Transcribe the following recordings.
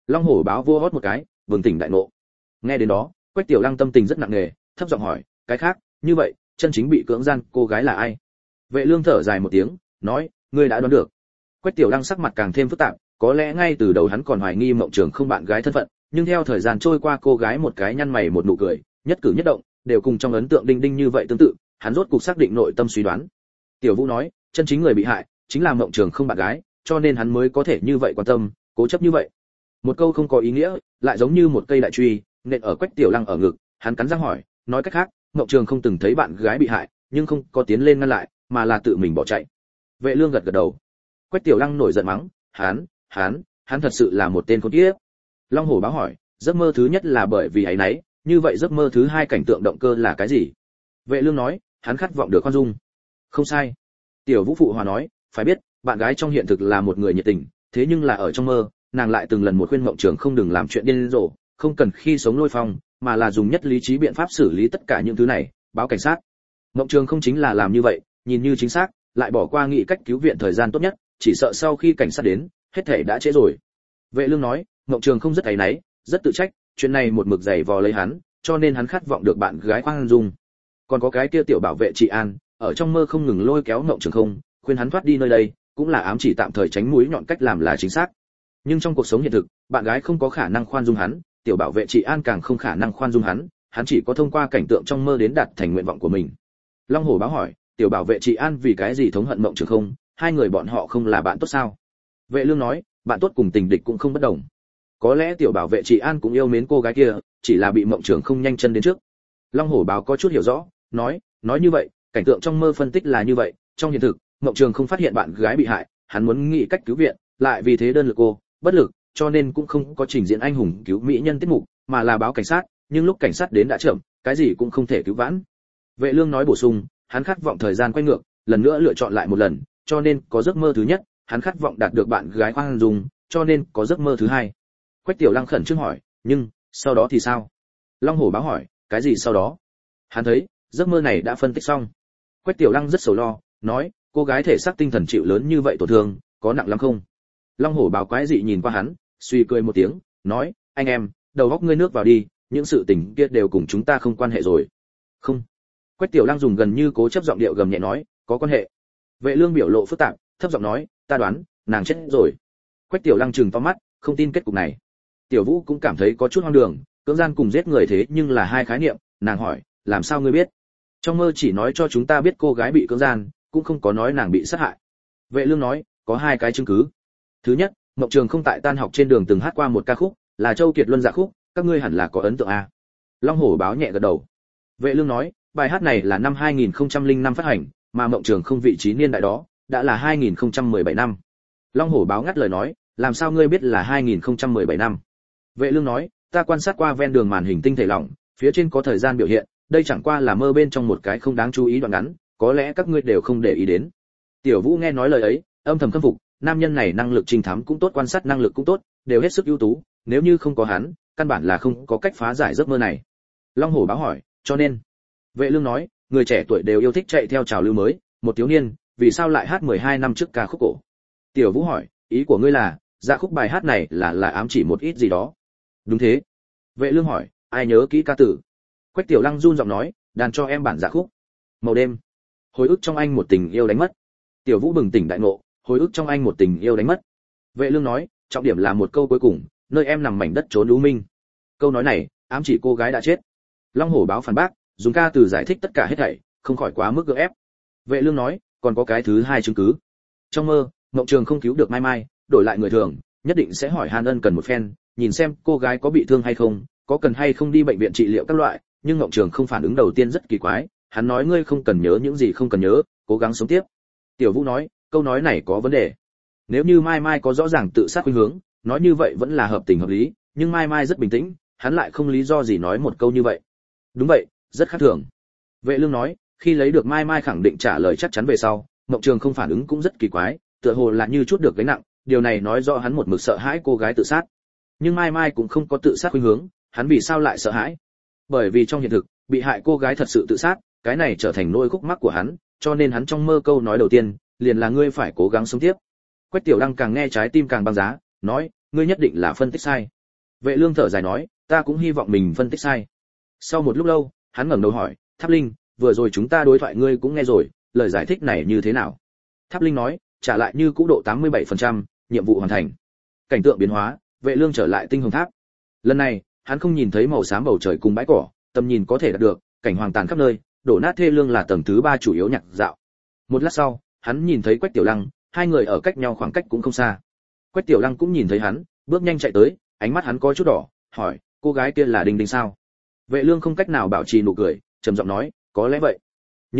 Long hổ báo vua hót một cái, bừng tỉnh đại ngộ. Nghe đến đó, Quách Tiểu Lăng tâm tình rất nặng nề, thấp giọng hỏi, cái khác, như vậy, chân chính bị cưỡng gian cô gái là ai? Vệ Lương thở dài một tiếng, nói, ngươi đã đoán được. Quách Tiểu Lăng sắc mặt càng thêm phức tạp, có lẽ ngay từ đầu hắn còn hoài nghi Mộng Trường không bạn gái thân phận, nhưng theo thời gian trôi qua cô gái một cái nhăn mày một nụ cười, nhất cử nhất động đều cùng trong ấn tượng đinh đinh như vậy tương tự, hắn rốt cục xác định nội tâm suy đoán. Tiểu Vũ nói, chân chính người bị hại chính là Mộng Trường không bạn gái, cho nên hắn mới có thể như vậy quan tâm, cố chấp như vậy. Một câu không có ý nghĩa, lại giống như một cây đại truy, nện ở Quách Tiểu Lăng ở ngực, hắn cắn răng hỏi, nói cách khác, Mộng Trường không từng thấy bạn gái bị hại, nhưng không có tiến lên ngăn lại, mà là tự mình bỏ chạy. Vệ Lương gật gật đầu. Quách Tiểu Lăng nổi giận mắng, hắn thật sự là một tên khốn kiếp. Long hổ báo hỏi, giấc mơ thứ nhất là bởi vì ấy nấy, như vậy giấc mơ thứ hai cảnh tượng động cơ là cái gì? Vệ Lương nói, hắn khát vọng được khoan dung. Không sai. Tiểu Vũ phụ hòa nói, phải biết, bạn gái trong hiện thực là một người nhiệt tình, thế nhưng là ở trong mơ, nàng lại từng lần một khuyên Mộng Trường không đừng làm chuyện điên rồ, không cần khi sống lôi phong, mà là dùng nhất lý trí biện pháp xử lý tất cả những thứ này, báo cảnh sát. Mộng Trường không chính là làm như vậy, nhìn như chính xác, lại bỏ qua nghị cách cứu viện thời gian tốt nhất, chỉ sợ sau khi cảnh sát đến, hết thảy đã trễ rồi. Vệ Lương nói, Mộng Trường không rất áy náy, rất tự trách, chuyện này một mực giày vò lấy hắn, cho nên hắn khát vọng được bạn gái khoan dung. Còn có cái kia tiểu bảo vệ Trị An, ở trong mơ không ngừng lôi kéo Mộng Trường không, khuyên hắn thoát đi nơi đây, cũng là ám chỉ tạm thời tránh mũi nhọn cách làm là chính xác. Nhưng trong cuộc sống hiện thực, bạn gái không có khả năng khoan dung hắn, tiểu bảo vệ Trị An càng không khả năng khoan dung hắn chỉ có thông qua cảnh tượng trong mơ đến đạt thành nguyện vọng của mình. Long hổ báo hỏi, tiểu bảo vệ Trị An vì cái gì thống hận Mộng Trường không, hai người bọn họ không là bạn tốt sao? Vệ Lương nói, bạn tốt cùng tình địch cũng không bất đồng. Có lẽ tiểu bảo vệ Trị An cũng yêu mến cô gái kia, chỉ là bị Mộng Trường không nhanh chân đến trước. Long hổ báo có chút hiểu rõ, nói như vậy, cảnh tượng trong mơ phân tích là như vậy, trong hiện thực, Mộng Trường không phát hiện bạn gái bị hại, hắn muốn nghĩ cách cứu viện, lại vì thế đơn lực cô, bất lực, cho nên cũng không có trình diễn anh hùng cứu mỹ nhân tiết mục, mà là báo cảnh sát, nhưng lúc cảnh sát đến đã chậm, cái gì cũng không thể cứu vãn. Vệ Lương nói bổ sung, hắn khát vọng thời gian quay ngược, lần nữa lựa chọn lại một lần, cho nên có giấc mơ thứ nhất, hắn khát vọng đạt được bạn gái khoan dung, cho nên có giấc mơ thứ hai. Quách Tiểu Lăng khẩn trương hỏi, nhưng sau đó thì sao? Long hổ báo hỏi, cái gì sau đó? Hắn thấy, giấc mơ này đã phân tích xong. Quách Tiểu Lăng rất sầu lo, nói, cô gái thể xác tinh thần chịu lớn như vậy tổn thương, có nặng lắm không? Long hổ báo quái dị nhìn qua hắn, suy cười một tiếng, nói, anh em, đầu óc ngươi nước vào đi, những sự tình kia đều cùng chúng ta không quan hệ rồi. Không. Quách Tiểu Lăng dùng gần như cố chấp giọng điệu gầm nhẹ nói, có quan hệ. Vệ Lương biểu lộ phức tạp, thấp giọng nói, ta đoán, nàng chết rồi. Quách Tiểu Lăng trừng to mắt, không tin kết cục này. Tiểu Vũ cũng cảm thấy có chút hoang đường, cưỡng gian cùng giết người thế nhưng là hai khái niệm, nàng hỏi, làm sao ngươi biết? Trong mơ chỉ nói cho chúng ta biết cô gái bị cưỡng gian, cũng không có nói nàng bị sát hại. Vệ Lương nói, có hai cái chứng cứ. Thứ nhất, Mộng Trường không tại tan học trên đường từng hát qua một ca khúc, là Châu Kiệt Luân dạ khúc, các ngươi hẳn là có ấn tượng a. Long hổ báo nhẹ gật đầu. Vệ Lương nói, bài hát này là năm 2005 phát hành, mà Mộng Trường không vị trí niên đại đó đã là 2017 năm. Long hổ báo ngắt lời nói, làm sao ngươi biết là 2017 năm? Vệ Lương nói, ta quan sát qua ven đường màn hình tinh thể lỏng, phía trên có thời gian biểu hiện, đây chẳng qua là mơ bên trong một cái không đáng chú ý đoạn ngắn, có lẽ các ngươi đều không để ý đến. Tiểu Vũ nghe nói lời ấy, âm thầm khâm phục, nam nhân này năng lực trinh thám cũng tốt, quan sát năng lực cũng tốt, đều hết sức ưu tú, nếu như không có hắn, căn bản là không có cách phá giải giấc mơ này. Long hổ báo hỏi, cho nên? Vệ Lương nói, người trẻ tuổi đều yêu thích chạy theo trào lưu mới, một thiếu niên, vì sao lại hát 12 năm trước ca khúc cổ? Tiểu Vũ hỏi, ý của ngươi là, dạ khúc bài hát này là ám chỉ một ít gì đó? Đúng thế. Vệ Lương hỏi, ai nhớ kỹ ca từ? Quách Tiểu Lăng run giọng nói, đàn cho em bản dạ khúc. Màu đêm. Hồi ức trong anh một tình yêu đánh mất. Tiểu Vũ bừng tỉnh đại ngộ, hồi ức trong anh một tình yêu đánh mất. Vệ Lương nói, trọng điểm là một câu cuối cùng, nơi em nằm mảnh đất trốn u minh. Câu nói này, ám chỉ cô gái đã chết. Long hổ báo phản bác, dùng ca từ giải thích tất cả hết thảy, không khỏi quá mức gượng ép. Vệ Lương nói, còn có cái thứ hai chứng cứ. Trong mơ, Mộng Trường không cứu được Mai Mai, đổi lại người thường, nhất định sẽ hỏi han ân cần một phen, nhìn xem cô gái có bị thương hay không, có cần hay không đi bệnh viện trị liệu các loại, nhưng Mộng Trường không phản ứng đầu tiên rất kỳ quái, hắn nói ngươi không cần nhớ những gì không cần nhớ, cố gắng sống tiếp. Tiểu Vũ nói, câu nói này có vấn đề. Nếu như Mai Mai có rõ ràng tự sát khuynh hướng, nói như vậy vẫn là hợp tình hợp lý, nhưng Mai Mai rất bình tĩnh, hắn lại không lý do gì nói một câu như vậy. Đúng vậy, rất khác thường. Vệ Lương nói, khi lấy được Mai Mai khẳng định trả lời chắc chắn về sau, Mộng Trường không phản ứng cũng rất kỳ quái, tựa hồ là như chút được gánh nặng, điều này nói rõ hắn một mực sợ hãi cô gái tự sát. Nhưng Mai Mai cũng không có tự sát khuynh hướng, hắn vì sao lại sợ hãi? Bởi vì trong hiện thực, bị hại cô gái thật sự tự sát, cái này trở thành nỗi khúc mắc của hắn, cho nên hắn trong mơ câu nói đầu tiên liền là ngươi phải cố gắng sống tiếp. Quách Tiểu Lăng càng nghe trái tim càng băng giá, nói, ngươi nhất định là phân tích sai. Vệ Lương thở dài nói, ta cũng hy vọng mình phân tích sai. Sau một lúc lâu, hắn ngẩng đầu hỏi, Tháp Linh, vừa rồi chúng ta đối thoại ngươi cũng nghe rồi, lời giải thích này như thế nào? Tháp Linh nói, trả lại như cũ độ 87%, nhiệm vụ hoàn thành. Cảnh tượng biến hóa, Vệ Lương trở lại tinh hồng tháp. Lần này, hắn không nhìn thấy màu xám bầu trời cùng bãi cỏ, tầm nhìn có thể đạt được, cảnh hoàng tàn khắp nơi, đổ nát thê lương là tầng thứ 3 chủ yếu nhạc dạo. Một lát sau, hắn nhìn thấy Quách Tiểu Lăng, hai người ở cách nhau khoảng cách cũng không xa. Quách Tiểu Lăng cũng nhìn thấy hắn, bước nhanh chạy tới, ánh mắt hắn có chút đỏ, hỏi, cô gái kia là Đinh Đinh sao? Vệ Lương không cách nào bảo trì nụ cười, trầm giọng nói, có lẽ vậy.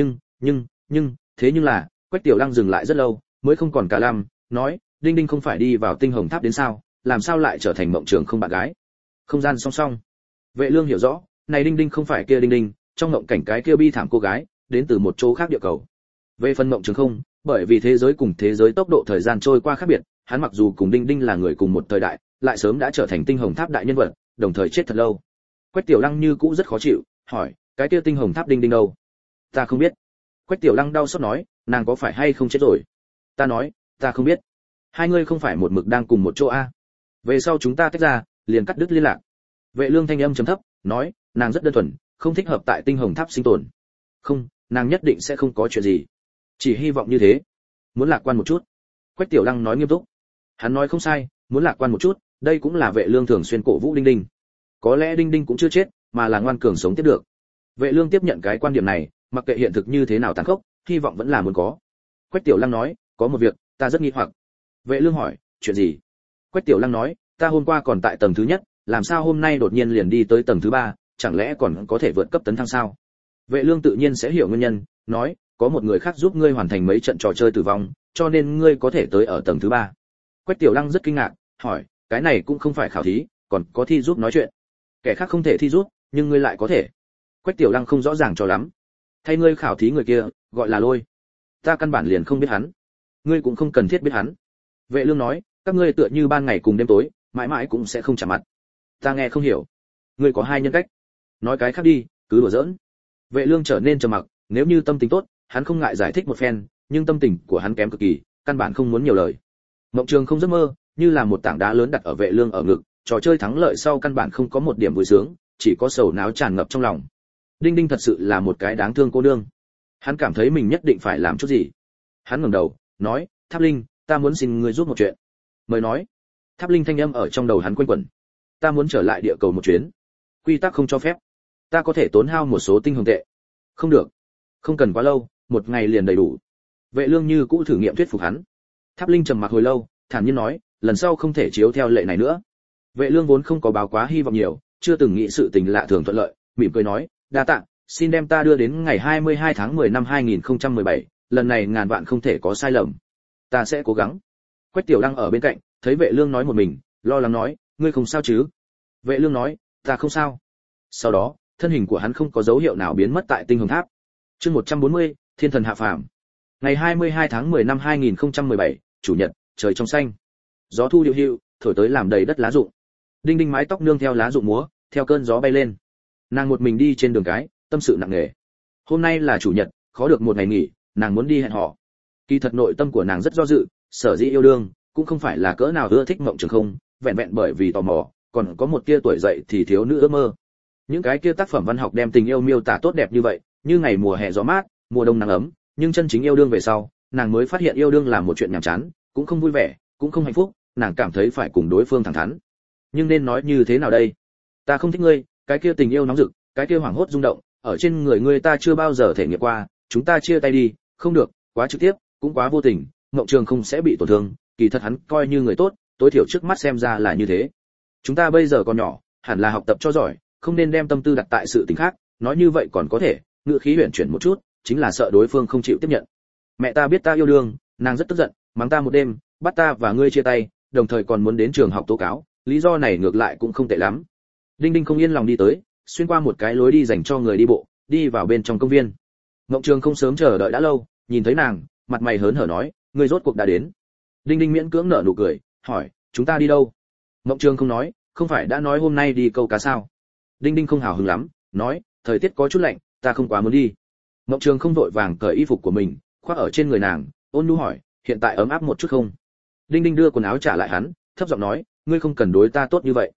Thế nhưng là, Quách Tiểu Lăng dừng lại rất lâu, mới không còn cả lăm, nói, Đinh Đinh không phải đi vào tinh hồng tháp đến sao, làm sao lại trở thành mộng trường không bạn gái? Không gian song song. Vệ Lương hiểu rõ, này Đinh Đinh không phải kia Đinh Đinh, trong mộng cảnh cái kia bi thảm cô gái, đến từ một chỗ khác địa cầu. Về phần mộng trường không, bởi vì thế giới cùng thế giới tốc độ thời gian trôi qua khác biệt, hắn mặc dù cùng Đinh Đinh là người cùng một thời đại, lại sớm đã trở thành tinh hồng tháp đại nhân vật, đồng thời chết thật lâu. Quách Tiểu Lăng như cũ rất khó chịu, hỏi, cái kia tinh hồng tháp Đinh Đinh đâu? Ta không biết. Quách Tiểu Lăng đau xót nói, nàng có phải hay không chết rồi? Ta nói, ta không biết. Hai người không phải một mực đang cùng một chỗ a? Về sau chúng ta tách ra, liền cắt đứt liên lạc. Vệ Lương thanh âm trầm thấp, nói, nàng rất đơn thuần, không thích hợp tại tinh hồng tháp sinh tồn. Không, nàng nhất định sẽ không có chuyện gì. Chỉ hy vọng như thế. Muốn lạc quan một chút. Quách Tiểu Lăng nói nghiêm túc. Hắn nói không sai, muốn lạc quan một chút, đây cũng là Vệ Lương thường xuyên cổ vũ Đinh Đinh. Có lẽ Đinh Đinh cũng chưa chết, mà là ngoan cường sống tiếp được. Vệ Lương tiếp nhận cái quan điểm này, mặc kệ hiện thực như thế nào tàn khốc, hy vọng vẫn là muốn có. Quách Tiểu Lăng nói, có một việc, ta rất nghi hoặc. Vệ Lương hỏi, chuyện gì? Quách Tiểu Lăng nói, ta hôm qua còn tại tầng thứ nhất, làm sao hôm nay đột nhiên liền đi tới tầng thứ 3, chẳng lẽ còn có thể vượt cấp tấn thăng sao? Vệ Lương tự nhiên sẽ hiểu nguyên nhân, nói, có một người khác giúp ngươi hoàn thành mấy trận trò chơi tử vong, cho nên ngươi có thể tới ở tầng thứ 3. Quách Tiểu Lăng rất kinh ngạc, hỏi, cái này cũng không phải khảo thí, còn có thi giúp nói chuyện. Kẻ khác không thể thi giúp, nhưng ngươi lại có thể. Quách Tiểu Lăng không rõ ràng cho lắm. Thay ngươi khảo thí người kia, gọi là Lôi. Ta căn bản liền không biết hắn. Ngươi cũng không cần thiết biết hắn. Vệ Lương nói, các ngươi tựa như ban ngày cùng đêm tối, mãi mãi cũng sẽ không chạm mặt. Ta nghe không hiểu. Ngươi có hai nhân cách. Nói cái khác đi, cứ đùa giỡn. Vệ Lương trở nên trầm mặc, nếu như tâm tình tốt, hắn không ngại giải thích một phen, nhưng tâm tình của hắn kém cực kỳ, căn bản không muốn nhiều lời. Mộng Trường không giấc mơ, như là một tảng đá lớn đặt ở Vệ Lương ở ngực, trò chơi thắng lợi sau căn bản không có một điểm vui sướng, chỉ có sầu não tràn ngập trong lòng. Đinh Đinh thật sự là một cái đáng thương cô nương. Hắn cảm thấy mình nhất định phải làm chút gì. Hắn ngẩng đầu, nói, Tháp Linh, ta muốn xin ngươi giúp một chuyện. Mời nói. Tháp Linh thanh âm ở trong đầu hắn quanh quẩn. Ta muốn trở lại địa cầu một chuyến. Quy tắc không cho phép. Ta có thể tốn hao một số tinh hồng tệ. Không được. Không cần quá lâu, một ngày liền đầy đủ. Vệ Lương như cũ thử nghiệm thuyết phục hắn. Tháp Linh trầm mặc hồi lâu, thản nhiên nói, lần sau không thể chiếu theo lệ này nữa. Vệ Lương vốn không có báo quá hy vọng nhiều, chưa từng nghĩ sự tình lạ thường thuận lợi, mỉm cười nói, đa tạ, xin đem ta đưa đến ngày 22 tháng 10 năm 2017, lần này ngàn vạn không thể có sai lầm. Ta sẽ cố gắng. Quách Tiểu Lăng ở bên cạnh, thấy Vệ Lương nói một mình, lo lắng nói, ngươi không sao chứ? Vệ Lương nói, ta không sao. Sau đó, thân hình của hắn không có dấu hiệu nào biến mất tại tinh hồng tháp. Chương 140, Thiên thần hạ phàm. Ngày 22 tháng 10 năm 2017, chủ nhật, trời trong xanh. Gió thu điệu hữu, thổi tới làm đầy đất lá rụng. Đinh Đinh mái tóc nương theo lá rụng múa, theo cơn gió bay lên. Nàng một mình đi trên đường cái, tâm sự nặng nề. Hôm nay là chủ nhật, khó được một ngày nghỉ, nàng muốn đi hẹn hò. Kỳ thật nội tâm của nàng rất do dự, sở dĩ yêu đương, cũng không phải là cỡ nào ưa thích mộng trường không, vẹn vẹn bởi vì tò mò, còn có một tia tuổi dậy thì thiếu nữ ước mơ. Những cái kia tác phẩm văn học đem tình yêu miêu tả tốt đẹp như vậy, như ngày mùa hè gió mát, mùa đông nắng ấm, nhưng chân chính yêu đương về sau, nàng mới phát hiện yêu đương là một chuyện nhàm chán, cũng không vui vẻ, cũng không hạnh phúc, nàng cảm thấy phải cùng đối phương thẳng thắn. Nhưng nên nói như thế nào đây? Ta không thích ngươi, cái kia tình yêu nóng rực, cái kia hoảng hốt rung động, ở trên người ngươi ta chưa bao giờ thể nghiệm qua, chúng ta chia tay đi, không được, quá trực tiếp, cũng quá vô tình, Ngộng Trường không sẽ bị tổn thương, kỳ thật hắn coi như người tốt, tối thiểu trước mắt xem ra là như thế. Chúng ta bây giờ còn nhỏ, hẳn là học tập cho giỏi, không nên đem tâm tư đặt tại sự tình khác, nói như vậy còn có thể, ngữ khí huyền chuyển một chút, chính là sợ đối phương không chịu tiếp nhận. Mẹ ta biết ta yêu đương, nàng rất tức giận, mắng ta một đêm, bắt ta và ngươi chia tay, đồng thời còn muốn đến trường học tố cáo, lý do này ngược lại cũng không tệ lắm. Đinh Đinh không yên lòng đi tới, xuyên qua một cái lối đi dành cho người đi bộ, đi vào bên trong công viên. Ngộng Trường không sớm chờ đợi đã lâu, nhìn thấy nàng, mặt mày hớn hở nói, ngươi rốt cuộc đã đến. Đinh Đinh miễn cưỡng nở nụ cười, hỏi, chúng ta đi đâu? Ngộng Trường không nói, không phải đã nói hôm nay đi câu cá sao? Đinh Đinh không hào hứng lắm, nói, thời tiết có chút lạnh, ta không quá muốn đi. Ngộng Trường không vội vàng cởi y phục của mình, khoác ở trên người nàng, ôn nhu hỏi, hiện tại ấm áp một chút không? Đinh Đinh đưa quần áo trả lại hắn, thấp giọng nói, ngươi không cần đối ta tốt như vậy.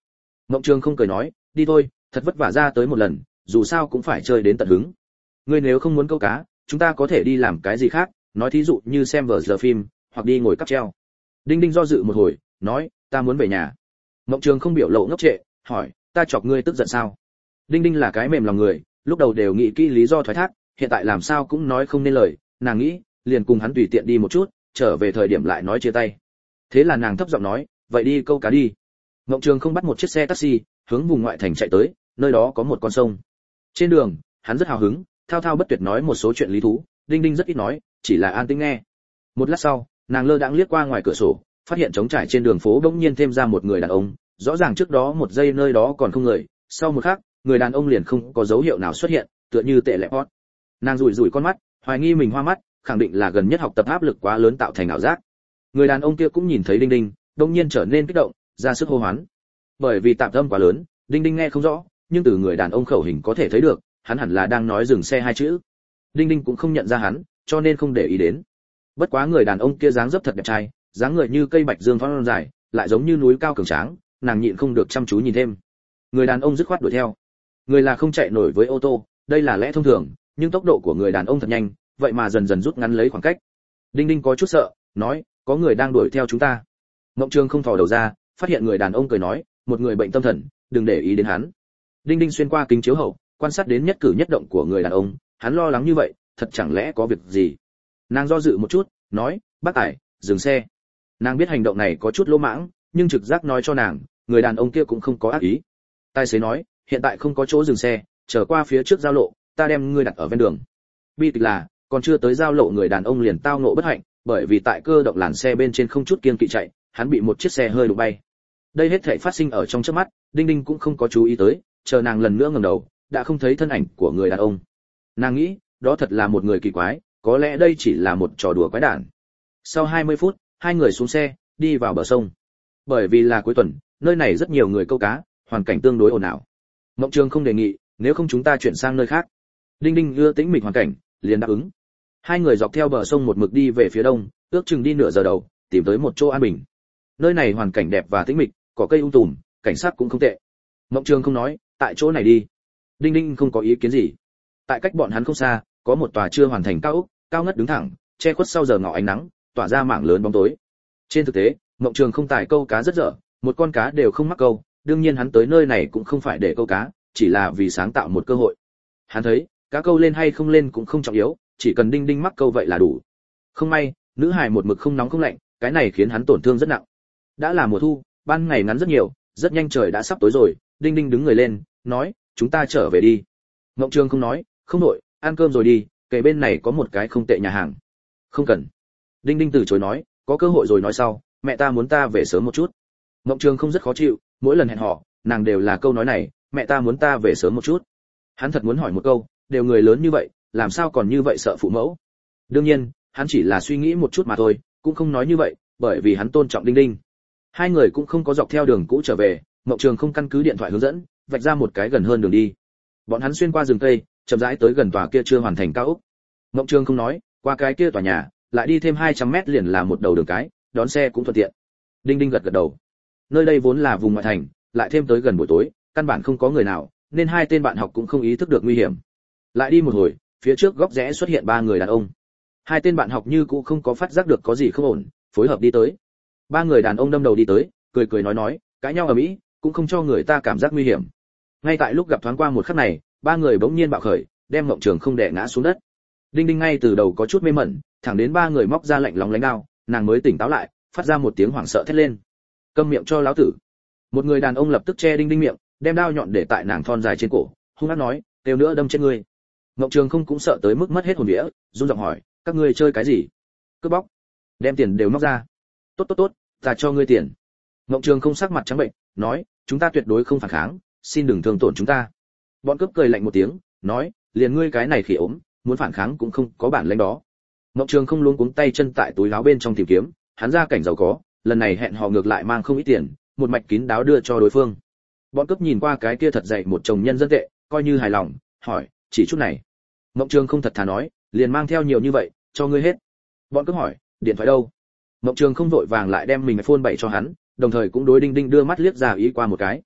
Mộng Trường không cười nói, đi thôi, thật vất vả ra tới một lần, dù sao cũng phải chơi đến tận hứng. Ngươi nếu không muốn câu cá, chúng ta có thể đi làm cái gì khác, nói thí dụ như xem vở giờ phim, hoặc đi ngồi cáp treo. Đinh Đinh do dự một hồi, nói, ta muốn về nhà. Mộng Trường không biểu lộ ngốc trệ, hỏi, ta chọc ngươi tức giận sao? Đinh Đinh là cái mềm lòng người, lúc đầu đều nghĩ kỹ lý do thoái thác, hiện tại làm sao cũng nói không nên lời, nàng nghĩ, liền cùng hắn tùy tiện đi một chút, trở về thời điểm lại nói chia tay. Thế là nàng thấp giọng nói, vậy đi câu cá đi. Mộng Trường không bắt một chiếc xe taxi, hướng vùng ngoại thành chạy tới, nơi đó có một con sông. Trên đường, hắn rất hào hứng, thao thao bất tuyệt nói một số chuyện lý thú, Đinh Đinh rất ít nói, chỉ là an tĩnh nghe. Một lát sau, nàng lơ đãng liếc qua ngoài cửa sổ, phát hiện trống trải trên đường phố bỗng nhiên thêm ra một người đàn ông, rõ ràng trước đó một giây nơi đó còn không người, sau một khắc, người đàn ông liền không có dấu hiệu nào xuất hiện, tựa như tệ lẹ hót. Nàng rủi rủi con mắt, hoài nghi mình hoa mắt, khẳng định là gần nhất học tập áp lực quá lớn tạo thành ảo giác. Người đàn ông kia cũng nhìn thấy Đinh Đinh, đột nhiên trở nên kích động, ra sức hô hoán. Bởi vì tạp âm quá lớn, Đinh Đinh nghe không rõ, nhưng từ người đàn ông khẩu hình có thể thấy được, hắn hẳn là đang nói dừng xe hai chữ. Đinh Đinh cũng không nhận ra hắn, cho nên không để ý đến. Bất quá người đàn ông kia dáng dấp thật đẹp trai, dáng người như cây bạch dương phong dài, lại giống như núi cao cường tráng, nàng nhịn không được chăm chú nhìn thêm. Người đàn ông dứt khoát đuổi theo. Người là không chạy nổi với ô tô, đây là lẽ thông thường, nhưng tốc độ của người đàn ông thật nhanh, vậy mà dần dần rút ngắn lấy khoảng cách. Đinh Đinh có chút sợ, nói, có người đang đuổi theo chúng ta. Mộng Trường không thò đầu ra, phát hiện người đàn ông cười nói, một người bệnh tâm thần, đừng để ý đến hắn. Đinh Đinh xuyên qua kính chiếu hậu, quan sát đến nhất cử nhất động của người đàn ông, hắn lo lắng như vậy, thật chẳng lẽ có việc gì? Nàng do dự một chút, nói, bác ải, dừng xe. Nàng biết hành động này có chút lỗ mãng, nhưng trực giác nói cho nàng, người đàn ông kia cũng không có ác ý. Tài xế nói, hiện tại không có chỗ dừng xe, trở qua phía trước giao lộ, ta đem ngươi đặt ở ven đường. Bi kịch là, còn chưa tới giao lộ người đàn ông liền tao ngộ bất hạnh, bởi vì tại cơ động làn xe bên trên không chút kiêng kỵ chạy, hắn bị một chiếc xe hơi đụng bay. Đây hết thảy phát sinh ở trong chớp mắt, Đinh Đinh cũng không có chú ý tới, chờ nàng lần nữa ngẩng đầu, đã không thấy thân ảnh của người đàn ông. Nàng nghĩ, đó thật là một người kỳ quái, có lẽ đây chỉ là một trò đùa quái đản. Sau 20 phút, hai người xuống xe, đi vào bờ sông. Bởi vì là cuối tuần, nơi này rất nhiều người câu cá, hoàn cảnh tương đối ồn ào. Mộng Trường không đề nghị, nếu không chúng ta chuyển sang nơi khác. Đinh Đinh ưa tĩnh mịch hoàn cảnh, liền đáp ứng. Hai người dọc theo bờ sông một mực đi về phía đông, ước chừng đi nửa giờ đầu, tìm tới một chỗ an bình. Nơi này hoàn cảnh đẹp và tĩnh mịch, cỏ cây tùm, cảnh sát cũng không tệ. Mộng Trường không nói, tại chỗ này đi. Đinh Đinh không có ý kiến gì. Tại cách bọn hắn không xa, có một tòa chưa hoàn thành cao ốc, cao ngất đứng thẳng, che khuất sau giờ ngọ ánh nắng, tỏa ra mảng lớn bóng tối. Trên thực tế, Mộng Trường không tài câu cá rất dở, một con cá đều không mắc câu, đương nhiên hắn tới nơi này cũng không phải để câu cá, chỉ là vì sáng tạo một cơ hội. Hắn thấy, cá câu lên hay không lên cũng không trọng yếu, chỉ cần Đinh Đinh mắc câu vậy là đủ. Không may, nữ hài một mực không nóng không lạnh, cái này khiến hắn tổn thương rất nặng. Đã là mùa thu, ban ngày ngắn rất nhiều, rất nhanh trời đã sắp tối rồi, Đinh Đinh đứng người lên, nói, chúng ta trở về đi. Mộng Trường không nói, không đổi, ăn cơm rồi đi, kề bên này có một cái không tệ nhà hàng. Không cần. Đinh Đinh từ chối nói, có cơ hội rồi nói sau, mẹ ta muốn ta về sớm một chút. Mộng Trường không rất khó chịu, mỗi lần hẹn hò, nàng đều là câu nói này, mẹ ta muốn ta về sớm một chút. Hắn thật muốn hỏi một câu, đều người lớn như vậy, làm sao còn như vậy sợ phụ mẫu? Đương nhiên, hắn chỉ là suy nghĩ một chút mà thôi, cũng không nói như vậy, bởi vì hắn tôn trọng Đinh Đinh. Hai người cũng không có dọc theo đường cũ trở về, Mộng Trường không căn cứ điện thoại hướng dẫn, vạch ra một cái gần hơn đường đi. Bọn hắn xuyên qua rừng cây, chậm rãi tới gần tòa kia chưa hoàn thành cao ốc. Mộng Trường không nói, qua cái kia tòa nhà, lại đi thêm 200 mét liền là một đầu đường cái, đón xe cũng thuận tiện. Đinh Đinh gật gật đầu. Nơi đây vốn là vùng ngoại thành, lại thêm tới gần buổi tối, căn bản không có người nào, nên hai tên bạn học cũng không ý thức được nguy hiểm. Lại đi một hồi, phía trước góc rẽ xuất hiện ba người đàn ông. Hai tên bạn học như cũ không có phát giác được có gì không ổn, phối hợp đi tới. Ba người đàn ông đâm đầu đi tới, cười cười nói, cãi nhau ở mỹ, cũng không cho người ta cảm giác nguy hiểm. Ngay tại lúc gặp thoáng qua một khắc này, ba người bỗng nhiên bạo khởi, đem Mộng Trường không đè ngã xuống đất. Đinh Đinh ngay từ đầu có chút mê mẩn, thẳng đến ba người móc ra lạnh lóng lánh đao, nàng mới tỉnh táo lại, phát ra một tiếng hoảng sợ thét lên. Câm miệng cho lão tử. Một người đàn ông lập tức che Đinh Đinh miệng, đem đao nhọn để tại nàng thon dài trên cổ, hung hăng nói, "Kêu nữa đâm chết ngươi." Mộng Trường không cũng sợ tới mức mất hết hồn vía, run giọng hỏi, "Các ngươi chơi cái gì?" "Cướp bóc." "Đem tiền đều móc ra." Tốt, ta cho ngươi tiền." Mộng Trường không sắc mặt trắng bệnh, nói, "Chúng ta tuyệt đối không phản kháng, xin đừng thương tổn chúng ta." Bọn cướp cười lạnh một tiếng, nói, "Liền ngươi cái này khỉ ốm, muốn phản kháng cũng không có bản lĩnh đó." Mộng Trường không luống cuống tay chân tại túi áo bên trong tìm kiếm, hắn ra cảnh giàu có, lần này hẹn hò ngược lại mang không ít tiền, một mạch kín đáo đưa cho đối phương. Bọn cướp nhìn qua cái kia thật dày một chồng nhân dân tệ, coi như hài lòng, hỏi, "Chỉ chút này?" Mộng Trường không thật thà nói, "Liền mang theo nhiều như vậy, cho ngươi hết." Bọn cướp hỏi, "Điện thoại đâu?" Mộng Trường không vội vàng lại đem mình iPhone 7 cho hắn, đồng thời cũng đối Đinh Đinh đưa mắt liếc ra ý qua một cái.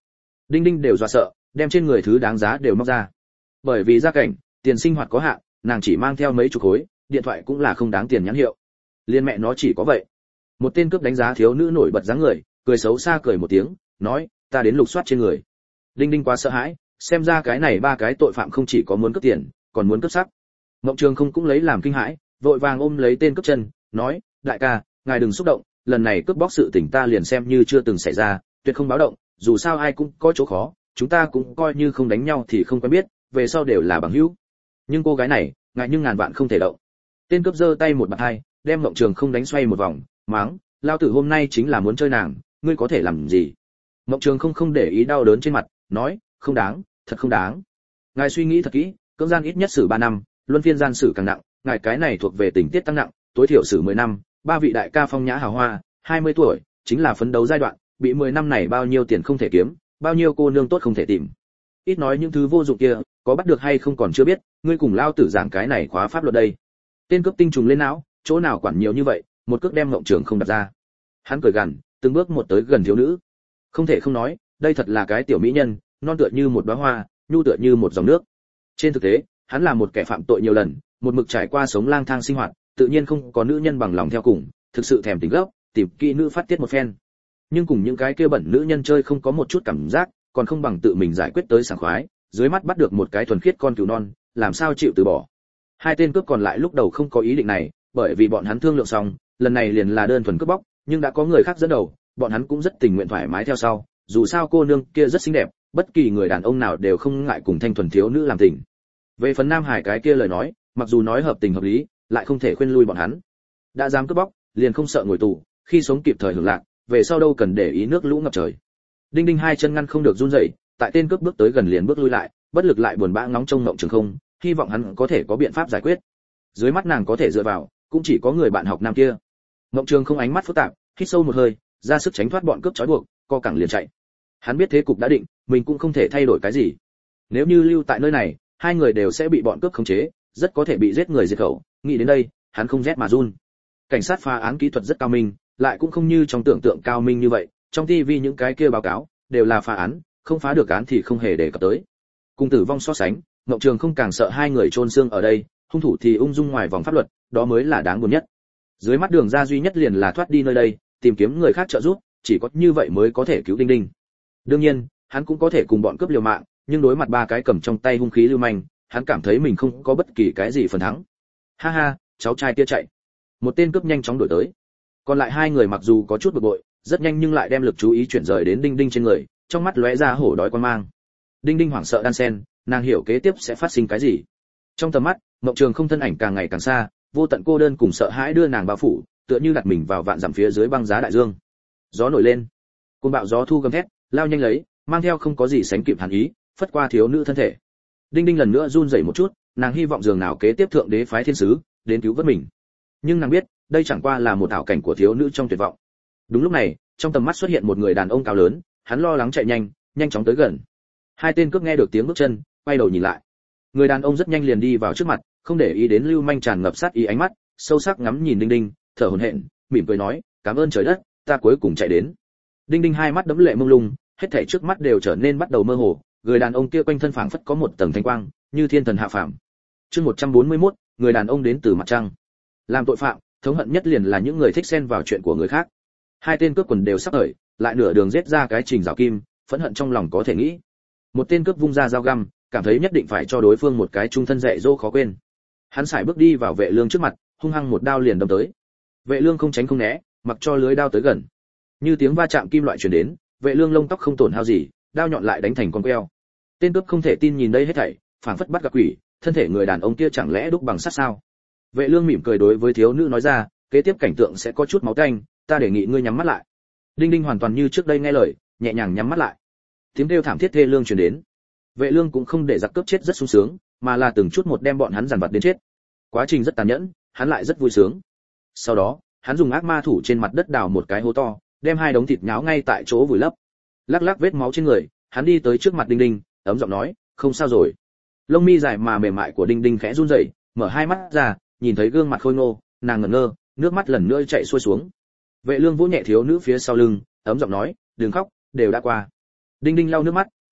Đinh Đinh đều dọa sợ, đem trên người thứ đáng giá đều móc ra. Bởi vì gia cảnh, tiền sinh hoạt có hạn, nàng chỉ mang theo mấy chục khối, điện thoại cũng là không đáng tiền nhãn hiệu. Liên mẹ nó chỉ có vậy. Một tên cướp đánh giá thiếu nữ nổi bật dáng người, cười xấu xa cười một tiếng, nói, ta đến lục soát trên người. Đinh Đinh quá sợ hãi, xem ra cái này ba cái tội phạm không chỉ có muốn cướp tiền, còn muốn cướp sắc. Mộng Trường không cũng lấy làm kinh hãi, vội vàng ôm lấy tên cướp chân, nói, đại ca, ngài đừng xúc động, lần này cướp bóc sự tình ta liền xem như chưa từng xảy ra, tuyệt không báo động, dù sao ai cũng có chỗ khó, chúng ta cũng coi như không đánh nhau thì không quen biết, về sau đều là bằng hữu. Nhưng cô gái này, ngài nhưng ngàn vạn không thể động. Tên cướp giơ tay một bạt hai, đem Mộng Trường không đánh xoay một vòng, mắng, lao tử hôm nay chính là muốn chơi nàng, ngươi có thể làm gì? Mộng Trường không để ý đau đớn trên mặt, nói, không đáng, thật không đáng. Ngài suy nghĩ thật kỹ, cưỡng gian ít nhất xử 3 năm, luân phiên gian xử càng nặng, ngài cái này thuộc về tình tiết tăng nặng, tối thiểu xử 10 năm, ba vị đại ca phong nhã hào hoa, 20 tuổi, chính là phấn đấu giai đoạn, bị 10 năm này bao nhiêu tiền không thể kiếm, bao nhiêu cô nương tốt không thể tìm. Ít nói những thứ vô dụng kia, có bắt được hay không còn chưa biết, ngươi cùng lao tử giảng cái này khóa pháp luật đây. Tên cướp tinh trùng lên não, chỗ nào quản nhiều như vậy, một cước đem Ngộng Trường không đặt ra. Hắn cười gằn, từng bước một tới gần thiếu nữ. Không thể không nói, đây thật là cái tiểu mỹ nhân, non tựa như một đóa hoa, nhu tựa như một dòng nước. Trên thực tế, hắn là một kẻ phạm tội nhiều lần, một mực trải qua sống lang thang sinh hoạt, tự nhiên không có nữ nhân bằng lòng theo cùng, thực sự thèm tình gốc, tìm kỹ nữ phát tiết một phen. Nhưng cùng những cái kia bẩn nữ nhân chơi không có một chút cảm giác, còn không bằng tự mình giải quyết tới sảng khoái, dưới mắt bắt được một cái thuần khiết con cừu non, làm sao chịu từ bỏ. Hai tên cướp còn lại lúc đầu không có ý định này, bởi vì bọn hắn thương lượng xong, lần này liền là đơn thuần cướp bóc, nhưng đã có người khác dẫn đầu, bọn hắn cũng rất tình nguyện thoải mái theo sau, dù sao cô nương kia rất xinh đẹp, bất kỳ người đàn ông nào đều không ngại cùng thanh thuần thiếu nữ làm tình. Về phần Nam Hải cái kia lời nói, mặc dù nói hợp tình hợp lý, lại không thể khuyên lui bọn hắn. Đã dám cướp bóc, liền không sợ ngồi tù, khi sống kịp thời hưởng lạc, về sau đâu cần để ý nước lũ ngập trời. Đinh Đinh hai chân ngăn không được run rẩy, tại tên cướp bước tới gần liền bước lui lại, bất lực lại buồn bã ngóng trông Ngộng Trường không, hy vọng hắn có thể có biện pháp giải quyết. Dưới mắt nàng có thể dựa vào, cũng chỉ có người bạn học nam kia. Ngộng Trường không ánh mắt phức tạp, hít sâu một hơi, ra sức tránh thoát bọn cướp trói buộc, co cẳng liền chạy. Hắn biết thế cục đã định, mình cũng không thể thay đổi cái gì. Nếu như lưu tại nơi này, hai người đều sẽ bị bọn cướp khống chế, rất có thể bị giết người diệt khẩu. Nghĩ đến đây, hắn không rét mà run. Cảnh sát phá án kỹ thuật rất cao minh, lại cũng không như trong tưởng tượng cao minh như vậy. Trong TV những cái kia báo cáo đều là phá án, không phá được án thì không hề đề cập tới. Cùng tử vong so sánh, Ngộng Trường không càng sợ hai người chôn xương ở đây, hung thủ thì ung dung ngoài vòng pháp luật, đó mới là đáng buồn nhất. Dưới mắt đường ra duy nhất liền là thoát đi nơi đây, tìm kiếm người khác trợ giúp, chỉ có như vậy mới có thể cứu Đinh Đinh. Đương nhiên, hắn cũng có thể cùng bọn cướp liều mạng, nhưng đối mặt ba cái cầm trong tay hung khí lưu manh, hắn cảm thấy mình không có bất kỳ cái gì phần thắng. Ha ha, cháu trai kia chạy. Một tên cướp nhanh chóng đuổi tới. Còn lại hai người mặc dù có chút bực bội, rất nhanh nhưng lại đem lực chú ý chuyển rời đến Đinh Đinh trên người, trong mắt lóe ra hổ đói quan mang. Đinh Đinh hoảng sợ đan sen, nàng hiểu kế tiếp sẽ phát sinh cái gì. Trong tầm mắt, Ngộng Trường không thân ảnh càng ngày càng xa, vô tận cô đơn cùng sợ hãi đưa nàng bao phủ, tựa như đặt mình vào vạn dặm phía dưới băng giá đại dương. Gió nổi lên, cơn bão gió thu gầm thét, lao nhanh lấy, mang theo không có gì sánh kịp hàn ý, phất qua thiếu nữ thân thể. Đinh Đinh lần nữa run rẩy một chút, nàng hy vọng giường nào kế tiếp thượng đế phái thiên sứ đến cứu vớt mình. Nhưng nàng biết, đây chẳng qua là một ảo cảnh của thiếu nữ trong tuyệt vọng. Đúng lúc này, trong tầm mắt xuất hiện một người đàn ông cao lớn, hắn lo lắng chạy nhanh, nhanh chóng tới gần. Hai tên cướp nghe được tiếng bước chân, quay đầu nhìn lại. Người đàn ông rất nhanh liền đi vào trước mặt, không để ý đến lưu manh tràn ngập sát ý ánh mắt, sâu sắc ngắm nhìn Đinh Đinh, thở hổn hển, mỉm cười nói, cảm ơn trời đất, ta cuối cùng chạy đến. Đinh Đinh hai mắt đẫm lệ mông lung, hết thảy trước mắt đều trở nên bắt đầu mơ hồ, người đàn ông kia quanh thân phảng phất có một tầng thanh quang, như thiên thần hạ phàm. Chương 141, người đàn ông đến từ mặt trăng. Làm tội phạm, thống hận nhất liền là những người thích xen vào chuyện của người khác. Hai tên cướp quần đều sắp khởi, lại nửa đường giết ra cái trình rào kim, phẫn hận trong lòng có thể nghĩ. Một tên cướp vung ra dao găm, cảm thấy nhất định phải cho đối phương một cái trung thân dạy dỗ khó quên. Hắn sải bước đi vào Vệ Lương trước mặt, hung hăng một đao liền đâm tới. Vệ Lương không tránh không né, mặc cho lưới đao tới gần. Như tiếng va chạm kim loại truyền đến, Vệ Lương lông tóc không tổn hao gì, đao nhọn lại đánh thành con queo. Tên cướp không thể tin nhìn đây hết thảy, phảng phất bắt gặp quỷ, thân thể người đàn ông kia chẳng lẽ đúc bằng sắt sao? Vệ Lương mỉm cười đối với thiếu nữ nói ra, kế tiếp cảnh tượng sẽ có chút máu tanh, ta đề nghị ngươi nhắm mắt lại. Đinh Đinh hoàn toàn như trước đây nghe lời, nhẹ nhàng nhắm mắt lại. Tiếng kêu thảm thiết thê lương truyền đến. Vệ Lương cũng không để giặc cướp chết rất sung sướng, mà là từng chút một đem bọn hắn dằn vặt đến chết. Quá trình rất tàn nhẫn, hắn lại rất vui sướng. Sau đó, hắn dùng ác ma thủ trên mặt đất đào một cái hố to, đem hai đống thịt nháo ngay tại chỗ vùi lấp. Lắc lắc vết máu trên người, hắn đi tới trước mặt Đinh Đinh, ấm giọng nói, không sao rồi. Lông mi dài mà mềm mại của Đinh Đinh khẽ run rẩy, mở hai mắt ra, nhìn thấy gương mặt khôi ngô, nàng ngẩn ngơ, nước mắt lần nữa chảy xuôi xuống. Vệ Lương vỗ nhẹ thiếu nữ phía sau lưng, ấm giọng nói, đừng khóc, đều đã qua. Đinh Đinh lau nước mắt,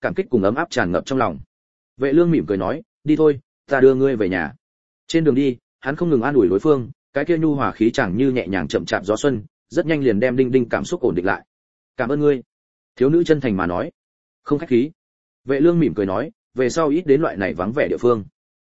cảm kích cùng ấm áp tràn ngập trong lòng. Vệ Lương mỉm cười nói, đi thôi, ta đưa ngươi về nhà. Trên đường đi, hắn không ngừng an ủi đối phương, cái kia nhu hòa khí chẳng như nhẹ nhàng chậm chạp gió xuân, rất nhanh liền đem Đinh Đinh cảm xúc ổn định lại. Cảm ơn ngươi. Thiếu nữ chân thành mà nói. Không khách khí. Vệ Lương mỉm cười nói, về sau ít đến loại này vắng vẻ địa phương.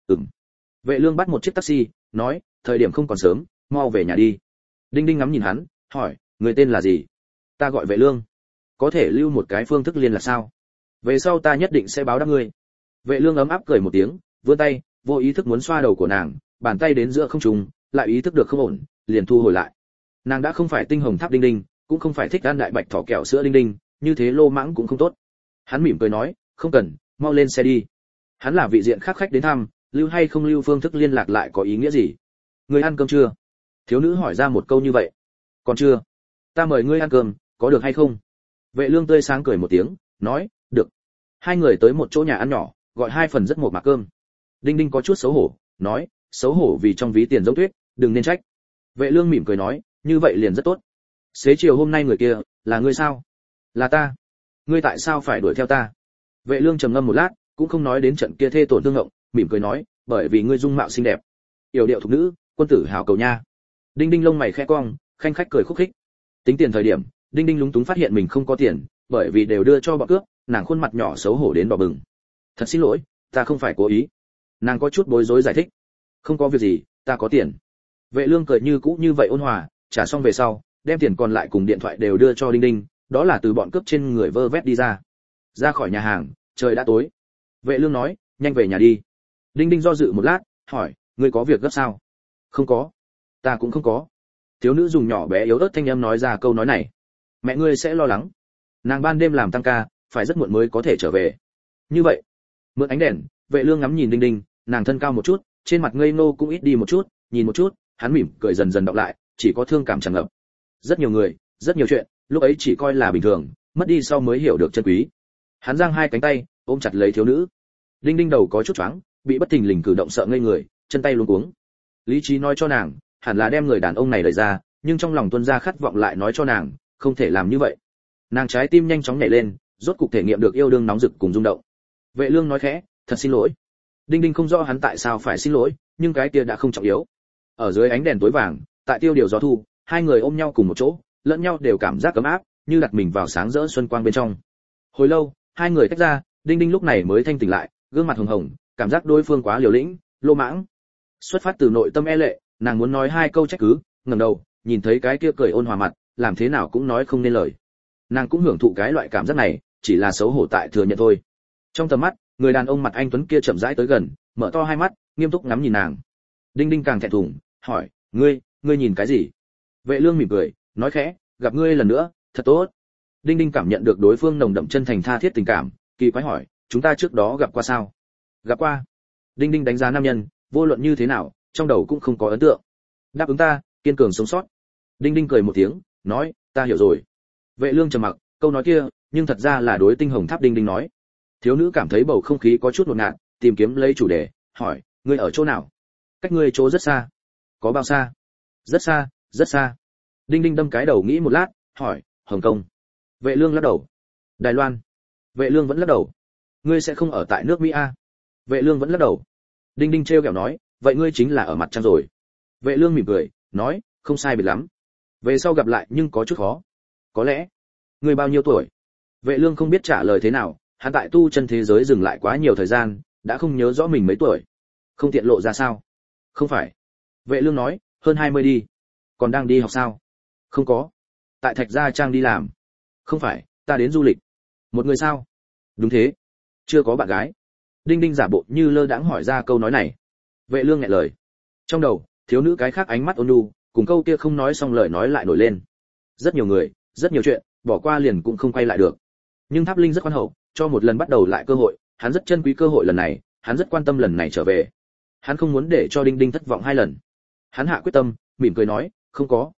Vệ Lương bắt một chiếc taxi, nói, thời điểm không còn sớm, mau về nhà đi. Đinh Đinh ngắm nhìn hắn, hỏi, người tên là gì? Ta gọi Vệ Lương. Có thể lưu một cái phương thức liên lạc sao? Về sau ta nhất định sẽ báo đáp ngươi. Vệ Lương ấm áp cười một tiếng, vươn tay, vô ý thức muốn xoa đầu của nàng, bàn tay đến giữa không trung, lại ý thức được không ổn, liền thu hồi lại. Nàng đã không phải tinh hồng tháp Đinh Đinh, cũng không phải thích ăn đại bạch thỏ kẹo sữa Đinh Đinh, như thế lô mãng cũng không tốt. Hắn mỉm cười nói, không cần, mau lên xe đi. Hắn là vị diện khác khách đến thăm, lưu hay không lưu phương thức liên lạc lại có ý nghĩa gì? Ngươi ăn cơm chưa? Thiếu nữ hỏi ra một câu như vậy. Còn chưa. Ta mời ngươi ăn cơm, có được hay không? Vệ Lương tươi sáng cười một tiếng, nói, được. Hai người tới một chỗ nhà ăn nhỏ, gọi hai phần rất một mạc cơm. Đinh Đinh có chút xấu hổ, nói, xấu hổ vì trong ví tiền giống tuyết, đừng nên trách. Vệ Lương mỉm cười nói, như vậy liền rất tốt. Xế chiều hôm nay người kia, là ngươi sao? Là ta. Ngươi tại sao phải đuổi theo ta? Vệ Lương trầm ngâm một lát, cũng không nói đến trận kia thê tổn thương ngộng, mỉm cười nói, bởi vì ngươi dung mạo xinh đẹp. Yểu điệu thục nữ, quân tử hào cầu nha. Đinh Đinh lông mày khẽ cong, khanh khách cười khúc khích. Tính tiền thời điểm, Đinh Đinh lúng túng phát hiện mình không có tiền, bởi vì đều đưa cho bọn cướp, nàng khuôn mặt nhỏ xấu hổ đến đỏ bừng. Thật xin lỗi, ta không phải cố ý. Nàng có chút bối rối giải thích. Không có việc gì, ta có tiền. Vệ Lương cười như cũ như vậy ôn hòa, trả xong về sau, đem tiền còn lại cùng điện thoại đều đưa cho Đinh Đinh, đó là từ bọn cướp trên người vơ vét đi ra. Ra khỏi nhà hàng, trời đã tối. Vệ Lương nói, nhanh về nhà đi. Đinh Đinh do dự một lát, hỏi, ngươi có việc gấp sao? Không có. Ta cũng không có. Thiếu nữ dùng nhỏ bé yếu ớt thanh âm nói ra câu nói này. Mẹ ngươi sẽ lo lắng. Nàng ban đêm làm tăng ca, phải rất muộn mới có thể trở về. Như vậy, mượn ánh đèn, Vệ Lương ngắm nhìn Đinh Đinh, nàng thân cao một chút, trên mặt ngây ngô cũng ít đi một chút, nhìn một chút, hắn mỉm cười dần dần đọc lại, chỉ có thương cảm tràn ngập. Rất nhiều người, rất nhiều chuyện, lúc ấy chỉ coi là bình thường, mất đi sau mới hiểu được chân quý. Hắn giang hai cánh tay, ôm chặt lấy thiếu nữ. Đinh Đinh đầu có chút choáng, bị bất thình lình cử động sợ ngây người, chân tay luống cuống. Lý trí nói cho nàng, hẳn là đem người đàn ông này đẩy ra, nhưng trong lòng tuôn ra khát vọng lại nói cho nàng, không thể làm như vậy. Nàng trái tim nhanh chóng nhảy lên, rốt cục thể nghiệm được yêu đương nóng rực cùng rung động. Vệ Lương nói khẽ, thật xin lỗi. Đinh Đinh không rõ hắn tại sao phải xin lỗi, nhưng cái kia đã không trọng yếu. Ở dưới ánh đèn tối vàng, tại tiêu điều gió thu, hai người ôm nhau cùng một chỗ, lẫn nhau đều cảm giác ấm áp, như đặt mình vào sáng rỡ xuân quang bên trong. Hồi lâu, hai người tách ra, Đinh Đinh lúc này mới thanh tỉnh lại, gương mặt hồng hồng, cảm giác đối phương quá liều lĩnh, lô mãng. Xuất phát từ nội tâm e lệ, nàng muốn nói hai câu trách cứ, ngẩng đầu, nhìn thấy cái kia cười ôn hòa mặt, làm thế nào cũng nói không nên lời. Nàng cũng hưởng thụ cái loại cảm giác này, chỉ là xấu hổ tại thừa nhận thôi. Trong tầm mắt, người đàn ông mặt anh tuấn kia chậm rãi tới gần, mở to hai mắt, nghiêm túc ngắm nhìn nàng. Đinh Đinh càng thẹn thùng, hỏi, ngươi nhìn cái gì? Vệ Lương mỉm cười, nói khẽ, gặp ngươi lần nữa, thật tốt. Đinh Đinh cảm nhận được đối phương nồng đậm chân thành tha thiết tình cảm, kỳ quái hỏi, chúng ta trước đó gặp qua sao? Gặp qua. Đinh Đinh đánh giá nam nhân, vô luận như thế nào, trong đầu cũng không có ấn tượng. Đáp ứng ta, kiên cường sống sót. Đinh Đinh cười một tiếng, nói, ta hiểu rồi. Vệ Lương trầm mặc, câu nói kia, nhưng thật ra là đối tinh hồng tháp Đinh Đinh nói. Thiếu nữ cảm thấy bầu không khí có chút ngột ngạt, tìm kiếm lấy chủ đề, hỏi, ngươi ở chỗ nào? Cách ngươi chỗ rất xa. Có bao xa? Rất xa, rất xa. Đinh Đinh đâm cái đầu nghĩ một lát, hỏi, Hồng Kông. Vệ Lương lắc đầu. Đài Loan. Vệ Lương vẫn lắc đầu. Ngươi sẽ không ở tại nước Mỹ a? Vệ Lương vẫn lắc đầu. Đinh Đinh trêu ghẹo nói, vậy ngươi chính là ở mặt trăng rồi. Vệ Lương mỉm cười, nói, không sai biệt lắm. Về sau gặp lại nhưng có chút khó. Có lẽ. Ngươi bao nhiêu tuổi? Vệ Lương không biết trả lời thế nào, hắn tại tu chân thế giới dừng lại quá nhiều thời gian, đã không nhớ rõ mình mấy tuổi. Không tiện lộ ra sao? Không phải. Vệ Lương nói, hơn 20 đi. Còn đang đi học sao? Không có. Tại Thạch Gia Trang đi làm. Không phải, ta đến du lịch. Một người sao? Đúng thế. Chưa có bạn gái. Đinh Đinh giả bộ như lơ đãng hỏi ra câu nói này. Vệ Lương nghẹn lời. Trong đầu, thiếu nữ cái khác ánh mắt ôn nhu, cùng câu kia không nói xong lời nói lại nổi lên. Rất nhiều người, rất nhiều chuyện, bỏ qua liền cũng không quay lại được. Nhưng Tháp Linh rất khoan hậu, cho một lần bắt đầu lại cơ hội, hắn rất trân quý cơ hội lần này, hắn rất quan tâm lần này trở về. Hắn không muốn để cho Đinh Đinh thất vọng hai lần. Hắn hạ quyết tâm, mỉm cười nói, không có.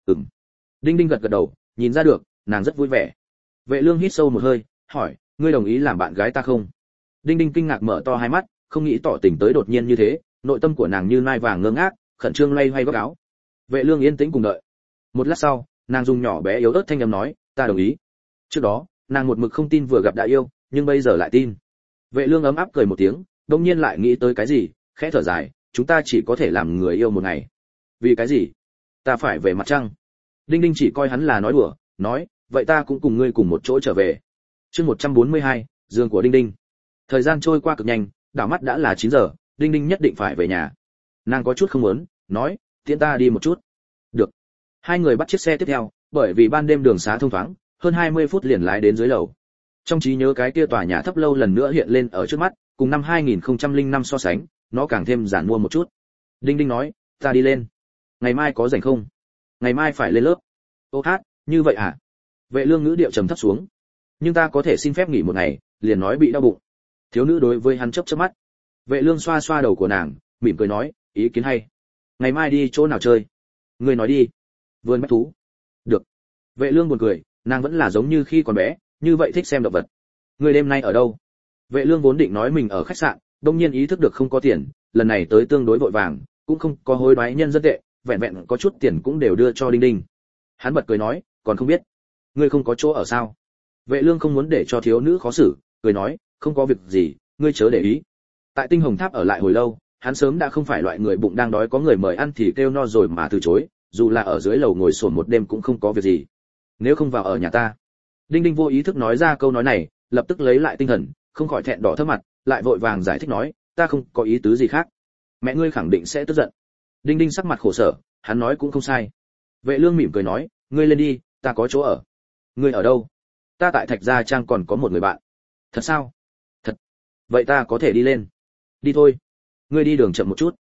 Đinh Đinh gật gật đầu, nhìn ra được, nàng rất vui vẻ. Vệ Lương hít sâu một hơi, hỏi, ngươi đồng ý làm bạn gái ta không? Đinh Đinh kinh ngạc mở to hai mắt, không nghĩ tỏ tình tới đột nhiên như thế, nội tâm của nàng như nai vàng ngơ ngác, khẩn trương loay hoay góc áo. Vệ Lương yên tĩnh cùng đợi. Một lát sau, nàng dùng nhỏ bé yếu ớt thanh âm nói, ta đồng ý. Trước đó, nàng một mực không tin vừa gặp đã yêu, nhưng bây giờ lại tin. Vệ Lương ấm áp cười một tiếng, đột nhiên lại nghĩ tới cái gì, khẽ thở dài, chúng ta chỉ có thể làm người yêu một ngày. Vì cái gì? Ta phải về mặt trăng. Đinh Đinh chỉ coi hắn là nói đùa, nói, vậy ta cũng cùng ngươi cùng một chỗ trở về. Chương 142, giường của Đinh Đinh. Thời gian trôi qua cực nhanh, đảo mắt đã là 9 giờ, Đinh Đinh nhất định phải về nhà. Nàng có chút không muốn, nói, tiễn ta đi một chút. Được. Hai người bắt chiếc xe tiếp theo, bởi vì ban đêm đường xá thông thoáng, hơn 20 phút liền lái đến dưới lầu. Trong trí nhớ cái kia tòa nhà thấp lâu lần nữa hiện lên ở trước mắt, cùng năm 2005 so sánh, nó càng thêm giản mua một chút. Đinh Đinh nói, ta đi lên. Ngày mai có rảnh không? Ngày mai phải lên lớp. Ô hát, như vậy à? Vệ Lương ngữ điệu trầm thấp xuống. Nhưng ta có thể xin phép nghỉ một ngày, liền nói bị đau bụng. Thiếu nữ đối với hắn chớp chớp mắt. Vệ Lương xoa xoa đầu của nàng, mỉm cười nói, ý kiến hay. Ngày mai đi chỗ nào chơi? Ngươi nói đi. Vườn bách thú. Được. Vệ Lương buồn cười, nàng vẫn là giống như khi còn bé, như vậy thích xem động vật. Ngươi đêm nay ở đâu? Vệ Lương vốn định nói mình ở khách sạn, đột nhiên ý thức được không có tiền, lần này tới tương đối vội vàng, cũng không có hối đoái nhân dân tệ, vẹn vẹn có chút tiền cũng đều đưa cho Đinh Đinh. Hắn bật cười nói, còn không biết. Ngươi không có chỗ ở sao? Vệ Lương không muốn để cho thiếu nữ khó xử, cười nói, không có việc gì, ngươi chớ để ý. Tại Tinh Hồng Tháp ở lại hồi lâu, hắn sớm đã không phải loại người bụng đang đói có người mời ăn thì kêu no rồi mà từ chối, dù là ở dưới lầu ngồi xổm một đêm cũng không có việc gì. Nếu không vào ở nhà ta. Đinh Đinh vô ý thức nói ra câu nói này, lập tức lấy lại tinh thần, không khỏi thẹn đỏ thấp mặt, lại vội vàng giải thích nói, ta không có ý tứ gì khác. Mẹ ngươi khẳng định sẽ tức giận. Đinh Đinh sắc mặt khổ sở, hắn nói cũng không sai. Vệ Lương mỉm cười nói, ngươi lên đi, ta có chỗ ở. Ngươi ở đâu? Ta tại Thạch Gia Trang còn có một người bạn. Thật sao? Thật. Vậy ta có thể đi lên. Đi thôi. Ngươi đi đường chậm một chút.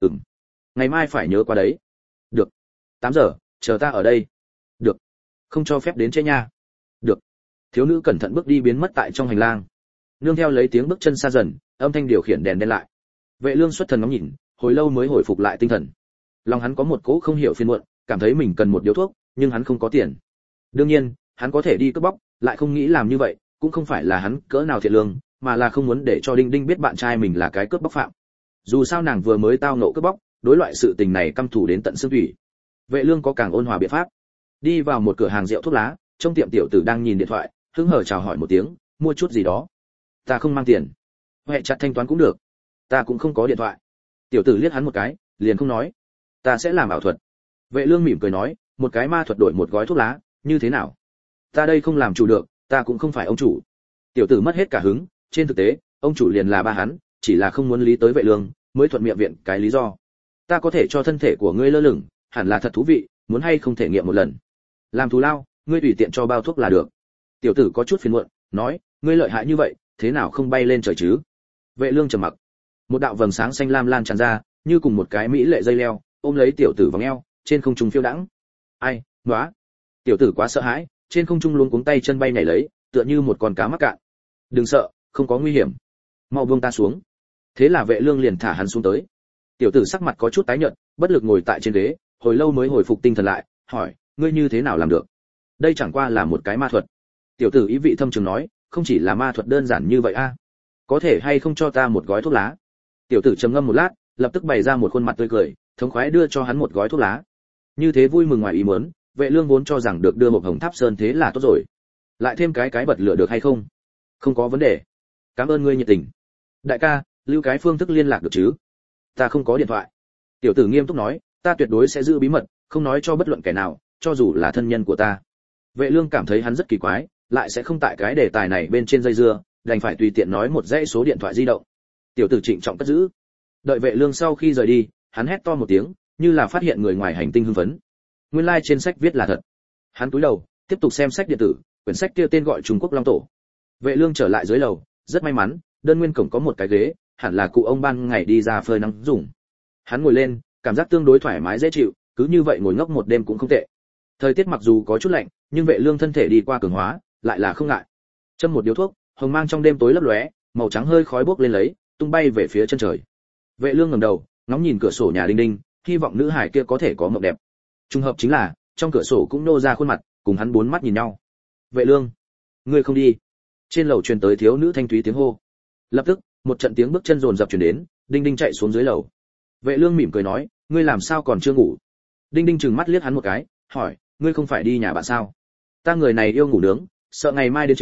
Ngày mai phải nhớ qua đấy. Được. 8 giờ, chờ ta ở đây. Được. Không cho phép đến trễ nha. Được. Thiếu nữ cẩn thận bước đi biến mất tại trong hành lang. Nương theo lấy tiếng bước chân xa dần, âm thanh điều khiển đèn đen lại. Vệ Lương xuất thần ngắm nhìn, hồi lâu mới hồi phục lại tinh thần. Lòng hắn có một cỗ không hiểu phiền muộn, cảm thấy mình cần một điếu thuốc, nhưng hắn không có tiền. Đương nhiên, hắn có thể đi cướp bóc, lại không nghĩ làm như vậy, cũng không phải là hắn cỡ nào thiện lương, mà là không muốn để cho Đinh Đinh biết bạn trai mình là cái cướp bóc phạm. Dù sao nàng vừa mới tao ngộ cướp bóc, đối loại sự tình này căm thù đến tận xương thủy. Vệ Lương có càng ôn hòa biện pháp. Đi vào một cửa hàng rượu thuốc lá, trong tiệm tiểu tử đang nhìn điện thoại, hứng hở chào hỏi một tiếng, mua chút gì đó. Ta không mang tiền. Huệ chặt thanh toán cũng được. Ta cũng không có điện thoại. Tiểu tử liếc hắn một cái, liền không nói. Ta sẽ làm ảo thuật. Vệ Lương mỉm cười nói, một cái ma thuật đổi một gói thuốc lá, như thế nào? Ta đây không làm chủ được, ta cũng không phải ông chủ. Tiểu tử mất hết cả hứng, trên thực tế, ông chủ liền là ba hắn, chỉ là không muốn lý tới Vệ Lương, mới thuận miệng viện cái lý do. Ta có thể cho thân thể của ngươi lơ lửng, hẳn là thật thú vị, muốn hay không thể nghiệm một lần. Làm thù lao, ngươi tùy tiện cho bao thuốc là được. Tiểu tử có chút phiền muộn, nói, ngươi lợi hại như vậy, thế nào không bay lên trời chứ? Vệ Lương trầm mặc. Một đạo vầng sáng xanh lam lan tràn ra, như cùng một cái mỹ lệ dây leo, ôm lấy tiểu tử vòng eo, trên không trung phiêu đãng. Ai, nóa. Tiểu tử quá sợ hãi, trên không trung luống cuống tay chân bay nhảy lấy, tựa như một con cá mắc cạn. Đừng sợ, không có nguy hiểm. Mau buông ta xuống. Thế là Vệ Lương liền thả hắn xuống tới. Tiểu tử sắc mặt có chút tái nhợt, bất lực ngồi tại trên ghế, hồi lâu mới hồi phục tinh thần lại, hỏi, ngươi như thế nào làm được? Đây chẳng qua là một cái ma thuật. Tiểu tử ý vị thâm trường nói, không chỉ là ma thuật đơn giản như vậy a. Có thể hay không cho ta một gói thuốc lá? Tiểu tử trầm ngâm một lát, lập tức bày ra một khuôn mặt tươi cười, thống khoái đưa cho hắn một gói thuốc lá. Như thế vui mừng ngoài ý muốn, Vệ Lương vốn cho rằng được đưa một hồng tháp sơn thế là tốt rồi. Lại thêm cái bật lửa được hay không? Không có vấn đề. Cảm ơn ngươi nhiệt tình. Đại ca, lưu cái phương thức liên lạc được chứ? Ta không có điện thoại. Tiểu tử nghiêm túc nói, ta tuyệt đối sẽ giữ bí mật, không nói cho bất luận kẻ nào, cho dù là thân nhân của ta. Vệ Lương cảm thấy hắn rất kỳ quái, lại sẽ không tại cái đề tài này bên trên dây dưa, đành phải tùy tiện nói một dãy số điện thoại di động. Tiểu tử trịnh trọng cất giữ. Đợi Vệ Lương sau khi rời đi, hắn hét to một tiếng, như là phát hiện người ngoài hành tinh hưng phấn. Nguyên lai trên sách viết là thật. Hắn cúi đầu, tiếp tục xem sách điện tử, quyển sách kia tên gọi Trung Quốc Long Tổ. Vệ Lương trở lại dưới lầu, rất may mắn, đơn nguyên cổng có một cái ghế, hẳn là cụ ông ban ngày đi ra phơi nắng dùng. Hắn ngồi lên, cảm giác tương đối thoải mái dễ chịu, cứ như vậy ngồi ngốc một đêm cũng không tệ. Thời tiết mặc dù có chút lạnh, nhưng Vệ Lương thân thể đi qua cường hóa, lại là không ngại. Châm một điếu thuốc, hồng mang trong đêm tối lấp lóe, màu trắng hơi khói bốc lên lấy, tung bay về phía chân trời. Vệ Lương ngẩng đầu, ngóng nhìn cửa sổ nhà Đinh Đinh, hy vọng nữ hải kia có thể có mộng đẹp. Trùng hợp chính là, trong cửa sổ cũng nô ra khuôn mặt, cùng hắn bốn mắt nhìn nhau. Vệ Lương, ngươi không đi? Trên lầu truyền tới thiếu nữ thanh thúy tiếng hô. Lập tức, một trận tiếng bước chân rồn rập truyền đến, Đinh Đinh chạy xuống dưới lầu. Vệ Lương mỉm cười nói, ngươi làm sao còn chưa ngủ? Đinh Đinh trừng mắt liếc hắn một cái, hỏi, ngươi không phải đi nhà bạn sao? Ta người này yêu ngủ nướng, sợ ngày mai đến trễ,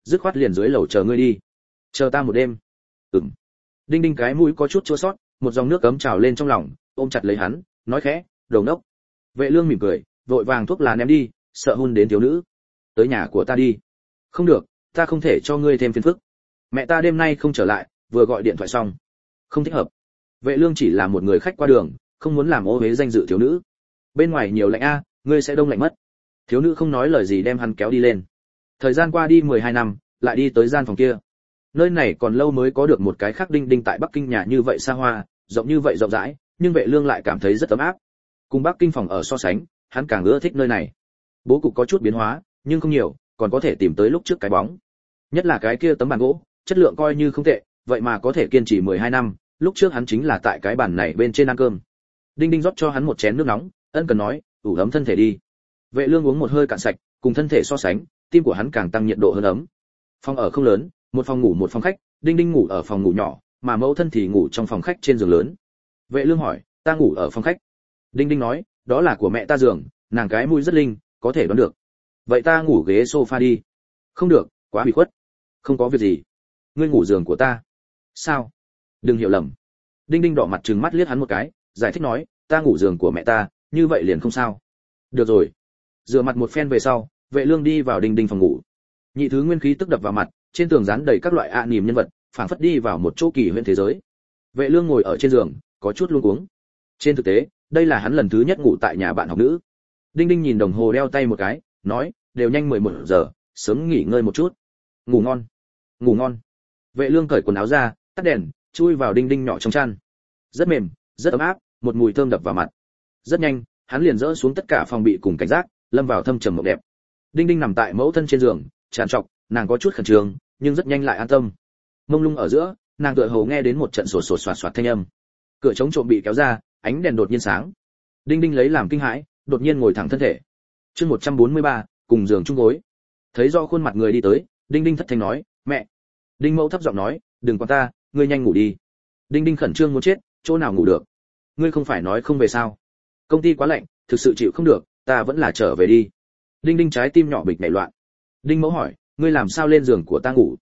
dứt khoát liền dưới lầu chờ ngươi đi. Chờ ta một đêm. Ừm. Đinh Đinh cái mũi có chút chua xót, một dòng nước cấm trào lên trong lòng, ôm chặt lấy hắn, nói khẽ, "Đồ ngốc." Vệ Lương mỉm cười, vội vàng thuốc lá ném đi, sợ hôn đến thiếu nữ. "Tới nhà của ta đi." "Không được, ta không thể cho ngươi thêm phiền phức. Mẹ ta đêm nay không trở lại, vừa gọi điện thoại xong." "Không thích hợp." Vệ Lương chỉ là một người khách qua đường, không muốn làm ô uế danh dự thiếu nữ. "Bên ngoài nhiều lạnh a, ngươi sẽ đông lạnh mất." Thiếu nữ không nói lời gì đem hắn kéo đi lên. Thời gian qua đi 12 năm, lại đi tới gian phòng kia. Nơi này còn lâu mới có được một cái khác Đinh Đinh tại Bắc Kinh nhà như vậy xa hoa, rộng như vậy rộng rãi, nhưng Vệ Lương lại cảm thấy rất ấm áp. Cùng Bắc Kinh phòng ở so sánh, hắn càng ưa thích nơi này. Bố cục có chút biến hóa, nhưng không nhiều, còn có thể tìm tới lúc trước cái bóng. Nhất là cái kia tấm bàn gỗ, chất lượng coi như không tệ, vậy mà có thể kiên trì 12 năm, lúc trước hắn chính là tại cái bàn này bên trên ăn cơm. Đinh Đinh rót cho hắn một chén nước nóng, ân cần nói, "Ủ ấm thân thể đi." Vệ Lương uống một hơi cạn sạch, cùng thân thể so sánh, tim của hắn càng tăng nhiệt độ hơn ấm. Phòng ở không lớn, một phòng ngủ một phòng khách, Đinh Đinh ngủ ở phòng ngủ nhỏ, mà mẫu thân thì ngủ trong phòng khách trên giường lớn. Vệ Lương hỏi, "Ta ngủ ở phòng khách?" Đinh Đinh nói, "Đó là của mẹ ta giường, nàng cái mũi rất linh, có thể đoán được." "Vậy ta ngủ ghế sofa đi." "Không được, quá bị khuất." "Không có việc gì. Ngươi ngủ giường của ta." "Sao?" "Đừng hiểu lầm." Đinh Đinh đỏ mặt trừng mắt liếc hắn một cái, giải thích nói, "Ta ngủ giường của mẹ ta, như vậy liền không sao." "Được rồi." Rửa mặt một phen về sau, Vệ Lương đi vào Đinh Đinh phòng ngủ. Nhị thứ nguyên khí tức đập vào mặt, trên tường dán đầy các loại niềm nhân vật, phảng phất đi vào một chỗ kỳ huyễn thế giới. Vệ Lương ngồi ở trên giường, có chút luống cuống. Trên thực tế, đây là hắn lần thứ nhất ngủ tại nhà bạn học nữ. Đinh Đinh nhìn đồng hồ đeo tay một cái, nói, "Đều nhanh 11 giờ, sớm nghỉ ngơi một chút." "Ngủ ngon." "Ngủ ngon." Vệ Lương cởi quần áo ra, tắt đèn, chui vào Đinh Đinh nhỏ trong chăn. Rất mềm, rất ấm áp, một mùi thơm đập vào mặt. Rất nhanh, hắn liền dỡ xuống tất cả phòng bị cùng cảnh giác, lâm vào thâm trầm mộng đẹp. Đinh Đinh nằm tại mẫu thân trên giường, tràn trọc, nàng có chút khẩn trương, nhưng rất nhanh lại an tâm. Mông lung ở giữa, nàng tựa hồ nghe đến một trận sột sột soạt soạt thanh âm. Cửa chống trộm bị kéo ra, ánh đèn đột nhiên sáng. Đinh Đinh lấy làm kinh hãi, đột nhiên ngồi thẳng thân thể. Chương 143, cùng giường chung gối. Thấy do khuôn mặt người đi tới, Đinh Đinh thất thanh nói, "Mẹ." Đinh Mẫu thấp giọng nói, "Đừng quan ta, ngươi nhanh ngủ đi." Đinh Đinh khẩn trương muốn chết, chỗ nào ngủ được? "Ngươi không phải nói không về sao? Công ty quá lạnh, thực sự chịu không được, ta vẫn là trở về đi." Đinh Đinh trái tim nhỏ bịch nhảy loạn. Đinh Mẫu hỏi, "Ngươi làm sao lên giường của ta ngủ?"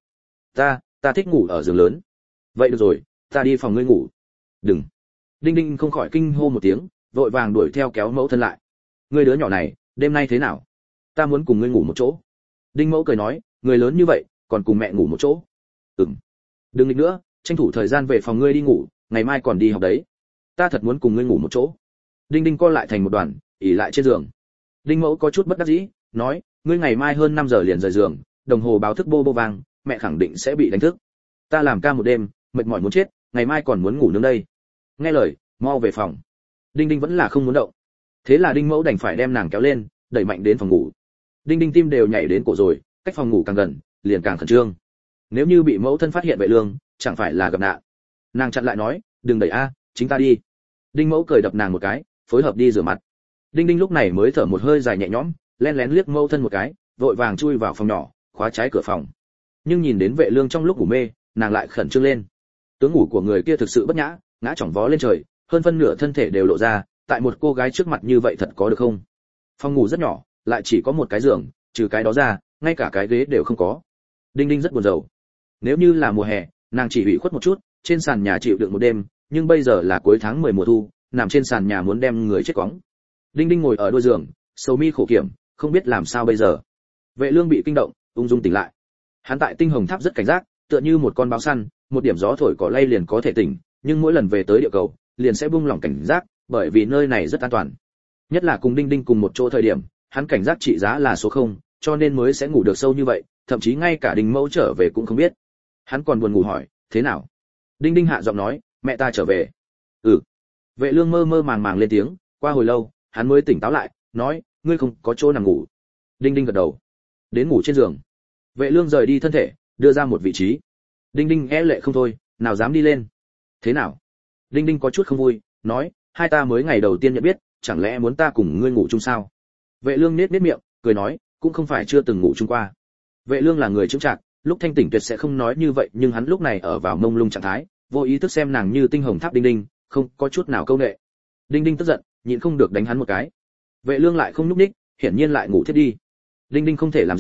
Ta thích ngủ ở giường lớn." "Vậy được rồi, ta đi phòng ngươi ngủ." "Đừng." Đinh Đinh không khỏi kinh hô một tiếng, vội vàng đuổi theo kéo mẫu thân lại. "Ngươi đứa nhỏ này, đêm nay thế nào? Ta muốn cùng ngươi ngủ một chỗ." Đinh Mẫu cười nói, "Người lớn như vậy, còn cùng mẹ ngủ một chỗ?" "Ừm." "Đừng nghịch nữa, tranh thủ thời gian về phòng ngươi đi ngủ, ngày mai còn đi học đấy." "Ta thật muốn cùng ngươi ngủ một chỗ." Đinh Đinh co lại thành một đoàn, ỉ lại trên giường. Đinh Mẫu có chút bất đắc dĩ, nói, "Ngươi ngày mai hơn 5 giờ liền rời giường, đồng hồ báo thức bô bô vang, mẹ khẳng định sẽ bị đánh thức. Ta làm ca một đêm, mệt mỏi muốn chết, ngày mai còn muốn ngủ nướng đây." Nghe lời, mau về phòng. Đinh Đinh vẫn là không muốn động. Thế là Đinh Mẫu đành phải đem nàng kéo lên, đẩy mạnh đến phòng ngủ. Đinh Đinh tim đều nhảy đến cổ rồi, cách phòng ngủ càng gần, liền càng khẩn trương. Nếu như bị mẫu thân phát hiện Vệ Lương, chẳng phải là gặp nạn. Nàng chặn lại nói, "Đừng đẩy a, chính ta đi." Đinh Mẫu cười đập nàng một cái, phối hợp đi rửa mặt. Đinh Đinh lúc này mới thở một hơi dài nhẹ nhõm, lén lén liếc mẫu thân một cái, vội vàng chui vào phòng nhỏ, khóa trái cửa phòng. Nhưng nhìn đến Vệ Lương trong lúc ngủ mê, nàng lại khẩn trương lên. Tướng ngủ của người kia thực sự bất nhã, ngã chỏng vó lên trời, hơn phân nửa thân thể đều lộ ra, tại một cô gái trước mặt như vậy thật có được không? Phòng ngủ rất nhỏ, lại chỉ có một cái giường, trừ cái đó ra, ngay cả cái ghế đều không có. Đinh Đinh rất buồn rầu. Nếu như là mùa hè, nàng chỉ ủy khuất một chút, trên sàn nhà chịu đựng một đêm, nhưng bây giờ là cuối tháng 10 mùa thu, nằm trên sàn nhà muốn đem người chết quóng. Đinh Đinh ngồi ở đuôi giường, sầu mi khổ kiểm, không biết làm sao bây giờ. Vệ Lương bị kinh động, ung dung tỉnh lại. Hắn tại Tinh Hồng Tháp rất cảnh giác, tựa như một con báo săn, một điểm gió thổi cỏ lay liền có thể tỉnh, nhưng mỗi lần về tới địa cầu, liền sẽ buông lỏng cảnh giác, bởi vì nơi này rất an toàn. Nhất là cùng Đinh Đinh cùng một chỗ thời điểm, hắn cảnh giác trị giá là số 0, cho nên mới sẽ ngủ được sâu như vậy, thậm chí ngay cả Đinh Mẫu trở về cũng không biết. Hắn còn buồn ngủ hỏi, "Thế nào?" Đinh Đinh hạ giọng nói, "Mẹ ta trở về." "Ừ." Vệ Lương mơ mơ màng màng lên tiếng, qua hồi lâu, hắn mới tỉnh táo lại, nói, "Ngươi không có chỗ nằm ngủ." Đinh Đinh gật đầu. Đến ngủ trên giường. Vệ Lương rời đi thân thể, đưa ra một vị trí. Đinh Đinh e lệ không thôi, nào dám đi lên. "Thế nào?" Đinh Đinh có chút không vui, nói, "Hai ta mới ngày đầu tiên nhận biết, chẳng lẽ muốn ta cùng ngươi ngủ chung sao?" Vệ Lương nhếch miệng, cười nói, "Cũng không phải chưa từng ngủ chung qua." Vệ Lương là người chững chạc, lúc thanh tỉnh tuyệt sẽ không nói như vậy, nhưng hắn lúc này ở vào mông lung trạng thái, vô ý thức xem nàng như Tinh Hồng Tháp Đinh Đinh, không có chút nào câu nệ. Đinh Đinh tức giận, nhịn không được đánh hắn một cái. Vệ Lương lại không nhúc nhích, hiển nhiên lại ngủ thiếp đi. Đinh Đinh không thể làm gì,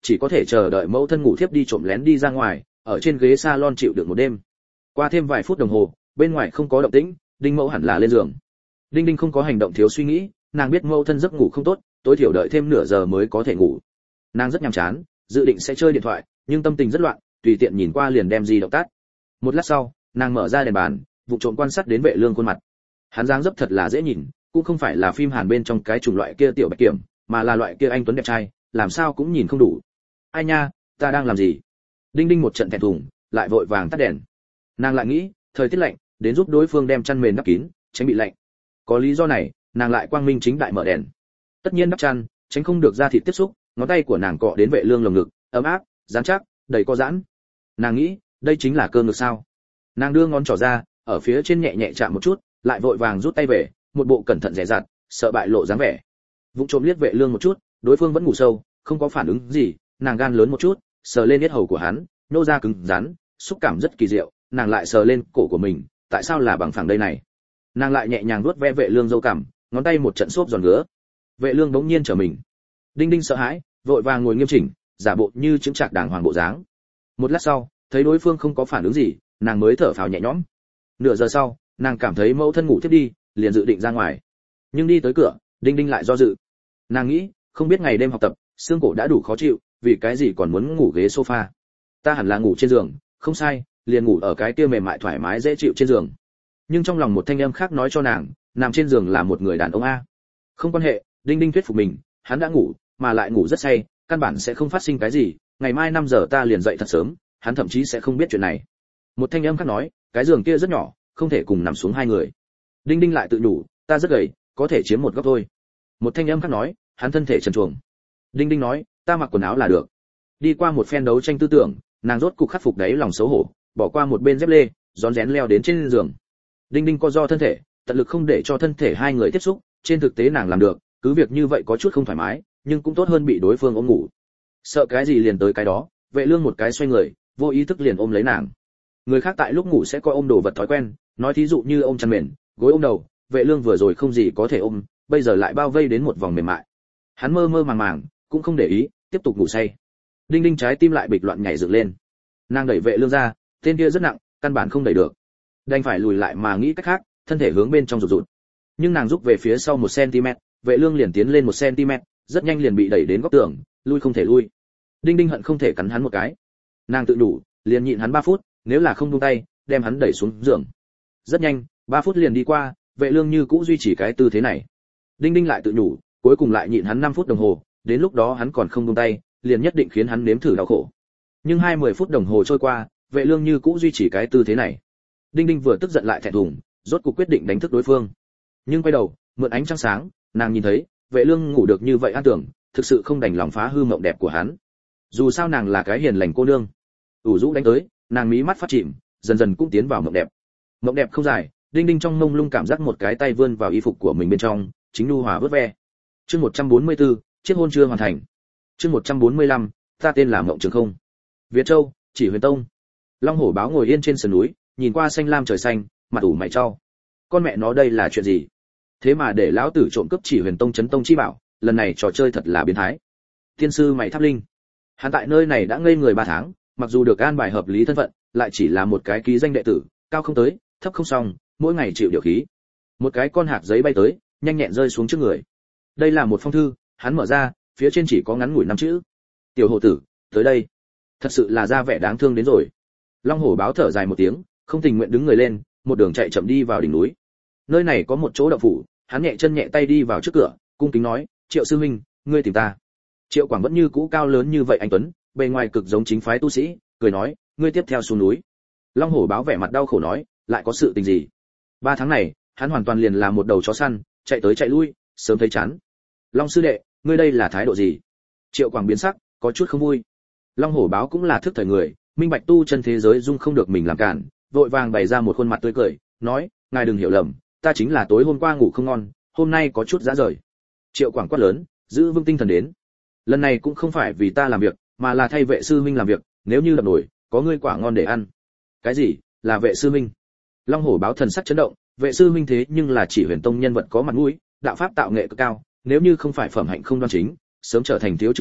chỉ có thể chờ đợi mẫu thân ngủ thiếp đi trộm lén đi ra ngoài, ở trên ghế salon chịu được một đêm. Qua thêm vài phút đồng hồ, bên ngoài không có động tĩnh, Đinh Mẫu hẳn là lên giường. Đinh Đinh không có hành động thiếu suy nghĩ, nàng biết mẫu thân giấc ngủ không tốt, tối thiểu đợi thêm nửa giờ mới có thể ngủ. Nàng rất nhàm chán, dự định sẽ chơi điện thoại, nhưng tâm tình rất loạn, tùy tiện nhìn qua liền đem di động tắt. Một lát sau, nàng mở ra đèn bàn, vụ trộm quan sát đến Vệ Lương khuôn mặt. Hắn dáng dấp thật là dễ nhìn, cũng không phải là phim Hàn bên trong cái chủng loại kia tiểu bạch kiểm, mà là loại kia anh tuấn đẹp trai, làm sao cũng nhìn không đủ. Ai nha, ta đang làm gì? Đinh Đinh một trận thẹn thùng, lại vội vàng tắt đèn. Nàng lại nghĩ, thời tiết lạnh, đến giúp đối phương đem chăn mền đắp kín, tránh bị lạnh. Có lý do này, nàng lại quang minh chính đại mở đèn. Tất nhiên đắp chăn, tránh không được da thịt tiếp xúc, ngón tay của nàng cọ đến Vệ Lương lồng ngực, ấm áp, rắn chắc, đầy co giãn. Nàng nghĩ, đây chính là cơ ngực sao? Nàng đưa ngón trỏ ra, ở phía trên nhẹ nhẹ chạm một chút, lại vội vàng rút tay về, một bộ cẩn thận dè dặt, sợ bại lộ dáng vẻ. Vụng trộm liếc Vệ Lương một chút, đối phương vẫn ngủ sâu, không có phản ứng gì, nàng gan lớn một chút, sờ lên yết hầu của hắn, nô ra cứng rắn, xúc cảm rất kỳ diệu, nàng lại sờ lên cổ của mình, tại sao là bằng phẳng đây này? Nàng lại nhẹ nhàng vuốt ve Vệ Lương râu cằm, ngón tay một trận xốp giòn ngứa. Vệ Lương bỗng nhiên trở mình. Đinh Đinh sợ hãi, vội vàng ngồi nghiêm chỉnh, giả bộ như chứng trạc đàng hoàng bộ dáng. Một lát sau, thấy đối phương không có phản ứng gì, nàng mới thở phào nhẹ nhõm. Nửa giờ sau, nàng cảm thấy mẫu thân ngủ thiếp đi, liền dự định ra ngoài. Nhưng đi tới cửa, Đinh Đinh lại do dự. Nàng nghĩ, không biết ngày đêm học tập, xương cổ đã đủ khó chịu, vì cái gì còn muốn ngủ ghế sofa? Ta hẳn là ngủ trên giường, không sai, liền ngủ ở cái kia mềm mại thoải mái dễ chịu trên giường. Nhưng trong lòng một thanh âm khác nói cho nàng, nằm trên giường là một người đàn ông a. Không quan hệ, Đinh Đinh thuyết phục mình, hắn đã ngủ, mà lại ngủ rất say, căn bản sẽ không phát sinh cái gì, ngày mai 5 giờ ta liền dậy thật sớm, hắn thậm chí sẽ không biết chuyện này. Một thanh âm khác nói, cái giường kia rất nhỏ, không thể cùng nằm xuống hai người. Đinh Đinh lại tự đủ, ta rất gầy, có thể chiếm một góc thôi. Một thanh âm khác nói, hắn thân thể trần truồng. Đinh Đinh nói, ta mặc quần áo là được. Đi qua một phen đấu tranh tư tưởng, nàng rốt cục khắc phục đáy lòng xấu hổ, bỏ qua một bên dép lê, rón rén leo đến trên giường. Đinh Đinh co do thân thể, tận lực không để cho thân thể hai người tiếp xúc, trên thực tế nàng làm được, cứ việc như vậy có chút không thoải mái, nhưng cũng tốt hơn bị đối phương ôm ngủ. Sợ cái gì liền tới cái đó, Vệ Lương một cái xoay người, vô ý thức liền ôm lấy nàng. Người khác tại lúc ngủ sẽ coi ôm đồ vật thói quen, nói thí dụ như ôm chăn mền, gối ôm đầu, Vệ Lương vừa rồi không gì có thể ôm, bây giờ lại bao vây đến một vòng mềm mại. Hắn mơ mơ màng màng, cũng không để ý, tiếp tục ngủ say. Đinh Đinh trái tim lại bịch loạn nhảy dựng lên. Nàng đẩy Vệ Lương ra, tên kia rất nặng, căn bản không đẩy được. Đành phải lùi lại mà nghĩ cách khác, thân thể hướng bên trong rụt rụt. Nhưng nàng rút về phía sau 1 cm, Vệ Lương liền tiến lên 1 cm, rất nhanh liền bị đẩy đến góc tường, lui không thể lui. Đinh Đinh hận không thể cắn hắn một cái. Nàng tự đủ, liền nhịn hắn 3 phút, nếu là không buông tay, đem hắn đẩy xuống giường. Rất nhanh, 3 phút liền đi qua, Vệ Lương như cũ duy trì cái tư thế này. Đinh Đinh lại tự nhủ, cuối cùng lại nhịn hắn 5 phút đồng hồ, đến lúc đó hắn còn không buông tay, liền nhất định khiến hắn nếm thử đau khổ. Nhưng 20 phút đồng hồ trôi qua, Vệ Lương như cũ duy trì cái tư thế này. Đinh Đinh vừa tức giận lại thẹn thùng, rốt cuộc quyết định đánh thức đối phương. Nhưng quay đầu, mượn ánh trăng sáng, nàng nhìn thấy, Vệ Lương ngủ được như vậy an tưởng, thực sự không đành lòng phá hư mộng đẹp của hắn. Dù sao nàng là cái hiền lành cô nương. ủ rũ đánh tới, nàng mí mắt phát chìm, dần dần cũng tiến vào mộng đẹp. Mộng đẹp không dài, Đinh Đinh trong mông lung cảm giác một cái tay vươn vào y phục của mình bên trong, chính nu hòa vớt ve. Chương 144, chiếc hôn chưa hoàn thành. Chương 145, ta tên là Mộng Trường Không. Việt Châu, Chỉ Huyền Tông. Long Hổ Báo ngồi yên trên sườn núi, nhìn qua xanh lam trời xanh, mặt ủ mày chau. Con mẹ nó đây là chuyện gì? Thế mà để lão tử trộm cướp Chỉ Huyền Tông chấn tông chi bảo, lần này trò chơi thật là biến thái. Tiên sư mày tháp linh. Hắn tại nơi này đã ngây người 3 tháng, mặc dù được an bài hợp lý thân phận, lại chỉ là một cái ký danh đệ tử, cao không tới, thấp không xong, mỗi ngày chịu điều khí. Một cái con hạt giấy bay tới, nhanh nhẹn rơi xuống trước người. Đây là một phong thư, hắn mở ra, phía trên chỉ có ngắn ngủi 5 chữ. Tiểu hộ tử, tới đây. Thật sự là ra vẻ đáng thương đến rồi. Long Hổ Báo thở dài một tiếng, không tình nguyện đứng người lên, một đường chạy chậm đi vào đỉnh núi. Nơi này có một chỗ động phủ, hắn nhẹ chân nhẹ tay đi vào trước cửa, cung kính nói, Triệu sư huynh, ngươi tìm ta. Triệu Quảng vẫn như cũ cao lớn như vậy anh tuấn, bề ngoài cực giống chính phái tu sĩ, cười nói, ngươi tiếp theo xuống núi. Long Hổ Báo vẻ mặt đau khổ nói, lại có sự tình gì? 3 tháng này, hắn hoàn toàn liền là một đầu chó săn, chạy tới chạy lui, sớm thấy chán. Long sư đệ, ngươi đây là thái độ gì? Triệu Quảng biến sắc, có chút không vui. Long Hổ Báo cũng là thức thời người, minh bạch tu chân thế giới dung không được mình làm cản, vội vàng bày ra một khuôn mặt tươi cười, nói, ngài đừng hiểu lầm, ta chính là tối hôm qua ngủ không ngon, hôm nay có chút dã rời. Triệu Quảng quát lớn, giữ vững tinh thần đến. Lần này cũng không phải vì ta làm việc, mà là thay Vệ sư huynh làm việc, nếu như lập nổi, có ngươi quả ngon để ăn. Cái gì? Là Vệ sư huynh? Long Hổ Báo thần sắc chấn động, Vệ sư huynh thế nhưng là Chỉ Huyền Tông nhân vật có mặt mũi, đạo pháp tạo nghệ cực cao, nếu như không phải phẩm hạnh không đoan chính, sớm trở thành thiếu trưởng môn,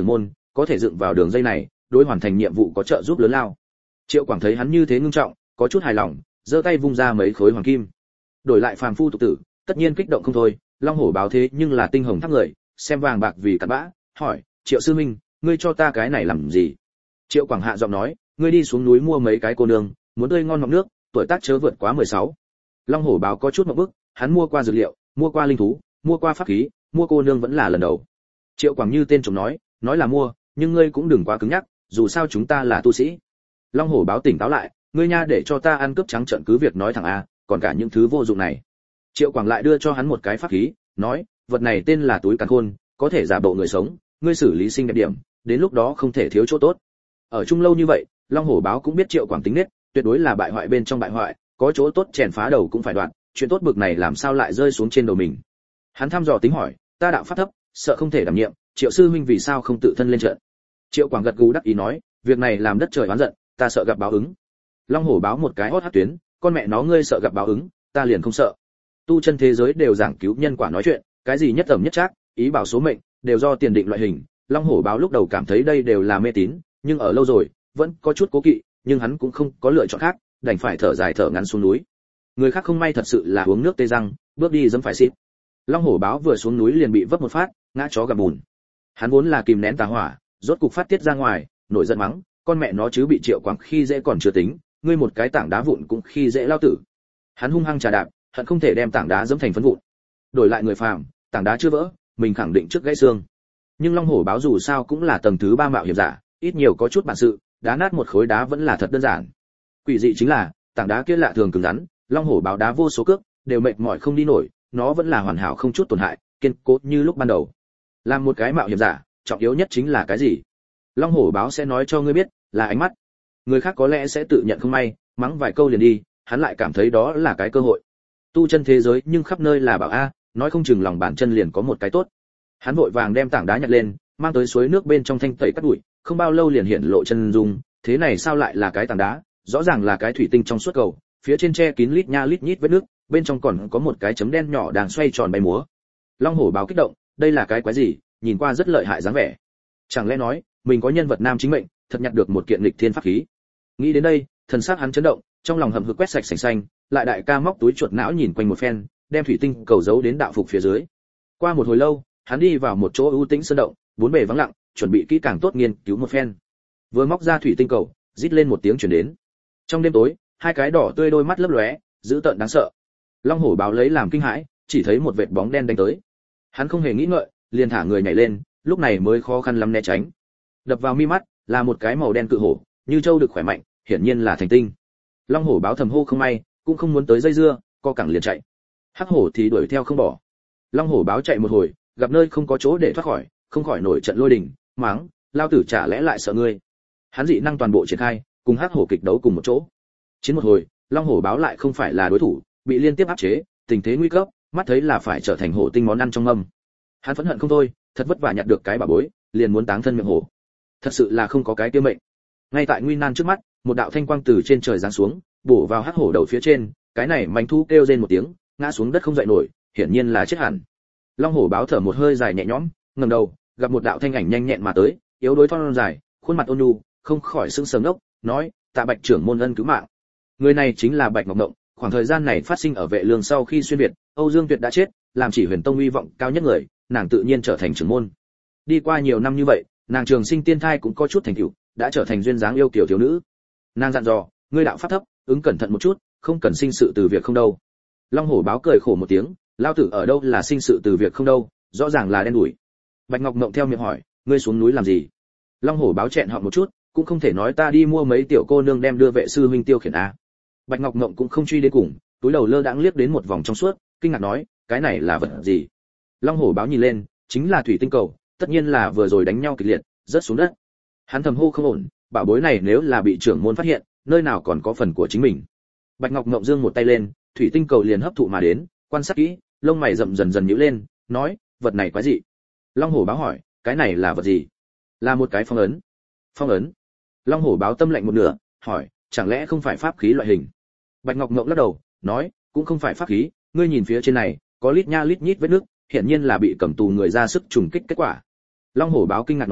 có thể dựng vào đường dây này, đối hoàn thành nhiệm vụ có trợ giúp lớn lao. Triệu Quảng thấy hắn như thế ngưng trọng, có chút hài lòng, giơ tay vung ra mấy khối hoàng kim. Đổi lại phàm phu tục tử, tất nhiên kích động không thôi, Long Hổ báo thế nhưng là tinh hồng tháp người, xem vàng bạc vì cặn bã, hỏi, Triệu sư huynh, ngươi cho ta cái này làm gì? Triệu Quảng hạ giọng nói, ngươi đi xuống núi mua mấy cái cô nương, muốn tươi ngon ngọt nước, tuổi tác chớ vượt quá 16. Long Hổ báo có chút ngượng bức, hắn mua qua dược liệu, mua qua linh thú, mua qua pháp khí, mua cô nương vẫn là lần đầu. Triệu Quảng như tên trộm nói là mua, nhưng ngươi cũng đừng quá cứng nhắc, dù sao chúng ta là tu sĩ. Long Hổ báo tỉnh táo lại, ngươi nha để cho ta ăn cướp trắng trợn cứ việc nói thẳng a, còn cả những thứ vô dụng này. Triệu Quảng lại đưa cho hắn một cái pháp khí, nói, vật này tên là túi càn khôn, có thể giả bộ người sống, ngươi xử lý sinh đẹp điểm, đến lúc đó không thể thiếu chỗ tốt. Ở chung lâu như vậy, Long Hổ báo cũng biết Triệu Quảng tính nết, tuyệt đối là bại hoại bên trong bại hoại, có chỗ tốt chèn phá đầu cũng phải đoạn, chuyện tốt bực này làm sao lại rơi xuống trên đầu mình. Hắn thăm dò tính hỏi, ta đạo pháp thấp, sợ không thể đảm nhiệm, Triệu sư huynh vì sao không tự thân lên trận? Triệu Quảng gật gù đắc ý nói, việc này làm đất trời oán giận, ta sợ gặp báo ứng. Long Hổ báo một cái hót hất tuyến, con mẹ nó ngươi sợ gặp báo ứng, ta liền không sợ. Tu chân thế giới đều giảng cứu nhân quả nói chuyện, cái gì nhất ẩm nhất trác, ý bảo số mệnh, đều do tiền định loại hình. Long Hổ báo lúc đầu cảm thấy đây đều là mê tín, nhưng ở lâu rồi, vẫn có chút cố kỵ, nhưng hắn cũng không có lựa chọn khác, đành phải thở dài thở ngắn xuống núi. Người khác không may thật sự là uống nước tê răng, bước đi dẫm phải xịt. Long Hổ báo vừa xuống núi liền bị vấp một phát, ngã chó gặp bùn. Hắn vốn là kìm nén tà hỏa, rốt cục phát tiết ra ngoài, nổi giận mắng, con mẹ nó chứ bị Triệu Quảng khi dễ còn chưa tính, ngươi một cái tảng đá vụn cũng khi dễ lao tử. Hắn hung hăng trà đạp, hận không thể đem tảng đá dẫm thành phấn vụn. Đổi lại người phàm, tảng đá chưa vỡ, mình khẳng định trước gãy xương. Nhưng Long Hổ báo dù sao cũng là tầng thứ 3 mạo hiểm giả, ít nhiều có chút bản sự, đá nát một khối đá vẫn là thật đơn giản. Quỷ dị chính là, tảng đá kia lạ thường cứng rắn, Long Hổ báo đá vô số cước, đều mệt mỏi không đi nổi, nó vẫn là hoàn hảo không chút tổn hại, kiên cố như lúc ban đầu. Làm một cái mạo hiểm giả, trọng yếu nhất chính là cái gì? Long Hổ báo sẽ nói cho ngươi biết, là ánh mắt. Người khác có lẽ sẽ tự nhận không may, mắng vài câu liền đi, hắn lại cảm thấy đó là cái cơ hội. Tu chân thế giới nhưng khắp nơi là bảo a, nói không chừng lòng bàn chân liền có một cái tốt. Hắn vội vàng đem tảng đá nhặt lên, mang tới suối nước bên trong thanh tẩy cắt bụi, không bao lâu liền hiện lộ chân dung, thế này sao lại là cái tảng đá, rõ ràng là cái thủy tinh trong suốt cầu, phía trên che kín lít nha lít nhít vết nước, bên trong còn có một cái chấm đen nhỏ đang xoay tròn bay múa. Long Hổ báo kích động, đây là cái quái gì, nhìn qua rất lợi hại dáng vẻ. Chẳng lẽ nói, mình có nhân vật nam chính mệnh, thật nhặt được một kiện nghịch thiên pháp khí. Nghĩ đến đây, thần sắc hắn chấn động, trong lòng hầm hực quét sạch sành xanh, lại đại ca móc túi chuột não nhìn quanh một phen, đem thủy tinh cầu giấu đến đạo phục phía dưới. Qua một hồi lâu, hắn đi vào một chỗ ưu tĩnh sơn động, bốn bề vắng lặng, chuẩn bị kỹ càng tốt nghiên cứu một phen. Vừa móc ra thủy tinh cầu, rít lên một tiếng truyền đến. Trong đêm tối, hai cái đỏ tươi đôi mắt lấp lóe, dữ tợn đáng sợ. Long Hổ báo lấy làm kinh hãi, chỉ thấy một vệt bóng đen đánh tới. Hắn không hề nghĩ ngợi, liền thả người nhảy lên, lúc này mới khó khăn lắm né tránh. Đập vào mi mắt là một cái màu đen cự hổ, như trâu được khỏe mạnh, hiển nhiên là thành tinh. Long Hổ báo thầm hô không may, cũng không muốn tới dây dưa, co cẳng liền chạy. Hắc hổ thì đuổi theo không bỏ. Long Hổ báo chạy một hồi, gặp nơi không có chỗ để thoát khỏi, không khỏi nổi trận lôi đình, mắng, lao tử chả lẽ lại sợ ngươi. Hắn dị năng toàn bộ triển khai, cùng Hắc hổ kịch đấu cùng một chỗ. Chiến một hồi, Long Hổ báo lại không phải là đối thủ, bị liên tiếp áp chế, tình thế nguy cấp, mắt thấy là phải trở thành hổ tinh món ăn trong mâm. Hắn phẫn hận không thôi, thật vất vả nhặt được cái bảo bối, liền muốn táng thân miệng hổ. Thật sự là không có cái kia mệnh. Ngay tại nguy nan trước mắt, một đạo thanh quang từ trên trời giáng xuống, bổ vào Hắc hổ đầu phía trên, cái này manh thú kêu rên một tiếng, ngã xuống đất không dậy nổi, hiển nhiên là chết hẳn. Long Hổ báo thở một hơi dài nhẹ nhõm, ngẩng đầu, gặp một đạo thanh ảnh nhanh nhẹn mà tới, yếu đuối thon dài, khuôn mặt ôn nhu, không khỏi sững sờ ngốc, nói, tạ Bạch trưởng môn ân cứu mạng. Người này chính là Bạch Ngọc Ngộng, khoảng thời gian này phát sinh ở Vệ Lương sau khi xuyên việt, Âu Dương Tuyệt đã chết, làm chỉ Huyền Tông uy vọng cao nhất người, nàng tự nhiên trở thành trưởng môn. Đi qua nhiều năm như vậy, nàng trường sinh tiên thai cũng có chút thành tựu, đã trở thành duyên dáng yêu kiều thiếu nữ. Nàng dặn dò, ngươi đạo pháp thấp, ứng cẩn thận một chút, không cần sinh sự từ việc không đâu. Long Hổ báo cười khổ một tiếng, lao tử ở đâu là sinh sự từ việc không đâu, rõ ràng là đen đủi. Bạch Ngọc Ngộng theo miệng hỏi, ngươi xuống núi làm gì? Long Hổ báo chẹn họ một chút, cũng không thể nói ta đi mua mấy tiểu cô nương đem đưa vệ sư huynh tiêu khiển a. Bạch Ngọc Ngộng cũng không truy đến cùng, túi đầu lơ đãng liếc đến một vòng trong suốt, kinh ngạc nói, cái này là vật gì? Long Hổ báo nhìn lên, chính là thủy tinh cầu, tất nhiên là vừa rồi đánh nhau kịch liệt, rớt xuống đất. Hắn thầm hô không ổn, bảo bối này nếu là bị trưởng môn phát hiện, nơi nào còn có phần của chính mình. Bạch Ngọc Ngộng giương một tay lên, thủy tinh cầu liền hấp thụ mà đến, quan sát kỹ, lông mày rậm dần dần nhíu lên, nói, vật này quái gì? Long Hổ báo hỏi, cái này là vật gì? Là một cái phong ấn. Phong ấn? Long Hổ báo tâm lạnh một nửa, hỏi, chẳng lẽ không phải pháp khí loại hình? Bạch Ngọc Ngộng lắc đầu, nói, cũng không phải pháp khí, ngươi nhìn phía trên này, có lít nha lít nhít vết nước, hiển nhiên là bị cầm tù người ra sức trùng kích kết quả. Long Hổ báo kinh ngạc nói,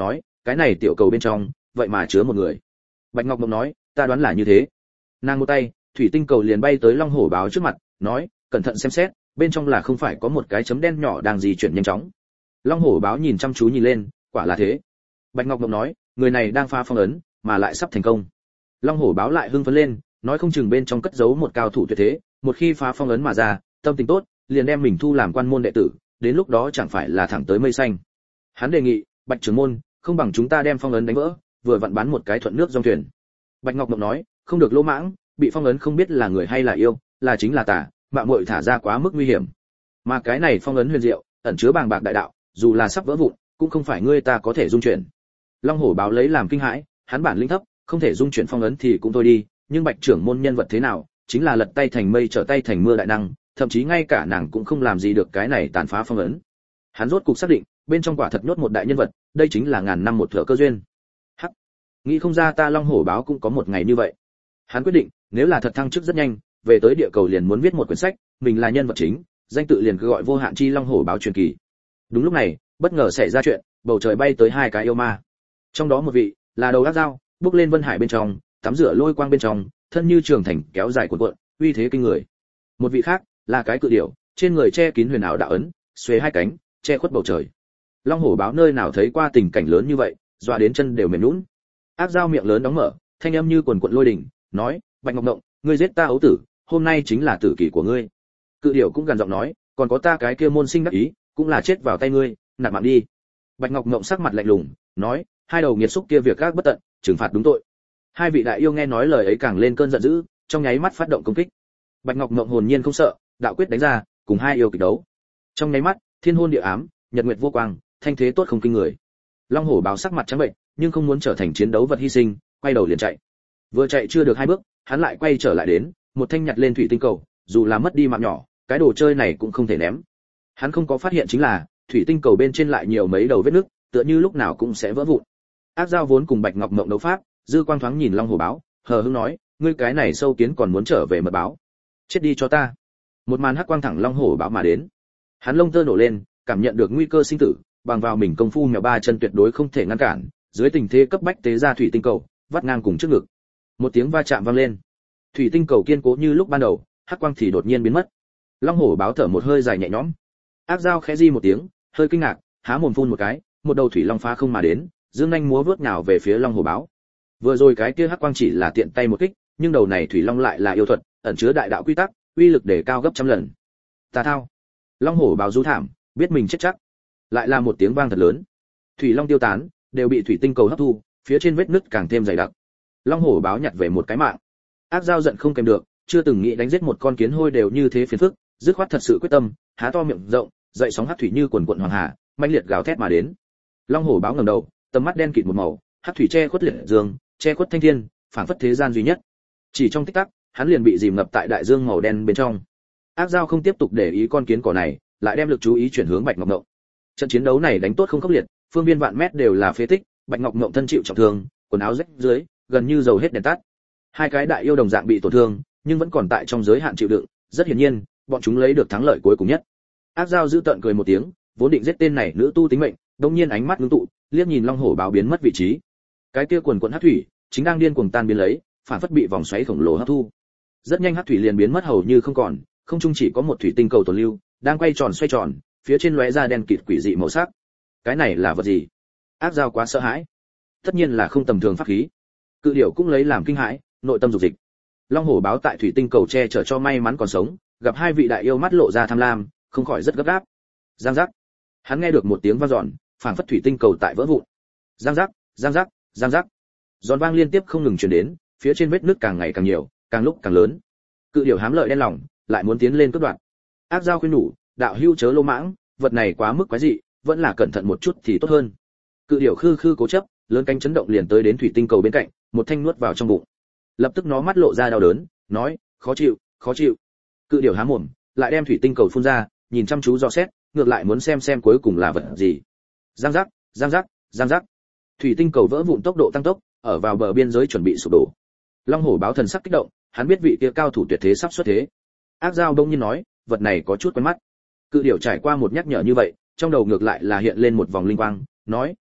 cái này tiểu cầu bên trong vậy mà chứa một người. Bạch Ngọc Mộng nói, ta đoán là như thế. Nàng một tay, thủy tinh cầu liền bay tới Long Hổ Báo trước mặt, nói, cẩn thận xem xét, bên trong là không phải có một cái chấm đen nhỏ đang di chuyển nhanh chóng. Long Hổ Báo nhìn chăm chú nhìn lên, quả là thế. Bạch Ngọc Mộng nói, người này đang phá phong ấn, mà lại sắp thành công. Long Hổ Báo lại hưng phấn lên, nói không chừng bên trong cất giấu một cao thủ tuyệt thế, một khi phá phong ấn mà ra, tâm tình tốt, liền đem mình thu làm quan môn đệ tử, đến lúc đó chẳng phải là thẳng tới mây xanh. Hắn đề nghị, Bạch trưởng môn, không bằng chúng ta đem phong ấn đánh vỡ, vừa vặn bán một cái thuận nước dòng thuyền. Bạch Ngọc Mộng nói, không được lỗ mãng, bị phong ấn không biết là người hay là yêu, là chính là tà, mạo muội thả ra quá mức nguy hiểm. Mà cái này phong ấn huyền diệu, ẩn chứa bàng bạc đại đạo, dù là sắp vỡ vụn, cũng không phải ngươi ta có thể dung chuyển. Long Hổ Báo lấy làm kinh hãi, hắn bản lĩnh thấp, không thể dung chuyển phong ấn thì cũng thôi đi, nhưng Bạch trưởng môn nhân vật thế nào, chính là lật tay thành mây trở tay thành mưa đại năng, thậm chí ngay cả nàng cũng không làm gì được cái này tàn phá phong ấn. Hắn rốt cục xác định, bên trong quả thật nhốt một đại nhân vật, đây chính là ngàn năm một thửa cơ duyên. Hắc, nghĩ không ra ta Long Hổ Báo cũng có một ngày như vậy. Hắn quyết định, nếu là thật thăng chức rất nhanh, về tới địa cầu liền muốn viết một quyển sách, mình là nhân vật chính, danh tự liền cứ gọi Vô Hạn Chi Long Hổ Báo truyền kỳ. Đúng lúc này, bất ngờ xảy ra chuyện, bầu trời bay tới hai cái yêu ma. Trong đó một vị là đầu ác dao, bước lên vân hải bên trong, tắm rửa lôi quang bên trong, thân như trường thành kéo dài cuộn cuộn, uy thế kinh người. Một vị khác là cái cự điểu, trên người che kín huyền ảo đạo ấn, xuề hai cánh, che khuất bầu trời. Long Hổ Báo nơi nào thấy qua tình cảnh lớn như vậy, dọa đến chân đều mềm nhũn. Ác dao miệng lớn đóng mở, thanh âm như quần quật lôi đình, nói, Bạch Ngọc Ngộng, ngươi giết ta ấu tử, hôm nay chính là tử kỳ của ngươi. Cự điểu cũng gần giọng nói, còn có ta cái kia môn sinh đắc ý, cũng là chết vào tay ngươi, nạp mạng đi. Bạch Ngọc Ngộng sắc mặt lạnh lùng, nói, hai đầu nghiệt xúc kia việc gác bất tận, trừng phạt đúng tội. Hai vị đại yêu nghe nói lời ấy càng lên cơn giận dữ, trong nháy mắt phát động công kích. Bạch Ngọc Ngộng hồn nhiên không sợ, đạo quyết đánh ra, cùng hai yêu kịch đấu. Trong nháy mắt, thiên hôn địa ám, nhật nguyệt vô quang, thanh thế tốt không kinh người. Long Hổ Báo sắc mặt trắng bệnh, nhưng không muốn trở thành chiến đấu vật hy sinh, quay đầu liền chạy. Vừa chạy chưa được hai bước, hắn lại quay trở lại đến, một thanh nhặt lên thủy tinh cầu, dù là mất đi mạng nhỏ, cái đồ chơi này cũng không thể ném. Hắn không có phát hiện chính là, thủy tinh cầu bên trên lại nhiều mấy đầu vết nứt, tựa như lúc nào cũng sẽ vỡ vụn. Ác dao vốn cùng Bạch Ngọc Mộng đấu pháp, dư quang thoáng nhìn Long Hổ Báo, hờ hững nói, ngươi cái này sâu kiến còn muốn trở về mật báo, chết đi cho ta. Một màn hắc quang thẳng Long Hổ Báo mà đến. Hắn lông tơ nổ lên, cảm nhận được nguy cơ sinh tử, bằng vào mình công phu mèo ba chân tuyệt đối không thể ngăn cản, dưới tình thế cấp bách tế ra thủy tinh cầu, vắt ngang cùng trước ngực. Một tiếng va chạm vang lên. Thủy tinh cầu kiên cố như lúc ban đầu, hắc quang thì đột nhiên biến mất. Long Hổ Báo thở một hơi dài nhẹ nhõm. Ác dao khẽ di một tiếng, hơi kinh ngạc, há mồm phun một cái, một đầu thủy long phá không mà đến, dương nhanh múa vớt nhào về phía Long Hổ Báo. Vừa rồi cái kia hắc quang chỉ là tiện tay một kích, nhưng đầu này thủy long lại là yêu thuật, ẩn chứa đại đạo quy tắc, uy lực đề cao gấp trăm lần. Tà thao. Long Hổ Báo rú thảm, biết mình chết chắc. Lại là một tiếng vang thật lớn. Thủy long tiêu tán, đều bị thủy tinh cầu hấp thu, phía trên vết nứt càng thêm dày đặc. Long Hổ Báo nhặt về một cái mạng. Ác dao giận không kèm được, chưa từng nghĩ đánh giết một con kiến hôi đều như thế phiền phức, dứt khoát thật sự quyết tâm, há to miệng rộng, dậy sóng hắc thủy như quần quần hoàng hà, mãnh liệt gào thét mà đến. Long Hổ Báo ngẩng đầu, tầm mắt đen kịt một màu, hắc thủy che khuất liệt dương, che khuất thanh thiên, phảng phất thế gian duy nhất. Chỉ trong tích tắc, hắn liền bị dìm ngập tại đại dương màu đen bên trong. Ác dao không tiếp tục để ý con kiến cỏ này, lại đem lực chú ý chuyển hướng Bạch Ngọc Ngộng. Trận chiến đấu này đánh tốt không khốc liệt, phương viên vạn mét đều là phế tích, Bạch Ngọc Ngộng thân chịu trọng thương, quần áo rách dưới, gần như dầu hết đèn tắt. Hai cái đại yêu đồng dạng bị tổn thương, nhưng vẫn còn tại trong giới hạn chịu đựng, rất hiển nhiên, bọn chúng lấy được thắng lợi cuối cùng nhất. Ác dao giữ tợn cười một tiếng, vốn định giết tên này nữ tu tính mệnh, đột nhiên ánh mắt ngưng tụ, liếc nhìn Long Hổ Báo biến mất vị trí. Cái kia quần quần hắc thủy, chính đang điên cuồng tan biến lấy, phản phất bị vòng xoáy khổng lồ hấp thu. Rất nhanh hắc thủy liền biến mất hầu như không còn, không chung chỉ có một thủy tinh cầu tồn lưu, đang quay tròn xoay tròn, phía trên lóe ra đen kịt quỷ dị màu sắc. Cái này là vật gì? Ác dao quá sợ hãi. Tất nhiên là không tầm thường pháp khí. Cự điểu cũng lấy làm kinh hãi, nội tâm dục dịch. Long Hổ Báo tại thủy tinh cầu che chở cho may mắn còn sống, gặp hai vị đại yêu mắt lộ ra tham lam, không khỏi rất gấp gáp. Giang giác. Hắn nghe được một tiếng vang dọn, phảng phất thủy tinh cầu tại vỡ vụn. Giang giác, giang giác, giang giác. Giòn vang liên tiếp không ngừng truyền đến, phía trên vết nứt càng ngày càng nhiều, càng lúc càng lớn. Cự điểu hám lợi đen lòng, lại muốn tiến lên cướp đoạt. Ác dao khuyên nhủ, đạo hữu chớ lô mãng, vật này quá mức quái dị, vẫn là cẩn thận một chút thì tốt hơn. Cự điểu khư khư cố chấp, lớn cánh chấn động liền tới đến thủy tinh cầu bên cạnh, một thanh nuốt vào trong bụng. Lập tức nó mắt lộ ra đau đớn, nói, khó chịu, khó chịu. Cự điểu há mồm, lại đem thủy tinh cầu phun ra, nhìn chăm chú dò xét, ngược lại muốn xem cuối cùng là vật gì. Giang giác, giang giác, giang giác. Thủy tinh cầu vỡ vụn tốc độ tăng tốc, ở vào bờ biên giới chuẩn bị sụp đổ. Long Hổ Báo thần sắc kích động, hắn biết vị kia cao thủ tuyệt thế sắp xuất thế. Ác dao đông nhiên nói, vật này có chút quen mắt. Cự điểu trải qua một nhắc nhở như vậy, trong đầu ngược lại là hiện lên một vòng linh quang, nói,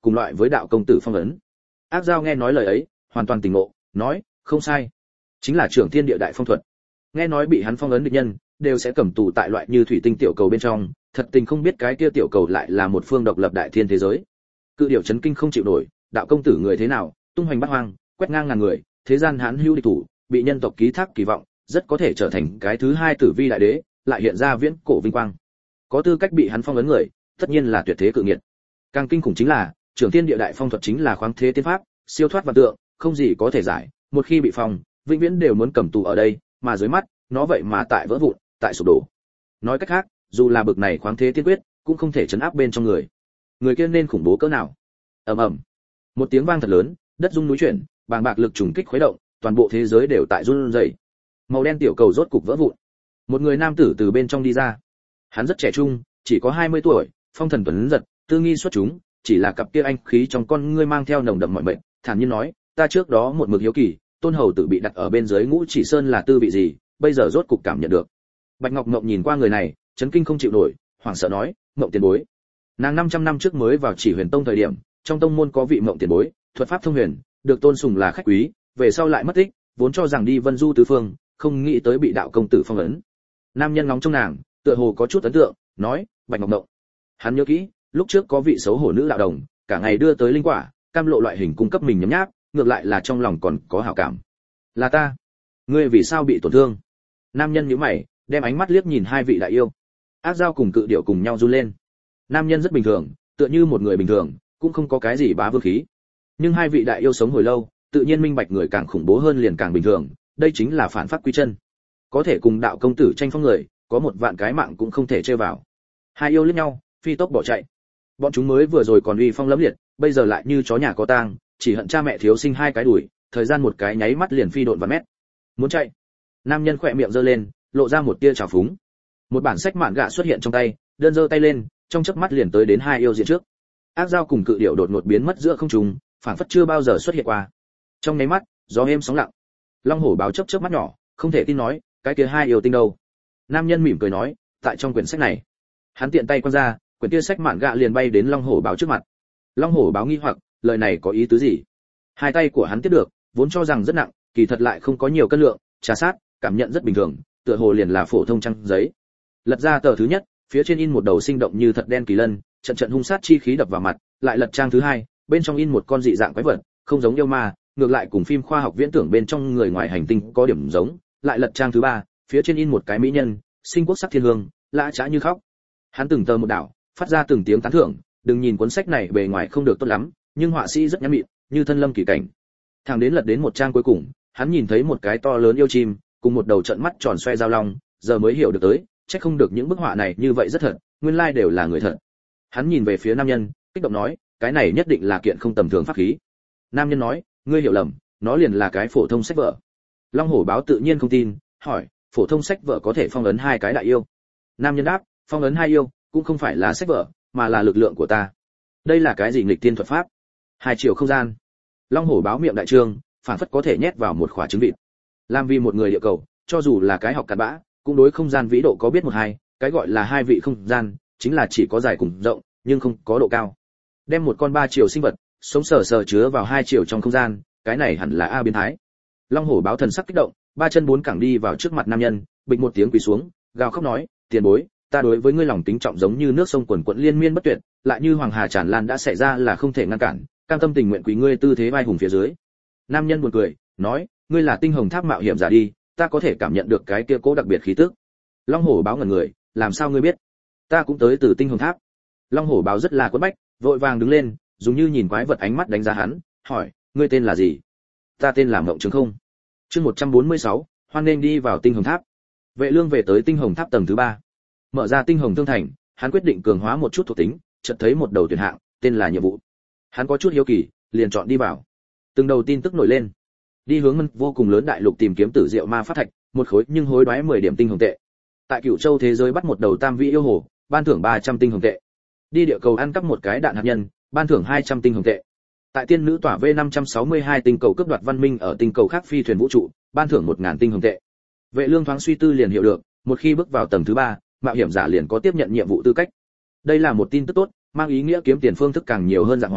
cùng loại với đạo công tử phong ấn. Ác Giao nghe nói lời ấy, hoàn toàn tỉnh ngộ, nói, không sai, chính là trưởng thiên địa đại phong thuật. Nghe nói bị hắn phong ấn địch nhân đều sẽ cầm tù tại loại như thủy tinh tiểu cầu bên trong, thật tình không biết cái kia tiểu cầu lại là một phương độc lập đại thiên thế giới. Cự điểu chấn kinh không chịu nổi, đạo công tử người thế nào, tung hoành bát hoang, quét ngang ngàn người, thế gian hán hữu địch thủ, bị nhân tộc ký thác kỳ vọng, rất có thể trở thành cái thứ hai tử vi đại đế, lại hiện ra viễn cổ vinh quang. Có tư cách bị hắn phong ấn người, tất nhiên là tuyệt thế cự nghiệt. Càng kinh khủng chính là, trưởng thiên địa đại phong thuật chính là khoáng thế tiên pháp, siêu thoát vạn tượng, không gì có thể giải, một khi bị phong, vĩnh viễn đều muốn cầm tù ở đây, mà dưới mắt, nó vậy mà tại vỡ vụn, tại sụp đổ. Nói cách khác, dù là bực này khoáng thế tiên quyết, cũng không thể chấn áp bên trong người. Người kia nên khủng bố cỡ nào? Ầm ầm. Một tiếng vang thật lớn, đất rung núi chuyển, bàng bạc lực trùng kích khuấy động, toàn bộ thế giới đều tại run rẩy. Màu đen tiểu cầu rốt cục vỡ vụn. Một người nam tử từ bên trong đi ra. Hắn rất trẻ trung, chỉ có 20 tuổi, phong thần tuấn giật, tư nghi xuất chúng, chỉ là cặp kia anh khí trong con ngươi mang theo nồng đậm mọi mệnh, thản nhiên nói, ta trước đó một mực hiếu kỳ, Tôn hầu tử bị đặt ở bên dưới Ngũ Chỉ Sơn là tư vị gì, bây giờ rốt cục cảm nhận được. Bạch Ngọc Ngộng nhìn qua người này, chấn kinh không chịu nổi, hoảng sợ nói, Ngộng tiền bối. Nàng 500 năm trước mới vào Chỉ Huyền Tông thời điểm, trong tông môn có vị Ngộng tiền bối, thuật pháp thông huyền, được tôn sùng là khách quý, về sau lại mất tích, vốn cho rằng đi Vân Du tứ phương, không nghĩ tới bị đạo công tử phong ấn. Nam nhân ngóng trong nàng, tựa hồ có chút ấn tượng, nói, Bạch Ngọc Ngộng. Hắn nhớ kỹ, lúc trước có vị xấu hổ nữ đạo đồng, cả ngày đưa tới linh quả, cam lộ loại hình cung cấp mình nhấm nháp, ngược lại là trong lòng còn có hảo cảm. Là ta. Ngươi vì sao bị tổn thương? Nam nhân nhíu mày, đem ánh mắt liếc nhìn hai vị đại yêu. Ác Giao cùng Cự Điểu cùng nhau run lên. Nam nhân rất bình thường, tựa như một người bình thường, cũng không có cái gì bá vương khí. Nhưng hai vị đại yêu sống hồi lâu, tự nhiên minh bạch người càng khủng bố hơn liền càng bình thường, đây chính là phản pháp quy chân. Có thể cùng đạo công tử tranh phong người, có một vạn cái mạng cũng không thể chơi vào. Hai yêu liếc nhau, phi tốc bỏ chạy. Bọn chúng mới vừa rồi còn uy phong lẫm liệt, bây giờ lại như chó nhà có tang, chỉ hận cha mẹ thiếu sinh hai cái đuổi, thời gian một cái nháy mắt liền phi độn vạn mét. Muốn chạy. Nam nhân khỏe miệng giơ lên, lộ ra một tia trào phúng. Một bản sách mạn gạ xuất hiện trong tay, đơn giơ tay lên, trong chớp mắt liền tới đến hai yêu diện trước. Ác Giao cùng Cự Điểu đột ngột biến mất giữa không trung, phảng phất chưa bao giờ xuất hiện qua. Trong nháy mắt, gió êm sóng lặng. Long Hổ báo chớp chớp mắt nhỏ, không thể tin nói, cái kia hai yêu tinh đâu? Nam nhân mỉm cười nói, tại trong quyển sách này. Hắn tiện tay quăng ra, quyển kia sách mạn gạ liền bay đến Long Hổ báo trước mặt. Long Hổ báo nghi hoặc, lời này có ý tứ gì? Hai tay của hắn tiếp được, vốn cho rằng rất nặng, kỳ thật lại không có nhiều cân lượng, trà sát, cảm nhận rất bình thường, tựa hồ liền là phổ thông trang giấy. Lật ra tờ thứ nhất, phía trên in một đầu sinh động như thật đen kỳ lân, trận trận hung sát chi khí đập vào mặt, lại lật trang thứ hai, bên trong in một con dị dạng quái vật, không giống yêu ma, ngược lại cùng phim khoa học viễn tưởng bên trong người ngoài hành tinh có điểm giống, lại lật trang thứ ba, phía trên in một cái mỹ nhân, sinh quốc sắc thiên hương, lã chã như khóc. Hắn từng tờ một đảo, phát ra từng tiếng tán thưởng, đừng nhìn cuốn sách này bề ngoài không được tốt lắm, nhưng họa sĩ rất nhã mịn, như thân lâm kỳ cảnh. Thằng đến lật đến một trang cuối cùng, hắn nhìn thấy một cái to lớn yêu chim, cùng một đầu trận mắt tròn xoe giao long, giờ mới hiểu được tới, chắc không được những bức họa này như vậy rất thật, nguyên lai đều là người thật. Hắn nhìn về phía nam nhân, kích động nói, cái này nhất định là kiện không tầm thường pháp khí. Nam nhân nói, ngươi hiểu lầm, nó liền là cái phổ thông sách vở. Long Hổ báo tự nhiên không tin, hỏi, phổ thông sách vở có thể phong ấn hai cái đại yêu? Nam nhân đáp, phong ấn hai yêu, cũng không phải là sách vở, mà là lực lượng của ta. Đây là cái gì nghịch tiên thuật pháp? Hai chiều không gian. Long Hổ báo miệng đại trương, phản phất có thể nhét vào một quả trứng vịt. Làm vì một người địa cầu, cho dù là cái học cặn bã, cũng đối không gian vĩ độ có biết một hai, cái gọi là hai vị không gian, chính là chỉ có dài cùng rộng, nhưng không có độ cao. Đem một con 3 chiều sinh vật, sống sờ sờ chứa vào 2 chiều trong không gian, cái này hẳn là A biến thái. Long Hổ báo thần sắc kích động, 3 chân 4 cẳng đi vào trước mặt nam nhân, bịch một tiếng quỳ xuống, gào khóc nói, tiền bối, ta đối với ngươi lòng kính trọng giống như nước sông quần quận liên miên bất tuyệt, lại như hoàng hà tràn lan đã xảy ra là không thể ngăn cản, cam tâm tình nguyện quý ngươi tư thế vai hùng phía dưới. Nam nhân buồn cười, nói, ngươi là tinh hồng tháp mạo hiểm giả đi, ta có thể cảm nhận được cái kia cố đặc biệt khí tức. Long Hổ báo ngẩn người, làm sao ngươi biết? Ta cũng tới từ tinh hồng tháp. Long Hổ báo rất là quẫn bách, vội vàng đứng lên, dùng như nhìn quái vật ánh mắt đánh giá hắn, hỏi, ngươi tên là gì? Ta tên là Mộng Trường Không. Chương 146, hoan nên đi vào tinh hồng tháp. Vệ Lương về tới tinh hồng tháp tầng thứ 3. Mở ra tinh hồng thương thành, hắn quyết định cường hóa một chút thuộc tính, chợt thấy một đầu tuyển hạng, tên là nhiệm vụ. Hắn có chút hiếu kỳ, liền chọn đi vào. Từng đầu tin tức nổi lên. Đi hướng Ngân vô cùng lớn đại lục tìm kiếm tử diệu ma pháp thạch, một khối nhưng hối đoái 10 điểm tinh hồng tệ. Tại Cửu Châu thế giới bắt một đầu tam vị yêu hồ, ban thưởng 300 tinh hồng tệ. Đi địa cầu ăn cắp một cái đạn hạt nhân, ban thưởng 200 tinh hồng tệ. Tại tiên nữ tỏa V562 tinh cầu cướp đoạt văn minh ở tinh cầu khác phi thuyền vũ trụ, ban thưởng 1000 tinh hồng tệ. Vệ Lương thoáng suy tư liền hiểu được, một khi bước vào tầng thứ 3, mạo hiểm giả liền có tiếp nhận nhiệm vụ tư cách. Đây là một tin tức tốt, mang ý nghĩa kiếm tiền phương thức càng nhiều hơn dạng hóa,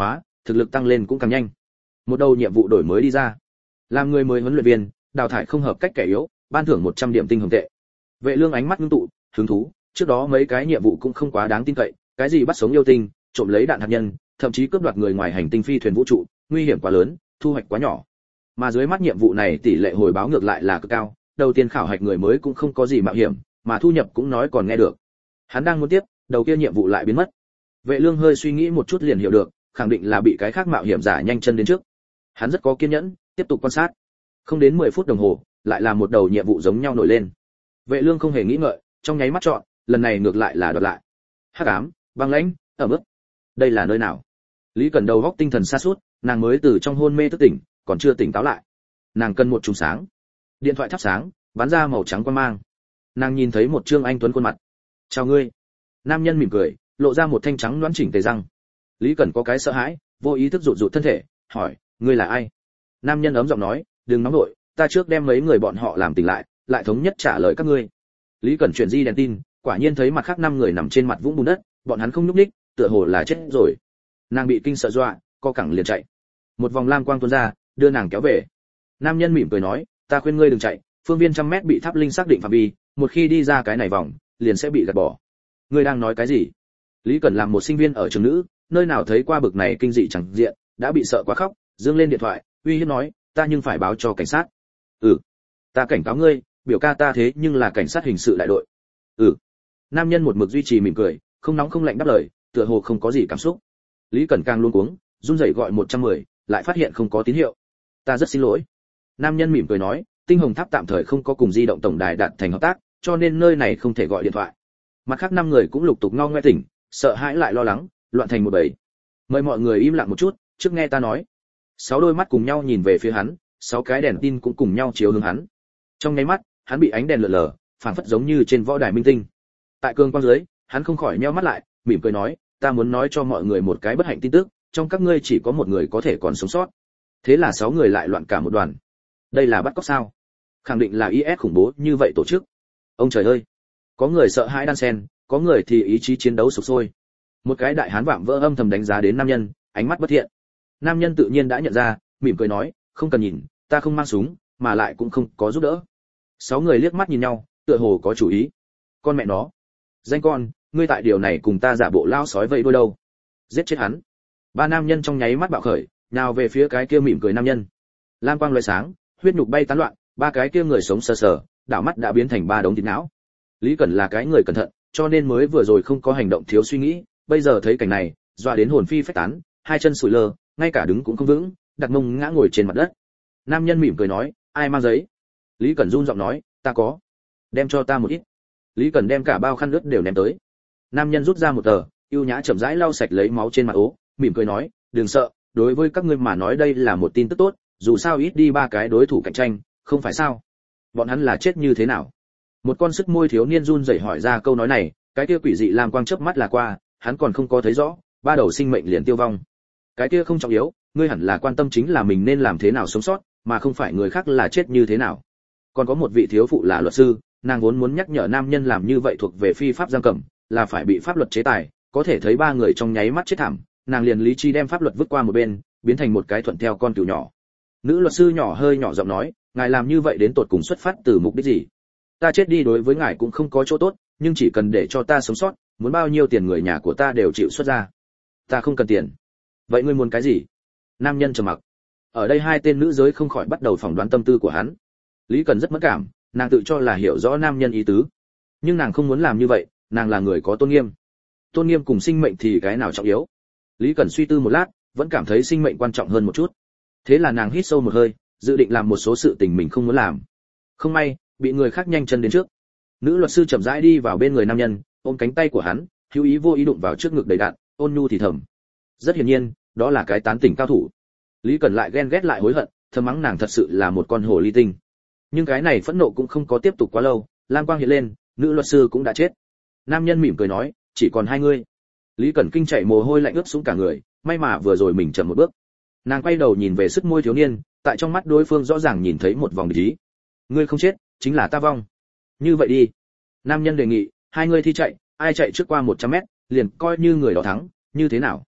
thực lực tăng lên cũng càng nhanh. Một đầu nhiệm vụ đổi mới đi ra. Làm người mới huấn luyện viên, đào thải không hợp cách kẻ yếu, ban thưởng 100 điểm tinh hồng tệ. Vệ Lương ánh mắt ngưng tụ, hứng thú, trước đó mấy cái nhiệm vụ cũng không quá đáng tin cậy, cái gì bắt sống yêu tinh, trộm lấy đạn hạt nhân, thậm chí cướp đoạt người ngoài hành tinh phi thuyền vũ trụ, nguy hiểm quá lớn, thu hoạch quá nhỏ. Mà dưới mắt nhiệm vụ này tỷ lệ hồi báo ngược lại là cực cao, đầu tiên khảo hạch người mới cũng không có gì mạo hiểm, mà thu nhập cũng nói còn nghe được. Hắn đang muốn tiếp, đầu kia nhiệm vụ lại biến mất. Vệ Lương hơi suy nghĩ một chút liền hiểu được, khẳng định là bị cái khác mạo hiểm giả nhanh chân đến trước. Hắn rất có kiên nhẫn, tiếp tục quan sát. Không đến 10 phút đồng hồ, lại là một đầu nhiệm vụ giống nhau nổi lên. Vệ Lương không hề nghĩ ngợi, trong nháy mắt chọn, lần này ngược lại là đoạt lại. Hắc ám, băng lãnh, ẩm ướt. Đây là nơi nào? Lý Cẩn đầu góc tinh thần sa sút, nàng mới từ trong hôn mê thức tỉnh, còn chưa tỉnh táo lại. Nàng cần một chùm sáng. Điện thoại thắp sáng, bắn ra màu trắng quang mang. Nàng nhìn thấy một trương anh tuấn khuôn mặt. "Chào ngươi." Nam nhân mỉm cười, lộ ra một thanh trắng nõn chỉnh tề răng. Lý Cẩn có cái sợ hãi, vô ý thức rụt rụt thân thể, hỏi, "Ngươi là ai?" Nam nhân ấm giọng nói, "Đừng nóng nội, ta trước đem mấy người bọn họ làm tỉnh lại, lại thống nhất trả lời các ngươi." Lý Cẩn chuyển di đèn tin, quả nhiên thấy mặt khác 5 người nằm trên mặt vũng bùn đất, bọn hắn không nhúc nhích, tựa hồ là chết rồi. Nàng bị kinh sợ dọa, co cẳng liền chạy. Một vòng lam quang tuôn ra, đưa nàng kéo về. Nam nhân mỉm cười nói, "Ta khuyên ngươi đừng chạy, phương viên 100 mét bị tháp linh xác định phạm vi, một khi đi ra cái này vòng, liền sẽ bị gạt bỏ." "Ngươi đang nói cái gì?" Lý Cẩn làm một sinh viên ở trường nữ, nơi nào thấy qua bực này kinh dị chẳng diện, đã bị sợ quá khóc, dương lên điện thoại, uy hiếp nói, "Ta nhưng phải báo cho cảnh sát." "Ừ, ta cảnh cáo ngươi, biểu ca ta thế nhưng là cảnh sát hình sự đại đội." "Ừ." Nam nhân một mực duy trì mỉm cười, không nóng không lạnh đáp lời, tựa hồ không có gì cảm xúc. Lý Cẩn càng luống cuống, run rẩy gọi 110, lại phát hiện không có tín hiệu. "Ta rất xin lỗi." Nam nhân mỉm cười nói, "Tinh Hồng Tháp tạm thời không có cùng di động tổng đài đạt thành hợp tác, cho nên nơi này không thể gọi điện thoại." Mặt khác 5 người cũng lục tục ngao ngoe tỉnh, sợ hãi lại lo lắng, loạn thành một bầy. "Mời mọi người im lặng một chút, trước nghe ta nói." 6 đôi mắt cùng nhau nhìn về phía hắn, 6 cái đèn tin cũng cùng nhau chiếu hướng hắn. Trong nháy mắt, hắn bị ánh đèn lờ lờ, phảng phất giống như trên võ đài minh tinh. Tại cường quang dưới, hắn không khỏi nheo mắt lại, mỉm cười nói, "Ta muốn nói cho mọi người một cái bất hạnh tin tức, trong các ngươi chỉ có một người có thể còn sống sót." Thế là 6 người lại loạn cả một đoàn. Đây là bắt cóc sao? Khẳng định là IS khủng bố như vậy tổ chức. Ông trời ơi! Có người sợ hãi đan sen, có người thì ý chí chiến đấu sục sôi. Một cái đại hán vạm vỡ âm thầm đánh giá đến nam nhân, ánh mắt bất thiện. Nam nhân tự nhiên đã nhận ra, mỉm cười nói, "Không cần nhìn, ta không mang súng, mà lại cũng không có giúp đỡ." 6 người liếc mắt nhìn nhau, tựa hồ có chủ ý. "Con mẹ nó, danh con, ngươi tại điều này cùng ta giả bộ lao sói vậy đôi đâu?" Giết chết hắn. 3 nam nhân trong nháy mắt bạo khởi, nào về phía cái kia mỉm cười nam nhân. Lam quang lóe sáng, huyết nhục bay tán loạn, 3 cái kia người sống sờ sờ, đảo mắt đã biến thành 3 đống thịt não. Lý Cẩn là cái người cẩn thận, cho nên mới vừa rồi không có hành động thiếu suy nghĩ, bây giờ thấy cảnh này, dọa đến hồn phi phách tán, hai chân sủi lơ, ngay cả đứng cũng không vững, đặt mông ngã ngồi trên mặt đất. Nam nhân mỉm cười nói, "Ai mang giấy?" Lý Cẩn run giọng nói, "Ta có." "Đem cho ta một ít." Lý Cẩn đem cả bao khăn ướt đều ném tới. Nam nhân rút ra một tờ, ưu nhã chậm rãi lau sạch lấy máu trên mặt ố, mỉm cười nói, "Đừng sợ, đối với các ngươi mà nói đây là một tin tức tốt, dù sao ít đi 3 cái đối thủ cạnh tranh, không phải sao? Bọn hắn là chết như thế nào?" Một con sức môi thiếu niên run rẩy hỏi ra câu nói này, cái kia quỷ dị lam quang chớp mắt là qua, hắn còn không có thấy rõ, 3 đầu sinh mệnh liền tiêu vong. Cái kia không trọng yếu, ngươi hẳn là quan tâm chính là mình nên làm thế nào sống sót, mà không phải người khác là chết như thế nào. Còn có một vị thiếu phụ là luật sư, nàng vốn muốn nhắc nhở nam nhân làm như vậy thuộc về phi pháp giam cầm, là phải bị pháp luật chế tài, có thể thấy 3 người trong nháy mắt chết thảm, nàng liền lý trí đem pháp luật vứt qua một bên, biến thành một cái thuận theo con cừu nhỏ. Nữ luật sư nhỏ hơi nhỏ giọng nói, "Ngài làm như vậy đến tột cùng xuất phát từ mục đích gì? Ta chết đi đối với ngài cũng không có chỗ tốt, nhưng chỉ cần để cho ta sống sót, muốn bao nhiêu tiền người nhà của ta đều chịu xuất ra." "Ta không cần tiền." "Vậy ngươi muốn cái gì?" Nam nhân trầm mặc. Ở đây 2 tên nữ giới không khỏi bắt đầu phỏng đoán tâm tư của hắn. Lý Cần rất mẫn cảm, nàng tự cho là hiểu rõ nam nhân ý tứ, nhưng nàng không muốn làm như vậy, nàng là người có tôn nghiêm. Tôn nghiêm cùng sinh mệnh thì cái nào trọng yếu? Lý Cần suy tư một lát, vẫn cảm thấy sinh mệnh quan trọng hơn một chút. Thế là nàng hít sâu một hơi, dự định làm một số sự tình mình không muốn làm. Không may, bị người khác nhanh chân đến trước. Nữ luật sư chậm rãi đi vào bên người nam nhân, ôm cánh tay của hắn, hữu ý vô ý đụng vào trước ngực đầy đạn, ôn nhu thì thầm. Rất hiển nhiên, đó là cái tán tỉnh cao thủ. Lý Cần lại ghen ghét lại hối hận, thầm mắng nàng thật sự là một con hồ ly tinh. Nhưng cái này phẫn nộ cũng không có tiếp tục quá lâu, lam quang hiện lên, nữ luật sư cũng đã chết. Nam nhân mỉm cười nói, "Chỉ còn 2 người." Lý Cẩn kinh chạy mồ hôi lạnh ướt sũng cả người, may mà vừa rồi mình chậm một bước. Nàng quay đầu nhìn về sức môi thiếu niên, tại trong mắt đối phương rõ ràng nhìn thấy một vòng địch ý. "Ngươi không chết, chính là ta vong. Như vậy đi." Nam nhân đề nghị, "2 người thi chạy, ai chạy trước qua 100 mét, liền coi như người đó thắng, như thế nào?"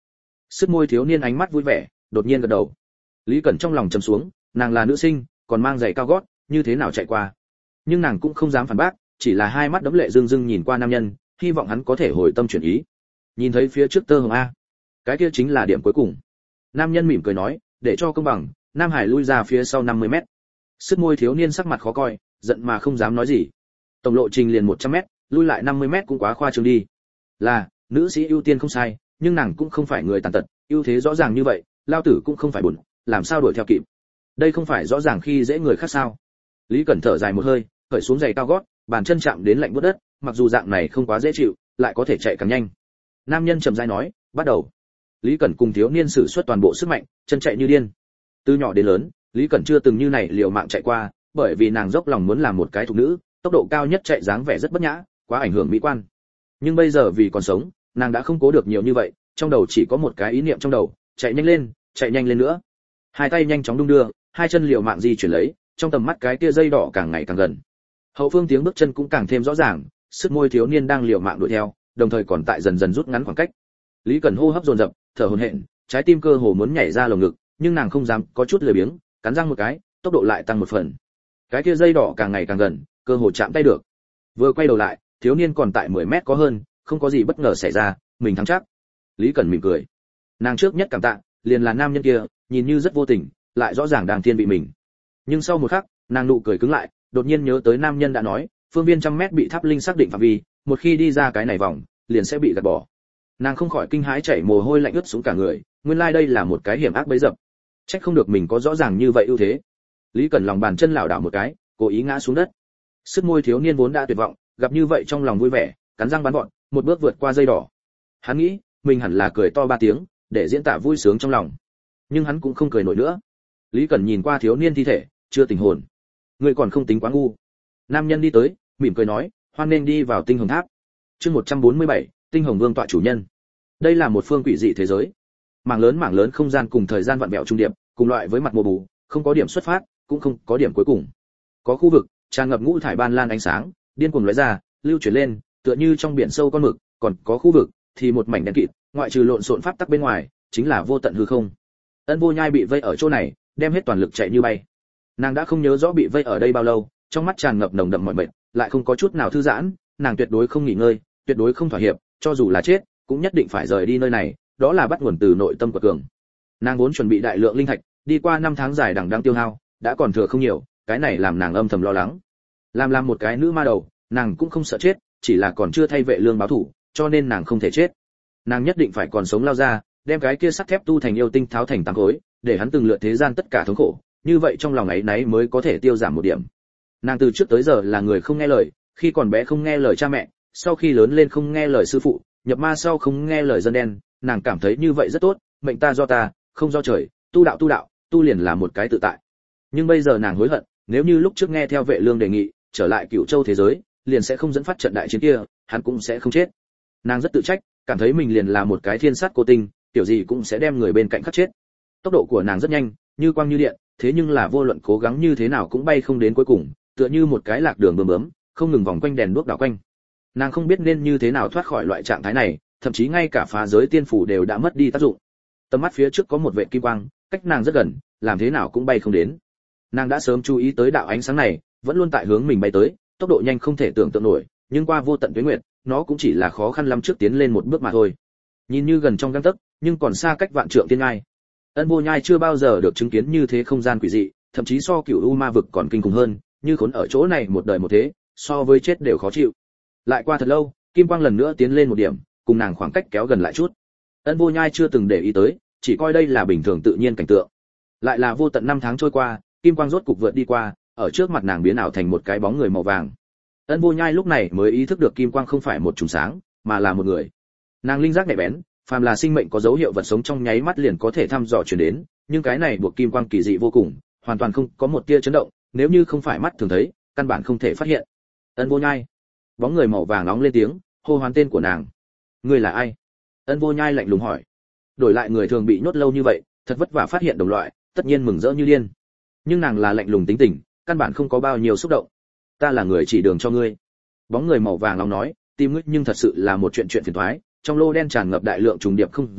Sứt môi thiếu niên ánh mắt vui vẻ, đột nhiên gật đầu. Lý Cẩn trong lòng trầm xuống, nàng là nữ sinh, còn mang giày cao gót, như thế nào chạy qua? Nhưng nàng cũng không dám phản bác, chỉ là hai mắt đẫm lệ rưng rưng nhìn qua nam nhân, hy vọng hắn có thể hồi tâm chuyển ý. Nhìn thấy phía trước tơ hồng a, cái kia chính là điểm cuối cùng. Nam nhân mỉm cười nói, để cho công bằng, Nam Hải lui ra phía sau 50 mét. Sứt môi thiếu niên sắc mặt khó coi, giận mà không dám nói gì. Tổng lộ trình liền 100 mét, lui lại 50 mét cũng quá khoa trương đi. Là, nữ sĩ ưu tiên không sai, nhưng nàng cũng không phải người tàn tật, ưu thế rõ ràng như vậy, lao tử cũng không phải buồn, làm sao đuổi theo kịp? Đây không phải rõ ràng khi dễ người khác sao? Lý Cẩn thở dài một hơi, cởi xuống giày cao gót, bàn chân chạm đến lạnh buốt đất, mặc dù dạng này không quá dễ chịu, lại có thể chạy càng nhanh. Nam nhân chậm rãi nói, bắt đầu. Lý Cẩn cùng thiếu niên sử xuất toàn bộ sức mạnh, chân chạy như điên. Từ nhỏ đến lớn, Lý Cẩn chưa từng như này liều mạng chạy qua, bởi vì nàng dốc lòng muốn làm một cái thục nữ, tốc độ cao nhất chạy dáng vẻ rất bất nhã, quá ảnh hưởng mỹ quan. Nhưng bây giờ vì còn sống, nàng đã không cố được nhiều như vậy, trong đầu chỉ có một cái ý niệm trong đầu, chạy nhanh lên nữa. Hai tay nhanh chóng đung đưa, hai chân liều mạng di chuyển lấy, trong tầm mắt cái kia dây đỏ càng ngày càng gần. Hậu phương tiếng bước chân cũng càng thêm rõ ràng, sức môi thiếu niên đang liều mạng đuổi theo, đồng thời còn tại dần dần rút ngắn khoảng cách. Lý Cẩn hô hấp dồn dập, thở hổn hển, trái tim cơ hồ muốn nhảy ra lồng ngực, nhưng nàng không dám có chút lười biếng, cắn răng một cái, tốc độ lại tăng một phần. Cái kia dây đỏ càng ngày càng gần, cơ hồ chạm tay được. Vừa quay đầu lại, thiếu niên còn tại 10 mét có hơn, không có gì bất ngờ xảy ra, mình thắng chắc. Lý Cẩn mỉm cười. Nàng trước nhất cảm tạ, liền là nam nhân kia, nhìn như rất vô tình, lại rõ ràng đang thiên vị mình. Nhưng sau một khắc, nàng nụ cười cứng lại, đột nhiên nhớ tới nam nhân đã nói, phương viên 100 mét bị tháp linh xác định phạm vi, một khi đi ra cái này vòng, liền sẽ bị gạt bỏ. Nàng không khỏi kinh hãi chảy mồ hôi lạnh ướt xuống cả người, nguyên lai đây là một cái hiểm ác bẫy dập. Trách không được mình có rõ ràng như vậy ưu thế. Lý Cẩn lòng bàn chân lảo đảo một cái, cố ý ngã xuống đất. Sức môi thiếu niên vốn đã tuyệt vọng, gặp như vậy trong lòng vui vẻ, cắn răng bắn gọn, một bước vượt qua dây đỏ. Hắn nghĩ, mình hẳn là cười to 3 tiếng, để diễn tả vui sướng trong lòng. Nhưng hắn cũng không cười nổi nữa. Lý Cẩn nhìn qua thiếu niên thi thể, chưa tỉnh hồn. Người còn không tính quá ngu. Nam nhân đi tới, mỉm cười nói, hoan nên đi vào tinh hồng tháp. Chương 147, tinh hồng vương tọa chủ nhân. Đây là một phương quỷ dị thế giới. Mảng lớn không gian cùng thời gian vặn vẹo trung điệp, cùng loại với mặt mùa bù, không có điểm xuất phát, cũng không có điểm cuối cùng. Có khu vực tràn ngập ngũ thải ban lan ánh sáng, điên cuồng lóe ra, lưu chuyển lên, tựa như trong biển sâu con mực, còn có khu vực thì một mảnh đen kịt, ngoại trừ lộn xộn pháp tắc bên ngoài, chính là vô tận hư không. Ân Vô Nhai bị vây ở chỗ này, đem hết toàn lực chạy như bay. Nàng đã không nhớ rõ bị vây ở đây bao lâu, trong mắt tràn ngập nồng đậm mỏi mệt, lại không có chút nào thư giãn, nàng tuyệt đối không nghỉ ngơi, tuyệt đối không thỏa hiệp, cho dù là chết, cũng nhất định phải rời đi nơi này, đó là bắt nguồn từ nội tâm của cường. Nàng vốn chuẩn bị đại lượng linh thạch, đi qua 5 tháng dài đằng đang tiêu hao, đã còn thừa không nhiều, cái này làm nàng âm thầm lo lắng. Làm một cái nữ ma đầu, nàng cũng không sợ chết, chỉ là còn chưa thay vệ lương báo thủ, cho nên nàng không thể chết. Nàng nhất định phải còn sống lao ra, đem cái kia sắt thép tu thành yêu tinh tháo thành 8 khối, để hắn từng lượt thế gian tất cả thống khổ, như vậy trong lòng ấy nấy mới có thể tiêu giảm một điểm. Nàng từ trước tới giờ là người không nghe lời, khi còn bé không nghe lời cha mẹ, sau khi lớn lên không nghe lời sư phụ, nhập ma sau không nghe lời dân đen, nàng cảm thấy như vậy rất tốt, mệnh ta do ta, không do trời, tu đạo, tu liền là một cái tự tại. Nhưng bây giờ nàng hối hận, nếu như lúc trước nghe theo vệ lương đề nghị, trở lại Cửu Châu thế giới, liền sẽ không dẫn phát trận đại chiến kia, hắn cũng sẽ không chết. Nàng rất tự trách, cảm thấy mình liền là một cái thiên sát cô tinh, tiểu gì cũng sẽ đem người bên cạnh khắc chết. Tốc độ của nàng rất nhanh, như quang như điện, thế nhưng là vô luận cố gắng như thế nào cũng bay không đến cuối cùng, tựa như một cái lạc đường bướm bướm, không ngừng vòng quanh đèn đuốc đảo quanh. Nàng không biết nên như thế nào thoát khỏi loại trạng thái này, thậm chí ngay cả phá giới tiên phủ đều đã mất đi tác dụng. Tầm mắt phía trước có một vệt kim quang, cách nàng rất gần, làm thế nào cũng bay không đến. Nàng đã sớm chú ý tới đạo ánh sáng này, vẫn luôn tại hướng mình bay tới, tốc độ nhanh không thể tưởng tượng nổi, nhưng qua vô tận tuyết nguyệt, nó cũng chỉ là khó khăn lắm trước tiến lên một bước mà thôi. Nhìn như gần trong gang tấc, nhưng còn xa cách vạn trượng thiên ngai. Ân Vô Nhai chưa bao giờ được chứng kiến như thế không gian quỷ dị, thậm chí so Cửu U Ma vực còn kinh khủng hơn, như khốn ở chỗ này một đời một thế, so với chết đều khó chịu. Lại qua thật lâu, kim quang lần nữa tiến lên một điểm, cùng nàng khoảng cách kéo gần lại chút. Ân Vô Nhai chưa từng để ý tới, chỉ coi đây là bình thường tự nhiên cảnh tượng. Lại là vô tận 5 tháng trôi qua, kim quang rốt cục vượt đi qua, ở trước mặt nàng biến ảo thành một cái bóng người màu vàng. Ân Vô Nhai lúc này mới ý thức được kim quang không phải một chùm sáng, mà là một người. Nàng linh giác nhạy bén, phàm là sinh mệnh có dấu hiệu vật sống trong nháy mắt liền có thể thăm dò truyền đến, nhưng cái này buộc kim quang kỳ dị vô cùng, hoàn toàn không có một tia chấn động, nếu như không phải mắt thường thấy, căn bản không thể phát hiện. Ân Vô Nhai. Bóng người màu vàng nóng lên tiếng, hô hoán tên của nàng. Ngươi là ai? Ân Vô Nhai lạnh lùng hỏi. Đổi lại người thường bị nhốt lâu như vậy, thật vất vả phát hiện đồng loại, tất nhiên mừng rỡ như điên. Nhưng nàng là lạnh lùng tính tình, căn bản không có bao nhiêu xúc động. Ta là người chỉ đường cho ngươi. Bóng người màu vàng nóng nói, tìm ngươi nhưng thật sự là một chuyện phiền toái, trong lô đen tràn ngập đại lượng trùng điệp không gian,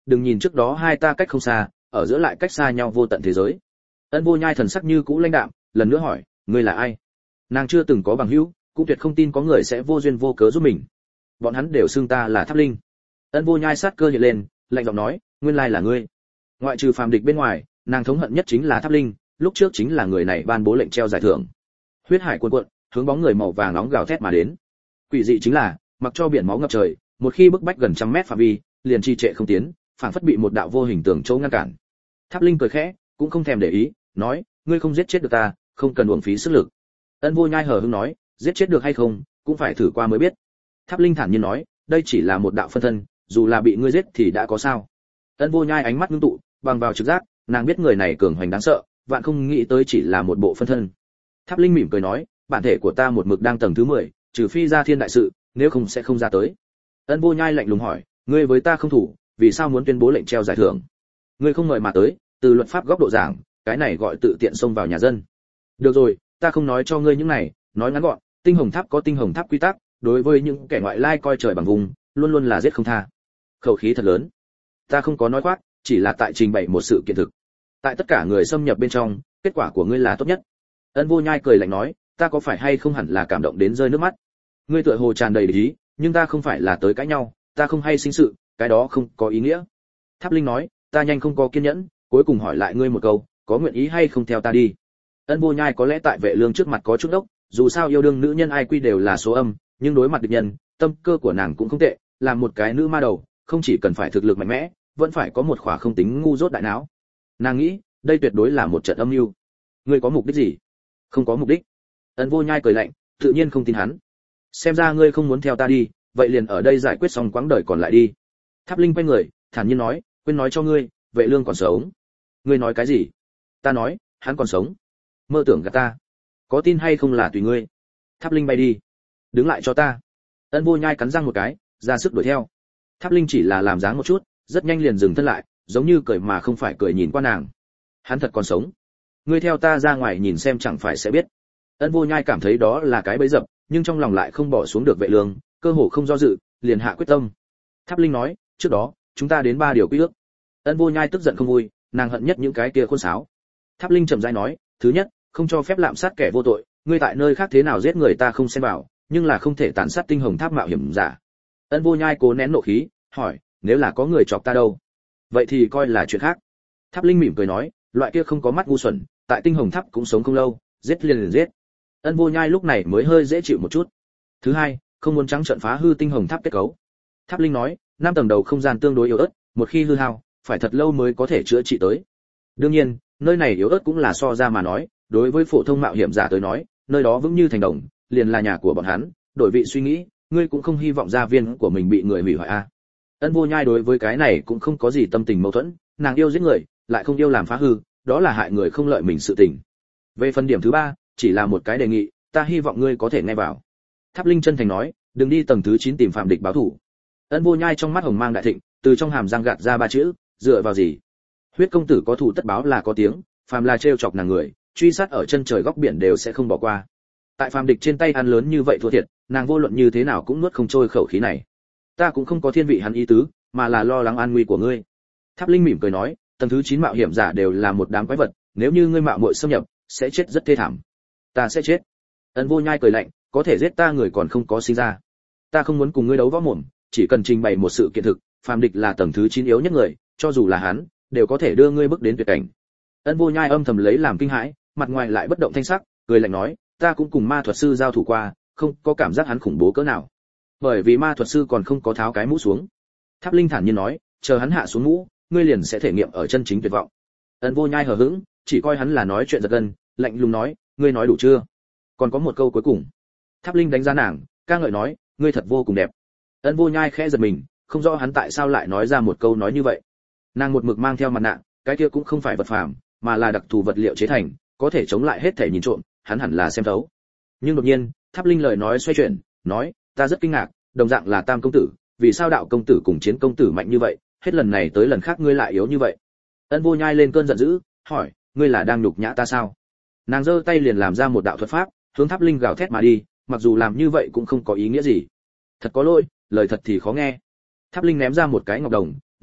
đừng nhìn trước đó hai ta cách không xa, ở giữa lại cách xa nhau vô tận thế giới. Ân Vô Nhai thần sắc như cũ lãnh đạm, lần nữa hỏi, ngươi là ai? Nàng chưa từng có bằng hữu, cũng tuyệt không tin có người sẽ vô duyên vô cớ giúp mình. Bọn hắn đều xưng ta là Tháp Linh. Ân Vô Nhai sát cơ hiện lên, lạnh giọng nói, nguyên lai là ngươi. Ngoại trừ phàm địch bên ngoài, nàng thống hận nhất chính là Tháp Linh, lúc trước chính là người này ban bố lệnh treo giải thưởng. Huyết hải cuồn cuộn, hướng bóng người màu vàng nóng gào thét mà đến. Quỷ dị chính là, mặc cho biển máu ngập trời, một khi bức bách gần trăm mét phạm vi, liền trì trệ không tiến, phảng phất bị một đạo vô hình tường chỗ ngăn cản. Tháp Linh cười khẽ, cũng không thèm để ý, nói, ngươi không giết chết được ta, không cần uổng phí sức lực. Ân Vô Nhai hờ hững nói, giết chết được hay không, cũng phải thử qua mới biết. Tháp Linh thản nhiên nói, đây chỉ là một đạo phân thân, dù là bị ngươi giết thì đã có sao? Ân Vô Nhai ánh mắt ngưng tụ, bằng vào trực giác, nàng biết người này cường hoành đáng sợ, vạn không nghĩ tới chỉ là một bộ phân thân. Tháp Linh mỉm cười nói, bản thể của ta một mực đang tầng thứ 10, trừ phi ra thiên đại sự, nếu không sẽ không ra tới. Ân Vô Nhai lạnh lùng hỏi, ngươi với ta không thủ, vì sao muốn tuyên bố lệnh treo giải thưởng? Ngươi không mời mà tới, từ luật pháp góc độ giảng, cái này gọi tự tiện xông vào nhà dân. Được rồi, ta không nói cho ngươi những này, nói ngắn gọn, tinh hồng tháp có tinh hồng tháp quy tắc, đối với những kẻ ngoại lai coi trời bằng vùng, luôn luôn là giết không tha. Khẩu khí thật lớn. Ta không có nói khoác, chỉ là tại trình bày một sự kiện thực. Tại tất cả người xâm nhập bên trong, kết quả của ngươi là tốt nhất. Ân Vô Nhai cười lạnh nói, ta có phải hay không hẳn là cảm động đến rơi nước mắt. Ngươi tựa hồ tràn đầy ý, nhưng ta không phải là tới cãi nhau, ta không hay sinh sự, cái đó không có ý nghĩa. Tháp Linh nói, ta nhanh không có kiên nhẫn, cuối cùng hỏi lại ngươi một câu, có nguyện ý hay không theo ta đi? Ân Vô Nhai có lẽ tại Vệ Lương trước mặt có chút đốc, dù sao yêu đương nữ nhân ai quy đều là số âm, nhưng đối mặt địch nhân, tâm cơ của nàng cũng không tệ, làm một cái nữ ma đầu, không chỉ cần phải thực lực mạnh mẽ, vẫn phải có một khỏa không tính ngu dốt đại não. Nàng nghĩ, đây tuyệt đối là một trận âm mưu. Ngươi có mục đích gì? Không có mục đích. Ân Vô Nhai cười lạnh, tự nhiên không tin hắn. Xem ra ngươi không muốn theo ta đi, vậy liền ở đây giải quyết xong quãng đời còn lại đi. Tháp Linh quay người, thản nhiên nói, quên nói cho ngươi, Vệ Lương còn sống. Ngươi nói cái gì? Ta nói, hắn còn sống. Mơ tưởng gạt ta. Có tin hay không là tùy ngươi. Tháp Linh bay đi. Đứng lại cho ta. Ân Vô Nhai cắn răng một cái, ra sức đuổi theo. Tháp Linh chỉ là làm dáng một chút, rất nhanh liền dừng thân lại, giống như cười mà không phải cười nhìn qua nàng. Hắn thật còn sống. Ngươi theo ta ra ngoài nhìn xem chẳng phải sẽ biết. Ân Vô Nhai cảm thấy đó là cái bẫy dập, nhưng trong lòng lại không bỏ xuống được Vệ Lương, cơ hồ không do dự, liền hạ quyết tâm. Tháp Linh nói, trước đó, chúng ta đến 3 điều quy ước. Ân Vô Nhai tức giận không vui, nàng hận nhất những cái kia khuôn sáo. Tháp Linh chậm rãi nói, thứ nhất, không cho phép lạm sát kẻ vô tội, ngươi tại nơi khác thế nào giết người ta không xen vào, nhưng là không thể tàn sát tinh hồng tháp mạo hiểm giả. Ân Vô Nhai cố nén nộ khí, hỏi, nếu là có người chọc ta đâu? Vậy thì coi là chuyện khác. Tháp Linh mỉm cười nói, loại kia không có mắt ngu xuẩn, tại tinh hồng tháp cũng sống không lâu, giết liền giết. Ân Vô Nhai lúc này mới hơi dễ chịu một chút. Thứ hai, không muốn trắng trợn phá hư tinh hồng tháp kết cấu. Tháp Linh nói, 5 tầng đầu không gian tương đối yếu ớt, một khi hư hao, phải thật lâu mới có thể chữa trị tới. Đương nhiên, nơi này yếu ớt cũng là so ra mà nói, đối với phổ thông mạo hiểm giả tới nói, nơi đó vững như thành đồng, liền là nhà của bọn hắn, đổi vị suy nghĩ, ngươi cũng không hy vọng gia viên của mình bị người hủy hoại a. Ân Vô Nhai đối với cái này cũng không có gì tâm tình mâu thuẫn, nàng yêu giết người, lại không yêu làm phá hư, đó là hại người không lợi mình sự tình. Về phần điểm thứ 3, chỉ là một cái đề nghị, ta hy vọng ngươi có thể nghe vào. Tháp Linh chân thành nói, đừng đi tầng thứ 9 tìm phạm địch báo thù. Ân Vô Nhai trong mắt hồng mang đại thịnh, từ trong hàm răng gạt ra 3 chữ, dựa vào gì? Huyết công tử có thù tất báo là có tiếng, phàm là trêu chọc nàng người, truy sát ở chân trời góc biển đều sẽ không bỏ qua. Tại phàm địch trên tay ăn lớn như vậy thua thiệt, nàng vô luận như thế nào cũng nuốt không trôi khẩu khí này. Ta cũng không có thiên vị hắn ý tứ, mà là lo lắng an nguy của ngươi. Tháp Linh mỉm cười nói, tầng thứ 9 mạo hiểm giả đều là một đám quái vật, nếu như ngươi mạo muội xâm nhập, sẽ chết rất thê thảm. Ta sẽ chết. Ân Vô Nhai cười lạnh, có thể giết ta người còn không có sinh ra. Ta không muốn cùng ngươi đấu võ mồm, chỉ cần trình bày một sự kiện thực, phàm địch là tầng thứ 9 yếu nhất người, cho dù là hắn, đều có thể đưa ngươi bước đến tuyệt cảnh. Ân Vô Nhai âm thầm lấy làm kinh hãi, mặt ngoài lại bất động thanh sắc, cười lạnh nói, ta cũng cùng ma thuật sư giao thủ qua, không có cảm giác hắn khủng bố cỡ nào. Bởi vì ma thuật sư còn không có tháo cái mũ xuống. Tháp Linh thản nhiên nói, chờ hắn hạ xuống mũ, ngươi liền sẽ thể nghiệm ở chân chính tuyệt vọng. Ân Vô Nhai hờ hững, chỉ coi hắn là nói chuyện giật gân, lạnh lùng nói, ngươi nói đủ chưa? Còn có một câu cuối cùng. Tháp Linh đánh giá nàng, ca ngợi nói, ngươi thật vô cùng đẹp. Ân Vô Nhai khẽ giật mình, không rõ hắn tại sao lại nói ra một câu nói như vậy. Nàng một mực mang theo mặt nạ, cái kia cũng không phải vật phàm, mà là đặc thù vật liệu chế thành, có thể chống lại hết thể nhìn trộm, hắn hẳn là xem thấu. Nhưng đột nhiên, Tháp Linh lời nói xoay chuyển, nói, ta rất kinh ngạc, đồng dạng là Tam công tử, vì sao Đạo công tử cùng Chiến công tử mạnh như vậy, hết lần này tới lần khác ngươi lại yếu như vậy? Ân Vô Nhai lên cơn giận dữ, hỏi, ngươi là đang nhục nhã ta sao? Nàng giơ tay liền làm ra một đạo thuật pháp, hướng Tháp Linh gào thét mà đi, mặc dù làm như vậy cũng không có ý nghĩa gì. Thật có lỗi, lời thật thì khó nghe. Tháp Linh ném ra một cái ngọc đồng, nói,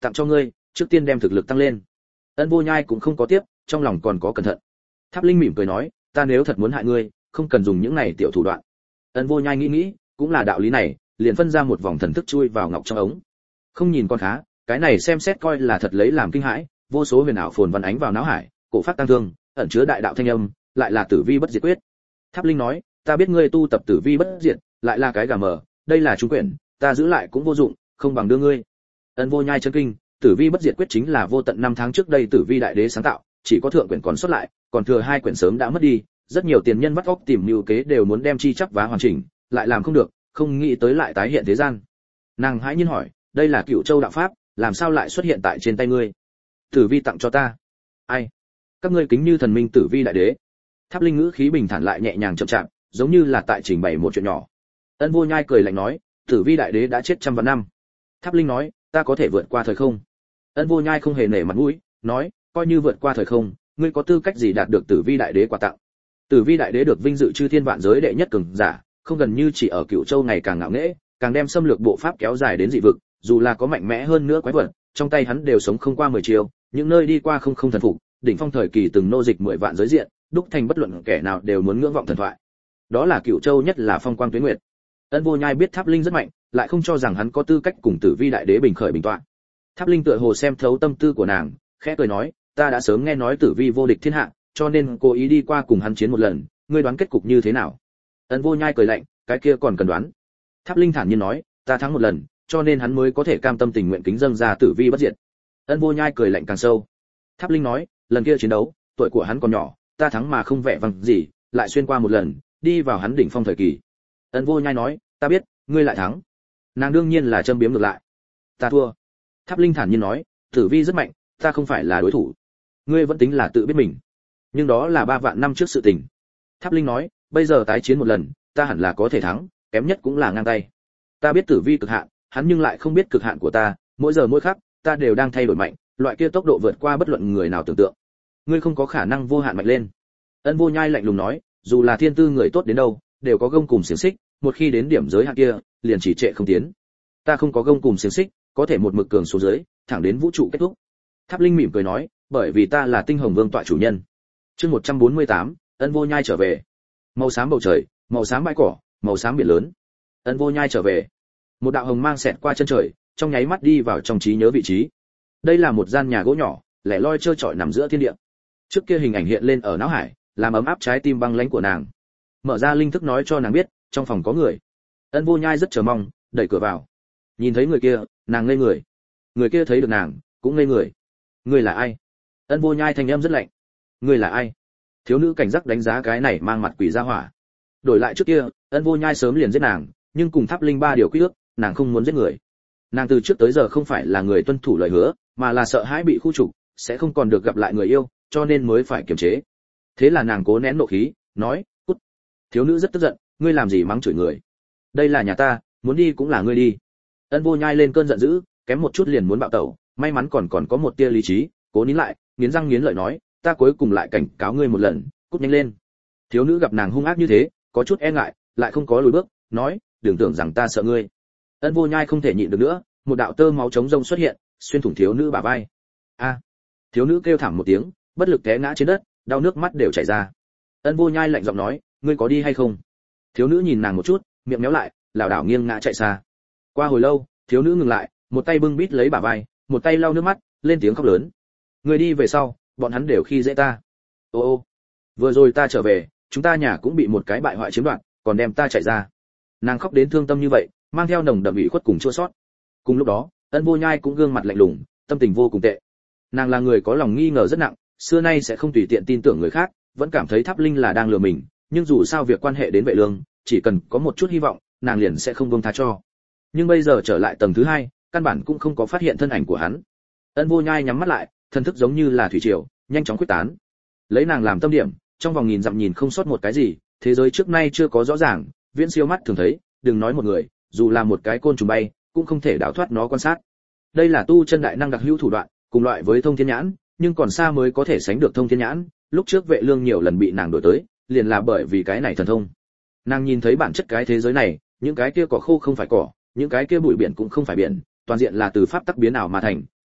tặng cho ngươi, trước tiên đem thực lực tăng lên. Ân Vô Nhai cũng không có tiếp, trong lòng còn có cẩn thận. Tháp Linh mỉm cười nói, ta nếu thật muốn hại ngươi, không cần dùng những này tiểu thủ đoạn. Ân Vô Nhai nghĩ, cũng là đạo lý này, liền phân ra một vòng thần thức chui vào ngọc trong ống. Không nhìn con khá, cái này xem xét coi là thật lấy làm kinh hãi, vô số huyền ảo phồn văn ánh vào não hải, cổ phát tăng thương, ẩn chứa đại đạo thanh âm, lại là Tử Vi bất diệt quyết. Tháp Linh nói, ta biết ngươi tu tập Tử Vi bất diệt, lại là cái gà mờ, đây là trung quyển, ta giữ lại cũng vô dụng, không bằng đưa ngươi. Ân Vô Nhai chấn kinh, Tử Vi bất diệt quyết chính là vô tận năm tháng trước đây Tử Vi đại đế sáng tạo, chỉ có thượng quyển còn xuất lại, còn thừa hai quyển sớm đã mất đi, rất nhiều tiền nhân vắt óc tìm mưu kế đều muốn đem chi chắc vá hoàn chỉnh, lại làm không được, không nghĩ tới lại tái hiện thế gian. Nàng hãi nhiên hỏi, đây là Cửu Châu đạo pháp, làm sao lại xuất hiện tại trên tay ngươi? Tử Vi tặng cho ta. Ai? Các ngươi kính như thần minh Tử Vi đại đế. Tháp Linh ngữ khí bình thản lại nhẹ nhàng chậm chạp, giống như là tại trình bày một chuyện nhỏ. Ân Vô Nhai cười lạnh nói, Tử Vi đại đế đã chết trăm vạn năm. Tháp Linh nói, ta có thể vượt qua thời không. Ân Vô Nhai không hề nể mặt mũi, nói, coi như vượt qua thời không, ngươi có tư cách gì đạt được Tử Vi đại đế quà tặng? Tử Vi đại đế được vinh dự chư thiên vạn giới đệ nhất cường giả, không gần như chỉ ở Cửu Châu ngày càng ngạo nghễ, càng đem xâm lược bộ pháp kéo dài đến dị vực, dù là có mạnh mẽ hơn nữa quái vật, trong tay hắn đều sống không qua 10 chiều, những nơi đi qua không thần phục, đỉnh phong thời kỳ từng nô dịch 10 vạn giới diện, đúc thành bất luận kẻ nào đều muốn ngưỡng vọng thần thoại. Đó là Cửu Châu nhất là phong quang tuyết nguyệt. Ân Vô Nhai biết Tháp Linh rất mạnh, lại không cho rằng hắn có tư cách cùng Tử Vi đại đế bình khởi bình tọa. Tháp Linh tựa hồ xem thấu tâm tư của nàng, khẽ cười nói, ta đã sớm nghe nói Tử Vi vô địch thiên hạ, cho nên cố ý đi qua cùng hắn chiến một lần, ngươi đoán kết cục như thế nào? Ân Vô Nhai cười lạnh, cái kia còn cần đoán? Tháp Linh thản nhiên nói, ta thắng một lần, cho nên hắn mới có thể cam tâm tình nguyện kính dâng ra Tử Vi bất diệt. Ân Vô Nhai cười lạnh càng sâu. Tháp Linh nói, lần kia chiến đấu, tuổi của hắn còn nhỏ, ta thắng mà không vẻ vang gì, lại xuyên qua một lần, đi vào hắn đỉnh phong thời kỳ. Ân Vô Nhai nói, ta biết, ngươi lại thắng. Nàng đương nhiên là châm biếm ngược lại. Ta thua. Tháp Linh thản nhiên nói, Tử Vi rất mạnh, ta không phải là đối thủ. Ngươi vẫn tính là tự biết mình. Nhưng đó là 3 vạn năm trước sự tình. Tháp Linh nói, bây giờ tái chiến một lần, ta hẳn là có thể thắng, kém nhất cũng là ngang tay. Ta biết Tử Vi cực hạn, hắn nhưng lại không biết cực hạn của ta, mỗi giờ mỗi khắc, ta đều đang thay đổi mạnh, loại kia tốc độ vượt qua bất luận người nào tưởng tượng. Ngươi không có khả năng vô hạn mạnh lên. Ân Vô Nhai lạnh lùng nói, dù là thiên tư người tốt đến đâu, đều có gông cùng xiềng xích, một khi đến điểm giới hạn kia, liền chỉ trệ không tiến. Ta không có gông cùng xiềng xích, có thể một mực cường xuống dưới, thẳng đến vũ trụ kết thúc. Tháp Linh mỉm cười nói, bởi vì ta là Tinh Hồng Vương tọa chủ nhân. Chương 148, Ân Vô Nhai trở về. Màu xám bầu trời, màu xám bãi cỏ, màu xám biển lớn. Ân Vô Nhai trở về. Một đạo hồng mang xẹt qua chân trời, trong nháy mắt đi vào trong trí nhớ vị trí. Đây là một gian nhà gỗ nhỏ, lẻ loi trơ trọi nằm giữa thiên địa. Trước kia hình ảnh hiện lên ở não hải, làm ấm áp trái tim băng lãnh của nàng. Mở ra linh thức nói cho nàng biết, trong phòng có người. Ân Vô Nhai rất chờ mong, đẩy cửa vào. Nhìn thấy người kia, nàng ngây người. Người kia thấy được nàng, cũng ngây người. Người là ai? Ân Vô Nhai thanh âm rất lạnh. Người là ai? Thiếu nữ cảnh giác đánh giá cái này mang mặt quỷ ra hỏa. Đổi lại trước kia, Ân Vô Nhai sớm liền giết nàng, nhưng cùng Tháp Linh 3 điều quy ước, nàng không muốn giết người. Nàng từ trước tới giờ không phải là người tuân thủ lời hứa, mà là sợ hãi bị khu trục, sẽ không còn được gặp lại người yêu, cho nên mới phải kiềm chế. Thế là nàng cố nén nộ khí, nói, cút. Thiếu nữ rất tức giận, ngươi làm gì mắng chửi người? Đây là nhà ta, muốn đi cũng là ngươi đi. Ân Vô Nhai lên cơn giận dữ, kém một chút liền muốn bạo tẩu, may mắn còn có một tia lý trí, cố nín lại, nghiến răng nghiến lợi nói, ta cuối cùng lại cảnh cáo ngươi một lần, cút nhanh lên. Thiếu nữ gặp nàng hung ác như thế, có chút e ngại, lại không có lùi bước, nói, đừng tưởng rằng ta sợ ngươi. Ân Vô Nhai không thể nhịn được nữa, một đạo tơ máu trống rông xuất hiện, xuyên thủng thiếu nữ bả vai. A! Thiếu nữ kêu thảm một tiếng, bất lực té ngã trên đất, đau nước mắt đều chảy ra. Ân Vô Nhai lạnh giọng nói, ngươi có đi hay không? Thiếu nữ nhìn nàng một chút, miệng méo lại, lảo đảo nghiêng ngã chạy xa. Qua hồi lâu, thiếu nữ ngừng lại, một tay bưng bít lấy bả vai, một tay lau nước mắt, lên tiếng khóc lớn. Người đi về sau, bọn hắn đều khi dễ ta. Ô ô, vừa rồi ta trở về, chúng ta nhà cũng bị một cái bại hoại chiếm đoạt, còn đem ta chạy ra. Nàng khóc đến thương tâm như vậy, mang theo nồng đậm ủy khuất cùng chua xót. Cùng lúc đó, Ân Vô Nhai cũng gương mặt lạnh lùng, tâm tình vô cùng tệ. Nàng là người có lòng nghi ngờ rất nặng, xưa nay sẽ không tùy tiện tin tưởng người khác, vẫn cảm thấy Tháp Linh là đang lừa mình, nhưng dù sao việc quan hệ đến Vệ Lương, chỉ cần có một chút hy vọng, nàng liền sẽ không buông tha cho. Nhưng bây giờ trở lại tầng thứ 2, căn bản cũng không có phát hiện thân ảnh của hắn. Ân Vô Nhai nhắm mắt lại, thần thức giống như là thủy triều, nhanh chóng quyết tán. Lấy nàng làm tâm điểm, trong vòng nghìn dặm nhìn không sót một cái gì, thế giới trước nay chưa có rõ ràng, viễn siêu mắt thường thấy, đừng nói một người, dù là một cái côn trùng bay, cũng không thể đảo thoát nó quan sát. Đây là tu chân đại năng đặc hữu thủ đoạn, cùng loại với thông thiên nhãn, nhưng còn xa mới có thể sánh được thông thiên nhãn. Lúc trước Vệ Lương nhiều lần bị nàng đuổi tới, liền là bởi vì cái này thần thông. Nàng nhìn thấy bản chất cái thế giới này, những cái kia cỏ khô không phải cỏ, những cái kia bụi biển cũng không phải biển, toàn diện là từ pháp tắc biến ảo mà thành,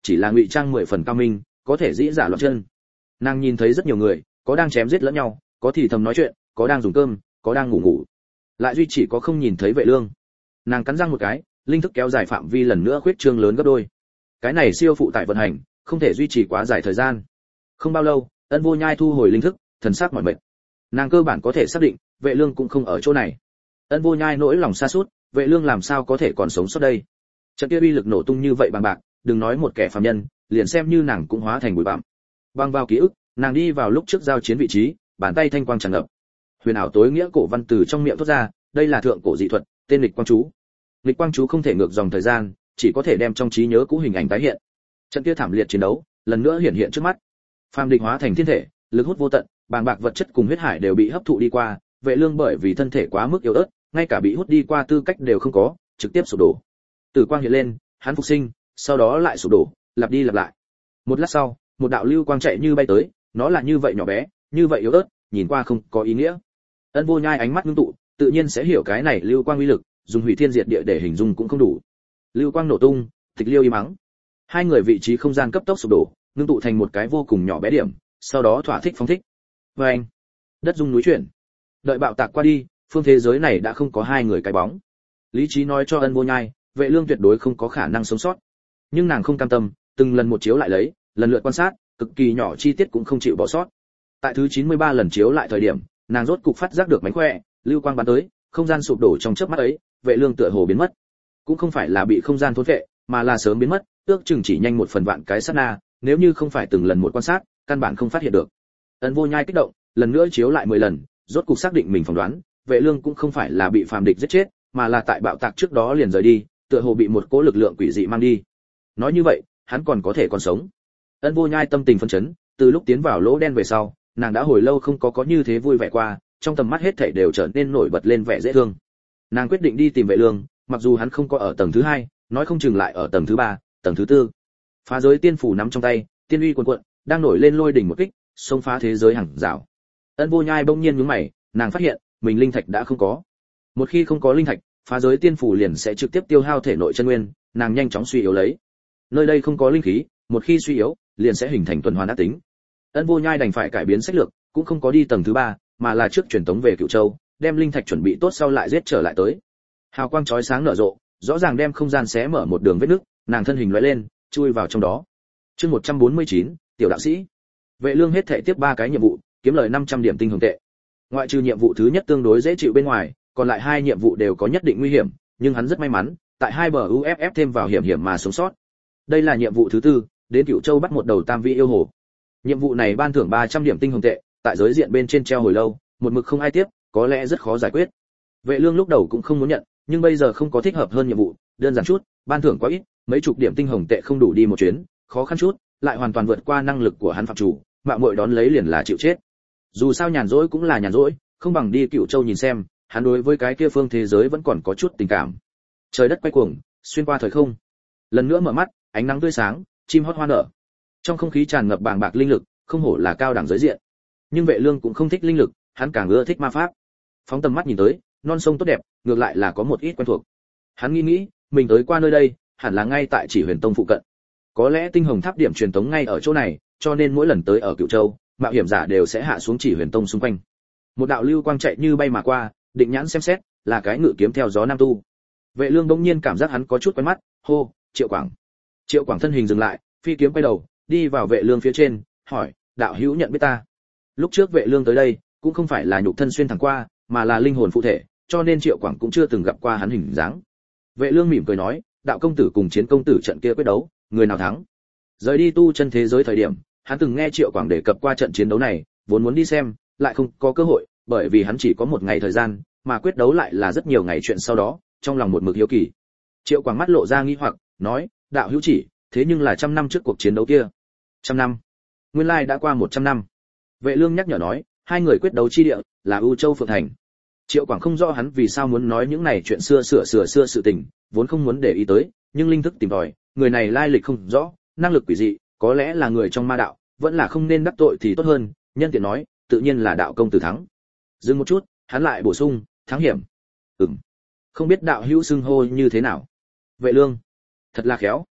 chỉ là ngụy trang 10 phần cao minh, có thể dĩ giả loạn chân. Nàng nhìn thấy rất nhiều người, có đang chém giết lẫn nhau, có thì thầm nói chuyện, có đang dùng cơm, có đang ngủ, lại duy chỉ có không nhìn thấy Vệ Lương. Nàng cắn răng một cái, linh thức kéo dài phạm vi lần nữa khuyết trương lớn gấp đôi. Cái này siêu phụ tải vận hành, không thể duy trì quá dài thời gian. Không bao lâu, Ân Vô Nhai thu hồi linh thức, thần sắc mỏi mệt. Nàng cơ bản có thể xác định, Vệ Lương cũng không ở chỗ này. Ân Vô Nhai nỗi lòng sa sút, Vệ Lương làm sao có thể còn sống sót đây? Trận kia uy lực nổ tung như vậy bằng bạc, đừng nói một kẻ phàm nhân, liền xem như nàng cũng hóa thành bụi bặm. Băng vào ký ức, nàng đi vào lúc trước giao chiến vị trí, bàn tay thanh quang tràn ngập. Huyền ảo tối nghĩa cổ văn từ trong miệng thoát ra, đây là thượng cổ dị thuật, tên Lịch Quang chú. Lịch Quang chú không thể ngược dòng thời gian, chỉ có thể đem trong trí nhớ cũ hình ảnh tái hiện. Trận kia thảm liệt chiến đấu, lần nữa hiện hiện trước mắt. Phàm địch hóa thành thiên thể, lực hút vô tận, bàng bạc vật chất cùng huyết hải đều bị hấp thụ đi qua, Vệ Lương bởi vì thân thể quá mức yếu ớt, ngay cả bị hút đi qua tư cách đều không có, trực tiếp sụp đổ. Tử quang hiện lên, hắn phục sinh, sau đó lại sụp đổ, lặp đi lặp lại. Một lát sau, một đạo lưu quang chạy như bay tới, nó là như vậy nhỏ bé, như vậy yếu ớt, nhìn qua không có ý nghĩa. Ân Vô Nhai ánh mắt ngưng tụ, tự nhiên sẽ hiểu cái này lưu quang uy lực, dùng hủy thiên diệt địa để hình dung cũng không đủ. Lưu quang nổ tung, tịch liêu im mắng. Hai người vị trí không gian cấp tốc sụp đổ, ngưng tụ thành một cái vô cùng nhỏ bé điểm, sau đó thỏa thích phóng thích. Và anh, đất rung núi chuyển. Đợi bạo tạc qua đi, phương thế giới này đã không có hai người cái bóng. Lý trí nói cho Ân Vô Nhai, Vệ Lương tuyệt đối không có khả năng sống sót. Nhưng nàng không cam tâm, từng lần một chiếu lại lấy, lần lượt quan sát, cực kỳ nhỏ chi tiết cũng không chịu bỏ sót. Tại thứ 93 lần chiếu lại thời điểm, nàng rốt cục phát giác được mánh khỏe, lưu quang bắn tới, không gian sụp đổ trong chớp mắt ấy, Vệ Lương tựa hồ biến mất. Cũng không phải là bị không gian thôn phệ, mà là sớm biến mất, ước chừng chỉ nhanh 1/1000 cái sát na, nếu như không phải từng lần một quan sát, căn bản không phát hiện được. Ân Vô Nhai kích động, lần nữa chiếu lại 10 lần, rốt cục xác định mình phỏng đoán, Vệ Lương cũng không phải là bị phàm địch giết chết, mà là tại bạo tạc trước đó liền rời đi, tựa hồ bị một cỗ lực lượng quỷ dị mang đi. Nói như vậy, hắn còn có thể còn sống. Ân Vô Nhai tâm tình phấn chấn, từ lúc tiến vào lỗ đen về sau, nàng đã hồi lâu không có như thế vui vẻ qua, trong tầm mắt hết thảy đều trở nên nổi bật lên vẻ dễ thương. Nàng quyết định đi tìm Vệ Lương, mặc dù hắn không có ở tầng thứ 2, nói không chừng lại ở tầng thứ 3, tầng thứ 4. Phá giới tiên phủ nắm trong tay, tiên uy cuồn cuộn, đang nổi lên lôi đỉnh một kích, xông phá thế giới hằng rào. Ân Vô Nhai bỗng nhiên nhướng mày, nàng phát hiện, mình linh thạch đã không có. Một khi không có linh thạch, phá giới tiên phủ liền sẽ trực tiếp tiêu hao thể nội chân nguyên, nàng nhanh chóng suy yếu lấy. Nơi đây không có linh khí, một khi suy yếu, liền sẽ hình thành tuần hoàn ác tính. Ân Vô Nhai đành phải cải biến sách lược, cũng không có đi tầng thứ 3, mà là trước truyền tống về Cựu Châu, đem linh thạch chuẩn bị tốt sau lại giết trở lại tới. Hào quang chói sáng nở rộ, rõ ràng đem không gian xé mở một đường vết nứt, nàng thân hình lóe lên, chui vào trong đó. Chương 149, tiểu đạo sĩ. Vệ Lương hết thảy tiếp 3 cái nhiệm vụ, kiếm lời 500 điểm tinh hồng tệ. Ngoại trừ nhiệm vụ thứ nhất tương đối dễ chịu bên ngoài, còn lại 2 nhiệm vụ đều có nhất định nguy hiểm, nhưng hắn rất may mắn, tại 2 bờ UFF thêm vào hiểm hiểm mà sống sót. Đây là nhiệm vụ thứ 4, đến Cựu Châu bắt một đầu tam vị yêu hồ. Nhiệm vụ này ban thưởng 300 điểm tinh hồng tệ, tại giới diện bên trên treo hồi lâu, một mực không ai tiếp, có lẽ rất khó giải quyết. Vệ Lương lúc đầu cũng không muốn nhận, nhưng bây giờ không có thích hợp hơn nhiệm vụ, đơn giản chút, ban thưởng quá ít, mấy chục điểm tinh hồng tệ không đủ đi một chuyến, khó khăn chút, lại hoàn toàn vượt qua năng lực của hắn phạm chủ, mạo muội đón lấy liền là chịu chết. Dù sao nhàn rỗi cũng là nhàn rỗi, không bằng đi Cựu Châu nhìn xem, hắn đối với cái kia phương thế giới vẫn còn có chút tình cảm. Trời đất quay cuồng, xuyên qua thời không. Lần nữa mở mắt, ánh nắng tươi sáng, chim hót hoa nở. Trong không khí tràn ngập bàng bạc linh lực, không hổ là cao đẳng giới diện. Nhưng Vệ Lương cũng không thích linh lực, hắn càng ưa thích ma pháp. Phóng tầm mắt nhìn tới, non sông tốt đẹp, ngược lại là có một ít quen thuộc. Hắn nghĩ, mình tới qua nơi đây, hẳn là ngay tại Chỉ Huyền Tông phụ cận. Có lẽ tinh hồng tháp điểm truyền tống ngay ở chỗ này, cho nên mỗi lần tới ở Cựu Châu, mạo hiểm giả đều sẽ hạ xuống Chỉ Huyền Tông xung quanh. Một đạo lưu quang chạy như bay mà qua, định nhãn xem xét, là cái ngự kiếm theo gió nam tu. Vệ Lương bỗng nhiên cảm giác hắn có chút quen mắt, hô, Triệu Quảng. Triệu Quảng thân hình dừng lại, phi kiếm quay đầu, đi vào Vệ Lương phía trên, hỏi, đạo hữu nhận biết ta? Lúc trước Vệ Lương tới đây, cũng không phải là nhục thân xuyên thẳng qua, mà là linh hồn phụ thể, cho nên Triệu Quảng cũng chưa từng gặp qua hắn hình dáng. Vệ Lương mỉm cười nói, đạo công tử cùng Chiến công tử trận kia quyết đấu, người nào thắng? Rời đi tu chân thế giới thời điểm, hắn từng nghe Triệu Quảng đề cập qua trận chiến đấu này, vốn muốn đi xem, lại không có cơ hội, bởi vì hắn chỉ có một ngày thời gian, mà quyết đấu lại là rất nhiều ngày chuyện sau đó, trong lòng một mực hiếu kỳ. Triệu Quảng mắt lộ ra nghi hoặc, nói, đạo hữu chỉ, thế nhưng là 100 năm trước cuộc chiến đấu kia. 100 năm? Nguyên lai đã qua 100 năm. Vệ Lương nhắc nhở nói, hai người quyết đấu chi địa là U Châu Phượng Thành. Triệu Quảng không rõ hắn vì sao muốn nói những này chuyện xưa sự tình, vốn không muốn để ý tới, nhưng linh thức tìm tòi, người này lai lịch không rõ, năng lực quỷ dị, có lẽ là người trong ma đạo, vẫn là không nên đắc tội thì tốt hơn, nhân tiện nói, tự nhiên là đạo công tử thắng. Dừng một chút, hắn lại bổ sung, thắng hiểm. Không biết đạo hữu xưng hô như thế nào? Vệ Lương. Thật là khéo,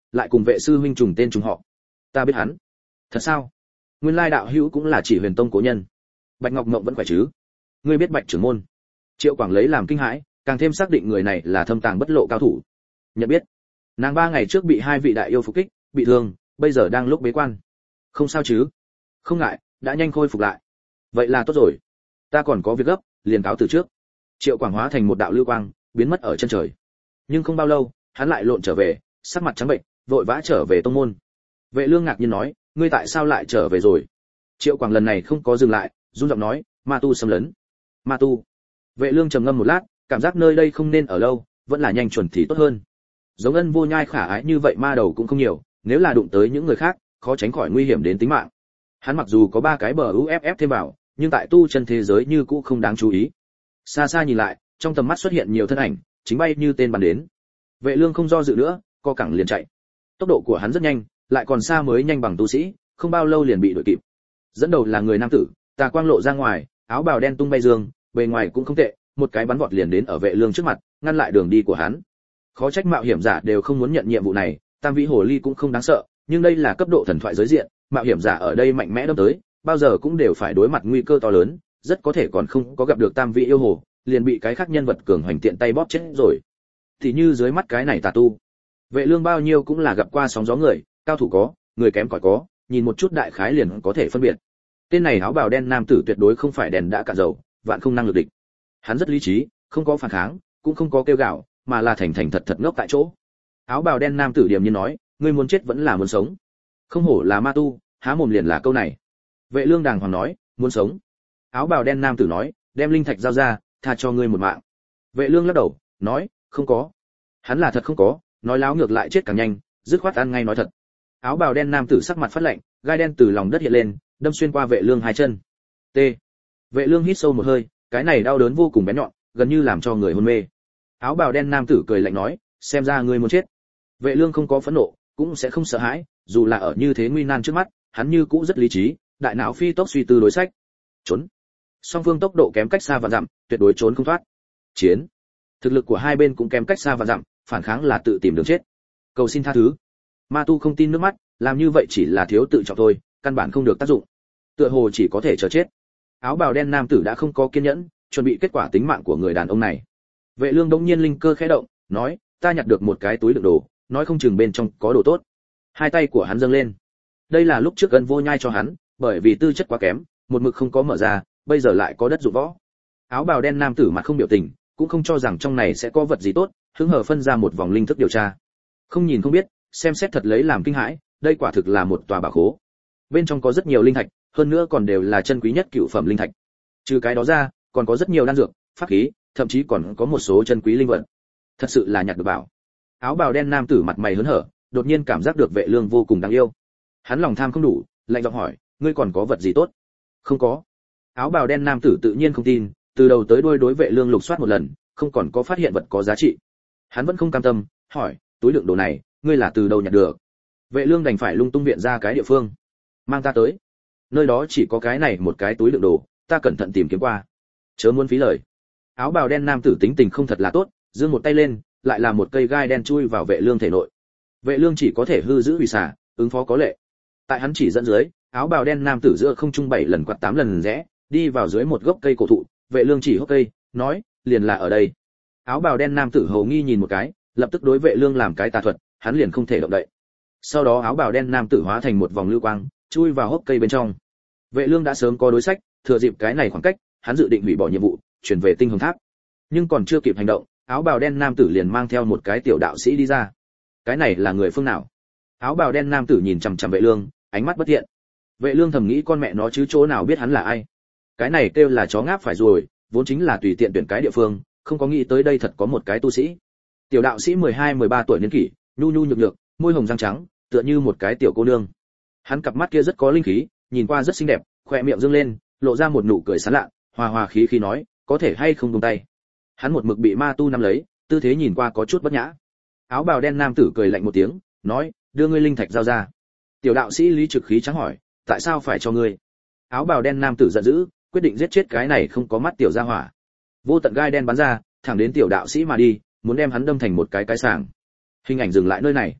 lại cùng vệ sư huynh trùng tên trùng họ. Ta biết hắn. Thật sao? Nguyên lai đạo hữu cũng là Chỉ Huyền Tông cố nhân. Bạch Ngọc Mộng vẫn khỏe chứ? Ngươi biết Bạch trưởng môn? Triệu Quảng lấy làm kinh hãi, càng thêm xác định người này là thâm tàng bất lộ cao thủ. Nhận biết. Nàng 3 ngày trước bị 2 vị đại yêu phục kích, bị thương, bây giờ đang lúc bế quan. Không sao chứ? Không ngại, đã nhanh khôi phục lại. Vậy là tốt rồi. Ta còn có việc gấp, liền cáo từ trước. Triệu Quảng hóa thành một đạo lưu quang, biến mất ở chân trời. Nhưng không bao lâu, hắn lại lộn trở về, sắc mặt trắng bệnh, vội vã trở về tông môn. Vệ Lương ngạc nhiên nói, ngươi tại sao lại trở về rồi? Triệu Quảng lần này không có dừng lại, run giọng nói, ma tu xâm lấn. Ma tu. Vệ Lương trầm ngâm một lát, cảm giác nơi đây không nên ở lâu, vẫn là nhanh chuẩn thì tốt hơn. Giống Ân Vô Nhai khả ái như vậy ma đầu cũng không nhiều, nếu là đụng tới những người khác, khó tránh khỏi nguy hiểm đến tính mạng. Hắn mặc dù có 3 cái bờ UFF thêm vào, nhưng tại tu chân thế giới như cũ không đáng chú ý. Xa xa nhìn lại, trong tầm mắt xuất hiện nhiều thân ảnh, chính bay như tên bắn đến. Vệ Lương không do dự nữa, co cẳng liền chạy. Tốc độ của hắn rất nhanh, lại còn xa mới nhanh bằng tu sĩ, không bao lâu liền bị đuổi kịp. Dẫn đầu là người nam tử, tà quang lộ ra ngoài, áo bào đen tung bay dương, bề ngoài cũng không tệ, một cái bắn vọt liền đến ở Vệ Lương trước mặt, ngăn lại đường đi của hắn. Khó trách mạo hiểm giả đều không muốn nhận nhiệm vụ này, Tam Vĩ Hồ Ly cũng không đáng sợ, nhưng đây là cấp độ thần thoại giới diện, mạo hiểm giả ở đây mạnh mẽ đâm tới, bao giờ cũng đều phải đối mặt nguy cơ to lớn, rất có thể còn không có gặp được Tam Vĩ yêu hồ, liền bị cái khác nhân vật cường hoành tiện tay bóp chết rồi. Thì như dưới mắt cái này tà tu, Vệ Lương bao nhiêu cũng là gặp qua sóng gió người, cao thủ có, người kém cỏi có, nhìn một chút đại khái liền có thể phân biệt. Tên này áo bào đen nam tử tuyệt đối không phải đèn đã cạn dầu, vạn không năng lực địch. Hắn rất lý trí, không có phản kháng, cũng không có kêu gào, mà là thành thành thật thật ngốc tại chỗ. Áo bào đen nam tử điềm nhiên nói, ngươi muốn chết vẫn là muốn sống. Không hổ là ma tu, há mồm liền là câu này. Vệ Lương đàng hoàng nói, muốn sống. Áo bào đen nam tử nói, đem linh thạch giao ra, tha cho ngươi một mạng. Vệ Lương lắc đầu, nói, không có. Hắn là thật không có, nói láo ngược lại chết càng nhanh, dứt khoát ăn ngay nói thật. Áo bào đen nam tử sắc mặt phát lạnh, gai đen từ lòng đất hiện lên, đâm xuyên qua Vệ Lương 2 chân. T. Vệ Lương hít sâu một hơi, cái này đau đớn vô cùng bén nhọn, gần như làm cho người hôn mê. Áo bào đen nam tử cười lạnh nói, xem ra ngươi muốn chết. Vệ Lương không có phẫn nộ, cũng sẽ không sợ hãi, dù là ở như thế nguy nan trước mắt, hắn như cũ rất lý trí, đại não phi tốc suy tư đối sách. Trốn. Song phương tốc độ kém cách xa vạn dặm, tuyệt đối trốn không thoát. Chiến. Thực lực của hai bên cũng kém cách xa vạn dặm, phản kháng là tự tìm đường chết. Cầu xin tha thứ. Ma tu không tin nước mắt, làm như vậy chỉ là thiếu tự trọng thôi, căn bản không được tác dụng. Tựa hồ chỉ có thể chờ chết. Áo bào đen nam tử đã không có kiên nhẫn, chuẩn bị kết quả tính mạng của người đàn ông này. Vệ Lương đống nhiên linh cơ khẽ động, nói, ta nhặt được một cái túi đựng đồ, nói không chừng bên trong có đồ tốt. Hai tay của hắn dâng lên. Đây là lúc trước Ân Vô Nhai cho hắn, bởi vì tư chất quá kém, một mực không có mở ra, bây giờ lại có đất dụng võ. Áo bào đen nam tử mặt không biểu tình, cũng không cho rằng trong này sẽ có vật gì tốt, hứng hở phân ra một vòng linh thức điều tra. Không nhìn không biết, xem xét thật lấy làm kinh hãi, đây quả thực là một tòa bảo khố. Bên trong có rất nhiều linh thạch, hơn nữa còn đều là chân quý nhất cựu phẩm linh thạch. Trừ cái đó ra, còn có rất nhiều đan dược, pháp khí, thậm chí còn có một số chân quý linh vật. Thật sự là nhặt được bảo. Áo bào đen nam tử mặt mày hớn hở, đột nhiên cảm giác được Vệ Lương vô cùng đáng yêu. Hắn lòng tham không đủ, lạnh giọng hỏi, ngươi còn có vật gì tốt? Không có. Áo bào đen nam tử tự nhiên không tin, từ đầu tới đuôi đối Vệ Lương lục soát một lần, không còn có phát hiện vật có giá trị. Hắn vẫn không cam tâm, hỏi, túi đựng đồ này, ngươi là từ đâu nhặt được? Vệ Lương đành phải lung tung viện ra cái địa phương. Mang ta tới. Nơi đó chỉ có cái này một cái túi đựng đồ, ta cẩn thận tìm kiếm qua. Chớ muốn phí lời. Áo bào đen nam tử tính tình không thật là tốt, giương một tay lên, lại là một cây gai đen chui vào Vệ Lương thể nội. Vệ Lương chỉ có thể hư giữ hủy xả, ứng phó có lệ. Tại hắn chỉ dẫn dưới, áo bào đen nam tử giữa không trung 7 lần quạt 8 lần rẽ, đi vào dưới một gốc cây cổ thụ. Vệ Lương chỉ hốc cây, nói, liền là ở đây. Áo bào đen nam tử hầu nghi nhìn một cái, lập tức đối Vệ Lương làm cái tà thuật, hắn liền không thể động đậy. Sau đó áo bào đen nam tử hóa thành một vòng lưu quang, chui vào hốc cây bên trong. Vệ Lương đã sớm có đối sách, thừa dịp cái này khoảng cách, hắn dự định hủy bỏ nhiệm vụ, chuyển về Tinh Hồng Tháp. Nhưng còn chưa kịp hành động, áo bào đen nam tử liền mang theo một cái tiểu đạo sĩ đi ra. Cái này là người phương nào? Áo bào đen nam tử nhìn chằm chằm Vệ Lương, ánh mắt bất thiện. Vệ Lương thầm nghĩ con mẹ nó chứ chỗ nào biết hắn là ai. Cái này kêu là chó ngáp phải rồi, vốn chính là tùy tiện tuyển cái địa phương, không có nghĩ tới đây thật có một cái tu sĩ. Tiểu đạo sĩ 12-13 tuổi niên kỷ, nhu nhu nhược nhược, môi hồng răng trắng, tựa như một cái tiểu cô nương. Hắn cặp mắt kia rất có linh khí, nhìn qua rất xinh đẹp, khóe miệng dương lên, lộ ra một nụ cười sán lạ, hòa hòa khí khí nói, có thể hay không buông tay. Hắn một mực bị ma tu nắm lấy, tư thế nhìn qua có chút bất nhã. Áo bào đen nam tử cười lạnh một tiếng, nói, đưa ngươi linh thạch giao ra. Tiểu đạo sĩ lý trực khí trắng hỏi, tại sao phải cho ngươi? Áo bào đen nam tử giận dữ, quyết định giết chết cái này không có mắt tiểu gia hỏa. Vô tận gai đen bắn ra, thẳng đến tiểu đạo sĩ mà đi, muốn đem hắn đâm thành một cái sàng. Hình ảnh dừng lại nơi này.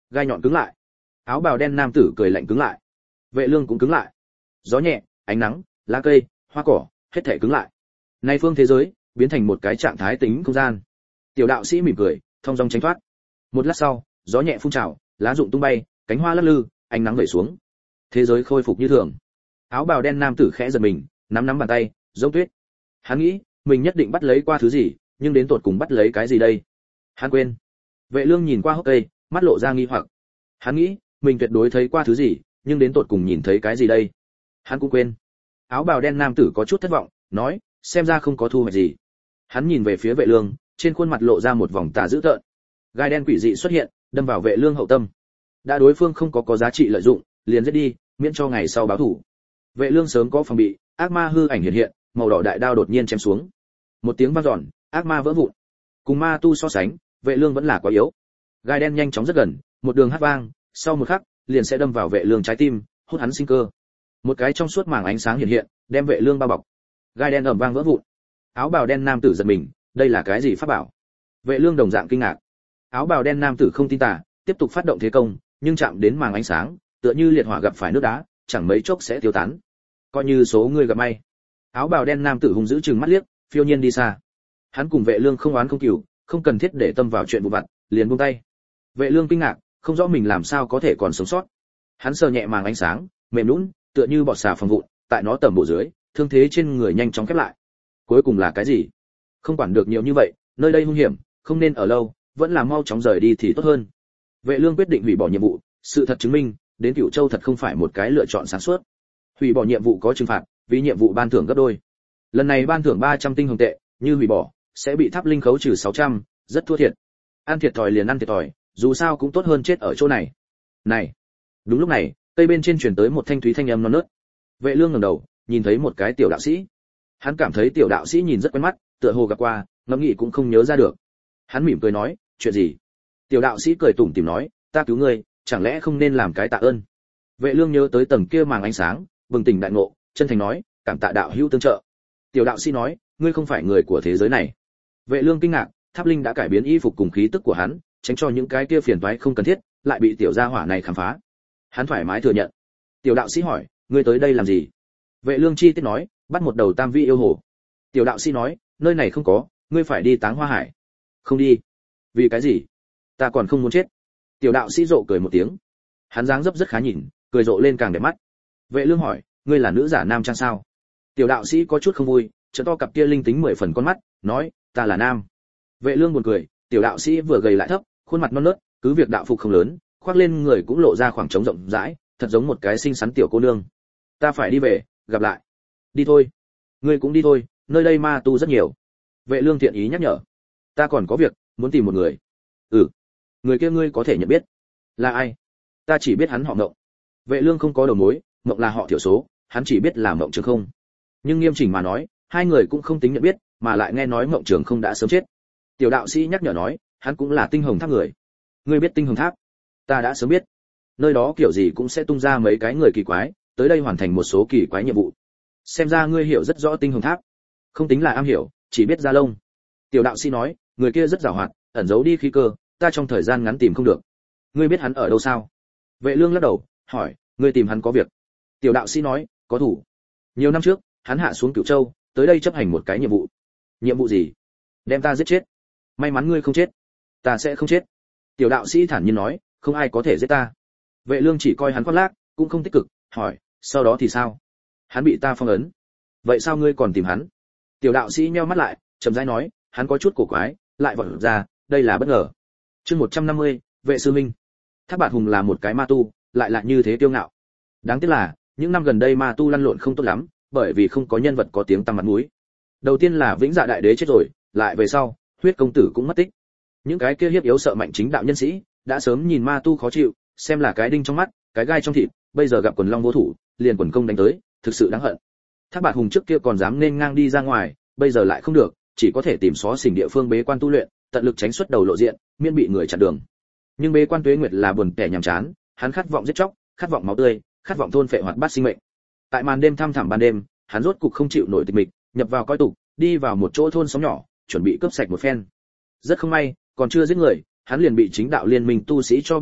gai nhọn cứng lại. Áo bào đen nam tử cười lạnh cứng lại. Vệ Lương cũng cứng lại. Gió nhẹ, ánh nắng, lá cây, hoa cỏ, hết thảy cứng lại. Nay phương thế giới biến thành một cái trạng thái tính không gian. Tiểu đạo sĩ mỉm cười, thông dong tránh thoát. Một lát sau, gió nhẹ phun trào, lá rụng tung bay, cánh hoa lắc lư, ánh nắng vẩy xuống. Thế giới khôi phục như thường. Áo bào đen nam tử khẽ giật mình, nắm nắm bàn tay, giống tuyết. Hắn nghĩ, mình nhất định bắt lấy qua thứ gì, nhưng đến tột cùng bắt lấy cái gì đây? Hắn quên. Vệ Lương nhìn qua hốc cây, mắt lộ ra nghi hoặc. Hắn nghĩ, mình tuyệt đối thấy qua thứ gì, nhưng đến tột cùng nhìn thấy cái gì đây? Hắn cũng quên. Áo bào đen nam tử có chút thất vọng, nói, xem ra không có thu hoạch gì. Hắn nhìn về phía Vệ Lương, trên khuôn mặt lộ ra một vòng tà dữ tợn. Gai đen quỷ dị xuất hiện, đâm vào Vệ Lương hậu tâm. Đã đối phương không có giá trị lợi dụng, liền giết đi, miễn cho ngày sau báo thù. Vệ Lương sớm có phòng bị, ác ma hư ảnh hiện hiện, màu đỏ đại đao đột nhiên chém xuống. Một tiếng vang dọn, ác ma vỡ vụn. Cùng ma tu so sánh, Vệ Lương vẫn là quá yếu. Gai đen nhanh chóng rất gần, một đường hắt vang, sau một khắc, liền sẽ đâm vào Vệ Lương trái tim, hút hắn sinh cơ. Một cái trong suốt màng ánh sáng hiện hiện, đem Vệ Lương bao bọc. Gai đen ầm vang vỡ vụn. Áo bào đen nam tử giật mình, đây là cái gì pháp bảo? Vệ Lương đồng dạng kinh ngạc. Áo bào đen nam tử không tin tà, tiếp tục phát động thế công, nhưng chạm đến màng ánh sáng, tựa như liệt hỏa gặp phải nước đá, chẳng mấy chốc sẽ tiêu tán. Coi như số người gặp may. Áo bào đen nam tử hung dữ trừng mắt liếc, phiêu nhiên đi xa. Hắn cùng Vệ Lương không oán không cừu, không cần thiết để tâm vào chuyện vụ vặt, liền buông tay. Vệ Lương kinh ngạc, không rõ mình làm sao có thể còn sống sót. Hắn sờ nhẹ màng ánh sáng, mềm nhũn, tựa như bọt xà phồng vụn, tại nó tầm bộ dưới, thương thế trên người nhanh chóng khép lại. Cuối cùng là cái gì? Không quản được nhiều như vậy, nơi đây hung hiểm, không nên ở lâu, vẫn là mau chóng rời đi thì tốt hơn. Vệ Lương quyết định hủy bỏ nhiệm vụ, sự thật chứng minh, đến Cửu Châu thật không phải một cái lựa chọn sáng suốt. Hủy bỏ nhiệm vụ có trừng phạt, vì nhiệm vụ ban thưởng gấp đôi. Lần này ban thưởng 300 tinh hồng tệ, như hủy bỏ, sẽ bị tháp linh khấu trừ 600, rất thua thiệt. Ăn thiệt thòi liền ăn thiệt thòi, dù sao cũng tốt hơn chết ở chỗ này. Này. Đúng lúc này, cây bên trên truyền tới một thanh thúy thanh âm non nớt. Vệ Lương ngẩng đầu, nhìn thấy một cái tiểu đạo sĩ. Hắn cảm thấy tiểu đạo sĩ nhìn rất quen mắt, tựa hồ gặp qua, ngẫm nghĩ cũng không nhớ ra được. Hắn mỉm cười nói, chuyện gì? Tiểu đạo sĩ cười tủm tỉm nói, ta cứu ngươi, chẳng lẽ không nên làm cái tạ ơn? Vệ Lương nhớ tới tầng kia màng ánh sáng, bừng tỉnh đại ngộ, chân thành nói, cảm tạ đạo hữu tương trợ. Tiểu đạo sĩ nói, ngươi không phải người của thế giới này. Vệ Lương kinh ngạc, Tháp Linh đã cải biến y phục cùng khí tức của hắn, tránh cho những cái kia phiền toái không cần thiết, lại bị tiểu gia hỏa này khám phá. Hắn thoải mái thừa nhận. Tiểu đạo sĩ hỏi, ngươi tới đây làm gì? Vệ Lương chi tiết nói, bắt một đầu tam vi yêu hồ. Tiểu đạo sĩ nói, nơi này không có, ngươi phải đi Táng Hoa Hải. Không đi. Vì cái gì? Ta còn không muốn chết. Tiểu đạo sĩ rộ cười một tiếng. Hắn dáng dấp rất khá nhìn, cười rộ lên càng đẹp mắt. Vệ Lương hỏi, ngươi là nữ giả nam trang sao? Tiểu đạo sĩ có chút không vui, trợ to cặp kia linh tính 10 phần con mắt, nói, ta là nam. Vệ Lương buồn cười, tiểu đạo sĩ vừa gầy lại thấp, khuôn mặt non nớt, cứ việc đạo phục không lớn, khoác lên người cũng lộ ra khoảng trống rộng rãi, thật giống một cái xinh xắn tiểu cô nương. Ta phải đi về, gặp lại. Đi thôi. Ngươi cũng đi thôi, nơi đây ma tu rất nhiều. Vệ Lương thiện ý nhắc nhở. Ta còn có việc, muốn tìm một người. Người kia ngươi có thể nhận biết. Là ai? Ta chỉ biết hắn họ Ngộng. Vệ Lương không có đầu mối, Ngộng là họ thiểu số, hắn chỉ biết là Ngộng Trường Không. Nhưng nghiêm chỉnh mà nói, hai người cũng không tính nhận biết, mà lại nghe nói Ngộng Trường Không đã sớm chết. Tiểu đạo sĩ nhắc nhở nói, hắn cũng là Tinh Hồng Tháp người. Ngươi biết Tinh Hồng Tháp? Ta đã sớm biết. Nơi đó kiểu gì cũng sẽ tung ra mấy cái người kỳ quái, tới đây hoàn thành một số kỳ quái nhiệm vụ. Xem ra ngươi hiểu rất rõ Tinh Hồng Tháp. Không tính là am hiểu, chỉ biết da lông. Tiểu đạo sĩ nói, người kia rất giàu hoạt, ẩn giấu đi khí cơ, ta trong thời gian ngắn tìm không được. Ngươi biết hắn ở đâu sao? Vệ Lương lắc đầu, hỏi, ngươi tìm hắn có việc? Tiểu đạo sĩ nói, có thủ. Nhiều năm trước, hắn hạ xuống Cửu Châu, tới đây chấp hành một cái nhiệm vụ. Nhiệm vụ gì? Đem ta giết chết. May mắn ngươi không chết. Ta sẽ không chết. Tiểu đạo sĩ thản nhiên nói, không ai có thể giết ta. Vệ Lương chỉ coi hắn khoác lác, cũng không tích cực, hỏi, sau đó thì sao? Hắn bị ta phong ấn. Vậy sao ngươi còn tìm hắn? Tiểu đạo sĩ nheo mắt lại, chậm rãi nói, hắn có chút cổ quái, lại vọt ra, đây là bất ngờ. Chương 150, Vệ sư minh. Thác Bạt Hùng là một cái ma tu, lại là như thế kiêu ngạo. Đáng tiếc là, những năm gần đây ma tu lăn lộn không tốt lắm, bởi vì không có nhân vật có tiếng tăm mặt mũi. Đầu tiên là Vĩnh Dạ đại đế chết rồi, lại về sau, Huyết công tử cũng mất tích. Những cái kia hiếp yếu sợ mạnh chính đạo nhân sĩ, đã sớm nhìn ma tu khó chịu, xem là cái đinh trong mắt, cái gai trong thịt, bây giờ gặp quần long vô thủ, liền quần công đánh tới, thực sự đáng hận. Thác Bạt Hùng trước kia còn dám nên ngang đi ra ngoài, bây giờ lại không được, chỉ có thể tìm xó xỉnh địa phương bế quan tu luyện, tận lực tránh xuất đầu lộ diện, miễn bị người chặn đường. Nhưng bế quan Tuế Nguyệt là buồn tẻ nhàm chán, hắn khát vọng giết chóc, khát vọng máu tươi, khát vọng thôn phệ hoạt bát sinh mệnh. Tại màn đêm thăm thẳm ban đêm, hắn rốt cục không chịu nổi tịch mịch, nhập vào coi tục, đi vào một chỗ thôn xóm nhỏ, chuẩn bị cướp sạch một phen. Rất không may, còn chưa giết người, hắn liền bị chính đạo liên minh tu sĩ cho bắt gặp,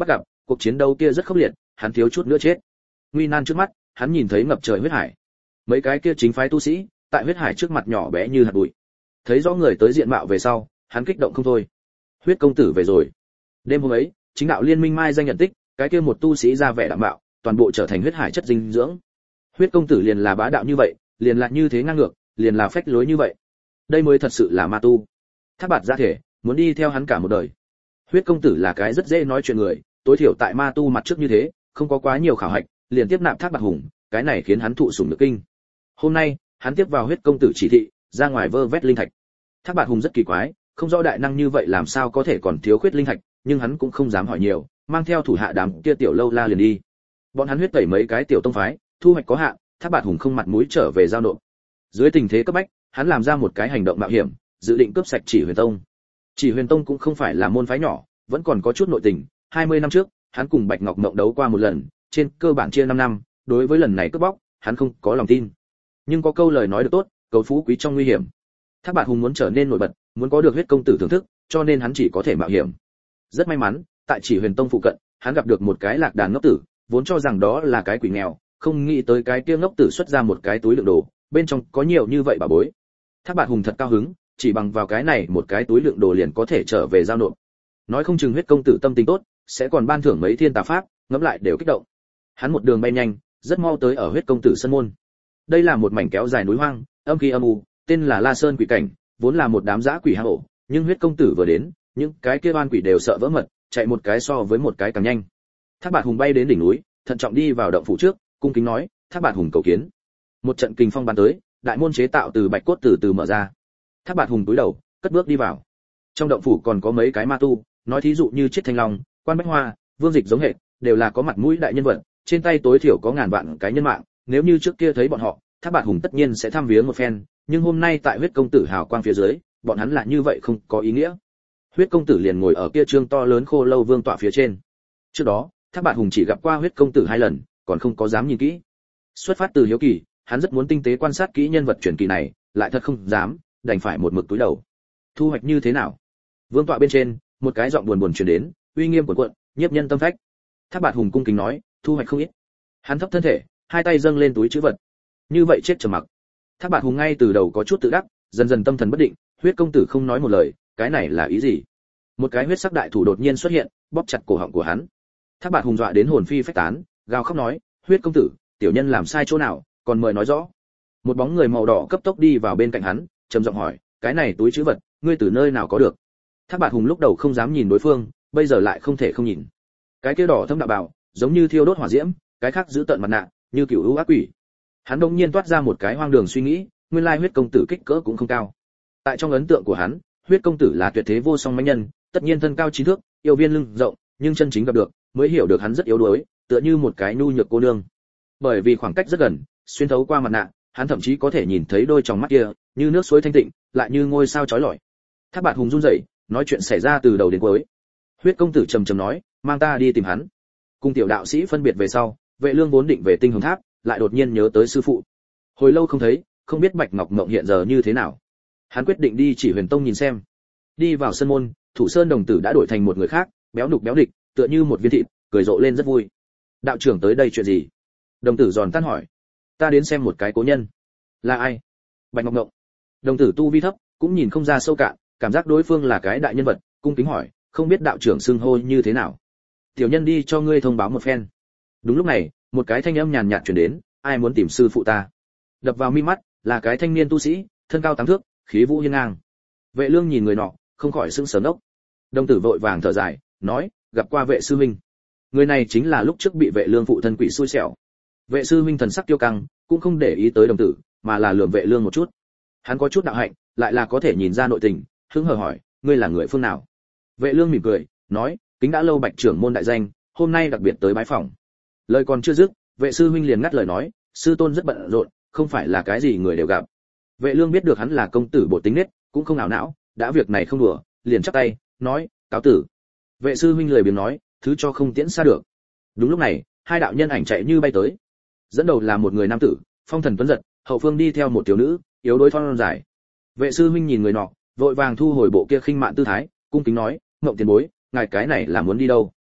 cuộc chiến đấu kia rất khốc liệt, hắn thiếu chút nữa chết. Nguy nan trước mắt, hắn nhìn thấy ngập trời huyết hải. Mấy cái kia chính phái tu sĩ, tại huyết hải trước mặt nhỏ bé như hạt bụi. Thấy rõ người tới diện mạo về sau, hắn kích động không thôi. Huyết công tử về rồi. Đêm hôm ấy, chính đạo liên minh mai danh nhận tích, cái kia một tu sĩ ra vẻ đạm bạo, toàn bộ trở thành huyết hải chất dinh dưỡng. Huyết công tử liền là bá đạo như vậy, liền là như thế ngang ngược, liền là phách lối như vậy. Đây mới thật sự là ma tu. Thác Bạt ra thể, muốn đi theo hắn cả một đời. Huyết công tử là cái rất dễ nói chuyện người, tối thiểu tại ma tu mặt trước như thế, không có quá nhiều khảo hạch, liền tiếp nạp Thác Bạt Hùng, cái này khiến hắn thụ sủng được kinh. Hôm nay, hắn tiếp vào huyết công tử chỉ thị, ra ngoài vơ vét linh thạch. Thác Bạt Hùng rất kỳ quái, không rõ đại năng như vậy làm sao có thể còn thiếu khuyết linh thạch, nhưng hắn cũng không dám hỏi nhiều, mang theo thủ hạ đám kia tiểu lâu la liền đi. Bọn hắn huyết tẩy mấy cái tiểu tông phái, thu hoạch có hạn, Thác Bạt Hùng không mặt mũi trở về giao nộp. Dưới tình thế cấp bách, hắn làm ra một cái hành động mạo hiểm, dự định cướp sạch Chỉ Huyền Tông. Chỉ Huyền Tông cũng không phải là môn phái nhỏ, vẫn còn có chút nội tình, 20 năm trước, hắn cùng Bạch Ngọc Mộng đấu qua một lần, trên cơ bản chia 5 năm, đối với lần này cướp bóc, hắn không có lòng tin. Nhưng có câu lời nói được tốt, cầu phú quý trong nguy hiểm. Thác Bạt Hùng muốn trở nên nổi bật, muốn có được huyết công tử thưởng thức, cho nên hắn chỉ có thể mạo hiểm. Rất may mắn, tại Chỉ Huyền Tông phụ cận, hắn gặp được một cái lạc đàn ngốc tử, vốn cho rằng đó là cái quỷ nghèo, không nghĩ tới cái kia ngốc tử xuất ra một cái túi đựng đồ, bên trong có nhiều như vậy bà bối. Thác Bạt Hùng thật cao hứng, chỉ bằng vào cái này một cái túi đựng đồ liền có thể trở về giao nộp. Nói không chừng huyết công tử tâm tình tốt, sẽ còn ban thưởng mấy thiên tà pháp, ngẫm lại đều kích động. Hắn một đường bay nhanh, rất mau tới ở huyết công tử sân môn. Đây là một mảnh kéo dài núi hoang, âm khí âm u, tên là La Sơn Quỷ Cảnh, vốn là một đám dã quỷ hang ổ, nhưng huyết công tử vừa đến, những cái kia oan quỷ đều sợ vỡ mật, chạy một cái so với một cái càng nhanh. Thác Bạt Hùng bay đến đỉnh núi, thận trọng đi vào động phủ trước, cung kính nói, Thác Bạt Hùng cầu kiến. Một trận kình phong bắn tới, đại môn chế tạo từ bạch cốt từ từ mở ra. Thác Bạt Hùng cúi đầu, cất bước đi vào. Trong động phủ còn có mấy cái ma tu, nói thí dụ như Chiết Thanh Long, Quan Bách Hoa, Vương Dịch giống hệt, đều là có mặt mũi đại nhân vật, trên tay tối thiểu có ngàn vạn cái nhân mạng, nếu như trước kia thấy bọn họ, Thác Bạt Hùng tất nhiên sẽ thăm viếng một phen, nhưng hôm nay tại huyết công tử hào quang phía dưới, bọn hắn là như vậy không có ý nghĩa. Huyết công tử liền ngồi ở kia trương to lớn khô lâu vương tọa phía trên. Trước đó, Thác Bạt Hùng chỉ gặp qua huyết công tử 2 lần, còn không có dám nhìn kỹ. Xuất phát từ hiếu kỳ, hắn rất muốn tinh tế quan sát kỹ nhân vật truyền kỳ này, lại thật không dám, đành phải một mực túi đầu. Thu hoạch như thế nào? Vương tọa bên trên, một cái giọng buồn buồn truyền đến, uy nghiêm cuồn cuộn, nhiếp nhân tâm phách. Thác Bạt Hùng cung kính nói, thu hoạch không ít. Hắn thấp thân thể, hai tay dâng lên túi trữ vật. Như vậy chết trầm mặc. Thác Bạt Hùng ngay từ đầu có chút tự đắc, dần dần tâm thần bất định, huyết công tử không nói một lời, cái này là ý gì? Một cái huyết sắc đại thủ đột nhiên xuất hiện, bóp chặt cổ họng của hắn. Thác Bạt Hùng dọa đến hồn phi phách tán, gào khóc nói, huyết công tử, tiểu nhân làm sai chỗ nào, còn mời nói rõ. Một bóng người màu đỏ cấp tốc đi vào bên cạnh hắn, trầm giọng hỏi, cái này túi trữ vật, ngươi từ nơi nào có được? Thác Bạt Hùng lúc đầu không dám nhìn đối phương, bây giờ lại không thể không nhìn. Cái kia đỏ thâm đạo bào, giống như thiêu đốt hỏa diễm, cái khác giữ tận mặt nạ, như kiểu ưu ác quỷ. Hắn đột nhiên toát ra một cái hoang đường suy nghĩ, nguyên lai huyết công tử kích cỡ cũng không cao. Tại trong ấn tượng của hắn, huyết công tử là tuyệt thế vô song mãnh nhân, tất nhiên thân cao 9 thước, yêu viên lưng rộng, nhưng chân chính gặp được, mới hiểu được hắn rất yếu đuối, tựa như một cái nhu nhược cô nương. Bởi vì khoảng cách rất gần, xuyên thấu qua mặt nạ, hắn thậm chí có thể nhìn thấy đôi tròng mắt kia, như nước suối thanh tịnh, lại như ngôi sao chói lọi. Thác Bạt Hùng run rẩy, nói chuyện xảy ra từ đầu đến cuối. Huyết công tử trầm trầm nói, mang ta đi tìm hắn. Cùng tiểu đạo sĩ phân biệt về sau, Vệ Lương vốn định về Tinh Hồng Tháp, lại đột nhiên nhớ tới sư phụ. Hồi lâu không thấy, không biết Bạch Ngọc Mộng hiện giờ như thế nào. Hắn quyết định đi Chỉ Huyền Tông nhìn xem. Đi vào sân môn, Thủ Sơn đồng tử đã đổi thành một người khác, béo đục béo địch, tựa như một viên thịt, cười rộ lên rất vui. Đạo trưởng tới đây chuyện gì? Đồng tử giòn tan hỏi. Ta đến xem một cái cố nhân. Là ai? Bạch Ngọc Ngộng. Đồng tử tu vi thấp, cũng nhìn không ra sâu cạn, cảm giác đối phương là cái đại nhân vật, cung kính hỏi, không biết đạo trưởng xưng hô như thế nào? Tiểu nhân đi cho ngươi thông báo một phen. Đúng lúc này, một cái thanh âm nhàn nhạt truyền đến, ai muốn tìm sư phụ ta? Đập vào mi mắt là cái thanh niên tu sĩ, thân cao 8 thước, khí vũ hiên ngang. Vệ Lương nhìn người nọ, không khỏi sững sờ ốc. Đồng tử vội vàng thở dài, nói, gặp qua Vệ sư huynh. Người này chính là lúc trước bị Vệ Lương phụ thân quỷ xui xẻo. Vệ sư huynh thần sắc kiêu căng, cũng không để ý tới đồng tử, mà là lườm Vệ Lương một chút. Hắn có chút đạo hạnh, lại là có thể nhìn ra nội tình, hứng hờ hỏi, ngươi là người phương nào? Vệ Lương mỉm cười, nói, kính đã lâu Bạch trưởng môn đại danh, hôm nay đặc biệt tới bái phỏng. Lời còn chưa dứt, Vệ sư huynh liền ngắt lời nói, sư tôn rất bận rộn, không phải là cái gì người đều gặp. Vệ Lương biết được hắn là công tử bộ tính nết, cũng không ảo não, đã việc này không đùa, liền chắp tay, nói, cáo tử. Vệ sư huynh lười biếng nói, thứ cho không tiễn xa được. Đúng lúc này, hai đạo nhân ảnh chạy như bay tới. Dẫn đầu là một người nam tử, phong thần tuấn giật, hậu phương đi theo một thiếu nữ, yếu đuối thon dài. Vệ sư huynh nhìn người nọ, vội vàng thu hồi bộ kia khinh mạn tư thái, cung kính nói, Ngộng tiền bối, ngài cái này là muốn đi đâu?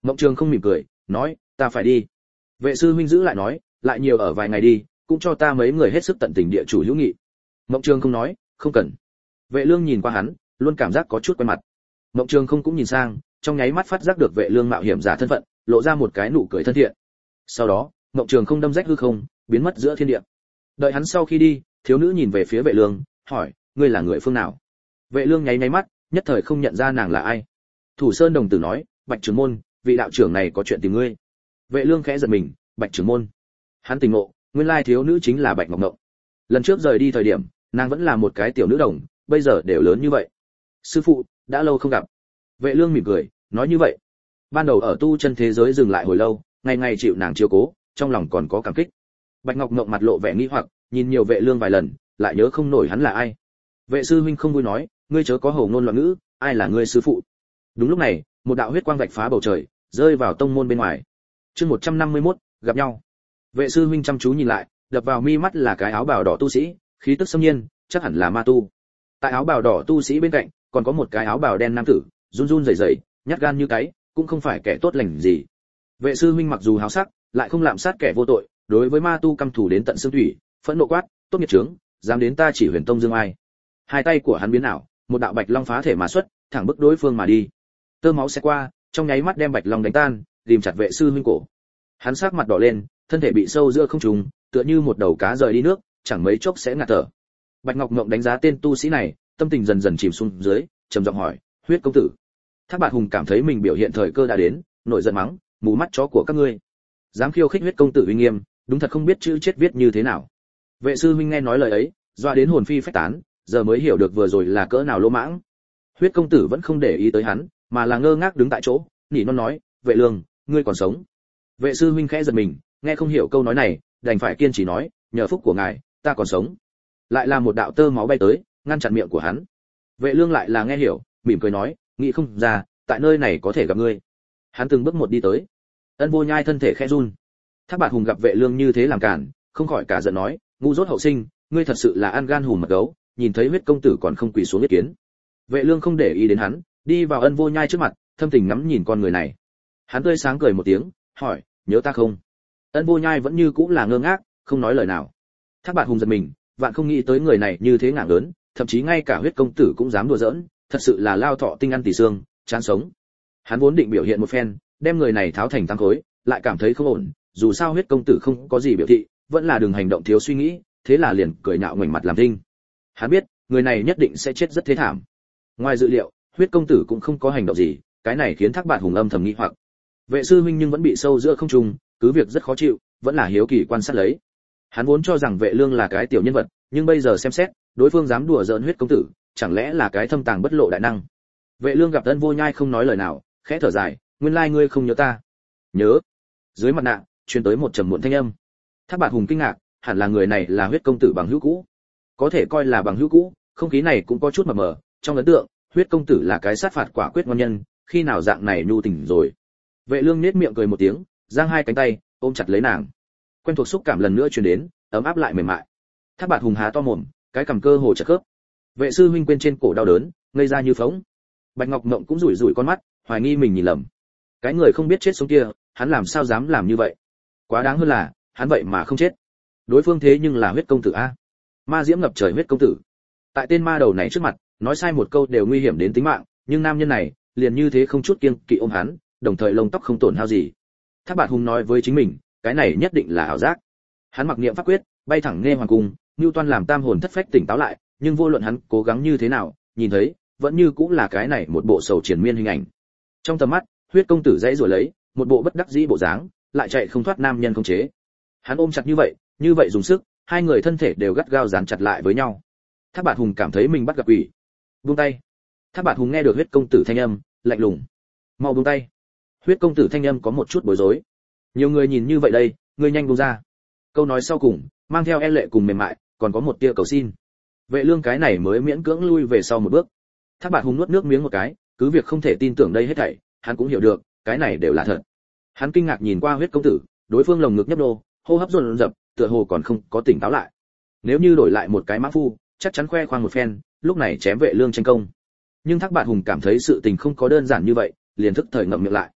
Mộng Trường không mỉm cười, nói, ta phải đi. Vệ sư huynh giữ lại nói, lại nhiều ở vài ngày đi, cũng cho ta mấy người hết sức tận tình địa chủ hữu nghị. Mộng Trường không nói, không cần. Vệ Lương nhìn qua hắn, luôn cảm giác có chút quen mặt. Mộng Trường không cũng nhìn sang, trong nháy mắt phát giác được Vệ Lương mạo hiểm giả thân phận, lộ ra một cái nụ cười thân thiện. Sau đó, Mộng Trường không đâm rách hư không, biến mất giữa thiên địa. Đợi hắn sau khi đi, thiếu nữ nhìn về phía Vệ Lương, hỏi, ngươi là người phương nào? Vệ Lương nháy mắt, nhất thời không nhận ra nàng là ai. Thủ Sơn đồng tử nói, Bạch trưởng môn, vị đạo trưởng này có chuyện tìm ngươi. Vệ Lương khẽ giật mình, Bạch trưởng môn. Hắn tỉnh ngộ, nguyên lai thiếu nữ chính là Bạch Ngọc Ngộng. Lần trước rời đi thời điểm, nàng vẫn là một cái tiểu nữ đồng, bây giờ đều lớn như vậy. Sư phụ, đã lâu không gặp. Vệ Lương mỉm cười, nói như vậy. Ban đầu ở tu chân thế giới dừng lại hồi lâu, ngày ngày chịu nàng chiếu cố, trong lòng còn có cảm kích. Bạch Ngọc Ngộng mặt lộ vẻ nghi hoặc, nhìn nhiều Vệ Lương vài lần, lại nhớ không nổi hắn là ai. Vệ sư huynh không vui nói, ngươi chớ có hồ ngôn loạn ngữ, ai là ngươi sư phụ? Đúng lúc này, một đạo huyết quang vạch phá bầu trời, rơi vào tông môn bên ngoài. Chương 151, gặp nhau. Vệ sư huynh chăm chú nhìn lại, đập vào mi mắt là cái áo bào đỏ tu sĩ, khí tức xâm nhiên, chắc hẳn là ma tu. Tại áo bào đỏ tu sĩ bên cạnh, còn có một cái áo bào đen nam tử, run run rẩy rẩy, nhát gan như cái, cũng không phải kẻ tốt lành gì. Vệ sư huynh mặc dù háo sắc, lại không lạm sát kẻ vô tội, đối với ma tu căm thù đến tận xương thủy, phẫn nộ quát, tốt nghiệt trướng, dám đến ta chỉ Huyền Tông dương ai. Hai tay của hắn biến ảo, một đạo bạch long phá thể mà xuất, thẳng bức đối phương mà đi. Tơ máu sẽ qua, trong nháy mắt đem bạch long đánh tan, ghim chặt vệ sư huynh cổ. Hắn sắc mặt đỏ lên, thân thể bị sâu giữa không trung, tựa như một đầu cá rời đi nước, chẳng mấy chốc sẽ ngạt thở. Bạch Ngọc Ngộng đánh giá tên tu sĩ này, tâm tình dần dần chìm xuống dưới, trầm giọng hỏi, huyết công tử. Thác Bạt Hùng cảm thấy mình biểu hiện thời cơ đã đến, nổi giận mắng, mù mắt chó của các ngươi, dám khiêu khích huyết công tử uy nghiêm, đúng thật không biết chữ chết viết như thế nào. Vệ sư huynh nghe nói lời ấy, doa đến hồn phi phách tán, giờ mới hiểu được vừa rồi là cỡ nào lỗ mãng. Huyết công tử vẫn không để ý tới hắn, mà là ngơ ngác đứng tại chỗ, nỉ non nói, Vệ Lương, ngươi còn sống. Vệ sư huynh khẽ giật mình, nghe không hiểu câu nói này, đành phải kiên trì nói, nhờ phúc của ngài, ta còn sống. Lại là một đạo tơ máu bay tới, ngăn chặn miệng của hắn. Vệ Lương lại là nghe hiểu, mỉm cười nói, nghĩ không ra, tại nơi này có thể gặp ngươi. Hắn từng bước một đi tới. Ân Vô Nhai thân thể khẽ run. Thác Bạt Hùng gặp Vệ Lương như thế làm cản, không khỏi cả giận nói, ngu dốt hậu sinh, ngươi thật sự là ăn gan hùm mật gấu, nhìn thấy huyết công tử còn không quỳ xuống ý kiến. Vệ Lương không để ý đến hắn, đi vào Ân Vô Nhai trước mặt, thâm tình ngắm nhìn con người này. Hắn tươi sáng cười một tiếng, hỏi, nhớ ta không? Ân Vô Nhai vẫn như cũ là ngơ ngác, không nói lời nào. Thác Bạt Hùng giật mình, vạn không nghĩ tới người này như thế ngạng lớn, thậm chí ngay cả huyết công tử cũng dám đùa giỡn, thật sự là lao thọ tinh ăn tỳ xương, chán sống. Hắn vốn định biểu hiện một phen, đem người này tháo thành tăng khối, lại cảm thấy không ổn, dù sao huyết công tử không có gì biểu thị, vẫn là đừng hành động thiếu suy nghĩ, thế là liền cười nhạo ngoảnh mặt làm thinh. Hắn biết, người này nhất định sẽ chết rất thế thảm. Ngoài dự liệu, huyết công tử cũng không có hành động gì, cái này khiến Thác Bạt Hùng âm thầm nghi hoặc. Vệ sư huynh nhưng vẫn bị sâu giữa không trung, cứ việc rất khó chịu, vẫn là hiếu kỳ quan sát lấy. Hắn vốn cho rằng Vệ Lương là cái tiểu nhân vật, nhưng bây giờ xem xét, đối phương dám đùa giỡn huyết công tử, chẳng lẽ là cái thâm tàng bất lộ đại năng. Vệ Lương gặp Ân Vô Nhai không nói lời nào, khẽ thở dài, nguyên lai ngươi không nhớ ta. Nhớ. Dưới mặt nạ truyền tới một trầm muộn thanh âm. Thác Bạt Hùng kinh ngạc, hẳn là người này là huyết công tử bằng hữu cũ. Có thể coi là bằng hữu cũ, không khí này cũng có chút mờ mờ, trong ấn tượng, huyết công tử là cái sát phạt quả quyết ngon nhân, khi nào dạng này nhu tình rồi. Vệ Lương nhếch miệng cười một tiếng, giang hai cánh tay, ôm chặt lấy nàng. Quen thuộc xúc cảm lần nữa truyền đến, ấm áp lại mềm mại. Thác Bạt Hùng há to mồm, cái cằm cơ hồ chật khớp. Vệ sư huynh quên trên cổ đau đớn, ngây ra như phỗng. Bạch Ngọc Mộng cũng rủi rủi con mắt, hoài nghi mình nhìn lầm. Cái người không biết chết sống kia, hắn làm sao dám làm như vậy? Quá đáng hơn là, hắn vậy mà không chết. Đối phương thế nhưng là huyết công tử a. Ma diễm ngập trời huyết công tử. Tại tên ma đầu này trước mặt, nói sai một câu đều nguy hiểm đến tính mạng, nhưng nam nhân này, liền như thế không chút kiêng kỵ ôm hắn, đồng thời lông tóc không tổn hao gì. Thác Bạt Hùng nói với chính mình, cái này nhất định là ảo giác. Hắn mặc niệm pháp quyết, bay thẳng nghe hoàng cung, Newton làm tam hồn thất phách tỉnh táo lại, nhưng vô luận hắn cố gắng như thế nào, nhìn thấy, vẫn như cũng là cái này một bộ sầu triền miên hình ảnh. Trong tầm mắt, huyết công tử dãy rồi lấy, một bộ bất đắc dĩ bộ dáng, lại chạy không thoát nam nhân không chế. Hắn ôm chặt như vậy dùng sức, hai người thân thể đều gắt gao dán chặt lại với nhau. Thác Bạt Hùng cảm thấy mình bắt gặp quỷ. Buông tay. Thác Bạt Hùng nghe được huyết công tử thanh âm, lạnh lùng. Mau buông tay. Huyết công tử thanh âm có một chút bối rối. Nhiều người nhìn như vậy đây, ngươi nhanh buông ra. Câu nói sau cùng, mang theo e lệ cùng mềm mại, còn có một tia cầu xin. Vệ Lương cái này mới miễn cưỡng lui về sau một bước. Thác Bạt Hùng nuốt nước miếng một cái, cứ việc không thể tin tưởng đây hết thảy, hắn cũng hiểu được, cái này đều là thật. Hắn kinh ngạc nhìn qua huyết công tử, đối phương lồng ngực nhấp nô, hô hấp dồn dập, tựa hồ còn không có tỉnh táo lại. Nếu như đổi lại một cái mã phu, chắc chắn khoe khoang một phen, lúc này chém Vệ Lương tranh công. Nhưng Thác Bạt Hùng cảm thấy sự tình không có đơn giản như vậy, liền thức thời ngậm miệng lại.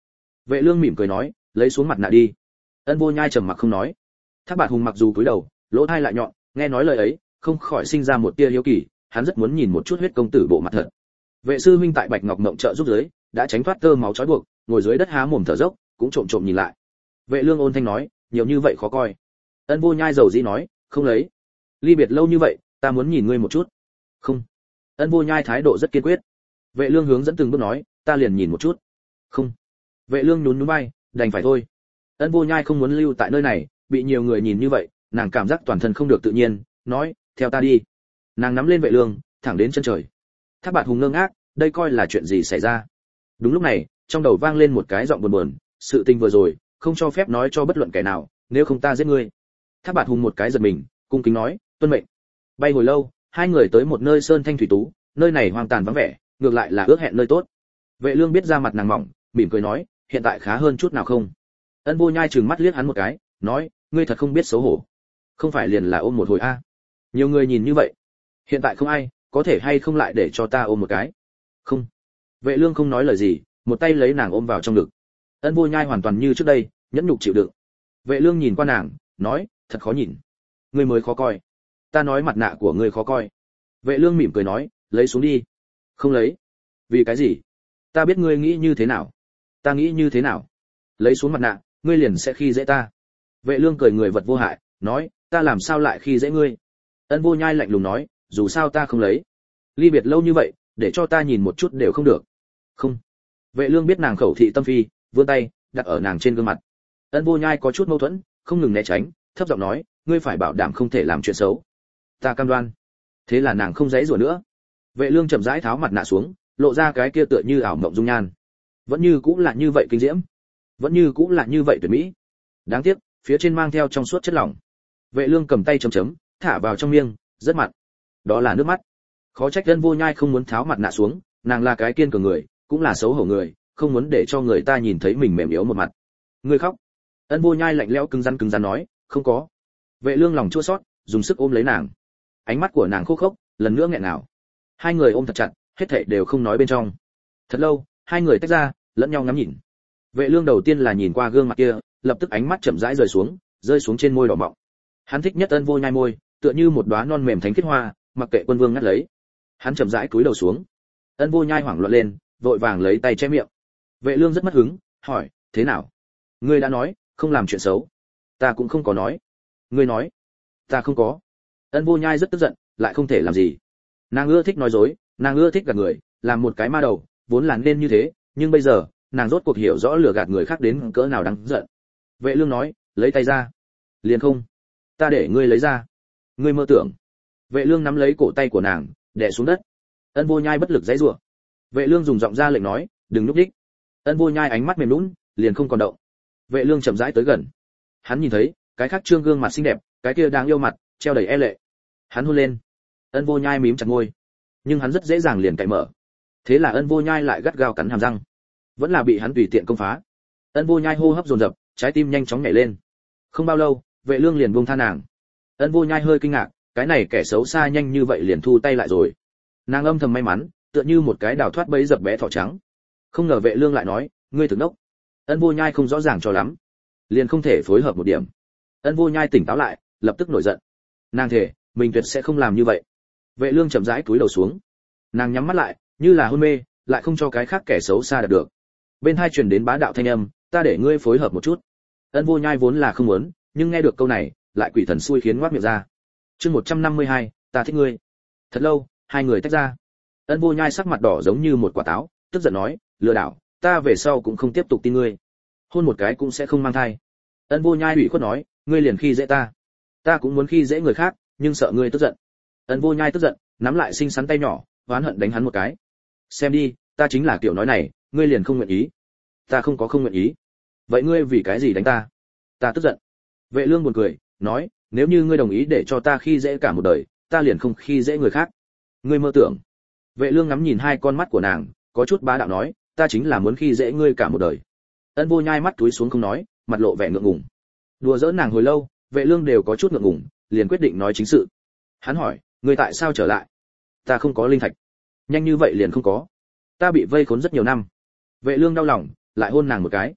Vệ Lương mỉm cười nói, lấy xuống mặt nạ đi. Ân Vô Nhai trầm mặc không nói. Thác Bạt Hùng mặc dù cúi đầu, lỗ tai lại nhọn, nghe nói lời ấy, không khỏi sinh ra một tia hiếu kỳ, hắn rất muốn nhìn một chút huyết công tử bộ mặt thật. Vệ sư huynh tại Bạch Ngọc Mộng trợ giúp dưới, đã tránh thoát tơ máu trói buộc, ngồi dưới đất há mồm thở dốc, cũng trộm trộm nhìn lại. Vệ Lương ôn thanh nói, nhiều như vậy khó coi. Ân Vô Nhai dầu dĩ nói, không lấy. Ly biệt lâu như vậy, ta muốn nhìn ngươi một chút. Không. Ân Vô Nhai thái độ rất kiên quyết. Vệ Lương hướng dẫn từng bước nói, ta liền nhìn một chút. Không. Vệ Lương nhún nhún vai, đành phải thôi. Ân Vô Nhai không muốn lưu tại nơi này, bị nhiều người nhìn như vậy, nàng cảm giác toàn thân không được tự nhiên, nói, theo ta đi. Nàng nắm lên Vệ Lương, thẳng đến chân trời. Thác Bạt Hùng ngơ ngác, đây coi là chuyện gì xảy ra? Đúng lúc này, trong đầu vang lên một cái giọng buồn buồn, sự tình vừa rồi, không cho phép nói cho bất luận kẻ nào, nếu không ta giết ngươi. Thác Bạt Hùng một cái giật mình, cung kính nói, tuân mệnh. Bay hồi lâu, hai người tới một nơi sơn thanh thủy tú, nơi này hoang tàn vắng vẻ, ngược lại là ước hẹn nơi tốt. Vệ Lương biết da mặt nàng mỏng, mỉm cười nói, hiện tại khá hơn chút nào không? Ân Vô Nhai trừng mắt liếc hắn một cái, nói, ngươi thật không biết xấu hổ. Không phải liền là ôm một hồi a? Nhiều người nhìn như vậy, hiện tại không ai, có thể hay không lại để cho ta ôm một cái? Không. Vệ Lương không nói lời gì, một tay lấy nàng ôm vào trong ngực. Ân Vô Nhai hoàn toàn như trước đây, nhẫn nhục chịu đựng. Vệ Lương nhìn qua nàng, nói, thật khó nhìn. Ngươi mới khó coi. Ta nói mặt nạ của ngươi khó coi. Vệ Lương mỉm cười nói, lấy xuống đi. Không lấy. Vì cái gì? Ta biết ngươi nghĩ như thế nào. Ta nghĩ như thế nào? Lấy xuống mặt nạ, ngươi liền sẽ khi dễ ta. Vệ Lương cười người vật vô hại, nói, ta làm sao lại khi dễ ngươi? Ân Vô Nhai lạnh lùng nói, dù sao ta không lấy. Ly biệt lâu như vậy, để cho ta nhìn một chút đều không được. Không. Vệ Lương biết nàng khẩu thị tâm phi, vươn tay đặt ở nàng trên gương mặt. Ân Vô Nhai có chút mâu thuẫn, không ngừng né tránh, thấp giọng nói, ngươi phải bảo đảm không thể làm chuyện xấu. Ta cam đoan. Thế là nàng không dãy rủa nữa. Vệ Lương chậm rãi tháo mặt nạ xuống, lộ ra cái kia tựa như ảo mộng dung nhan. Vẫn như cũng là như vậy kinh diễm, vẫn như cũng là như vậy tuyệt mỹ. Đáng tiếc, phía trên mang theo trong suốt chất lỏng. Vệ Lương cầm tay chấm chấm, thả vào trong miệng, rất mặn. Đó là nước mắt. Khó trách Ân Vô Nhai không muốn tháo mặt nạ xuống, nàng là cái kiên cường người, cũng là xấu hổ người, không muốn để cho người ta nhìn thấy mình mềm yếu một mặt. Ngươi khóc. Ân Vô Nhai lạnh lẽo cứng rắn nói, không có. Vệ Lương lòng chua xót, dùng sức ôm lấy nàng. Ánh mắt của nàng khô khốc, lần nữa nghẹn ngào. Hai người ôm thật chặt, hết thảy đều không nói bên trong. Thật lâu, hai người tách ra, lẫn nhau ngắm nhìn. Vệ Lương đầu tiên là nhìn qua gương mặt kia, lập tức ánh mắt chậm rãi rơi xuống trên môi đỏ mọng. Hắn thích nhất Ân Vô Nhai môi, tựa như một đóa non mềm thánh khiết hoa, mặc kệ Quân Vương ngắt lấy. Hắn chậm rãi cúi đầu xuống. Ân Vô Nhai hoảng loạn lên, vội vàng lấy tay che miệng. Vệ Lương rất mất hứng, hỏi, thế nào? Ngươi đã nói, không làm chuyện xấu. Ta cũng không có nói. Ngươi nói, ta không có. Ân Vô Nhai rất tức giận, lại không thể làm gì. Nàng ưa thích nói dối, nàng ưa thích gạt người, làm một cái ma đầu, vốn là nên như thế, nhưng bây giờ, nàng rốt cuộc hiểu rõ lừa gạt người khác đến cỡ nào đáng giận. Vệ Lương nói, lấy tay ra. Liền không. Ta để ngươi lấy ra. Ngươi mơ tưởng. Vệ Lương nắm lấy cổ tay của nàng, đè xuống đất. Ân Vô Nhai bất lực giãy giụa. Vệ Lương dùng giọng ra lệnh nói, đừng nhúc nhích. Ân Vô Nhai ánh mắt mềm nhũn, liền không còn động. Vệ Lương chậm rãi tới gần. Hắn nhìn thấy, cái khác trương gương mặt xinh đẹp, cái kia đáng yêu mặt, treo đầy e lệ. Hắn hôn lên. Ân Vô Nhai mím chặt môi, nhưng hắn rất dễ dàng liền cạy mở. Thế là Ân Vô Nhai lại gắt gao cắn hàm răng, vẫn là bị hắn tùy tiện công phá. Ân Vô Nhai hô hấp dồn dập, trái tim nhanh chóng nhảy lên. Không bao lâu, Vệ Lương liền buông tha nàng. Ân Vô Nhai hơi kinh ngạc, cái này kẻ xấu xa nhanh như vậy liền thu tay lại rồi. Nàng âm thầm may mắn, tựa như một cái đào thoát bẫy dập bé thỏ trắng. Không ngờ Vệ Lương lại nói, ngươi thực đốc. Ân Vô Nhai không rõ ràng cho lắm, liền không thể phối hợp một điểm. Ân Vô Nhai tỉnh táo lại, lập tức nổi giận. Nàng thề, mình tuyệt sẽ không làm như vậy. Vệ Lương chậm rãi cúi đầu xuống. Nàng nhắm mắt lại, như là hôn mê, lại không cho cái khác kẻ xấu xa đạt được. Bên hai truyền đến bá đạo thanh âm, ta để ngươi phối hợp một chút. Ân Vô Nhai vốn là không muốn, nhưng nghe được câu này, lại quỷ thần xui khiến ngoác miệng ra. Chương 152, ta thích ngươi. Thật lâu, hai người tách ra. Ân Vô Nhai sắc mặt đỏ giống như một quả táo, tức giận nói, lừa đảo, ta về sau cũng không tiếp tục tin ngươi. Hôn một cái cũng sẽ không mang thai. Ân Vô Nhai ủy khuất nói, ngươi liền khi dễ ta. Ta cũng muốn khi dễ người khác, nhưng sợ ngươi tức giận. Ân Vô Nhai tức giận, nắm lại xinh xắn tay nhỏ, oán hận đánh hắn một cái. Xem đi, ta chính là kiểu nói này, ngươi liền không nguyện ý. Ta không có không nguyện ý. Vậy ngươi vì cái gì đánh ta? Ta tức giận. Vệ Lương buồn cười, nói, nếu như ngươi đồng ý để cho ta khi dễ cả một đời, ta liền không khi dễ người khác. Ngươi mơ tưởng. Vệ Lương ngắm nhìn hai con mắt của nàng, có chút bá đạo nói, ta chính là muốn khi dễ ngươi cả một đời. Ân Vô Nhai mắt túi xuống không nói, mặt lộ vẻ ngượng ngùng. Đùa giỡn nàng hồi lâu, Vệ Lương đều có chút ngượng ngùng, liền quyết định nói chính sự. Hắn hỏi, ngươi tại sao trở lại? Ta không có linh thạch. Nhanh như vậy liền không có. Ta bị vây khốn rất nhiều năm. Vệ Lương đau lòng, lại hôn nàng một cái.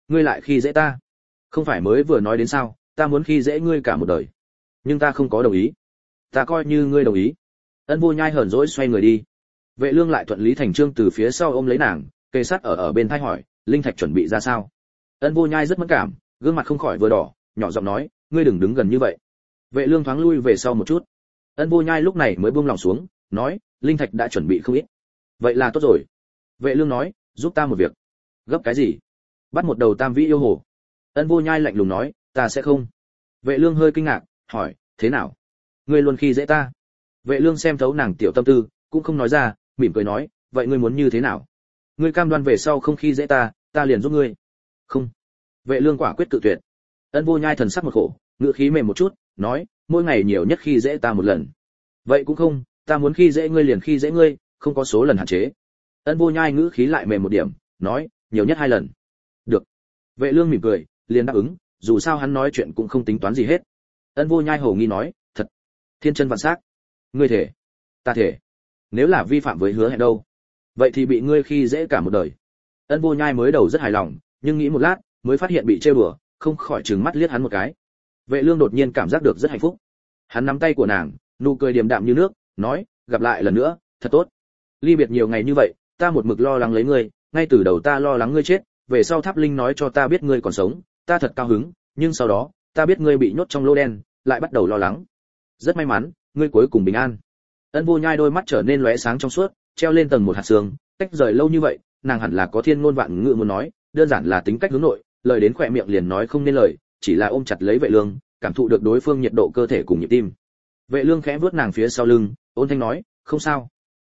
Ngươi lại khi dễ ta? Không phải mới vừa nói đến sao, ta muốn khi dễ ngươi cả một đời. Nhưng ta không có đồng ý. Ta coi như ngươi đồng ý. Ân Vô Nhai hờn dỗi xoay người đi. Vệ Lương lại thuận lý thành chương từ phía sau ôm lấy nàng, kề sát ở bên tai hỏi, linh thạch chuẩn bị ra sao? Ân Vô Nhai rất mẫn cảm, gương mặt không khỏi vừa đỏ, nhỏ giọng nói, ngươi đừng đứng gần như vậy. Vệ Lương thoáng lui về sau một chút. Ân Vô Nhai lúc này mới buông lòng xuống, nói, linh thạch đã chuẩn bị không ít. Vậy là tốt rồi. Vệ Lương nói, giúp ta một việc. Gấp cái gì? Bắt một đầu tam vĩ yêu hồ. Ân Vô Nhai lạnh lùng nói, ta sẽ không. Vệ Lương hơi kinh ngạc, hỏi, thế nào? Ngươi luôn khi dễ ta. Vệ Lương xem thấu nàng tiểu tâm tư, cũng không nói ra, mỉm cười nói, vậy ngươi muốn như thế nào? Ngươi cam đoan về sau không khi dễ ta, ta liền giúp ngươi. Không. Vệ Lương quả quyết cự tuyệt. Ân Vô Nhai thần sắc một khổ, ngữ khí mềm một chút, nói, mỗi ngày nhiều nhất khi dễ ta một lần. Vậy cũng không, ta muốn khi dễ ngươi liền khi dễ ngươi, không có số lần hạn chế. Ân Vô Nhai ngữ khí lại mềm một điểm, nói, nhiều nhất 2 lần. Được. Vệ Lương mỉm cười, liền đáp ứng, dù sao hắn nói chuyện cũng không tính toán gì hết. Ân Vô Nhai hổ nghi nói, thật. Thiên chân vạn sắc. Ngươi thể. Ta thể. Nếu là vi phạm với hứa hẹn đâu? Vậy thì bị ngươi khi dễ cả một đời. Ân Vô Nhai mới đầu rất hài lòng, nhưng nghĩ một lát, mới phát hiện bị trêu đùa, không khỏi trừng mắt liếc hắn một cái. Vệ Lương đột nhiên cảm giác được rất hạnh phúc. Hắn nắm tay của nàng, nụ cười điềm đạm như nước, nói, gặp lại lần nữa, thật tốt. Ly biệt nhiều ngày như vậy, ta một mực lo lắng lấy ngươi, ngay từ đầu ta lo lắng ngươi chết, về sau Tháp Linh nói cho ta biết ngươi còn sống, ta thật cao hứng, nhưng sau đó, ta biết ngươi bị nhốt trong lô đen, lại bắt đầu lo lắng. Rất may mắn, ngươi cuối cùng bình an. Ân Vô Nhai đôi mắt trở nên lóe sáng trong suốt, treo lên tầng một hạt sương, cách rời lâu như vậy, nàng hẳn là có thiên ngôn vạn ngữ muốn nói, đơn giản là tính cách hướng nội, lời đến khỏe miệng liền nói không nên lời, chỉ là ôm chặt lấy Vệ Lương, cảm thụ được đối phương nhiệt độ cơ thể cùng nhịp tim. Vệ Lương khẽ vuốt nàng phía sau lưng, ôn thanh nói, không sao.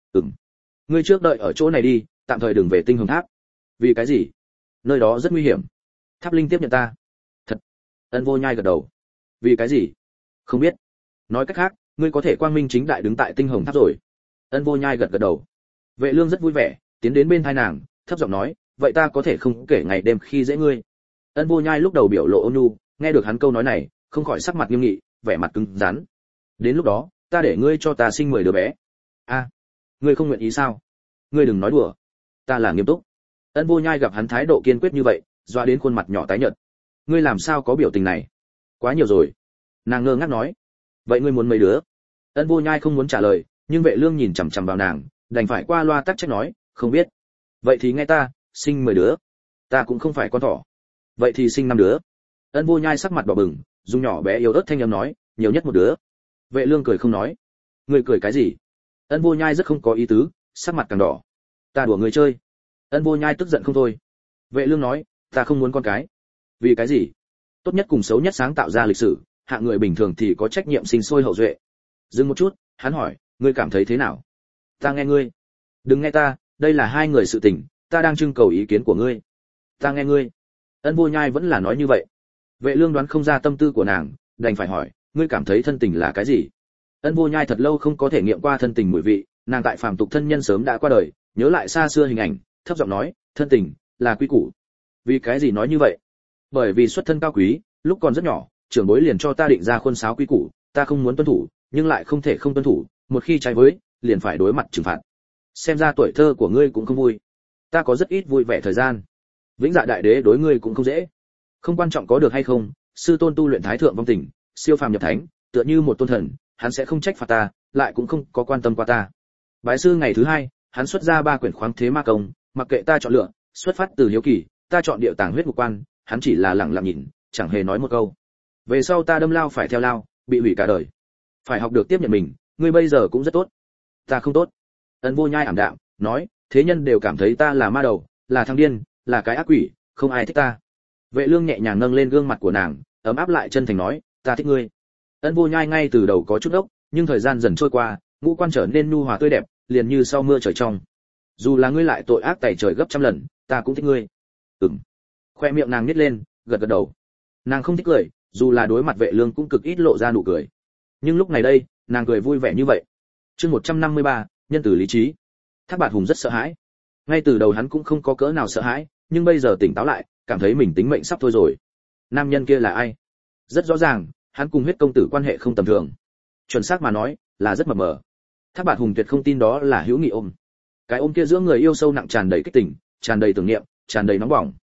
Ngươi trước đợi ở chỗ này đi, tạm thời đừng về Tinh Hồng Tháp. Vì cái gì? Nơi đó rất nguy hiểm. Tháp Linh tiếp nhận ta. Thật. Ân Vô Nhai gật đầu. Vì cái gì? Không biết. Nói cách khác, ngươi có thể quang minh chính đại đứng tại Tinh Hồng Tháp rồi. Ân Vô Nhai gật gật đầu. Vệ Lương rất vui vẻ, tiến đến bên tai nàng, thấp giọng nói, vậy ta có thể không kể ngày đêm khi dễ ngươi. Ân Vô Nhai lúc đầu biểu lộ ôn nhu, nghe được hắn câu nói này, không khỏi sắc mặt nghiêm nghị, vẻ mặt cứng rắn. Đến lúc đó, ta để ngươi cho ta sinh 10 đứa bé. A, ngươi không nguyện ý sao? Ngươi đừng nói đùa, ta là nghiêm túc. Ân Vô Nhai gặp hắn thái độ kiên quyết như vậy, doa đến khuôn mặt nhỏ tái nhợt. Ngươi làm sao có biểu tình này? Quá nhiều rồi. Nàng ngơ ngác nói. Vậy ngươi muốn mấy đứa? Ân Vô Nhai không muốn trả lời, nhưng Vệ Lương nhìn chằm chằm vào nàng, đành phải qua loa tắc trách nói, không biết. Vậy thì nghe ta, sinh 10 đứa. Ta cũng không phải con thỏ. Vậy thì sinh 5 đứa. Ân Vô Nhai sắc mặt đỏ bừng, dùng nhỏ bé yếu ớt thanh âm nói, nhiều nhất 1 đứa. Vệ Lương cười không nói. Ngươi cười cái gì? Ân Vô Nhai rất không có ý tứ, sắc mặt càng đỏ. Ta đùa ngươi chơi. Ân Vô Nhai tức giận không thôi. Vệ Lương nói, ta không muốn con cái. Vì cái gì? Tốt nhất cùng xấu nhất sáng tạo ra lịch sử, hạng người bình thường thì có trách nhiệm sinh sôi hậu duệ. Dừng một chút, hắn hỏi, ngươi cảm thấy thế nào? Ta nghe ngươi. Đừng nghe ta, đây là 2 người sự tình, ta đang trưng cầu ý kiến của ngươi. Ta nghe ngươi. Ân Vô Nhai vẫn là nói như vậy. Vệ Lương đoán không ra tâm tư của nàng, đành phải hỏi, ngươi cảm thấy thân tình là cái gì? Ân Vô Nhai thật lâu không có thể nghiệm qua thân tình mùi vị, nàng tại phàm tục thân nhân sớm đã qua đời, nhớ lại xa xưa hình ảnh, thấp giọng nói, thân tình là quý củ. Vì cái gì nói như vậy? Bởi vì xuất thân cao quý, lúc còn rất nhỏ, trưởng bối liền cho ta định ra khuôn sáo quý củ, ta không muốn tuân thủ, nhưng lại không thể không tuân thủ, một khi trái với, liền phải đối mặt trừng phạt. Xem ra tuổi thơ của ngươi cũng không vui. Ta có rất ít vui vẻ thời gian. Vĩnh Dạ Đại Đế đối ngươi cũng không dễ. Không quan trọng có được hay không, sư tôn tu luyện thái thượng vong tình, siêu phàm nhập thánh, tựa như một tôn thần, hắn sẽ không trách phạt ta, lại cũng không có quan tâm qua ta. Bái sư ngày thứ 2, hắn xuất ra 3 quyển khoáng thế ma công, mặc kệ ta chọn lựa, xuất phát từ hiếu kỳ, ta chọn điệu tàng huyết ngục quan, hắn chỉ là lặng lặng nhìn, chẳng hề nói một câu. Về sau ta đâm lao phải theo lao, bị hủy cả đời. Phải học được tiếp nhận mình, ngươi bây giờ cũng rất tốt. Ta không tốt. Ân Vô Nhai ảm đạm, nói, thế nhân đều cảm thấy ta là ma đầu, là thằng điên, là cái ác quỷ, không ai thích ta. Vệ Lương nhẹ nhàng nâng lên gương mặt của nàng, ấm áp lại chân thành nói, ta thích ngươi. Ân Vô Nhai ngay từ đầu có chút ốc, nhưng thời gian dần trôi qua, ngũ quan trở nên nhu hòa tươi đẹp, liền như sau mưa trời trong. Dù là ngươi lại tội ác tày trời gấp trăm lần, ta cũng thích ngươi. Khoe miệng nàng nhếch lên, gật gật đầu. Nàng không thích cười, dù là đối mặt Vệ Lương cũng cực ít lộ ra nụ cười. Nhưng lúc này đây, nàng cười vui vẻ như vậy. Chương 153, nhân tử lý trí. Thác Bạt Hùng rất sợ hãi. Ngay từ đầu hắn cũng không có cỡ nào sợ hãi, nhưng bây giờ tỉnh táo lại, cảm thấy mình tính mệnh sắp thôi rồi. Nam nhân kia là ai? Rất rõ ràng, hắn cùng huyết công tử quan hệ không tầm thường. Chuẩn xác mà nói, là rất mập mờ. Thác Bạt Hùng tuyệt không tin đó là hữu nghị ôm. Cái ôm kia giữa người yêu sâu nặng tràn đầy kích tình, tràn đầy tưởng niệm, tràn đầy nóng bỏng.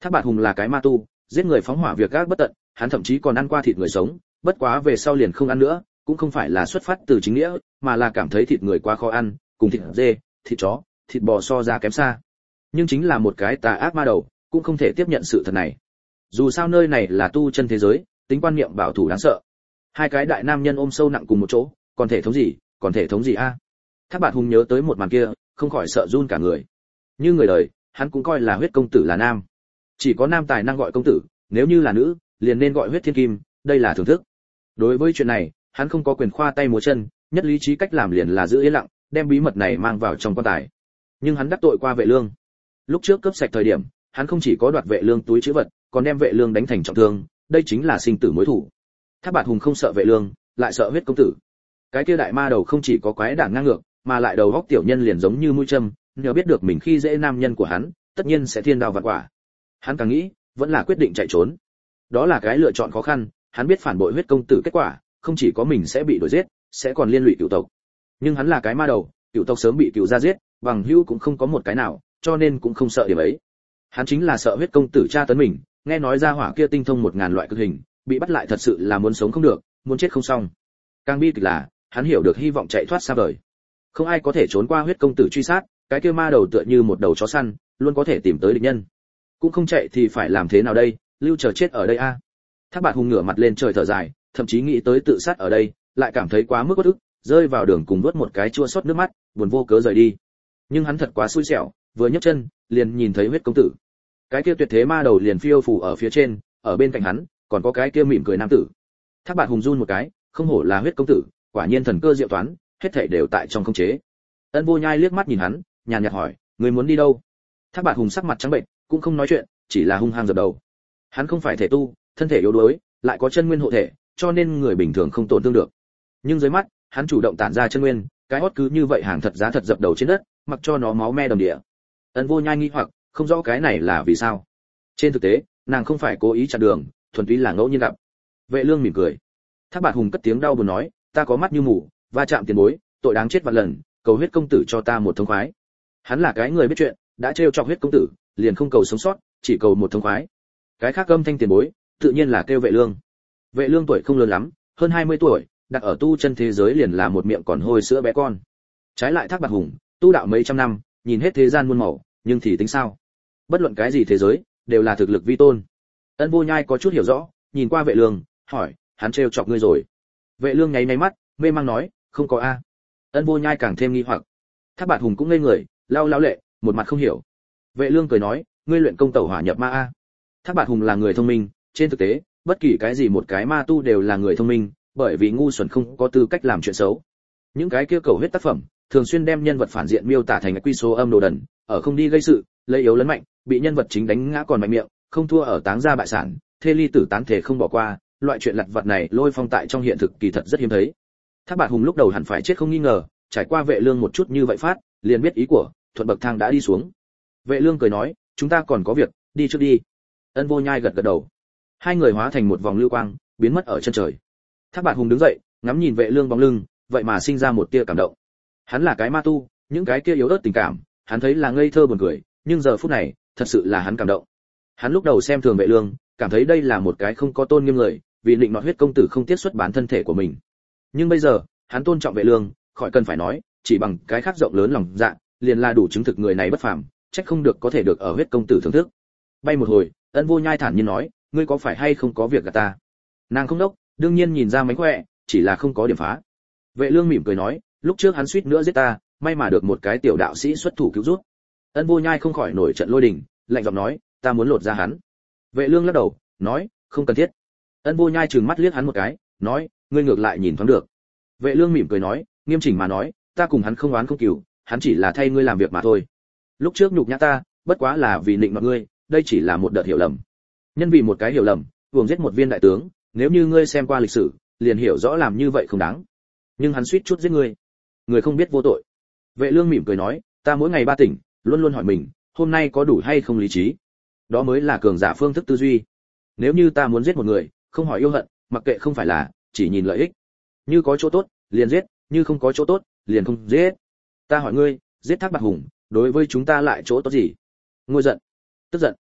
Thác Bạt Hùng là cái ma tu, giết người phóng hỏa việc gác bất tận, hắn thậm chí còn ăn qua thịt người sống, bất quá về sau liền không ăn nữa, cũng không phải là xuất phát từ chính nghĩa, mà là cảm thấy thịt người quá khó ăn, cùng thịt dê, thịt chó, thịt bò so ra kém xa. Nhưng chính là một cái tà ác ma đầu, cũng không thể tiếp nhận sự thật này. Dù sao nơi này là tu chân thế giới, tính quan niệm bảo thủ đáng sợ. Hai cái đại nam nhân ôm sâu nặng cùng một chỗ, còn thể thống gì a? Thác Bạt Hùng nhớ tới một màn kia, không khỏi sợ run cả người. Như người đời, hắn cũng coi là huyết công tử là nam. Chỉ có nam tài năng gọi công tử, nếu như là nữ, liền nên gọi huyết thiên kim, đây là thưởng thức. Đối với chuyện này, hắn không có quyền khoa tay múa chân, nhất lý trí cách làm liền là giữ yên lặng, đem bí mật này mang vào trong quan tài. Nhưng hắn đắc tội qua Vệ Lương. Lúc trước cướp sạch thời điểm, hắn không chỉ có đoạt Vệ Lương túi trữ vật, còn đem Vệ Lương đánh thành trọng thương, đây chính là sinh tử mối thù. Thác Bạt Hùng không sợ Vệ Lương, lại sợ huyết công tử. Cái kia đại ma đầu không chỉ có quái đản ngang ngược, mà lại đầu góc tiểu nhân liền giống như mũi châm, nhớ biết được mình khi dễ nam nhân của hắn, tất nhiên sẽ thiên đao vạn quả. Hắn càng nghĩ, vẫn là quyết định chạy trốn. Đó là cái lựa chọn khó khăn, hắn biết phản bội huyết công tử kết quả, không chỉ có mình sẽ bị đuổi giết, sẽ còn liên lụy cửu tộc. Nhưng hắn là cái ma đầu, cửu tộc sớm bị cửu gia giết, bằng hữu cũng không có một cái nào, cho nên cũng không sợ điểm ấy. Hắn chính là sợ huyết công tử tra tấn mình, nghe nói ra hỏa kia tinh thông 1000 loại cực hình, bị bắt lại thật sự là muốn sống không được, muốn chết không xong. Càng bi kịch là, hắn hiểu được hy vọng chạy thoát xa vời. Không ai có thể trốn qua huyết công tử truy sát, cái kia ma đầu tựa như một đầu chó săn, luôn có thể tìm tới địch nhân. Cũng không chạy thì phải làm thế nào đây, lưu chờ chết ở đây a. Thác Bạt Hùng ngửa mặt lên trời thở dài, thậm chí nghĩ tới tự sát ở đây, lại cảm thấy quá mức uất ức, rơi vào đường cùng nuốt một cái chua xót nước mắt, buồn vô cớ rời đi. Nhưng hắn thật quá xui xẻo, vừa nhấc chân, liền nhìn thấy huyết công tử. Cái kia tuyệt thế ma đầu liền phiêu phù ở phía trên, ở bên cạnh hắn, còn có cái kia mỉm cười nam tử. Thác Bạt Hùng run một cái, không hổ là huyết công tử, quả nhiên thần cơ diệu toán, hết thảy đều tại trong khống chế. Ân Vô Nhai liếc mắt nhìn hắn, nhàn nhạt hỏi, người muốn đi đâu? Thác Bạt Hùng sắc mặt trắng bệnh, cũng không nói chuyện, chỉ là hung hăng dập đầu. Hắn không phải thể tu, thân thể yếu đuối, lại có chân nguyên hộ thể, cho nên người bình thường không tổn thương được. Nhưng dưới mắt, hắn chủ động tản ra chân nguyên, cái hót cứ như vậy hàng thật giá thật dập đầu trên đất, mặc cho nó máu me đầm địa. Ân Vô Nhai nghi hoặc, không rõ cái này là vì sao. Trên thực tế, nàng không phải cố ý chặn đường, thuần túy là ngẫu nhiên gặp. Vệ Lương mỉm cười. Thác Bạt Hùng cất tiếng đau buồn nói, ta có mắt như mù, va chạm tiền bối, tội đáng chết vạn lần, cầu huyết công tử cho ta một thông khoái. Hắn là cái người biết chuyện, đã trêu chọc huyết công tử, liền không cầu sống sót, chỉ cầu một thông khoái. Cái khác âm thanh tiền bối, tự nhiên là kêu Vệ Lương. Vệ Lương tuổi không lớn lắm, hơn 20 tuổi, đặt ở tu chân thế giới liền là một miệng còn hôi sữa bé con. Trái lại Thác Bạt Hùng, tu đạo mấy trăm năm, nhìn hết thế gian muôn màu, nhưng thì tính sao? Bất luận cái gì thế giới, đều là thực lực vi tôn. Ân Vô Nhai có chút hiểu rõ, nhìn qua Vệ Lương, hỏi, hắn trêu chọc ngươi rồi? Vệ Lương nháy mắt, mê mang nói, không có a. Ân Vô Nhai càng thêm nghi hoặc. Thác Bạt Hùng cũng ngây người, lau lệ, một mặt không hiểu. Vệ Lương cười nói, ngươi luyện công tẩu hỏa nhập ma a. Thác Bạt Hùng là người thông minh, trên thực tế, bất kỳ cái gì một cái ma tu đều là người thông minh, bởi vì ngu xuẩn không có tư cách làm chuyện xấu. Những cái kia cầu huyết tác phẩm, thường xuyên đem nhân vật phản diện miêu tả thành quy số âm đồ đần, ở không đi gây sự, lấy yếu lấn mạnh, bị nhân vật chính đánh ngã còn mạnh miệng, không thua ở táng gia bại sản, thê ly tử tán thể không bỏ qua, loại chuyện lặt vặt này Lôi Phong tại trong hiện thực kỳ thật rất hiếm thấy. Thác Bạt Hùng lúc đầu hẳn phải chết không nghi ngờ, trải qua Vệ Lương một chút như vậy phát, liền biết ý của, thuận bậc thang đã đi xuống. Vệ Lương cười nói, chúng ta còn có việc, đi trước đi. Ân Vô Nhai gật gật đầu. Hai người hóa thành một vòng lưu quang, biến mất ở chân trời. Thác Bạt Hùng đứng dậy, ngắm nhìn Vệ Lương bóng lưng, vậy mà sinh ra một tia cảm động. Hắn là cái ma tu, những cái kia yếu ớt tình cảm, hắn thấy là ngây thơ buồn cười, nhưng giờ phút này, thật sự là hắn cảm động. Hắn lúc đầu xem thường Vệ Lương, cảm thấy đây là một cái không có tôn nghiêm người, vì định nọt huyết công tử không tiết xuất bán thân thể của mình. Nhưng bây giờ, hắn tôn trọng Vệ Lương, khỏi cần phải nói, chỉ bằng cái khác rộng lớn lòng dạ, liền là đủ chứng thực người này bất phàm, trách không được có thể được ở huyết công tử thưởng thức. Bay một hồi, Ân Vô Nhai thản nhiên nói, ngươi có phải hay không có việc gạt ta? Nàng không đốc, đương nhiên nhìn ra mánh khỏe, chỉ là không có điểm phá. Vệ Lương mỉm cười nói, lúc trước hắn suýt nữa giết ta, may mà được một cái tiểu đạo sĩ xuất thủ cứu giúp. Ân Vô Nhai không khỏi nổi trận lôi đình, lạnh giọng nói, ta muốn lột ra hắn. Vệ Lương lắc đầu, nói, không cần thiết. Ân Vô Nhai trừng mắt liếc hắn một cái, nói, ngươi ngược lại nhìn thoáng được. Vệ Lương mỉm cười nói, nghiêm chỉnh mà nói, ta cùng hắn không oán không cừu, hắn chỉ là thay ngươi làm việc mà thôi. Lúc trước nhục nhã ta, bất quá là vì định mọi ngươi, đây chỉ là một đợt hiểu lầm. Nhân vì một cái hiểu lầm, uổng giết một viên đại tướng, nếu như ngươi xem qua lịch sử, liền hiểu rõ làm như vậy không đáng. Nhưng hắn suýt chút giết ngươi, người không biết vô tội. Vệ Lương mỉm cười nói, ta mỗi ngày ba tỉnh, luôn luôn hỏi mình, hôm nay có đủ hay không lý trí. Đó mới là cường giả phương thức tư duy. Nếu như ta muốn giết một người, không hỏi yêu hận, mặc kệ không phải là, chỉ nhìn lợi ích. Như có chỗ tốt, liền giết, như không có chỗ tốt, liền không giết. Ta hỏi ngươi, giết Thác Bạt Hùng, đối với chúng ta lại chỗ tốt gì? Ngôi giận, tức giận.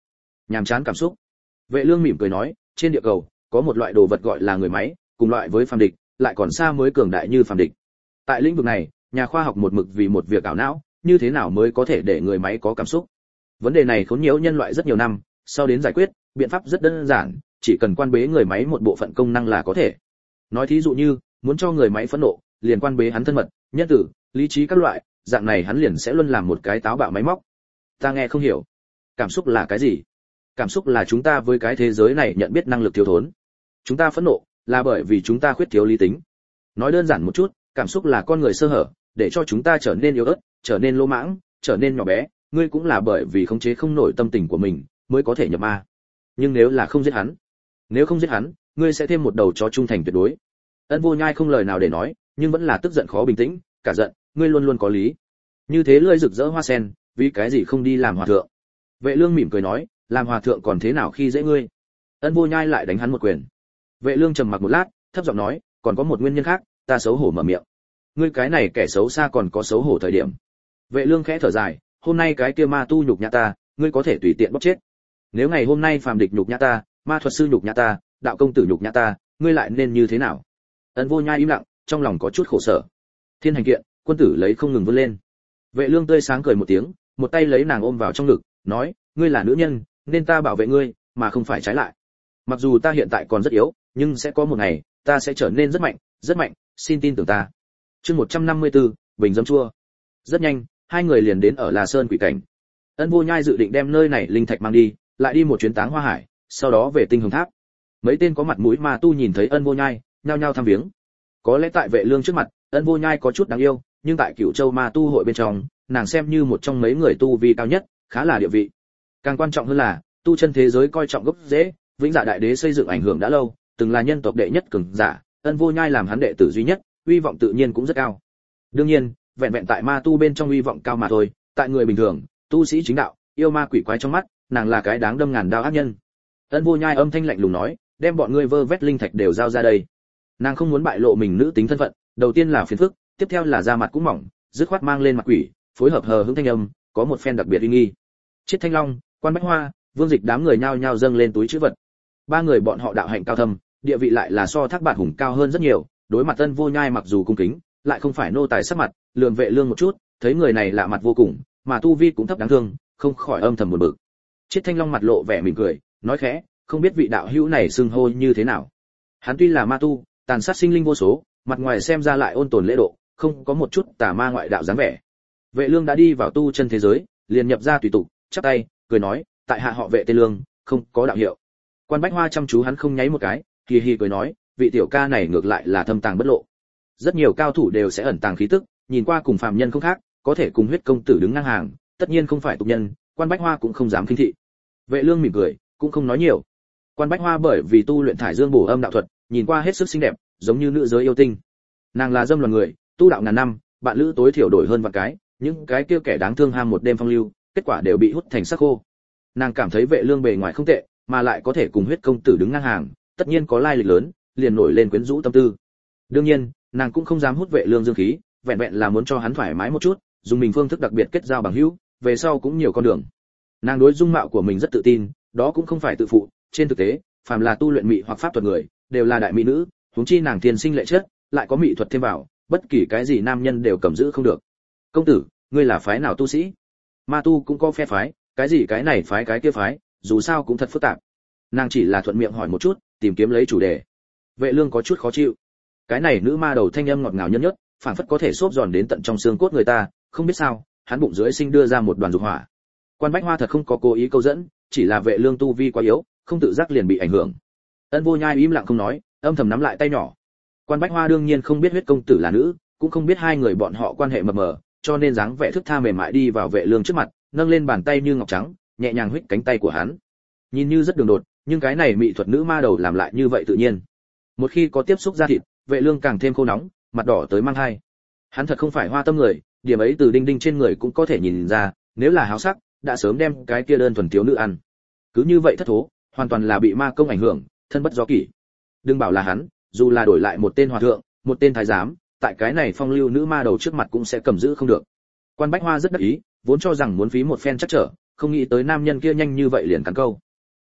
nhàm chán cảm xúc. Vệ Lương mỉm cười nói, trên địa cầu có một loại đồ vật gọi là người máy, cùng loại với phàm địch, lại còn xa mới cường đại như phàm địch. Tại lĩnh vực này, nhà khoa học một mực vì một việc ảo não, như thế nào mới có thể để người máy có cảm xúc. Vấn đề này khốn nhiễu nhân loại rất nhiều năm, sau đến giải quyết, biện pháp rất đơn giản, chỉ cần quan bế người máy một bộ phận công năng là có thể. Nói thí dụ như, muốn cho người máy phẫn nộ, liền quan bế hắn thân mật, nhân tử, lý trí các loại, dạng này hắn liền sẽ luôn làm một cái táo bạo máy móc. Ta nghe không hiểu. Cảm xúc là cái gì? Cảm xúc là chúng ta với cái thế giới này nhận biết năng lực thiếu thốn. Chúng ta phẫn nộ là bởi vì chúng ta khuyết thiếu lý tính. Nói đơn giản một chút, cảm xúc là con người sơ hở, để cho chúng ta trở nên yếu ớt, trở nên lỗ mãng, trở nên nhỏ bé, ngươi cũng là bởi vì khống chế không nổi tâm tình của mình, mới có thể nhập ma. Nhưng nếu là không giết hắn, nếu không giết hắn, ngươi sẽ thêm một đầu chó trung thành tuyệt đối. Ân Vô Nhai không lời nào để nói, nhưng vẫn là tức giận khó bình tĩnh, cả giận, ngươi luôn luôn có lý. Như thế lưỡi rực rỡ hoa sen, vì cái gì không đi làm hòa thượng? Vệ Lương mỉm cười nói, làm hòa thượng còn thế nào khi dễ ngươi? Ân Vô Nhai lại đánh hắn một quyền. Vệ Lương trầm mặc một lát, thấp giọng nói, còn có một nguyên nhân khác, ta xấu hổ mở miệng. Ngươi cái này kẻ xấu xa còn có xấu hổ thời điểm. Vệ Lương khẽ thở dài, hôm nay cái kia ma tu nhục nhã ta, ngươi có thể tùy tiện bóc chết. Nếu ngày hôm nay phàm địch nhục nhã ta, ma thuật sư nhục nhã ta, đạo công tử nhục nhã ta, ngươi lại nên như thế nào? Ân Vô Nhai im lặng, trong lòng có chút khổ sở. Thiên hành kiện, quân tử lấy không ngừng vươn lên. Vệ Lương tươi sáng cười một tiếng, một tay lấy nàng ôm vào trong ngực, nói, ngươi là nữ nhân, nên ta bảo vệ ngươi, mà không phải trái lại. Mặc dù ta hiện tại còn rất yếu, nhưng sẽ có một ngày, ta sẽ trở nên rất mạnh, xin tin tưởng ta. Chương 154, bình dấm chua. Rất nhanh, hai người liền đến ở La Sơn quỷ cảnh. Ân Vô Nhai dự định đem nơi này linh thạch mang đi, lại đi một chuyến Táng Hoa Hải, sau đó về Tinh Hồng Tháp. Mấy tên có mặt mũi ma tu nhìn thấy Ân Vô Nhai, nhao nhao thăm viếng. Có lẽ tại Vệ Lương trước mặt, Ân Vô Nhai có chút đáng yêu, nhưng tại Cửu Châu Ma tu hội bên trong, nàng xem như một trong mấy người tu vi cao nhất, khá là địa vị. Càng quan trọng hơn là, tu chân thế giới coi trọng gốc rễ, Vĩnh Dạ Đại Đế xây dựng ảnh hưởng đã lâu, từng là nhân tộc đệ nhất cường giả, Ân Vô Nhai làm hắn đệ tử duy nhất, uy vọng tự nhiên cũng rất cao. Đương nhiên, vẹn vẹn tại ma tu bên trong uy vọng cao mà thôi, tại người bình thường, tu sĩ chính đạo, yêu ma quỷ quái trong mắt, nàng là cái đáng đâm ngàn đao ác nhân. Ân Vô Nhai âm thanh lạnh lùng nói, đem bọn ngươi vơ vét linh thạch đều giao ra đây. Nàng không muốn bại lộ mình nữ tính thân phận, đầu tiên là phiền phức, tiếp theo là da mặt cũng mỏng, dứt khoát mang lên mặt quỷ, phối hợp hờ hững thanh âm, có một phen đặc biệt uy nghi. Chiết Thanh Long, Quan Bách Hoa, Vương Dịch đám người nhao nhao dâng lên túi trữ vật. Ba người bọn họ đạo hạnh cao thâm, địa vị lại là so Thác Bạt Hùng cao hơn rất nhiều, đối mặt Ân Vô Nhai mặc dù cung kính, lại không phải nô tài sắc mặt, lườm Vệ Lương một chút, thấy người này lạ mặt vô cùng, mà tu vi cũng thấp đáng thương, không khỏi âm thầm buồn bực. Chiết Thanh Long mặt lộ vẻ mỉm cười, nói khẽ, không biết vị đạo hữu này xưng hô như thế nào. Hắn tuy là ma tu, tàn sát sinh linh vô số, mặt ngoài xem ra lại ôn tồn lễ độ, không có một chút tà ma ngoại đạo dáng vẻ. Vệ Lương đã đi vào tu chân thế giới, liền nhập ra tùy tục, chắp tay, cười nói, tại hạ họ Vệ tên Lương, không có đạo hiệu. Quan Bách Hoa chăm chú hắn không nháy một cái, hì hì cười nói, vị tiểu ca này ngược lại là thâm tàng bất lộ. Rất nhiều cao thủ đều sẽ ẩn tàng khí tức, nhìn qua cùng phàm nhân không khác, có thể cùng huyết công tử đứng ngang hàng, tất nhiên không phải tục nhân, Quan Bách Hoa cũng không dám khinh thị. Vệ Lương mỉm cười, cũng không nói nhiều. Quan Bách Hoa bởi vì tu luyện thải dương bổ âm đạo thuật, nhìn qua hết sức xinh đẹp, giống như nữ giới yêu tinh. Nàng là dâm loạn người, tu đạo ngàn năm, bạn lữ tối thiểu đổi hơn vạn cái, những cái kia kẻ đáng thương ham một đêm phong lưu, kết quả đều bị hút thành xác khô. Nàng cảm thấy Vệ Lương bề ngoài không tệ, mà lại có thể cùng huyết công tử đứng ngang hàng, tất nhiên có lai lịch lớn, liền nổi lên quyến rũ tâm tư. Đương nhiên, nàng cũng không dám hút Vệ Lương dương khí, vẹn vẹn là muốn cho hắn thoải mái một chút, dùng mình phương thức đặc biệt kết giao bằng hữu, về sau cũng nhiều con đường. Nàng đối dung mạo của mình rất tự tin, đó cũng không phải tự phụ, trên thực tế, phàm là tu luyện mỹ hoặc pháp thuật người, đều là đại mỹ nữ, huống chi nàng thiên sinh lệ chất, lại có mỹ thuật thêm vào, bất kỳ cái gì nam nhân đều cầm giữ không được. Công tử, ngươi là phái nào tu sĩ? Ma tu cũng có phe phái, cái gì cái này phái cái kia phái, dù sao cũng thật phức tạp. Nàng chỉ là thuận miệng hỏi một chút, tìm kiếm lấy chủ đề. Vệ Lương có chút khó chịu. Cái này nữ ma đầu thanh âm ngọt ngào nhân nhất, phảng phất có thể xốp giòn đến tận trong xương cốt người ta, không biết sao, hắn bụng dưới sinh đưa ra một đoàn dục hỏa. Quan Bách Hoa thật không có cố ý câu dẫn, chỉ là Vệ Lương tu vi quá yếu, không tự giác liền bị ảnh hưởng. Ân Vô Nhai im lặng không nói, âm thầm nắm lại tay nhỏ. Quan Bách Hoa đương nhiên không biết huyết công tử là nữ, cũng không biết hai người bọn họ quan hệ mập mờ, cho nên dáng vẻ thức tha mềm mại đi vào Vệ Lương trước mặt, nâng lên bàn tay như ngọc trắng, nhẹ nhàng huých cánh tay của hắn. Nhìn như rất đường đột, nhưng cái này mỹ thuật nữ ma đầu làm lại như vậy tự nhiên. Một khi có tiếp xúc da thịt, Vệ Lương càng thêm khô nóng, mặt đỏ tới mang hai. Hắn thật không phải hoa tâm người, điểm ấy từ đinh đinh trên người cũng có thể nhìn ra, nếu là háo sắc, đã sớm đem cái kia đơn thuần thiếu nữ ăn. Cứ như vậy thất thố, hoàn toàn là bị ma công ảnh hưởng, thân bất do kỷ. Đừng bảo là hắn, dù là đổi lại một tên hòa thượng, một tên thái giám, tại cái này phong lưu nữ ma đầu trước mặt cũng sẽ cầm giữ không được. Quan Bách Hoa rất đắc ý, vốn cho rằng muốn phí một phen chắc trở, không nghĩ tới nam nhân kia nhanh như vậy liền cắn câu.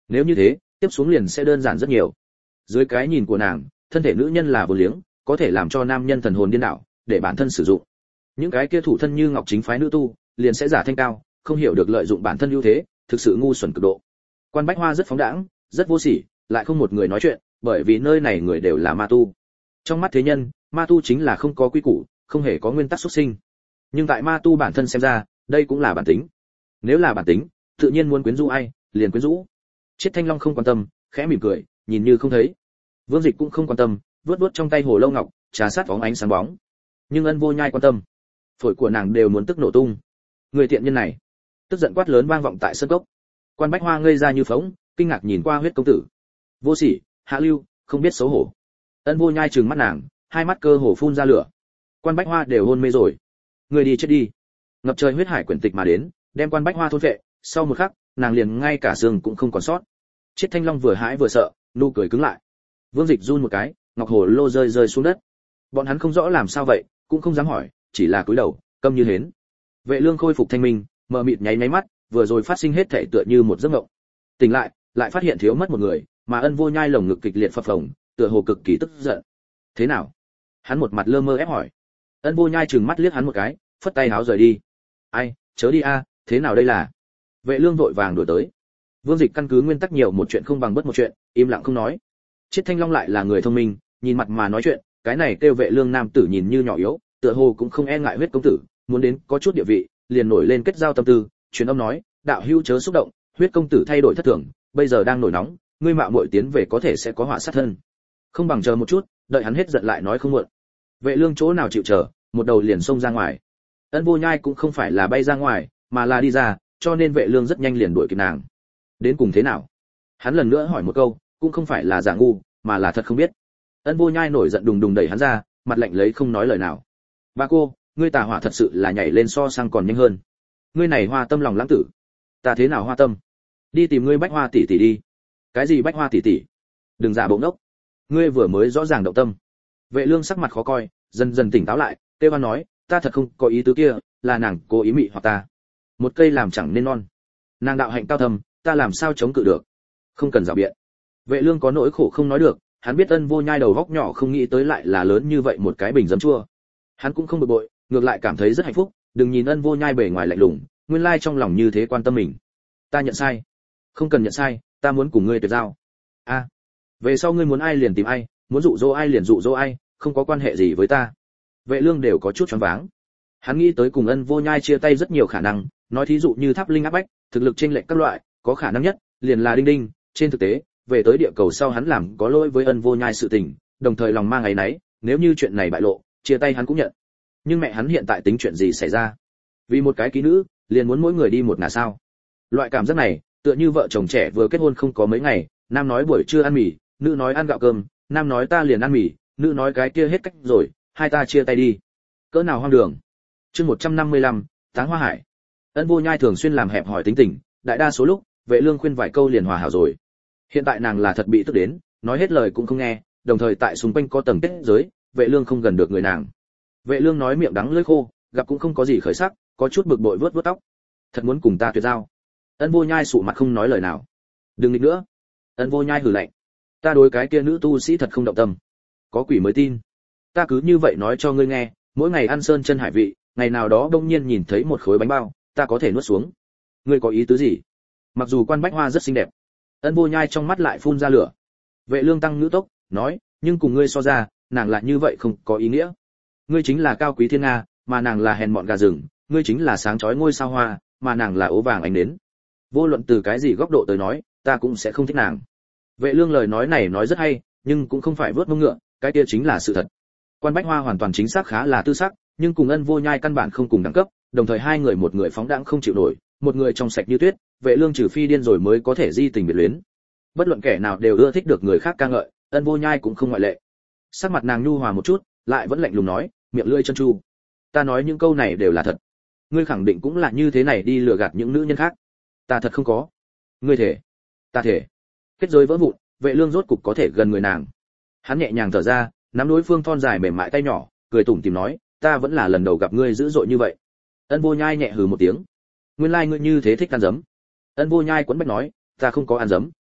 Nếu như thế, tiếp xuống liền sẽ đơn giản rất nhiều. Dưới cái nhìn của nàng, thân thể nữ nhân là vô liếng, có thể làm cho nam nhân thần hồn điên đảo, để bản thân sử dụng. Những cái kia thủ thân như ngọc chính phái nữ tu, liền sẽ giả thanh cao, không hiểu được lợi dụng bản thân ưu thế, thực sự ngu xuẩn cực độ. Quan Bách Hoa rất phóng đãng, rất vô sỉ, lại không một người nói chuyện, bởi vì nơi này người đều là ma tu. Trong mắt thế nhân, ma tu chính là không có quy củ, không hề có nguyên tắc xuất sinh. Nhưng tại ma tu bản thân xem ra, đây cũng là bản tính. Nếu là bản tính, tự nhiên muốn quyến rũ ai, liền quyến rũ. Chiết Thanh Long không quan tâm, khẽ mỉm cười, nhìn như không thấy. Vương Dịch cũng không quan tâm, vuốt trong tay hồ lâu ngọc, trà sát bóng ánh sáng bóng. Nhưng Ân Vô Nhai quan tâm, phổi của nàng đều muốn tức nổ tung. Người tiện nhân này, tức giận quát lớn vang vọng tại sân cốc. Quan Bách Hoa ngây ra như phỗng, kinh ngạc nhìn qua Huyết công tử. Vô sỉ, hạ lưu, không biết xấu hổ. Ân Vô Nhai trừng mắt nàng, hai mắt cơ hồ phun ra lửa. Quan Bách Hoa đều hôn mê rồi, người đi chết đi. Ngập trời huyết hải quyển tịch mà đến, đem Quan Bách Hoa thôn phệ, sau một khắc, nàng liền ngay cả xương cũng không còn sót. Chiết Thanh Long vừa hãi vừa sợ, nụ cười cứng lại. Vương Dịch run một cái, ngọc hồ lô rơi xuống đất. Bọn hắn không rõ làm sao vậy, cũng không dám hỏi, chỉ là cúi đầu, câm như hến. Vệ Lương khôi phục thanh minh, mờ mịt nháy mắt, vừa rồi phát sinh hết thảy tựa như một giấc mộng. Tỉnh lại, lại phát hiện thiếu mất một người, mà Ân Vô Nhai lồng ngực kịch liệt phập phồng, tựa hồ cực kỳ tức giận. Thế nào? Hắn một mặt lơ mơ ép hỏi. Ân Vô Nhai trừng mắt liếc hắn một cái, phất tay háo rời đi. Ai, chớ đi a, thế nào đây là? Vệ Lương vội vàng đuổi tới. Vương Dịch căn cứ nguyên tắc nhiều một chuyện không bằng bất một chuyện, im lặng không nói. Chiết Thanh Long lại là người thông minh, nhìn mặt mà nói chuyện, cái này kêu Vệ Lương nam tử nhìn như nhỏ yếu, tựa hồ cũng không e ngại Huyết công tử, muốn đến có chút địa vị, liền nổi lên kết giao tâm tư, truyền âm nói, đạo hữu chớ xúc động, Huyết công tử thay đổi thất thường, bây giờ đang nổi nóng, ngươi mạo muội tiến về có thể sẽ có họa sát thân. Không bằng chờ một chút, đợi hắn hết giận lại nói không muộn. Vệ Lương chỗ nào chịu chờ, một đầu liền xông ra ngoài. Ân Vô Nhai cũng không phải là bay ra ngoài, mà là đi ra, cho nên Vệ Lương rất nhanh liền đuổi kịp nàng. Đến cùng thế nào? Hắn lần nữa hỏi một câu, cũng không phải là giả ngu, mà là thật không biết. Ân Vô Nhai nổi giận đùng đùng đẩy hắn ra, mặt lạnh lấy không nói lời nào. Bà cô, ngươi tà hỏa thật sự là nhảy lên so sang còn nhanh hơn. Ngươi này hoa tâm lòng lãng tử. Ta thế nào hoa tâm? Đi tìm ngươi Bách Hoa tỷ tỷ đi. Cái gì Bách Hoa tỷ tỷ? Đừng giả bộ ngốc. Ngươi vừa mới rõ ràng động tâm. Vệ Lương sắc mặt khó coi, dần dần tỉnh táo lại, kêu hắn nói, ta thật không có ý tứ kia, là nàng cố ý mị hoặc ta. Một cây làm chẳng nên non. Nàng đạo hạnh cao thâm, ta làm sao chống cự được? Không cần giảo biện. Vệ Lương có nỗi khổ không nói được, hắn biết Ân Vô Nhai đầu góc nhỏ không nghĩ tới lại là lớn như vậy một cái bình giấm chua. Hắn cũng không bực bội, ngược lại cảm thấy rất hạnh phúc, đừng nhìn Ân Vô Nhai bề ngoài lạnh lùng, nguyên lai trong lòng như thế quan tâm mình. Ta nhận sai. Không cần nhận sai, ta muốn cùng ngươi tuyệt giao. A, về sau ngươi muốn ai liền tìm ai, muốn dụ dỗ ai liền dụ dỗ ai, không có quan hệ gì với ta. Vệ Lương đều có chút choáng váng. Hắn nghĩ tới cùng Ân Vô Nhai chia tay rất nhiều khả năng, nói thí dụ như Tháp Linh áp bách, thực lực chênh lệch các loại, có khả năng nhất liền là Đinh Đinh, trên thực tế, về tới địa cầu sau hắn làm có lỗi với Ân Vô Nhai sự tình, đồng thời lòng mang áy náy, nếu như chuyện này bại lộ, chia tay hắn cũng nhận. Nhưng mẹ hắn hiện tại tính chuyện gì xảy ra? Vì một cái kỹ nữ, liền muốn mỗi người đi một ngả sao? Loại cảm giác này, tựa như vợ chồng trẻ vừa kết hôn không có mấy ngày, nam nói buổi trưa ăn mì, nữ nói ăn gạo cơm, nam nói ta liền ăn mì, nữ nói cái kia hết cách rồi, hai ta chia tay đi. Cỡ nào hoang đường. Chương 155, Táng Hoa Hải. Ân Vô Nhai thường xuyên làm hẹp hỏi tính tình, đại đa số lúc, Vệ Lương khuyên vài câu liền hòa hảo rồi. Hiện tại nàng là thật bị tức đến, nói hết lời cũng không nghe, đồng thời tại xung quanh có tầng kết giới, Vệ Lương không gần được người nàng. Vệ Lương nói miệng đắng lưỡi khô, gặp cũng không có gì khởi sắc, có chút bực bội vớt tóc. Thật muốn cùng ta tuyệt giao. Ân Vô Nhai sụ mặt không nói lời nào. Đừng nghịch nữa. Ân Vô Nhai hừ lạnh. Ta đối cái kia nữ tu sĩ thật không động tâm. Có quỷ mới tin. Ta cứ như vậy nói cho ngươi nghe, mỗi ngày ăn sơn chân hải vị, ngày nào đó đông nhiên nhìn thấy một khối bánh bao, ta có thể nuốt xuống. Ngươi có ý tứ gì? Mặc dù Quan Bách Hoa rất xinh đẹp, Ân Vô Nhai trong mắt lại phun ra lửa. Vệ Lương tăng ngữ tốc, nói, nhưng cùng ngươi so ra, nàng lại như vậy không có ý nghĩa. Ngươi chính là cao quý thiên nga, mà nàng là hèn mọn gà rừng, ngươi chính là sáng chói ngôi sao hoa, mà nàng là ố vàng ánh nến. Vô luận từ cái gì góc độ tới nói, ta cũng sẽ không thích nàng. Vệ Lương lời nói này nói rất hay, nhưng cũng không phải vớt mông ngựa, cái kia chính là sự thật. Quan Bách Hoa hoàn toàn chính xác khá là tư sắc, nhưng cùng Ân Vô Nhai căn bản không cùng đẳng cấp, đồng thời hai người một người phóng đãng không chịu nổi, một người trong sạch như tuyết, Vệ Lương trừ phi điên rồi mới có thể di tình biệt luyến. Bất luận kẻ nào đều ưa thích được người khác ca ngợi, Ân Vô Nhai cũng không ngoại lệ. Sắc mặt nàng nhu hòa một chút, lại vẫn lạnh lùng nói, miệng lưỡi chân chu. Ta nói những câu này đều là thật. Ngươi khẳng định cũng là như thế này đi lừa gạt những nữ nhân khác. Ta thật không có. Ngươi thể. Ta thể. Kết giới vỡ vụn, Vệ Lương rốt cục có thể gần người nàng. Hắn nhẹ nhàng thở ra, nắm đối phương thon dài mềm mại tay nhỏ, cười tủm tỉm nói, ta vẫn là lần đầu gặp ngươi dữ dội như vậy. Ân Vô Nhai nhẹ hừ một tiếng. Nguyên lai ngươi như thế thích ăn dấm. Ân Vô Nhai quấn bách nói, ta không có ăn dấm.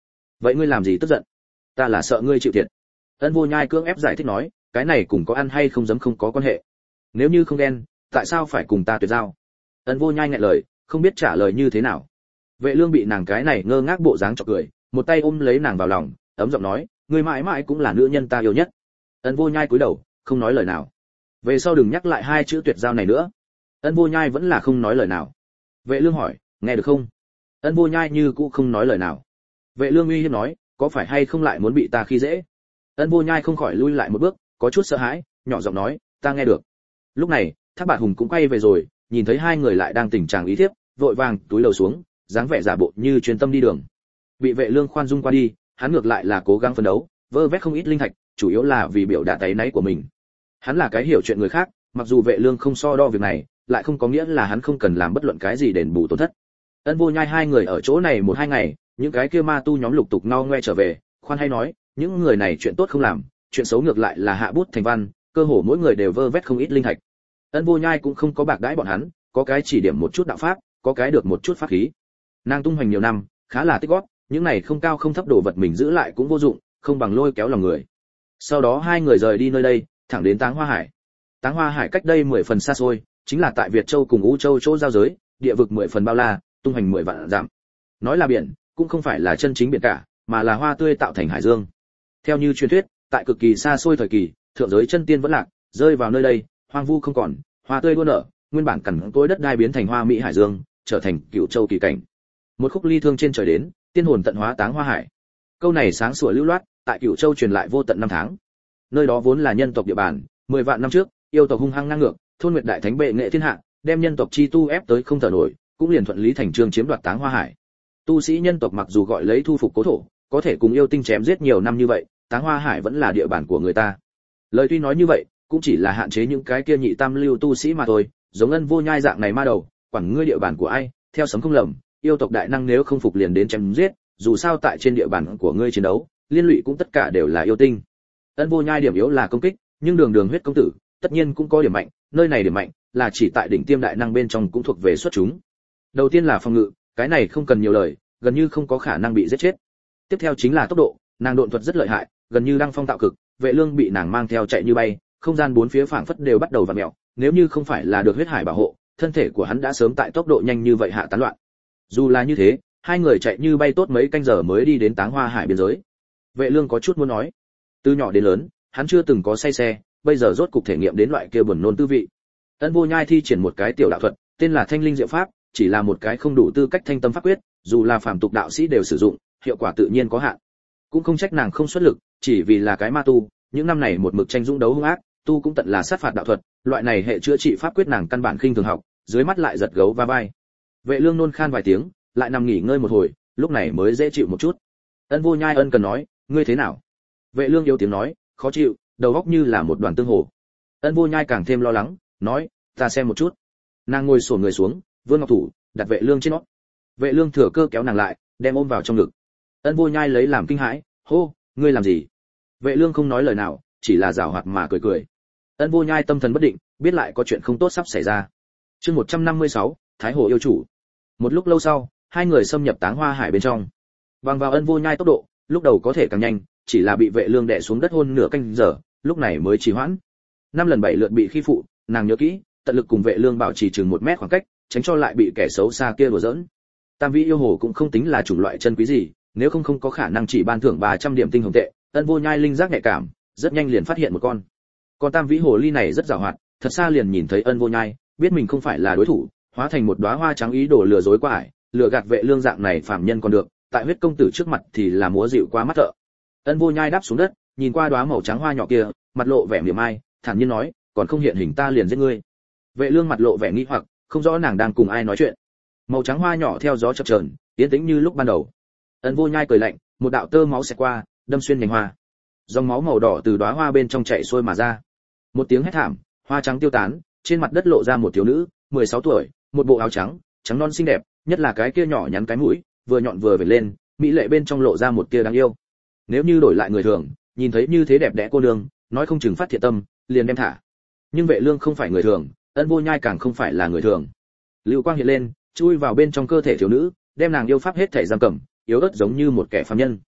vậy ngươi làm gì tức giận? Ta là sợ ngươi chịu thiệt. Ân Vô Nhai cưỡng ép giải thích nói, cái này cùng có ăn hay không dám không có quan hệ. Nếu như không ghen, tại sao phải cùng ta tuyệt giao? Ân Vô Nhai nghẹn lời, không biết trả lời như thế nào. Vệ Lương bị nàng cái này ngơ ngác bộ dáng chọc cười, một tay ôm lấy nàng vào lòng, ấm giọng nói, ngươi mãi mãi cũng là nữ nhân ta yêu nhất. Ân Vô Nhai cúi đầu, không nói lời nào. Về sau đừng nhắc lại hai chữ tuyệt giao này nữa. Ân Vô Nhai vẫn là không nói lời nào. Vệ Lương hỏi, nghe được không? Ân Vô Nhai như cũ không nói lời nào. Vệ Lương uy hiếp nói, có phải hay không lại muốn bị ta khi dễ? Ân Vô Nhai không khỏi lui lại một bước, có chút sợ hãi, nhỏ giọng nói, ta nghe được. Lúc này, Thác Bạt Hùng cũng quay về rồi, nhìn thấy hai người lại đang tình trạng ý thiếp, vội vàng túi lầu xuống, dáng vẻ giả bộ như chuyên tâm đi đường. Bị Vệ Lương khoan dung qua đi, hắn ngược lại là cố gắng phấn đấu, vơ vét không ít linh thạch, chủ yếu là vì biểu đạt táy náy của mình. Hắn là cái hiểu chuyện người khác, mặc dù Vệ Lương không so đo việc này, lại không có nghĩa là hắn không cần làm bất luận cái gì đền bù tổn thất. Ân Vô Nhai hai người ở chỗ này một hai ngày, những cái kia ma tu nhóm lục tục no ngoe trở về, khoan hay nói, những người này chuyện tốt không làm, chuyện xấu ngược lại là hạ bút thành văn, cơ hồ mỗi người đều vơ vét không ít linh thạch. Ân Vô Nhai cũng không có bạc đãi bọn hắn, có cái chỉ điểm một chút đạo pháp, có cái được một chút pháp khí. Nàng tung hoành nhiều năm, khá là tích góp, những này không cao không thấp đồ vật mình giữ lại cũng vô dụng, không bằng lôi kéo lòng người. Sau đó hai người rời đi nơi đây, thẳng đến Táng Hoa Hải. Táng Hoa Hải cách đây 10 phần xa xôi, chính là tại Việt Châu cùng U Châu chỗ giao giới, địa vực 10 phần bao la, tung hoành 10 vạn dặm. Nói là biển, cũng không phải là chân chính biển cả, mà là hoa tươi tạo thành hải dương. Theo như truyền thuyết, tại cực kỳ xa xôi thời kỳ, thượng giới chân tiên vẫn lạc, rơi vào nơi đây, hoang vu không còn, hoa tươi đua nở, nguyên bản cằn cỗi đất đai biến thành hoa mỹ hải dương, trở thành Cửu Châu kỳ cảnh. Một khúc ly thương trên trời đến, tiên hồn tận hóa Táng Hoa Hải. Câu này sáng sủa lưu loát, tại Cửu Châu truyền lại vô tận năm tháng. Nơi đó vốn là nhân tộc địa bàn, 10 vạn năm trước, yêu tộc hung hăng ngang ngược, thôn Nguyệt đại thánh bệ nghệ thiên hạ, đem nhân tộc chi tu ép tới không thở nổi, cũng liền thuận lý thành chương chiếm đoạt Táng Hoa Hải. Tu sĩ nhân tộc mặc dù gọi lấy thu phục cố thổ, có thể cùng yêu tinh chém giết nhiều năm như vậy, Táng Hoa Hải vẫn là địa bàn của người ta. Lời tuy nói như vậy, cũng chỉ là hạn chế những cái kia nhị tam lưu tu sĩ mà thôi, giống Ân Vô Nhai dạng này ma đầu, quản ngươi địa bàn của ai, theo sấm không lầm, yêu tộc đại năng nếu không phục liền đến chém giết, dù sao tại trên địa bàn của ngươi chiến đấu, liên lụy cũng tất cả đều là yêu tinh. Ân Vô Nhai điểm yếu là công kích, nhưng Đường Đường huyết công tử, tất nhiên cũng có điểm mạnh, nơi này điểm mạnh là chỉ tại đỉnh tiêm đại năng bên trong cũng thuộc về xuất chúng. Đầu tiên là phòng ngự, cái này không cần nhiều lời, gần như không có khả năng bị giết chết. Tiếp theo chính là tốc độ, nàng độn thuật rất lợi hại, gần như đăng phong tạo cực, Vệ Lương bị nàng mang theo chạy như bay, không gian bốn phía phảng phất đều bắt đầu vặn mèo, nếu như không phải là được huyết hải bảo hộ, thân thể của hắn đã sớm tại tốc độ nhanh như vậy hạ tán loạn. Dù là như thế, hai người chạy như bay tốt mấy canh giờ mới đi đến Táng Hoa Hải biên giới. Vệ Lương có chút muốn nói, từ nhỏ đến lớn, hắn chưa từng có say xe, bây giờ rốt cục thể nghiệm đến loại kia buồn nôn tư vị. Ân Vô Nhai thi triển một cái tiểu đạo thuật, tên là Thanh Linh Diệu Pháp, chỉ là một cái không đủ tư cách thanh tâm pháp quyết, dù là phàm tục đạo sĩ đều sử dụng, hiệu quả tự nhiên có hạn. Cũng không trách nàng không xuất lực, chỉ vì là cái ma tu, những năm này một mực tranh dũng đấu hung ác, tu cũng tận là sát phạt đạo thuật, loại này hệ chữa trị pháp quyết nàng căn bản khinh thường học, dưới mắt lại giật gấu va vai. Vệ Lương nôn khan vài tiếng, lại nằm nghỉ ngơi một hồi, lúc này mới dễ chịu một chút. Ân Vô Nhai ân cần nói, ngươi thế nào? Vệ Lương yếu tiếng nói, khó chịu, đầu óc như là một đoàn tương hồ. Ân Vô Nhai càng thêm lo lắng, nói, ta xem một chút. Nàng ngồi xổm người xuống, vươn ngọc thủ, đặt Vệ Lương trên nó. Vệ Lương thừa cơ kéo nàng lại, đem ôm vào trong ngực. Ân Vô Nhai lấy làm kinh hãi, hô, ngươi làm gì? Vệ Lương không nói lời nào, chỉ là giảo hoạt mà cười cười. Ân Vô Nhai tâm thần bất định, biết lại có chuyện không tốt sắp xảy ra. Chương 156, Thái Hồ yêu chủ. Một lúc lâu sau, hai người xâm nhập Táng Hoa Hải bên trong. Bằng vào Ân Vô Nhai tốc độ, lúc đầu có thể càng nhanh, chỉ là bị Vệ Lương đè xuống đất hôn nửa canh giờ, lúc này mới trì hoãn. 5 lần 7 lượt bị khi phụ, nàng nhớ kỹ, tận lực cùng Vệ Lương bảo trì chừng 1 mét khoảng cách, tránh cho lại bị kẻ xấu xa kia đùa giỡn. Tam Vĩ yêu hồ cũng không tính là chủng loại chân quý gì, nếu không có khả năng chỉ ban thưởng 300 điểm tinh hồng tệ. Ân Vô Nhai linh giác nhạy cảm, rất nhanh liền phát hiện một con. Con Tam Vĩ hồ ly này rất giàu hoạt, thật xa liền nhìn thấy Ân Vô Nhai, biết mình không phải là đối thủ, hóa thành một đóa hoa trắng ý đồ lừa dối qua ải, lừa gạt Vệ Lương dạng này phàm nhân còn được, tại huyết công tử trước mặt thì là múa dịu qua mắt thợ. Ân Vô Nhai đáp xuống đất, nhìn qua đóa màu trắng hoa nhỏ kia, mặt lộ vẻ mỉa mai, thản nhiên nói, còn không hiện hình ta liền giết ngươi. Vệ Lương mặt lộ vẻ nghi hoặc, không rõ nàng đang cùng ai nói chuyện. Màu trắng hoa nhỏ theo gió chập chờn, yên tĩnh như lúc ban đầu. Ân Vô Nhai cười lạnh, một đạo tơ máu xẹt qua, đâm xuyên nhành hoa. Dòng máu màu đỏ từ đóa hoa bên trong chảy xuôi mà ra. Một tiếng hét thảm, hoa trắng tiêu tán, trên mặt đất lộ ra một thiếu nữ, 16 tuổi, một bộ áo trắng, trắng non xinh đẹp, nhất là cái kia nhỏ nhắn cái mũi, vừa nhọn vừa vểnh lên, mỹ lệ bên trong lộ ra một tia đáng yêu. Nếu như đổi lại người thường, nhìn thấy như thế đẹp đẽ cô nương, nói không chừng phát thiện tâm, liền đem thả. Nhưng Vệ Lương không phải người thường, Ân Vô Nhai càng không phải là người thường. Lưu quang hiện lên, chui vào bên trong cơ thể thiếu nữ, đem nàng yêu pháp hết thể giam cầm, yếu ớt giống như một kẻ phàm nhân.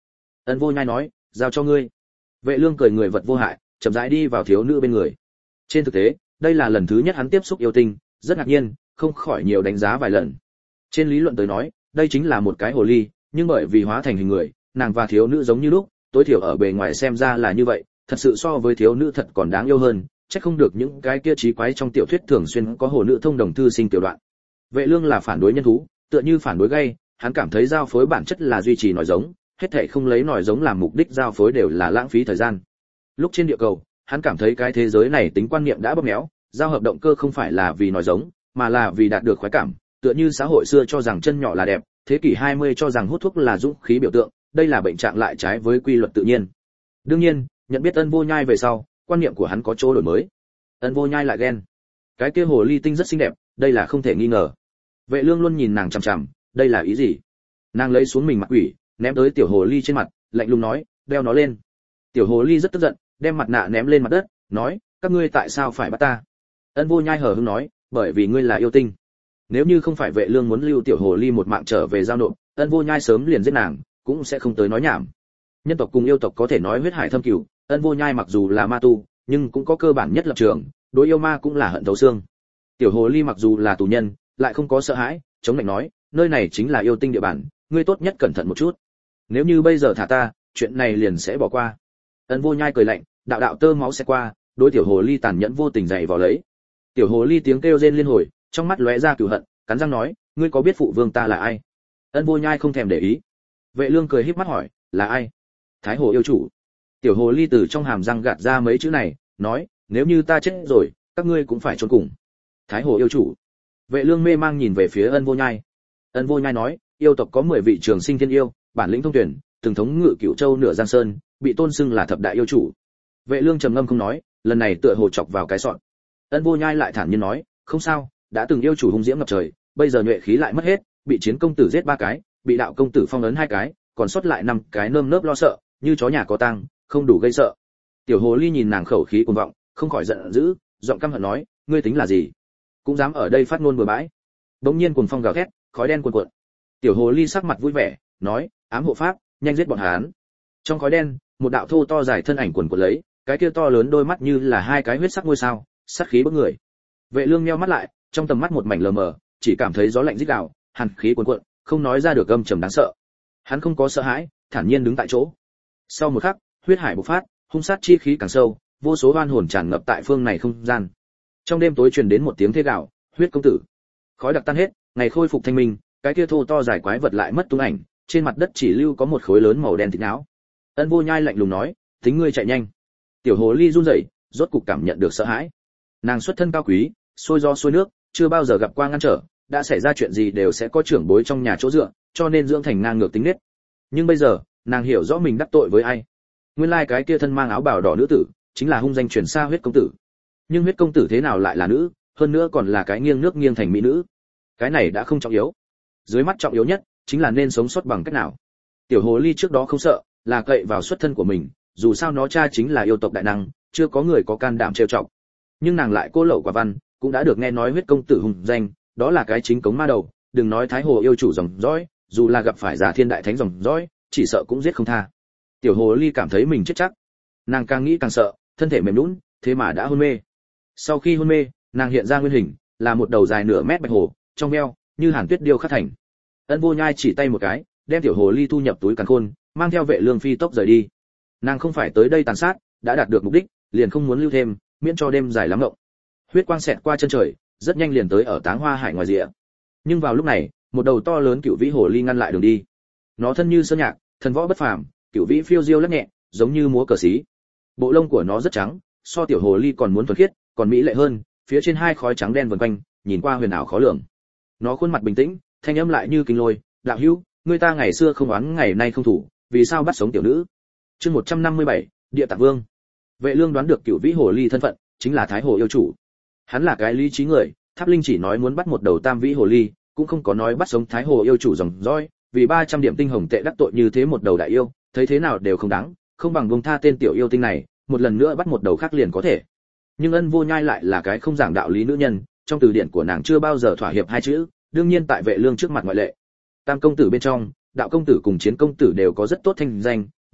Ân Vô Nhai nói, giao cho ngươi. Vệ Lương cười người vật vô hại, chậm rãi đi vào thiếu nữ bên người. Trên thực tế, đây là lần thứ nhất hắn tiếp xúc yêu tinh, rất ngạc nhiên, không khỏi nhiều đánh giá vài lần. Trên lý luận tới nói, đây chính là một cái hồ ly, nhưng bởi vì hóa thành hình người, nàng và thiếu nữ giống như lúc, tối thiểu ở bề ngoài xem ra là như vậy, thật sự so với thiếu nữ thật còn đáng yêu hơn, chắc không được những cái kia trí quái trong tiểu thuyết thường xuyên có hồ nữ thông đồng thư sinh tiểu đoạn. Vệ Lương là phản đối nhân thú, tựa như phản đối gay, hắn cảm thấy giao phối bản chất là duy trì nòi giống, hết thảy không lấy nòi giống làm mục đích giao phối đều là lãng phí thời gian. Lúc trên địa cầu, hắn cảm thấy cái thế giới này tính quan niệm đã bóp méo, giao hợp động cơ không phải là vì nòi giống, mà là vì đạt được khoái cảm, tựa như xã hội xưa cho rằng chân nhỏ là đẹp, thế kỷ 20 cho rằng hút thuốc là dũng khí biểu tượng, đây là bệnh trạng lại trái với quy luật tự nhiên. Đương nhiên, nhận biết Ân Vô Nhai về sau, quan niệm của hắn có chỗ đổi mới. Ân Vô Nhai lại ghen. Cái kia hồ ly tinh rất xinh đẹp, đây là không thể nghi ngờ. Vệ Lương luôn nhìn nàng chằm chằm, đây là ý gì? Nàng lấy xuống mình mặt quỷ, ném tới tiểu hồ ly trên mặt, lạnh lùng nói, đeo nó lên. Tiểu hồ ly rất tức giận, đem mặt nạ ném lên mặt đất, nói, các ngươi tại sao phải bắt ta? Ân Vô Nhai hờ hững nói, bởi vì ngươi là yêu tinh. Nếu như không phải Vệ Lương muốn lưu tiểu hồ ly một mạng trở về giao nộp, Ân Vô Nhai sớm liền giết nàng, cũng sẽ không tới nói nhảm. Nhân tộc cùng yêu tộc có thể nói huyết hải thâm cừu, Ân Vô Nhai mặc dù là ma tu, nhưng cũng có cơ bản nhất lập trường, đối yêu ma cũng là hận thấu xương. Tiểu hồ ly mặc dù là tù nhân, lại không có sợ hãi, chống lạnh nói, nơi này chính là yêu tinh địa bàn, ngươi tốt nhất cẩn thận một chút. Nếu như bây giờ thả ta, chuyện này liền sẽ bỏ qua. Ân Vô Nhai cười lạnh, đạo đạo tơ máu sẽ qua, đối tiểu hồ ly tàn nhẫn vô tình dày vào lấy. Tiểu hồ ly tiếng kêu rên liên hồi, trong mắt lóe ra cừu hận, cắn răng nói, ngươi có biết phụ vương ta là ai? Ân Vô Nhai không thèm để ý. Vệ Lương cười híp mắt hỏi, là ai? Thái hồ yêu chủ. Tiểu hồ ly từ trong hàm răng gạt ra mấy chữ này, nói, nếu như ta chết rồi, các ngươi cũng phải chôn cùng. Thái hồ yêu chủ. Vệ Lương mê mang nhìn về phía Ân Vô Nhai. Ân Vô Nhai nói, yêu tộc có 10 vị trường sinh thiên yêu, bản lĩnh thông tuyển, từng thống ngự Cửu Châu nửa Giang Sơn, bị tôn xưng là thập đại yêu chủ. Vệ Lương trầm ngâm không nói, lần này tựa hồ chọc vào cái sọn. Ân Vô Nhai lại thản nhiên nói, không sao, đã từng yêu chủ hung diễm ngập trời, bây giờ nhuệ khí lại mất hết, bị chiến công tử giết 3 cái, bị đạo công tử phong ấn 2 cái, còn sót lại 5 cái nơm nớp lo sợ, như chó nhà có tang, không đủ gây sợ. Tiểu hồ ly nhìn nàng khẩu khí cuồng vọng, không khỏi giận dữ, giọng căm hận nói, ngươi tính là gì? Cũng dám ở đây phát ngôn bừa bãi. Đống nhiên cuồng phong gào thét, khói đen cuồn cuộn. Tiểu hồ ly sắc mặt vui vẻ, nói, ám hộ pháp, nhanh giết bọn hắn. Trong khói đen, một đạo thô to dài thân ảnh cuồn cuộn lấy, cái kia to lớn đôi mắt như là 2 cái huyết sắc ngôi sao, sát khí bức người. Vệ Lương nheo mắt lại, trong tầm mắt một mảnh lờ mờ, chỉ cảm thấy gió lạnh rít gào, hàn khí cuồn cuộn, không nói ra được âm trầm đáng sợ. Hắn không có sợ hãi, thản nhiên đứng tại chỗ. Sau một khắc, huyết hải bộc phát, hung sát chi khí càng sâu, vô số oan hồn tràn ngập tại phương này không gian. Trong đêm tối truyền đến một tiếng thê gào, huyết công tử. Khói đặc tan hết, ngày khôi phục thanh minh, cái kia thô to dài quái vật lại mất tung ảnh, trên mặt đất chỉ lưu có một khối lớn màu đen thịt não. Ân Vô Nhai lạnh lùng nói, tính ngươi chạy nhanh. Tiểu hồ ly run rẩy, rốt cục cảm nhận được sợ hãi. Nàng xuất thân cao quý, xuôi gió xuôi nước, chưa bao giờ gặp qua ngăn trở, đã xảy ra chuyện gì đều sẽ có trưởng bối trong nhà chỗ dựa, cho nên dưỡng thành ngang ngược tính nết. Nhưng bây giờ, nàng hiểu rõ mình đắc tội với ai. Nguyên lai cái kia thân mang áo bào đỏ nữ tử, chính là hung danh truyền xa huyết công tử. Nhưng huyết công tử thế nào lại là nữ, hơn nữa còn là cái nghiêng nước nghiêng thành mỹ nữ. Cái này đã không trọng yếu. Dưới mắt trọng yếu nhất chính là nên sống sót bằng cách nào. Tiểu hồ ly trước đó không sợ, là cậy vào xuất thân của mình, dù sao nó cha chính là yêu tộc đại năng, chưa có người có can đảm trêu chọc. Nhưng nàng lại cô lậu quả văn, cũng đã được nghe nói huyết công tử hùng danh, đó là cái chính cống ma đầu, đừng nói thái hồ yêu chủ dòng dõi, dù là gặp phải giả thiên đại thánh dòng dõi, chỉ sợ cũng giết không tha. Tiểu hồ ly cảm thấy mình chết chắc. Nàng càng nghĩ càng sợ, thân thể mềm nhũn, thế mà đã hôn mê. Sau khi hôn mê, nàng hiện ra nguyên hình, là một đầu dài nửa mét bạch hồ, trong veo, như hàn tuyết điêu khắc thành. Ân Vô Nhai chỉ tay một cái, đem tiểu hồ ly thu nhập túi càn khôn, mang theo Vệ Lương phi tốc rời đi. Nàng không phải tới đây tàn sát, đã đạt được mục đích, liền không muốn lưu thêm, miễn cho đêm dài lắm ngộng. Huyết quang xẹt qua chân trời, rất nhanh liền tới ở Táng Hoa Hải ngoài rìa. Nhưng vào lúc này, một đầu to lớn cựu vĩ hồ ly ngăn lại đường đi. Nó thân như sơn nhạc, thần võ bất phàm, cựu vĩ phiêu diêu lắc nhẹ, giống như múa cờ xí. Bộ lông của nó rất trắng, so tiểu hồ ly còn muốn thuần khiết, còn mỹ lệ hơn, phía trên 2 khói trắng đen vần quanh, nhìn qua huyền ảo khó lường. Nó khuôn mặt bình tĩnh, thanh âm lại như kinh lôi, đạo hữu, người ta ngày xưa không oán ngày nay không thủ, vì sao bắt sống tiểu nữ? Chương 157, Địa Tạng Vương. Vệ Lương đoán được cựu vĩ hồ ly thân phận, chính là Thái Hồ yêu chủ. Hắn là cái lý trí người, Tháp Linh chỉ nói muốn bắt một đầu tam vĩ hồ ly, cũng không có nói bắt sống Thái Hồ yêu chủ dòng dõi, vì 300 điểm tinh hồng tệ đắc tội như thế một đầu đại yêu, thấy thế nào đều không đáng, không bằng buông tha tên tiểu yêu tinh này, một lần nữa bắt một đầu khác liền có thể. Nhưng Ân Vô Nhai lại là cái không giảng đạo lý nữ nhân, trong từ điển của nàng chưa bao giờ thỏa hiệp 2 chữ, đương nhiên tại Vệ Lương trước mặt ngoại lệ. Tam công tử bên trong, đạo công tử cùng chiến công tử đều có rất tốt thanh danh,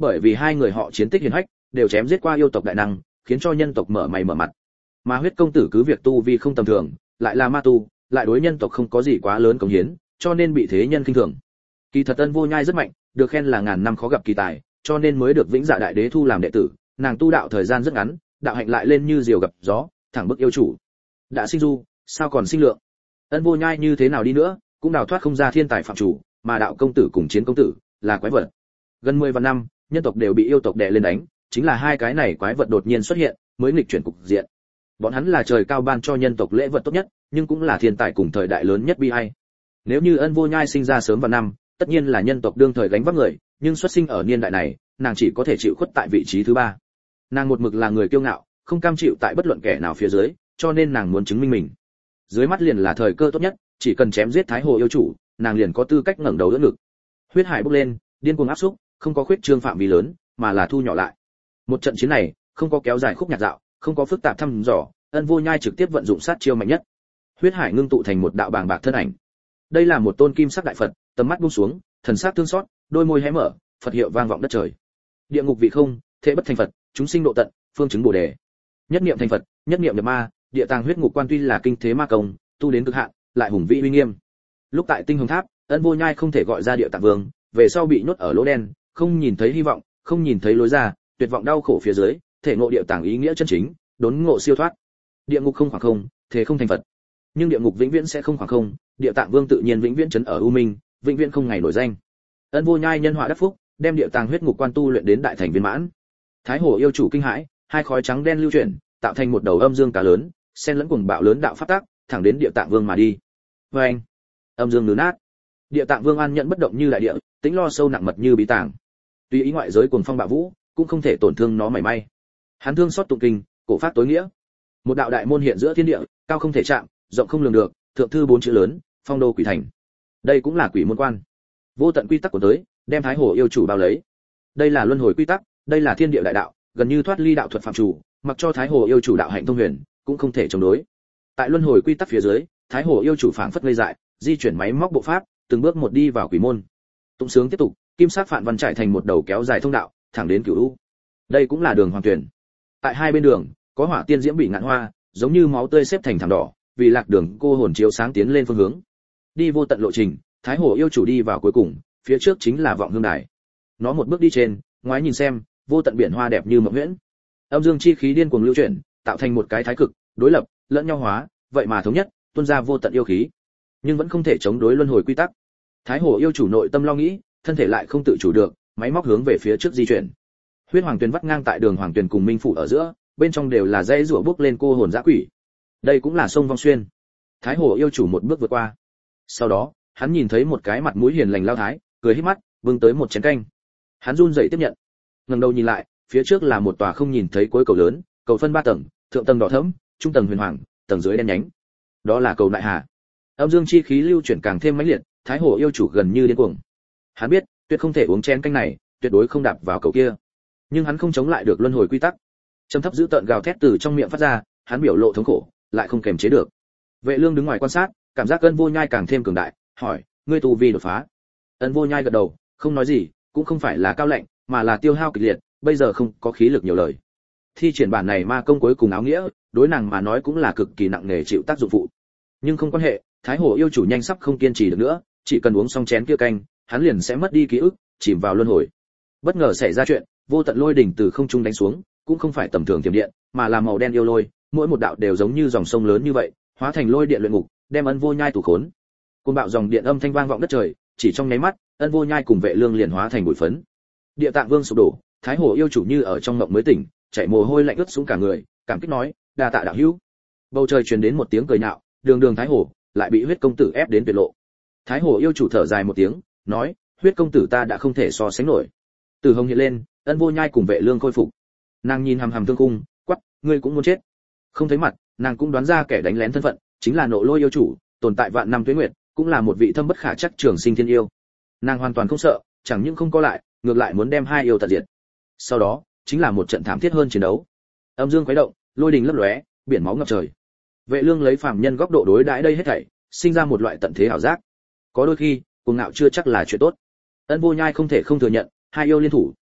bởi vì hai người họ chiến tích hiển hách, đều chém giết qua yêu tộc đại năng, khiến cho nhân tộc mở mày mở mặt. Mà Huyết công tử cứ việc tu vi không tầm thường, lại là ma tu, lại đối nhân tộc không có gì quá lớn cống hiến, cho nên bị thế nhân khinh thường. Kỳ thật Ân Vô Nhai rất mạnh, được khen là ngàn năm khó gặp kỳ tài, cho nên mới được Vĩnh Dạ Đại Đế thu làm đệ tử. Nàng tu đạo thời gian rất ngắn, đạo hạnh lại lên như diều gặp gió, thẳng bức yêu chủ. Đã sinh du, sao còn sinh lượng? Ân Vô Nhai như thế nào đi nữa, cũng đào thoát không ra thiên tài phạm chủ, mà đạo công tử cùng chiến công tử là quái vật. Gần 10 vạn năm, nhân tộc đều bị yêu tộc đè lên đánh, chính là hai cái này quái vật đột nhiên xuất hiện, mới nghịch chuyển cục diện. Bọn hắn là trời cao ban cho nhân tộc lễ vật tốt nhất, nhưng cũng là thiên tài cùng thời đại lớn nhất bi ai. Nếu như Ân Vô Nhai sinh ra sớm vào năm, tất nhiên là nhân tộc đương thời gánh vác người, nhưng xuất sinh ở niên đại này, nàng chỉ có thể chịu khuất tại vị trí thứ 3. Nàng một mực là người kiêu ngạo, không cam chịu tại bất luận kẻ nào phía dưới, cho nên nàng muốn chứng minh mình. Dưới mắt liền là thời cơ tốt nhất, chỉ cần chém giết Thái Hồ yêu chủ, nàng liền có tư cách ngẩng đầu đỡ ngực. Huyết hải bốc lên, điên cuồng áp xúc, không có khuyết trương phạm vi lớn, mà là thu nhỏ lại. Một trận chiến này, không có kéo dài khúc nhạc dạo, không có phức tạp thăm dò, Ân Vô Nhai trực tiếp vận dụng sát chiêu mạnh nhất. Huyết hải ngưng tụ thành một đạo bàng bạc thân ảnh. Đây là một tôn kim sắc đại Phật, tầm mắt buông xuống, thần sắc thương xót, đôi môi hé mở, Phật hiệu vang vọng đất trời. Địa ngục vị không, thế bất thành Phật, chúng sinh độ tận, phương chứng Bồ đề. Nhất niệm thành Phật, nhất niệm nhập ma, địa tàng huyết ngục quan tuy là kinh thế ma công, tu đến cực hạn, lại hùng vĩ uy nghiêm. Lúc tại Tinh Hồng Tháp, Ân Vô Nhai không thể gọi ra địa tạng vương, về sau bị nhốt ở lỗ đen, không nhìn thấy hy vọng, không nhìn thấy lối ra, tuyệt vọng đau khổ phía dưới, thể ngộ địa tàng ý nghĩa chân chính, đốn ngộ siêu thoát. Địa ngục không khoảng không, thế không thành Phật. Nhưng địa ngục vĩnh viễn sẽ không khoảng không, địa tạng vương tự nhiên vĩnh viễn trấn ở u minh, vĩnh viễn không ngày nổi danh. Ân Vô Nhai nhân họa đắc phúc, đem địa tàng huyết ngục quan tu luyện đến đại thành viên mãn. Thái Hồ yêu chủ kinh hãi, hai khói trắng đen lưu chuyển, tạo thành một đầu âm dương cá lớn, xen lẫn cuồng bạo lớn đạo pháp tác, thẳng đến địa tạng vương mà đi. Oeng! Âm dương nứt nát. Địa tạng vương an nhận bất động như đại địa, tĩnh lo sâu nặng mật như bí tàng. Tuy ý ngoại giới cuồng phong bạo vũ, cũng không thể tổn thương nó mảy may. Hắn thương xót tụng kinh, cổ phát tối nghĩa. Một đạo đại môn hiện giữa thiên địa, cao không thể chạm, rộng không lường được, thượng thư 4 chữ lớn, phong đô quỷ thành. Đây cũng là quỷ môn quan. Vô tận quy tắc của tới, đem Thái Hồ yêu chủ bao lấy. Đây là luân hồi quy tắc, đây là thiên địa đại đạo, gần như thoát ly đạo thuật phạm chủ, mặc cho Thái Hồ yêu chủ đạo hạnh thông huyền, cũng không thể chống đối. Tại luân hồi quy tắc phía dưới, Thái Hồ yêu chủ phảng phất ngây dại, di chuyển máy móc bộ pháp, từng bước một đi vào quỷ môn. Tụng sướng tiếp tục, kim sắc phạn văn trải thành một đầu kéo dài thông đạo, thẳng đến Cửu U. Đây cũng là đường hoàng tuyển. Tại hai bên đường, có hỏa tiên diễm bị ngạn hoa, giống như máu tươi xếp thành thảm đỏ, vì lạc đường cô hồn chiếu sáng tiến lên phương hướng. Đi vô tận lộ trình, Thái Hồ yêu chủ đi vào cuối cùng, phía trước chính là vọng hương đài. Nó một bước đi trên, ngoái nhìn xem, vô tận biển hoa đẹp như mộng huyễn. Âm dương chi khí điên cuồng lưu chuyển, tạo thành một cái thái cực, đối lập, lẫn nhau hóa, vậy mà thống nhất, tuôn ra vô tận yêu khí. Nhưng vẫn không thể chống đối luân hồi quy tắc. Thái Hồ yêu chủ nội tâm lo nghĩ, thân thể lại không tự chủ được, máy móc hướng về phía trước di chuyển. Huyết hoàng tuyền vắt ngang tại đường hoàng tuyền cùng minh phủ ở giữa, bên trong đều là dãy rủa bước lên cô hồn dã quỷ. Đây cũng là sông Vong Xuyên. Thái Hồ yêu chủ một bước vượt qua. Sau đó, hắn nhìn thấy một cái mặt mũi hiền lành lao thái, cười híp mắt, bưng tới một chén canh. Hắn run rẩy tiếp nhận. Ngẩng đầu nhìn lại, phía trước là một tòa không nhìn thấy cuối cầu lớn, cầu phân 3 tầng, thượng tầng đỏ thẫm, trung tầng huyền hoàng, tầng dưới đen nhánh. Đó là cầu Đại Hà. Âm dương chi khí lưu chuyển càng thêm mãnh liệt, Thái Hồ yêu chủ gần như điên cuồng. Hắn biết, tuyệt không thể uống chén canh này, tuyệt đối không đạp vào cầu kia. Nhưng hắn không chống lại được luân hồi quy tắc. Trầm thấp dữ tợn gào thét từ trong miệng phát ra, hắn biểu lộ thống khổ, lại không kềm chế được. Vệ Lương đứng ngoài quan sát, cảm giác Ân Vô Nhai càng thêm cường đại, hỏi: "Ngươi tu vi đột phá?" Ân Vô Nhai gật đầu, không nói gì, cũng không phải là cao lạnh, mà là tiêu hao kịch liệt, bây giờ không có khí lực nhiều lời. Thi triển bản này ma công cuối cùng áo nghĩa, đối nàng mà nói cũng là cực kỳ nặng nề chịu tác dụng phụ. Nhưng không quan hệ, Thái Hồ yêu chủ nhanh sắp không kiên trì được nữa, chỉ cần uống xong chén kia canh, hắn liền sẽ mất đi ký ức, chìm vào luân hồi. Bất ngờ xảy ra chuyện, vô tận lôi đỉnh từ không trung đánh xuống, cũng không phải tầm thường tiềm điện, mà là màu đen yêu lôi, mỗi một đạo đều giống như dòng sông lớn như vậy, hóa thành lôi điện luyện ngục, đem Ân Vô Nhai tù khốn. Cơn bạo dòng điện âm thanh vang vọng đất trời, chỉ trong nháy mắt, Ân Vô Nhai cùng Vệ Lương liền hóa thành bụi phấn. Địa Tạng Vương sụp đổ, Thái Hồ yêu chủ như ở trong mộng mới tỉnh, chảy mồ hôi lạnh ướt xuống cả người, cảm kích nói: "Đa tạ đạo hữu." Bầu trời truyền đến một tiếng cười nhạo, đường đường Thái Hồ lại bị Huyết công tử ép đến tuyệt lộ. Thái Hồ yêu chủ thở dài một tiếng, nói: "Huyết công tử ta đã không thể so sánh nổi." Từ hồng hiện lên, Ân Vô Nhai cùng Vệ Lương khôi phục. Nàng nhìn hằm hằm thương cung, quắc: "Ngươi cũng muốn chết?" Không thấy mặt, nàng cũng đoán ra kẻ đánh lén thân phận, chính là Nộ Lôi yêu chủ, tồn tại vạn năm tuế nguyệt, cũng là một vị thâm bất khả trắc trường sinh thiên yêu. Nàng hoàn toàn không sợ, chẳng những không có lại, ngược lại muốn đem hai yêu tận diệt. Sau đó, chính là một trận thảm thiết hơn chiến đấu. Âm dương khuấy động, lôi đình lấp lóe, biển máu ngập trời. Vệ Lương lấy phàm nhân góc độ đối đãi đây hết thảy, sinh ra một loại tận thế ảo giác. Có đôi khi, cuồng ngạo chưa chắc là chuyện tốt. Ân Vô Nhai không thể không thừa nhận, hai yêu liên thủ,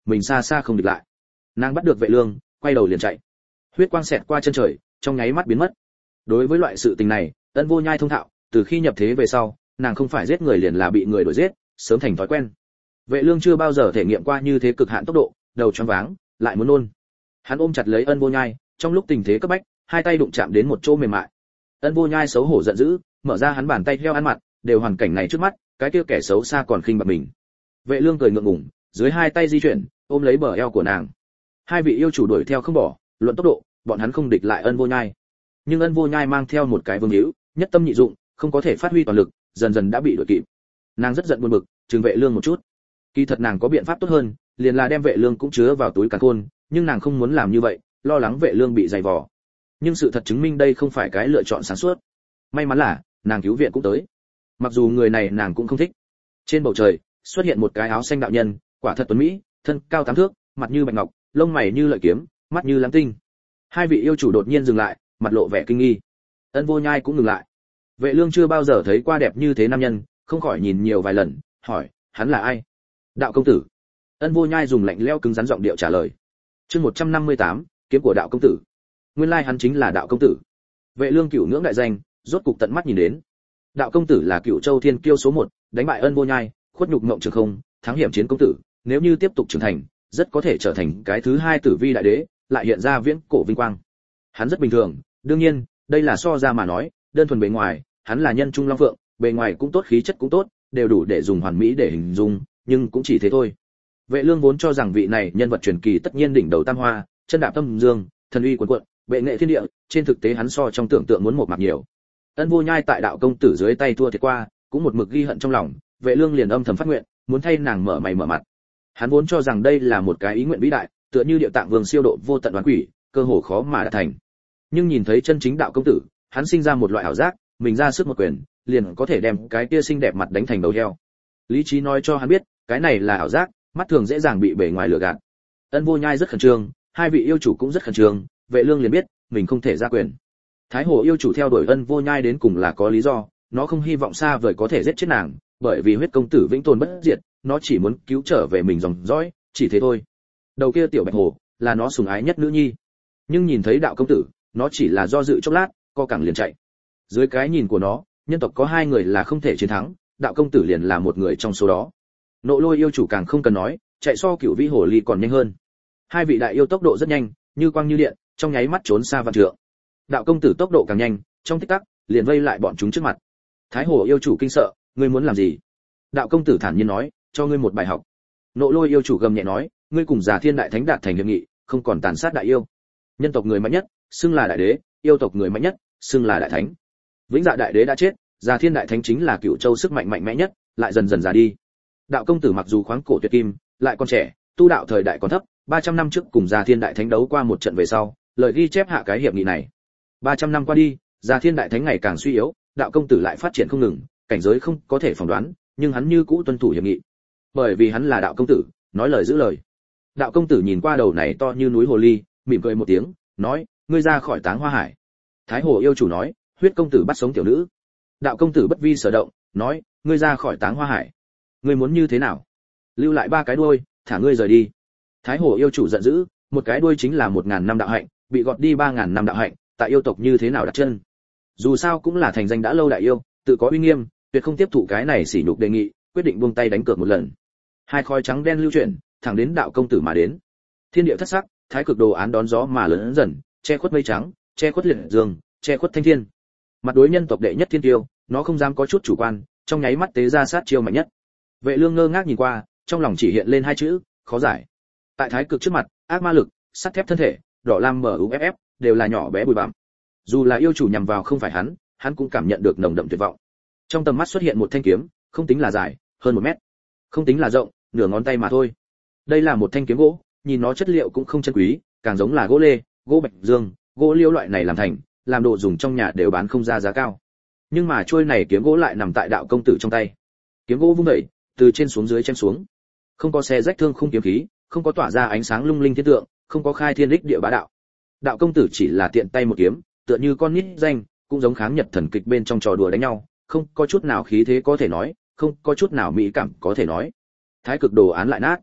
mình xa xa không địch lại. Nàng bắt được Vệ Lương, quay đầu liền chạy. Huyết quang xẹt qua chân trời, trong nháy mắt biến mất. Đối với loại sự tình này, Ân Vô Nhai thông thạo, từ khi nhập thế về sau, nàng không phải giết người liền là bị người đuổi giết, sớm thành thói quen. Vệ Lương chưa bao giờ thể nghiệm qua như thế cực hạn tốc độ, đầu choáng váng, lại muốn nôn. Hắn ôm chặt lấy Ân Vô Nhai, trong lúc tình thế cấp bách, hai tay đụng chạm đến một chỗ mềm mại. Ân Vô Nhai xấu hổ giận dữ, mở ra hắn bàn tay heo ăn mặt, đều hoàn cảnh này trước mắt, cái kia kẻ xấu xa còn khinh bạc mình. Vệ Lương cười ngượng ngùng, dưới hai tay di chuyển, ôm lấy bờ eo của nàng. Hai vị yêu chủ đuổi theo không bỏ, luận tốc độ, bọn hắn không địch lại Ân Vô Nhai. Nhưng Ân Vô Nhai mang theo một cái vương hữu, nhất tâm nhị dụng, không có thể phát huy toàn lực, dần dần đã bị đuổi kịp. Nàng rất giận buồn bực, trừng Vệ Lương một chút. Kỳ thật nàng có biện pháp tốt hơn, liền là đem Vệ Lương cũng chứa vào túi càn khôn, nhưng nàng không muốn làm như vậy, lo lắng Vệ Lương bị dày vò. Nhưng sự thật chứng minh đây không phải cái lựa chọn sáng suốt. May mắn là, nàng cứu viện cũng tới. Mặc dù người này nàng cũng không thích. Trên bầu trời, xuất hiện một cái áo xanh đạo nhân, quả thật tuấn mỹ, thân cao 8 thước, mặt như bạch ngọc, lông mày như lợi kiếm, mắt như lam tinh. Hai vị yêu chủ đột nhiên dừng lại, mặt lộ vẻ kinh nghi. Ân Vô Nhai cũng ngừng lại. Vệ Lương chưa bao giờ thấy qua đẹp như thế nam nhân, không khỏi nhìn nhiều vài lần, hỏi, hắn là ai? Đạo công tử. Ân Vô Nhai dùng lạnh lẽo cứng rắn giọng điệu trả lời. Chương 158, kiếm của đạo công tử. Nguyên lai hắn chính là đạo công tử. Vệ Lương cửu ngưỡng đại danh, rốt cục tận mắt nhìn đến. Đạo công tử là Cửu Châu Thiên Kiêu số 1, đánh bại Ân Vô Nhai, khuất nhục Ngộng Trường Không, thắng hiểm chiến công tử, nếu như tiếp tục trưởng thành, rất có thể trở thành cái thứ hai tử vi đại đế, lại hiện ra viễn cổ vinh quang. Hắn rất bình thường, đương nhiên, đây là so ra mà nói, đơn thuần bề ngoài, hắn là nhân trung long phượng, bề ngoài cũng tốt khí chất cũng tốt, đều đủ để dùng hoàn mỹ để hình dung, nhưng cũng chỉ thế thôi. Vệ Lương vốn cho rằng vị này nhân vật truyền kỳ tất nhiên đỉnh đầu tam hoa, chân đạp tâm dương, thần uy cuồn cuộn, bệ nghệ thiên địa, trên thực tế hắn so trong tưởng tượng muốn một mặt nhiều. Ân Vô Nhai tại đạo công tử dưới tay thua thiệt qua, cũng một mực ghi hận trong lòng, Vệ Lương liền âm thầm phát nguyện, muốn thay nàng mở mày mở mặt. Hắn vốn cho rằng đây là một cái ý nguyện vĩ đại, tựa như Địa Tạng Vương siêu độ vô tận oán quỷ, cơ hồ khó mà đạt thành. Nhưng nhìn thấy chân chính đạo công tử, hắn sinh ra một loại ảo giác, mình ra sức một quyền, liền có thể đem cái kia xinh đẹp mặt đánh thành đầu heo. Lý trí nói cho hắn biết, cái này là ảo giác, mắt thường dễ dàng bị bề ngoài lừa gạt. Ân Vô Nhai rất khẩn trương, hai vị yêu chủ cũng rất khẩn trương, Vệ Lương liền biết, mình không thể ra quyền. Thái Hồ yêu chủ theo đuổi Ân Vô Nhai đến cùng là có lý do, nó không hy vọng xa vời có thể giết chết nàng, bởi vì huyết công tử vĩnh tồn bất diệt, nó chỉ muốn cứu trở về mình dòng dõi, chỉ thế thôi. Đầu kia tiểu Bạch Hồ, là nó sủng ái nhất nữ nhi. Nhưng nhìn thấy đạo công tử, nó chỉ là do dự chốc lát, co cẳng liền chạy. Dưới cái nhìn của nó, nhân tộc có hai người là không thể chiến thắng, đạo công tử liền là một người trong số đó. Nộ Lôi yêu chủ càng không cần nói, chạy so Cửu Vĩ Hồ Ly còn nhanh hơn. Hai vị đại yêu tốc độ rất nhanh, như quang như điện, trong nháy mắt trốn xa vạn trượng. Đạo công tử tốc độ càng nhanh, trong tích tắc, liền vây lại bọn chúng trước mặt. Thái Hồ yêu chủ kinh sợ, ngươi muốn làm gì? Đạo công tử thản nhiên nói, cho ngươi một bài học. Nộ Lôi yêu chủ gầm nhẹ nói, ngươi cùng Già Thiên đại thánh đạt thành hiệp nghị, không còn tàn sát đại yêu. Nhân tộc người mạnh nhất, xưng là đại đế, yêu tộc người mạnh nhất, xưng là đại thánh. Vĩnh Dạ đại đế đã chết, Già Thiên đại thánh chính là Cửu Châu sức mạnh mạnh mẽ nhất, lại dần dần già đi. Đạo công tử mặc dù khoáng cổ tuyệt kim, lại còn trẻ, tu đạo thời đại còn thấp, 300 năm trước cùng Già Thiên đại thánh đấu qua một trận về sau, lời ghi chép hạ cái hiệp nghị này. 300 năm qua đi, Già Thiên đại thánh ngày càng suy yếu, đạo công tử lại phát triển không ngừng, cảnh giới không có thể phỏng đoán, nhưng hắn như cũ tuân thủ hiệp nghị. Bởi vì hắn là đạo công tử, nói lời giữ lời. Đạo công tử nhìn qua đầu này to như núi hồ ly, mỉm cười một tiếng, nói, ngươi ra khỏi Táng Hoa Hải. Thái Hồ yêu chủ nói, huyết công tử bắt sống tiểu nữ. Đạo công tử bất vi sở động, nói, ngươi ra khỏi Táng Hoa Hải. Ngươi muốn như thế nào? Lưu lại 3 cái đuôi, thả ngươi rời đi. Thái Hồ yêu chủ giận dữ, một cái đuôi chính là 1000 năm đạo hạnh, bị gọt đi 3000 năm đạo hạnh, tại yêu tộc như thế nào đặt chân? Dù sao cũng là thành danh đã lâu đại yêu, tự có uy nghiêm, tuyệt không tiếp thụ cái này sỉ nhục đề nghị, quyết định buông tay đánh cược một lần. Hai khói trắng đen lưu chuyển, thẳng đến đạo công tử mà đến. Thiên địa thất sắc, thái cực đồ án đón gió mà lớn dần, che khuất mây trắng, che khuất liệt dương, che khuất thanh thiên. Mặt đối nhân tộc đệ nhất thiên tiêu, nó không dám có chút chủ quan, trong nháy mắt tế ra sát chiêu mạnh nhất. Vệ Lương ngơ ngác nhìn qua, trong lòng chỉ hiện lên 2 chữ, khó giải. Tại thái cực trước mặt, ác ma lực, sắt thép thân thể, đỏ lam MUFF, đều là nhỏ bé bụi bặm. Dù là yêu chủ nhằm vào không phải hắn cũng cảm nhận được nồng đậm tuyệt vọng. Trong tầm mắt xuất hiện một thanh kiếm, không tính là dài, hơn 1 mét. Không tính là rộng, nửa ngón tay mà thôi. Đây là một thanh kiếm gỗ, nhìn nó chất liệu cũng không chân quý, càng giống là gỗ lê, gỗ bạch dương, gỗ liễu loại này làm thành, làm đồ dùng trong nhà đều bán không ra giá cao. Nhưng mà chuôi này kiếm gỗ lại nằm tại đạo công tử trong tay. Kiếm gỗ vung đẩy, từ trên xuống dưới chém xuống. Không có xé rách thương khung kiếm khí, không có tỏa ra ánh sáng lung linh thiên tượng, không có khai thiên đích địa bá đạo. Đạo công tử chỉ là tiện tay một kiếm, tựa như con nít danh, cũng giống kháng nhật thần kịch bên trong trò đùa đánh nhau, không có chút nào khí thế có thể nói, không có chút nào mỹ cảm có thể nói. Thái cực đồ án lại nát.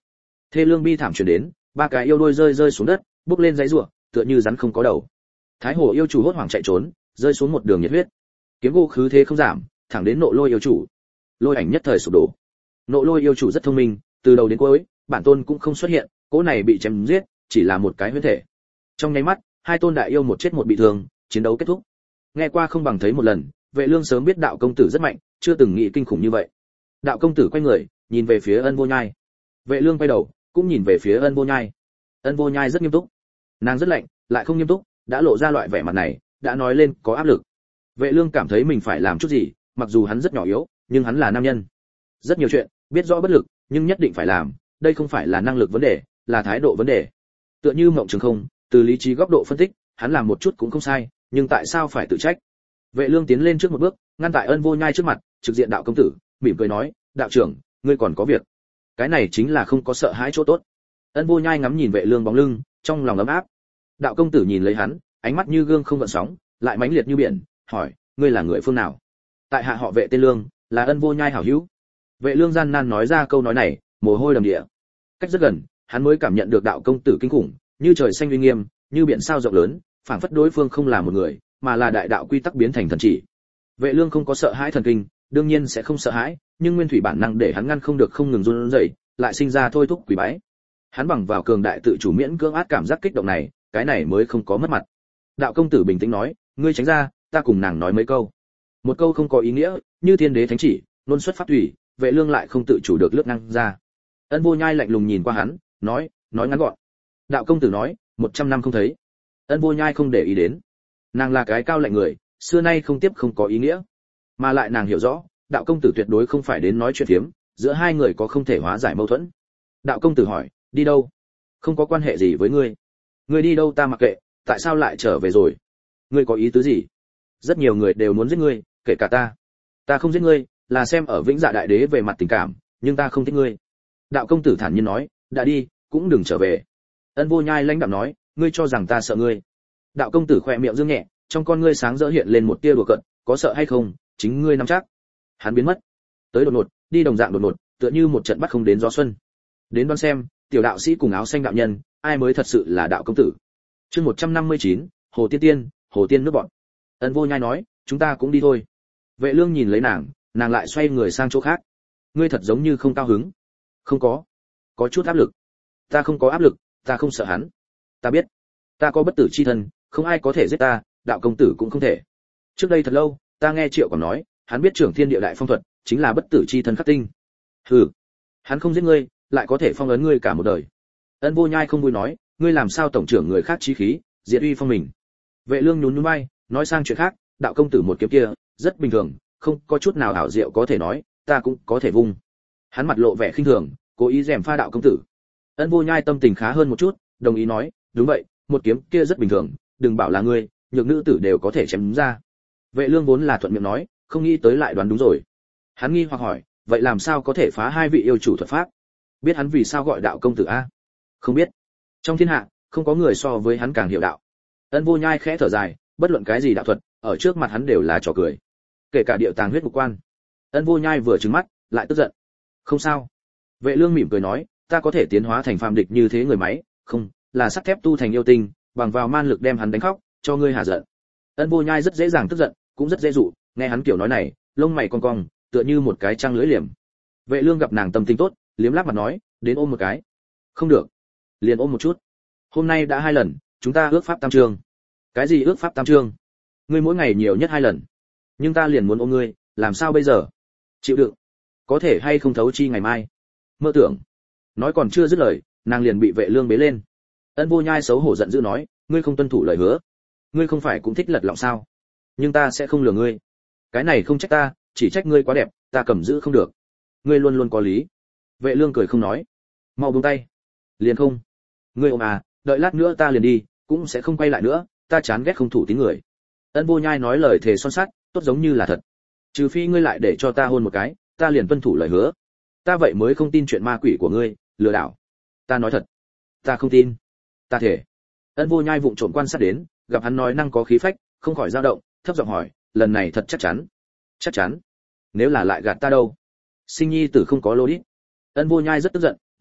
Thê lương bi thảm truyền đến, ba cái yêu đôi rơi xuống đất, bước lên giấy rủa, tựa như rắn không có đầu. Thái Hồ yêu chủ hốt hoảng chạy trốn, rơi xuống một đường nhiệt huyết. Kiếm gỗ khứ thế không giảm, thẳng đến Nộ Lôi yêu chủ. Lôi ảnh nhất thời sụp đổ. Nộ Lôi yêu chủ rất thông minh, từ đầu đến cuối, bản tôn cũng không xuất hiện, cỗ này bị chém giết, chỉ là một cái huyễn thể. Trong nháy mắt, hai tôn đại yêu một chết một bị thương, chiến đấu kết thúc. Nghe qua không bằng thấy một lần, Vệ Lương sớm biết đạo công tử rất mạnh, chưa từng nghĩ kinh khủng như vậy. Đạo công tử quay người, nhìn về phía Ân Vô Nhai. Vệ Lương quay đầu, cũng nhìn về phía Ân Vô Nhai. Ân Vô Nhai rất nghiêm túc. Nàng rất lạnh, lại không nghiêm túc, đã lộ ra loại vẻ mặt này, đã nói lên có áp lực. Vệ Lương cảm thấy mình phải làm chút gì, mặc dù hắn rất nhỏ yếu, nhưng hắn là nam nhân. Rất nhiều chuyện, biết rõ bất lực, nhưng nhất định phải làm, đây không phải là năng lực vấn đề, là thái độ vấn đề. Tựa như Mộng Trường Không, từ lý trí góc độ phân tích, hắn làm một chút cũng không sai, nhưng tại sao phải tự trách? Vệ Lương tiến lên trước một bước, ngăn tại Ân Vô Nhai trước mặt, trực diện đạo công tử, mỉm cười nói, đạo trưởng, ngươi còn có việc. Cái này chính là không có sợ hãi chỗ tốt. Ân Vô Nhai ngắm nhìn Vệ Lương bóng lưng, trong lòng ấm áp. Đạo công tử nhìn lấy hắn, ánh mắt như gương không gợn sóng, lại mãnh liệt như biển, hỏi, ngươi là người phương nào? Tại hạ họ Vệ tên Lương, là Ân Vô Nhai hảo hữu. Vệ Lương gian nan nói ra câu nói này, mồ hôi đầm địa. Cách rất gần, hắn mới cảm nhận được đạo công tử kinh khủng, như trời xanh uy nghiêm, như biển sao rộng lớn, phảng phất đối phương không là một người, mà là đại đạo quy tắc biến thành thần chỉ. Vệ Lương không có sợ hãi thần kinh, đương nhiên sẽ không sợ hãi, nhưng nguyên thủy bản năng để hắn ngăn không được không ngừng run rẩy, lại sinh ra thôi thúc quỷ bái. Hắn bằng vào cường đại tự chủ miễn cưỡng át cảm giác kích động này, cái này mới không có mất mặt. Đạo công tử bình tĩnh nói, ngươi tránh ra, ta cùng nàng nói mấy câu. Một câu không có ý nghĩa, như thiên đế thánh chỉ, luôn xuất pháp thủy, Vệ Lương lại không tự chủ được lướt ngang ra. Ân Vô Nhai lạnh lùng nhìn qua hắn, nói ngắn gọn. Đạo công tử nói, 100 năm không thấy. Ân Vô Nhai không để ý đến. Nàng là cái cao lạnh người, xưa nay không tiếp không có ý nghĩa. Mà lại nàng hiểu rõ, đạo công tử tuyệt đối không phải đến nói chuyện phiếm, giữa hai người có không thể hóa giải mâu thuẫn. Đạo công tử hỏi, đi đâu? Không có quan hệ gì với ngươi. Ngươi đi đâu ta mặc kệ, tại sao lại trở về rồi? Ngươi có ý tứ gì? Rất nhiều người đều muốn giết ngươi, kể cả ta. Ta không giết ngươi, là xem ở Vĩnh Dạ đại đế về mặt tình cảm, nhưng ta không thích ngươi. Đạo công tử thản nhiên nói, đã đi, cũng đừng trở về. Ân Vô Nhai lãnh đạm nói, ngươi cho rằng ta sợ ngươi? Đạo công tử khẽ miệng dương nhẹ, trong con ngươi sáng rỡ hiện lên một tia đùa cợt, có sợ hay không, chính ngươi nắm chắc. Hắn biến mất, tới đột ngột, đi đồng dạng đột ngột, tựa như một trận bắt không đến gió xuân. Đến đoán xem, tiểu đạo sĩ cùng áo xanh đạo nhân, ai mới thật sự là đạo công tử. Chương 159, Hồ Tiên Tiên, Hồ Tiên nước bọn. Ân Vô Nhai nói, chúng ta cũng đi thôi. Vệ Lương nhìn lấy nàng lại xoay người sang chỗ khác. Ngươi thật giống như không cao hứng. Không có chút áp lực. Ta không có áp lực, ta không sợ hắn. Ta biết, ta có bất tử chi thân, không ai có thể giết ta, đạo công tử cũng không thể. Trước đây thật lâu, ta nghe Triệu còn nói, hắn biết trưởng thiên địa đại phong thuật, chính là bất tử chi thân khắc tinh. Hừ, hắn không giết ngươi, lại có thể phong ấn ngươi cả một đời. Ân Vô Nhai không vui nói, ngươi làm sao tổng trưởng người khác chí khí, diệt uy phong mình. Vệ Lương nhún nhún vai, nói sang chuyện khác, đạo công tử một kiếm kia, rất bình thường, không có chút nào ảo diệu có thể nói, ta cũng có thể vung. Hắn mặt lộ vẻ khinh thường, cố ý gièm pha đạo công tử. Ân Vô Nhai tâm tình khá hơn một chút, đồng ý nói, đúng vậy, một kiếm kia rất bình thường, đừng bảo là ngươi, nhược nữ tử đều có thể chém ra. Vệ Lương vốn là thuận miệng nói, không nghĩ tới lại đoán đúng rồi. Hắn nghi hoặc hỏi, vậy làm sao có thể phá hai vị yêu chủ thuật pháp? Biết hắn vì sao gọi đạo công tử a? Không biết. Trong thiên hạ, không có người so với hắn càng hiểu đạo. Ân Vô Nhai khẽ thở dài, bất luận cái gì đạo thuật, ở trước mặt hắn đều là trò cười. Kể cả điệu tàng huyết ngục quan. Ân Vô Nhai vừa trừng mắt, lại tức giận. Không sao. Vệ Lương mỉm cười nói, ta có thể tiến hóa thành phàm địch như thế người máy, không, là sắt thép tu thành yêu tinh, bằng vào man lực đem hắn đánh khóc, cho ngươi hạ giận. Ân Vô Nhai rất dễ dàng tức giận, cũng rất dễ dụ, nghe hắn kiểu nói này, lông mày cong cong, tựa như một cái trăng lưỡi liềm. Vệ Lương gặp nàng tâm tình tốt, liếm láp mặt nói, đến ôm một cái. Không được, liền ôm một chút. Hôm nay đã 2 lần, chúng ta ước pháp tam chương. Cái gì ước pháp tam chương? Ngươi mỗi ngày nhiều nhất 2 lần. Nhưng ta liền muốn ôm ngươi, làm sao bây giờ? Chịu đựng. Có thể hay không thấu chi ngày mai? Mơ tưởng. Nói còn chưa dứt lời, nàng liền bị Vệ Lương bế lên. Ân Vô Nhai xấu hổ giận dữ nói, ngươi không tuân thủ lời hứa. Ngươi không phải cũng thích lật lọng sao? Nhưng ta sẽ không lừa ngươi. Cái này không trách ta, chỉ trách ngươi quá đẹp, ta cầm giữ không được. Ngươi luôn luôn có lý. Vệ Lương cười không nói. Mau buông tay. Liền không. Ngươi ôm à, đợi lát nữa ta liền đi, cũng sẽ không quay lại nữa, ta chán ghét không thủ tín người. Ân Vô Nhai nói lời thề son sắt, tốt giống như là thật. Trừ phi ngươi lại để cho ta hôn một cái, ta liền tuân thủ lời hứa. Ta vậy mới không tin chuyện ma quỷ của ngươi, lừa đảo. Ta nói thật. Ta không tin. Ta thể. Ân Vô Nhai vụng trộm quan sát đến, gặp hắn nói năng có khí phách, không khỏi dao động, thấp giọng hỏi, lần này thật chắc chắn? Chắc chắn. Nếu là lại gạt ta đâu? Sinh nhi tử không có lô đít. Ân Vô Nhai rất tức giận, nói,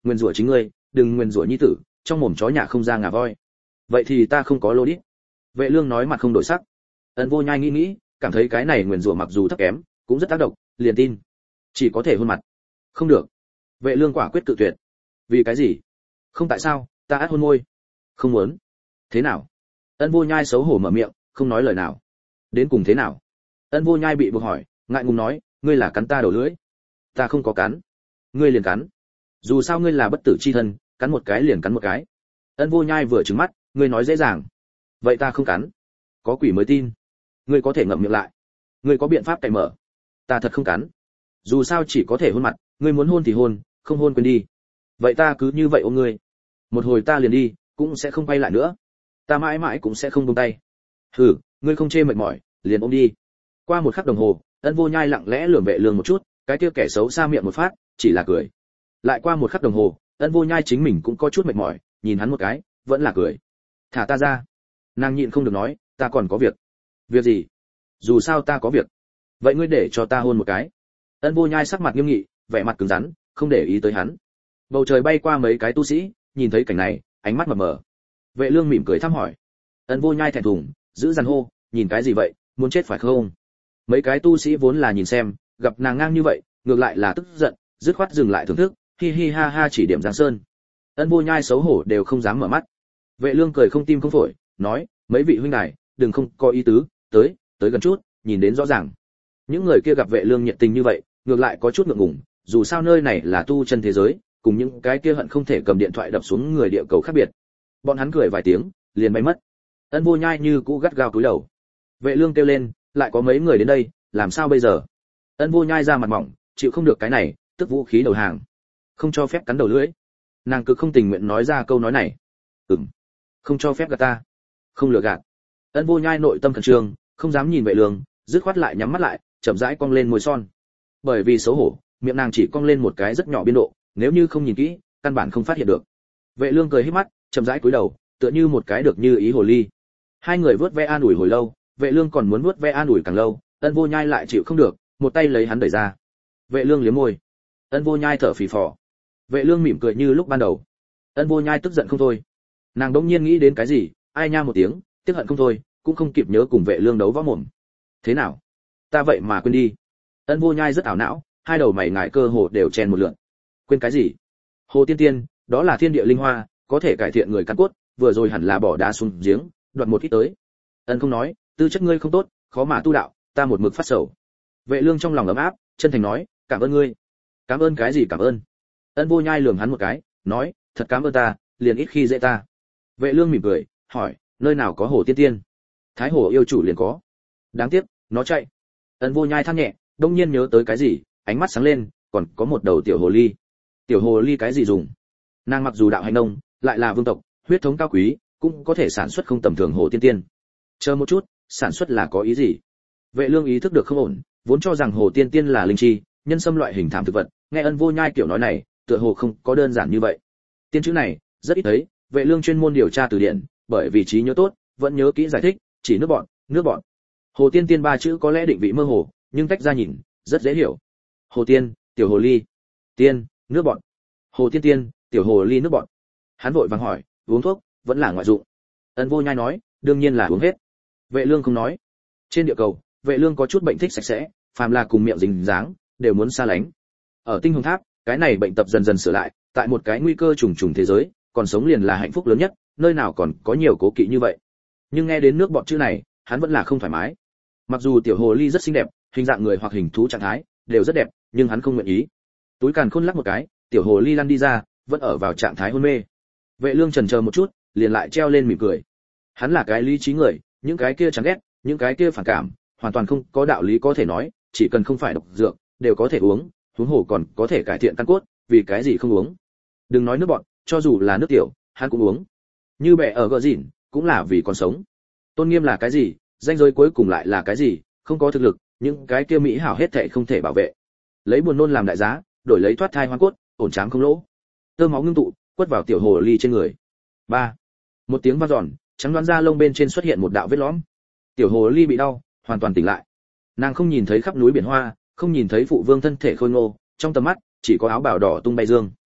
nguyền rủa chính ngươi, đừng nguyền rủa nhi tử, trong mồm chó nhà không ra ngà voi. Vậy thì ta không có lô đít. Vệ Lương nói mặt không đổi sắc. Ân Vô Nhai nghĩ, cảm thấy cái này nguyền rủa mặc dù thấp kém, cũng rất tác động, liền tin. Chỉ có thể hôn mặt. Không được. Vệ Lương quả quyết cự tuyệt. Vì cái gì? Không tại sao, ta át hôn môi. Không muốn. Thế nào? Ân Vô Nhai xấu hổ mở miệng, không nói lời nào. Đến cùng thế nào? Ân Vô Nhai bị buộc hỏi, ngại ngùng nói, ngươi là cắn ta đầu lưỡi. Ta không có cắn. Ngươi liền cắn. Dù sao ngươi là bất tử chi thân, cắn một cái liền cắn một cái. Ân Vô Nhai vừa trừng mắt, ngươi nói dễ dàng. Vậy ta không cắn. Có quỷ mới tin. Ngươi có thể ngậm miệng lại. Ngươi có biện pháp cày mở. Ta thật không cắn. Dù sao chỉ có thể hôn mặt, ngươi muốn hôn thì hôn, không hôn quên đi. Vậy ta cứ như vậy ôm ngươi. Một hồi ta liền đi, cũng sẽ không quay lại nữa. Ta mãi mãi cũng sẽ không buông tay. Hừ, ngươi không chê mệt mỏi, liền ôm đi. Qua một khắc đồng hồ, Ân Vô Nhai lặng lẽ lườm Vệ Lương một chút, cái kia kẻ xấu xa miệng một phát, chỉ là cười. Lại qua một khắc đồng hồ, Ân Vô Nhai chính mình cũng có chút mệt mỏi, nhìn hắn một cái, vẫn là cười. Thả ta ra. Nàng nhịn không được nói, ta còn có việc. Việc gì? Dù sao ta có việc. Vậy ngươi để cho ta hôn một cái. Ân Vô Nhai sắc mặt nghiêm nghị, vẻ mặt cứng rắn, không để ý tới hắn. Bầu trời bay qua mấy cái tu sĩ, nhìn thấy cảnh này, ánh mắt mờ mờ. Vệ Lương mỉm cười thăm hỏi. Ân Vô Nhai thẹn thùng, giữ dằn hô, nhìn cái gì vậy, muốn chết phải không? Mấy cái tu sĩ vốn là nhìn xem, gặp nàng ngang như vậy, ngược lại là tức giận, dứt khoát dừng lại thưởng thức, hi hi ha ha chỉ điểm Giang Sơn. Ân Vô Nhai xấu hổ đều không dám mở mắt. Vệ Lương cười không tim không phổi, nói, mấy vị huynh đài, đừng không có ý tứ, tới gần chút, nhìn đến rõ ràng. Những người kia gặp Vệ Lương nhiệt tình như vậy, ngược lại có chút ngượng ngùng, dù sao nơi này là tu chân thế giới, cùng những cái kia hận không thể cầm điện thoại đập xuống người địa cầu khác biệt. Bọn hắn cười vài tiếng, liền bay mất. Ân Vô Nhai như cũ gắt gao cúi đầu. Vệ Lương kêu lên, lại có mấy người đến đây, làm sao bây giờ? Ân Vô Nhai ra mặt mỏng, chịu không được cái này, tức vũ khí đầu hàng. Không cho phép cắn đầu lưỡi. Nàng cực không tình nguyện nói ra câu nói này. Không cho phép gạt ta. Không lừa gạt. Ân Vô Nhai nội tâm khẩn trương, không dám nhìn Vệ Lương, dứt khoát lại nhắm mắt lại, chậm rãi cong lên môi son. Bởi vì xấu hổ, miệng nàng chỉ cong lên một cái rất nhỏ biên độ, nếu như không nhìn kỹ, căn bản không phát hiện được. Vệ Lương cười híp mắt, chậm rãi cúi đầu, tựa như một cái được như ý hồ ly. Hai người vuốt ve an ủi hồi lâu, Vệ Lương còn muốn vuốt ve an ủi càng lâu, Ân Vô Nhai lại chịu không được, một tay lấy hắn đẩy ra. Vệ Lương liếm môi. Ân Vô Nhai thở phì phò. Vệ Lương mỉm cười như lúc ban đầu. Ân Vô Nhai tức giận không thôi. Nàng đống nhiên nghĩ đến cái gì, ai nha một tiếng, tức hận không thôi, cũng không kịp nhớ cùng Vệ Lương đấu võ mồm. Thế nào? Ta vậy mà quên đi. Ân Vô Nhai rất ảo não, hai đầu mày ngài cơ hồ đều chen một lượn. Quên cái gì? Hồ Tiên Tiên, đó là thiên địa linh hoa, có thể cải thiện người căn cốt, vừa rồi hẳn là bỏ đá xuống giếng, đoạt một ít tới. Ân không nói, tư chất ngươi không tốt, khó mà tu đạo, ta một mực phát sầu. Vệ Lương trong lòng ấm áp, chân thành nói, cảm ơn ngươi. Cảm ơn cái gì cảm ơn? Ân Vô Nhai lườm hắn một cái, nói, thật cảm ơn ta, liền ít khi dễ ta. Vệ Lương mỉm cười, hỏi, nơi nào có Hồ Tiên Tiên? Thái Hồ yêu chủ liền có. Đáng tiếc, nó chạy. Ân Vô Nhai than nhẹ, đông nhiên nhớ tới cái gì, ánh mắt sáng lên, còn có một đầu tiểu hồ ly. Tiểu hồ ly cái gì dùng? Nàng mặc dù đạo hành nông, lại là vương tộc, huyết thống cao quý, cũng có thể sản xuất không tầm thường Hồ Tiên Tiên. Chờ một chút, sản xuất là có ý gì? Vệ Lương ý thức được không ổn, vốn cho rằng Hồ Tiên Tiên là linh chi, nhân sâm loại hình thảm thực vật, nghe Ân Vô Nhai kiểu nói này, tựa hồ không có đơn giản như vậy. Tiên chữ này, rất ít thấy, Vệ Lương chuyên môn điều tra từ điển, bởi vì trí nhớ tốt, vẫn nhớ kỹ giải thích, chỉ nước bọn. Hồ Tiên Tiên ba chữ có lẽ định vị mơ hồ, nhưng tách ra nhìn, rất dễ hiểu. Hồ Tiên, tiểu hồ ly. Tiên, nước bọn. Hồ Tiên Tiên, tiểu hồ ly nước bọn. Hắn vội vàng hỏi, uống thuốc, vẫn là ngoại dụng. Ân Vô Nhai nói, đương nhiên là uống hết. Vệ Lương không nói. Trên địa cầu, Vệ Lương có chút bệnh thích sạch sẽ, phàm là cùng miệng dính dáng, đều muốn xa lánh. Ở Tinh Hồng Tháp, cái này bệnh tập dần dần sửa lại, tại một cái nguy cơ trùng trùng thế giới, còn sống liền là hạnh phúc lớn nhất, nơi nào còn có nhiều cố kỵ như vậy. Nhưng nghe đến nước bọt chữ này, hắn vẫn là không thoải mái. Mặc dù tiểu hồ ly rất xinh đẹp, hình dạng người hoặc hình thú trạng thái đều rất đẹp, nhưng hắn không nguyện ý. Túi càn khôn lắc một cái, tiểu hồ ly lăn đi ra, vẫn ở vào trạng thái hôn mê. Vệ Lương chần chờ một chút, liền lại treo lên mỉm cười. Hắn là cái lý trí người, những cái kia chán ghét, những cái kia phản cảm, hoàn toàn không có đạo lý có thể nói, chỉ cần không phải độc dược, đều có thể uống, huống hồ còn có thể cải thiện căn cốt, vì cái gì không uống? Đừng nói nước bọt, cho dù là nước tiểu, hắn cũng uống. Như bẻ ở gờ dỉn, cũng là vì còn sống. Tôn nghiêm là cái gì, danh giới cuối cùng lại là cái gì, không có thực lực, những cái kia mỹ hảo hết thảy không thể bảo vệ. Lấy buồn nôn làm đại giá, đổi lấy thoát thai hoang cốt, ổn tráng không lỗ. Tơ máu ngưng tụ, quất vào tiểu hồ ly trên người. 3. Một tiếng vang dọn, trắng đoán da lông bên trên xuất hiện một đạo vết lõm. Tiểu hồ ly bị đau, hoàn toàn tỉnh lại. Nàng không nhìn thấy khắp núi biển hoa, không nhìn thấy phụ vương thân thể khôi ngô, trong tầm mắt chỉ có áo bào đỏ tung bay dương.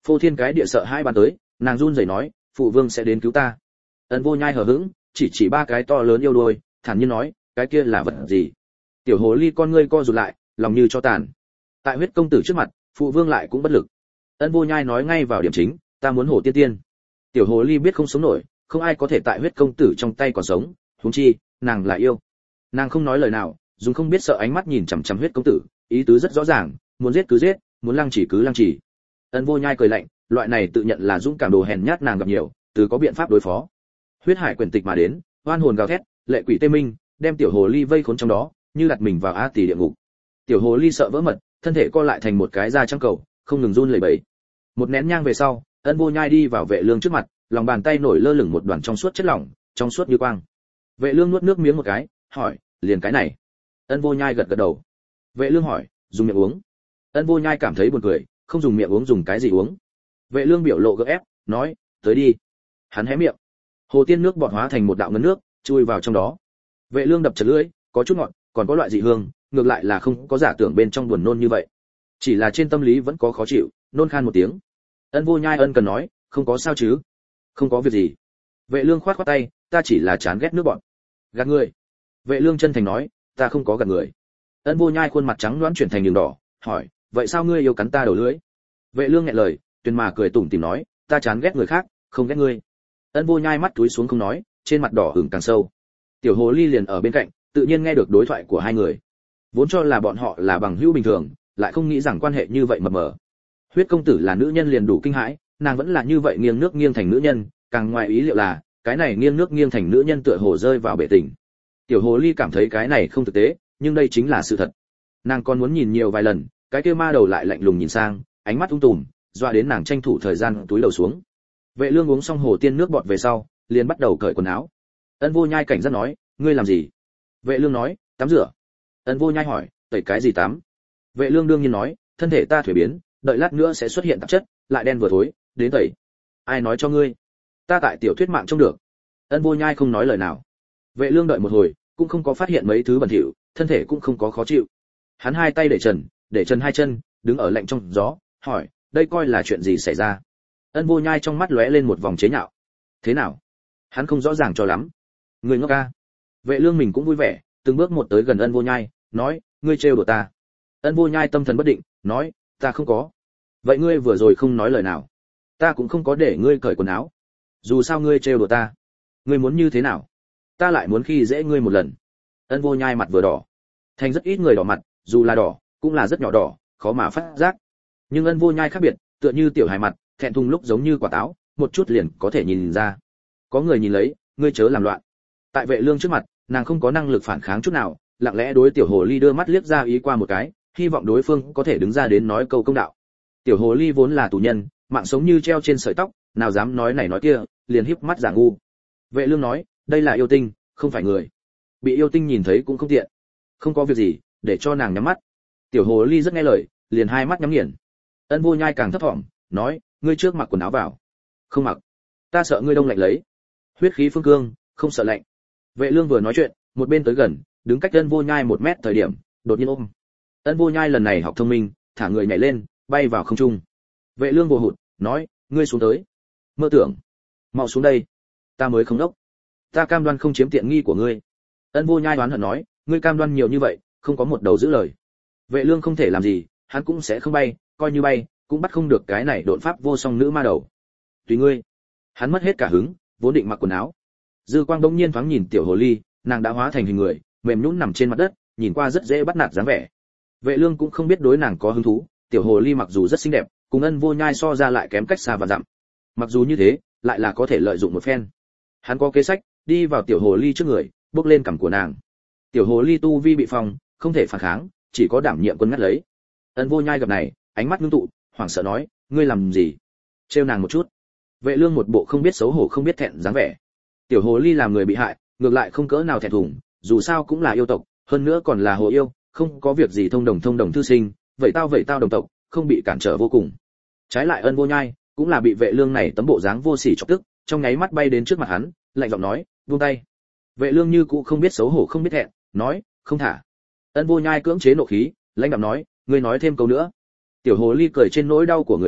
Phô thiên cái địa sợ hai bàn tới, nàng run rẩy nói, phụ vương sẽ đến cứu ta. Ân Vô Nhai hờ hững, chỉ ba cái to lớn yêu đuôi, thản nhiên nói, cái kia là vật gì? Tiểu hồ ly con ngươi co rụt lại, lòng như cho tàn. Tại huyết công tử trước mặt, phụ vương lại cũng bất lực. Ân Vô Nhai nói ngay vào điểm chính, ta muốn hồ tiên tiên. Tiểu hồ ly biết không sống nổi, không ai có thể tại huyết công tử trong tay còn sống, huống chi, nàng là yêu. Nàng không nói lời nào, dùng không biết sợ ánh mắt nhìn chằm chằm huyết công tử, ý tứ rất rõ ràng, muốn giết cứ giết, muốn lăng chỉ cứ lăng chỉ. Ân Vô Nhai cười lạnh, loại này tự nhận là dũng cảm đồ hèn nhát nàng gặp nhiều, từ có biện pháp đối phó. Huyết hải quyển tịch mà đến, oan hồn gào thét, lệ quỷ tê minh, đem tiểu hồ ly vây khốn trong đó, như đặt mình vào a tỳ địa ngục. Tiểu hồ ly sợ vỡ mật, thân thể co lại thành một cái da trắng cầu, không ngừng run lẩy bẩy. Một nén nhang về sau, Ân Vô Nhai đi vào Vệ Lương trước mặt, lòng bàn tay nổi lơ lửng một đoàn trong suốt chất lỏng, trong suốt như quang. Vệ Lương nuốt nước miếng một cái, hỏi, liền cái này? Ân Vô Nhai gật gật đầu. Vệ Lương hỏi, dùng miệng uống? Ân Vô Nhai cảm thấy buồn cười, không dùng miệng uống dùng cái gì uống? Vệ Lương biểu lộ gượng ép, nói, tới đi. Hắn hé miệng, hồ tiên nước bọt hóa thành một đạo ngấn nước, chui vào trong đó. Vệ Lương đập chật lưỡi, có chút ngọt, còn có loại dị hương, ngược lại là không có giả tưởng bên trong buồn nôn như vậy. Chỉ là trên tâm lý vẫn có khó chịu, nôn khan một tiếng. Ân Vô Nhai ân cần nói, không có sao chứ? Không có việc gì. Vệ Lương khoát khoát tay, ta chỉ là chán ghét nước bọt. Gạt người. Vệ Lương chân thành nói, ta không có gạt người. Ân Vô Nhai khuôn mặt trắng nõn chuyển thành đường đỏ, hỏi, vậy sao ngươi yêu cắn ta đầu lưỡi? Vệ Lương nghẹn lời, tuyền mà cười tủm tỉm nói, ta chán ghét người khác, không ghét ngươi. Ân Vô Nhai mắt túi xuống không nói, trên mặt đỏ ửng càng sâu. Tiểu hồ ly liền ở bên cạnh, tự nhiên nghe được đối thoại của hai người. Vốn cho là bọn họ là bằng hữu bình thường, lại không nghĩ rằng quan hệ như vậy mập mờ. Huyết công tử là nữ nhân liền đủ kinh hãi, nàng vẫn là như vậy nghiêng nước nghiêng thành nữ nhân, càng ngoài ý liệu là, cái này nghiêng nước nghiêng thành nữ nhân tựa hồ rơi vào bể tình. Tiểu hồ ly cảm thấy cái này không thực tế, nhưng đây chính là sự thật. Nàng còn muốn nhìn nhiều vài lần, cái kia ma đầu lại lạnh lùng nhìn sang, ánh mắt tùm, dọa đến nàng tranh thủ thời gian túi đầu xuống. Vệ Lương uống xong hồ tiên nước bọt về sau, liền bắt đầu cởi quần áo. Ân Vô Nhai cảnh giác nói, ngươi làm gì? Vệ Lương nói, tắm rửa. Ân Vô Nhai hỏi, tẩy cái gì tắm? Vệ Lương đương nhiên nói, thân thể ta thuế biến, đợi lát nữa sẽ xuất hiện tạp chất, lại đen vừa thối, đến tẩy. Ai nói cho ngươi? Ta tại tiểu thuyết mạng trông được. Ân Vô Nhai không nói lời nào. Vệ Lương đợi một hồi, cũng không có phát hiện mấy thứ bẩn thỉu, thân thể cũng không có khó chịu. Hắn hai tay để trần hai chân, đứng ở lạnh trong gió, hỏi, đây coi là chuyện gì xảy ra? Ân Vô Nhai trong mắt lóe lên một vòng chế nhạo. Thế nào? Hắn không rõ ràng cho lắm. Người ngốc ca. Vệ Lương mình cũng vui vẻ, từng bước một tới gần Ân Vô Nhai, nói, ngươi trêu đùa ta. Ân Vô Nhai tâm thần bất định, nói, ta không có. Vậy ngươi vừa rồi không nói lời nào? Ta cũng không có để ngươi cởi quần áo. Dù sao ngươi trêu đùa ta, ngươi muốn như thế nào? Ta lại muốn khi dễ ngươi một lần. Ân Vô Nhai mặt vừa đỏ, thành rất ít người đỏ mặt, dù là đỏ, cũng là rất nhỏ đỏ, khó mà phát giác. Nhưng Ân Vô Nhai khác biệt, tựa như tiểu hài mặt, thẹn thùng lúc giống như quả táo, một chút liền có thể nhìn ra. Có người nhìn lấy, ngươi chớ làm loạn. Tại Vệ Lương trước mặt, nàng không có năng lực phản kháng chút nào, lặng lẽ đối tiểu hồ ly đưa mắt liếc ra ý qua một cái, hy vọng đối phương có thể đứng ra đến nói câu công đạo. Tiểu hồ ly vốn là tù nhân, mạng sống như treo trên sợi tóc, nào dám nói này nói kia, liền híp mắt giả ngu. Vệ Lương nói, đây là yêu tinh, không phải người. Bị yêu tinh nhìn thấy cũng không tiện. Không có việc gì, để cho nàng nhắm mắt. Tiểu hồ ly rất nghe lời, liền hai mắt nhắm nghiền. Ân Vô Nhai càng thấp thỏm, nói, ngươi trước mặc quần áo vào. Không mặc, ta sợ ngươi đông lạnh lấy. Huyết khí phương cương, không sợ lạnh. Vệ Lương vừa nói chuyện, một bên tới gần, đứng cách Ân Vô Nhai 1 mét thời điểm, đột nhiên ôm. Ân Vô Nhai lần này học thông minh, thả người nhảy lên, bay vào không trung. Vệ Lương vô hụt, nói, ngươi xuống tới. Mơ tưởng, mau xuống đây. Ta mới không đốc. Ta cam đoan không chiếm tiện nghi của ngươi. Ân Vô Nhai oán hận nói, ngươi cam đoan nhiều như vậy, không có một đầu giữ lời. Vệ Lương không thể làm gì, hắn cũng sẽ không bay, coi như bay, cũng bắt không được cái này độn pháp vô song nữ ma đầu. Tùy ngươi. Hắn mất hết cả hứng, vốn định mặc quần áo. Dư Quang bỗng nhiên thoáng nhìn tiểu hồ ly, nàng đã hóa thành hình người, mềm nhũn nằm trên mặt đất, nhìn qua rất dễ bắt nạt dáng vẻ. Vệ Lương cũng không biết đối nàng có hứng thú, tiểu hồ ly mặc dù rất xinh đẹp, cùng Ân Vô Nhai so ra lại kém cách xa và dặm. Mặc dù như thế, lại là có thể lợi dụng một phen. Hắn có kế sách, đi vào tiểu hồ ly trước người, bước lên cằm của nàng. Tiểu hồ ly tu vi bị phong, không thể phản kháng, chỉ có đảm nhiệm quân ngắt lấy. Ân Vô Nhai gặp này, ánh mắt ngưng tụ, hoảng sợ nói, ngươi làm gì? Trêu nàng một chút. Vệ Lương một bộ không biết xấu hổ không biết thẹn dáng vẻ. Tiểu hồ ly làm người bị hại, ngược lại không cỡ nào thẹn thùng, dù sao cũng là yêu tộc, hơn nữa còn là hồ yêu, không có việc gì thông đồng thư sinh, vậy tao đồng tộc, không bị cản trở vô cùng. Trái lại Ân Vô Nhai, cũng là bị Vệ Lương này tấm bộ dáng vô sỉ chọc tức, trong nháy mắt bay đến trước mặt hắn, lạnh giọng nói, buông tay. Vệ Lương như cũ không biết xấu hổ không biết thẹn, nói, không thả. Ân Vô Nhai cưỡng chế nộ khí, lãnh đạm nói, ngươi nói thêm câu nữa. Tiểu hồ ly cười trên nỗi đau của người khác,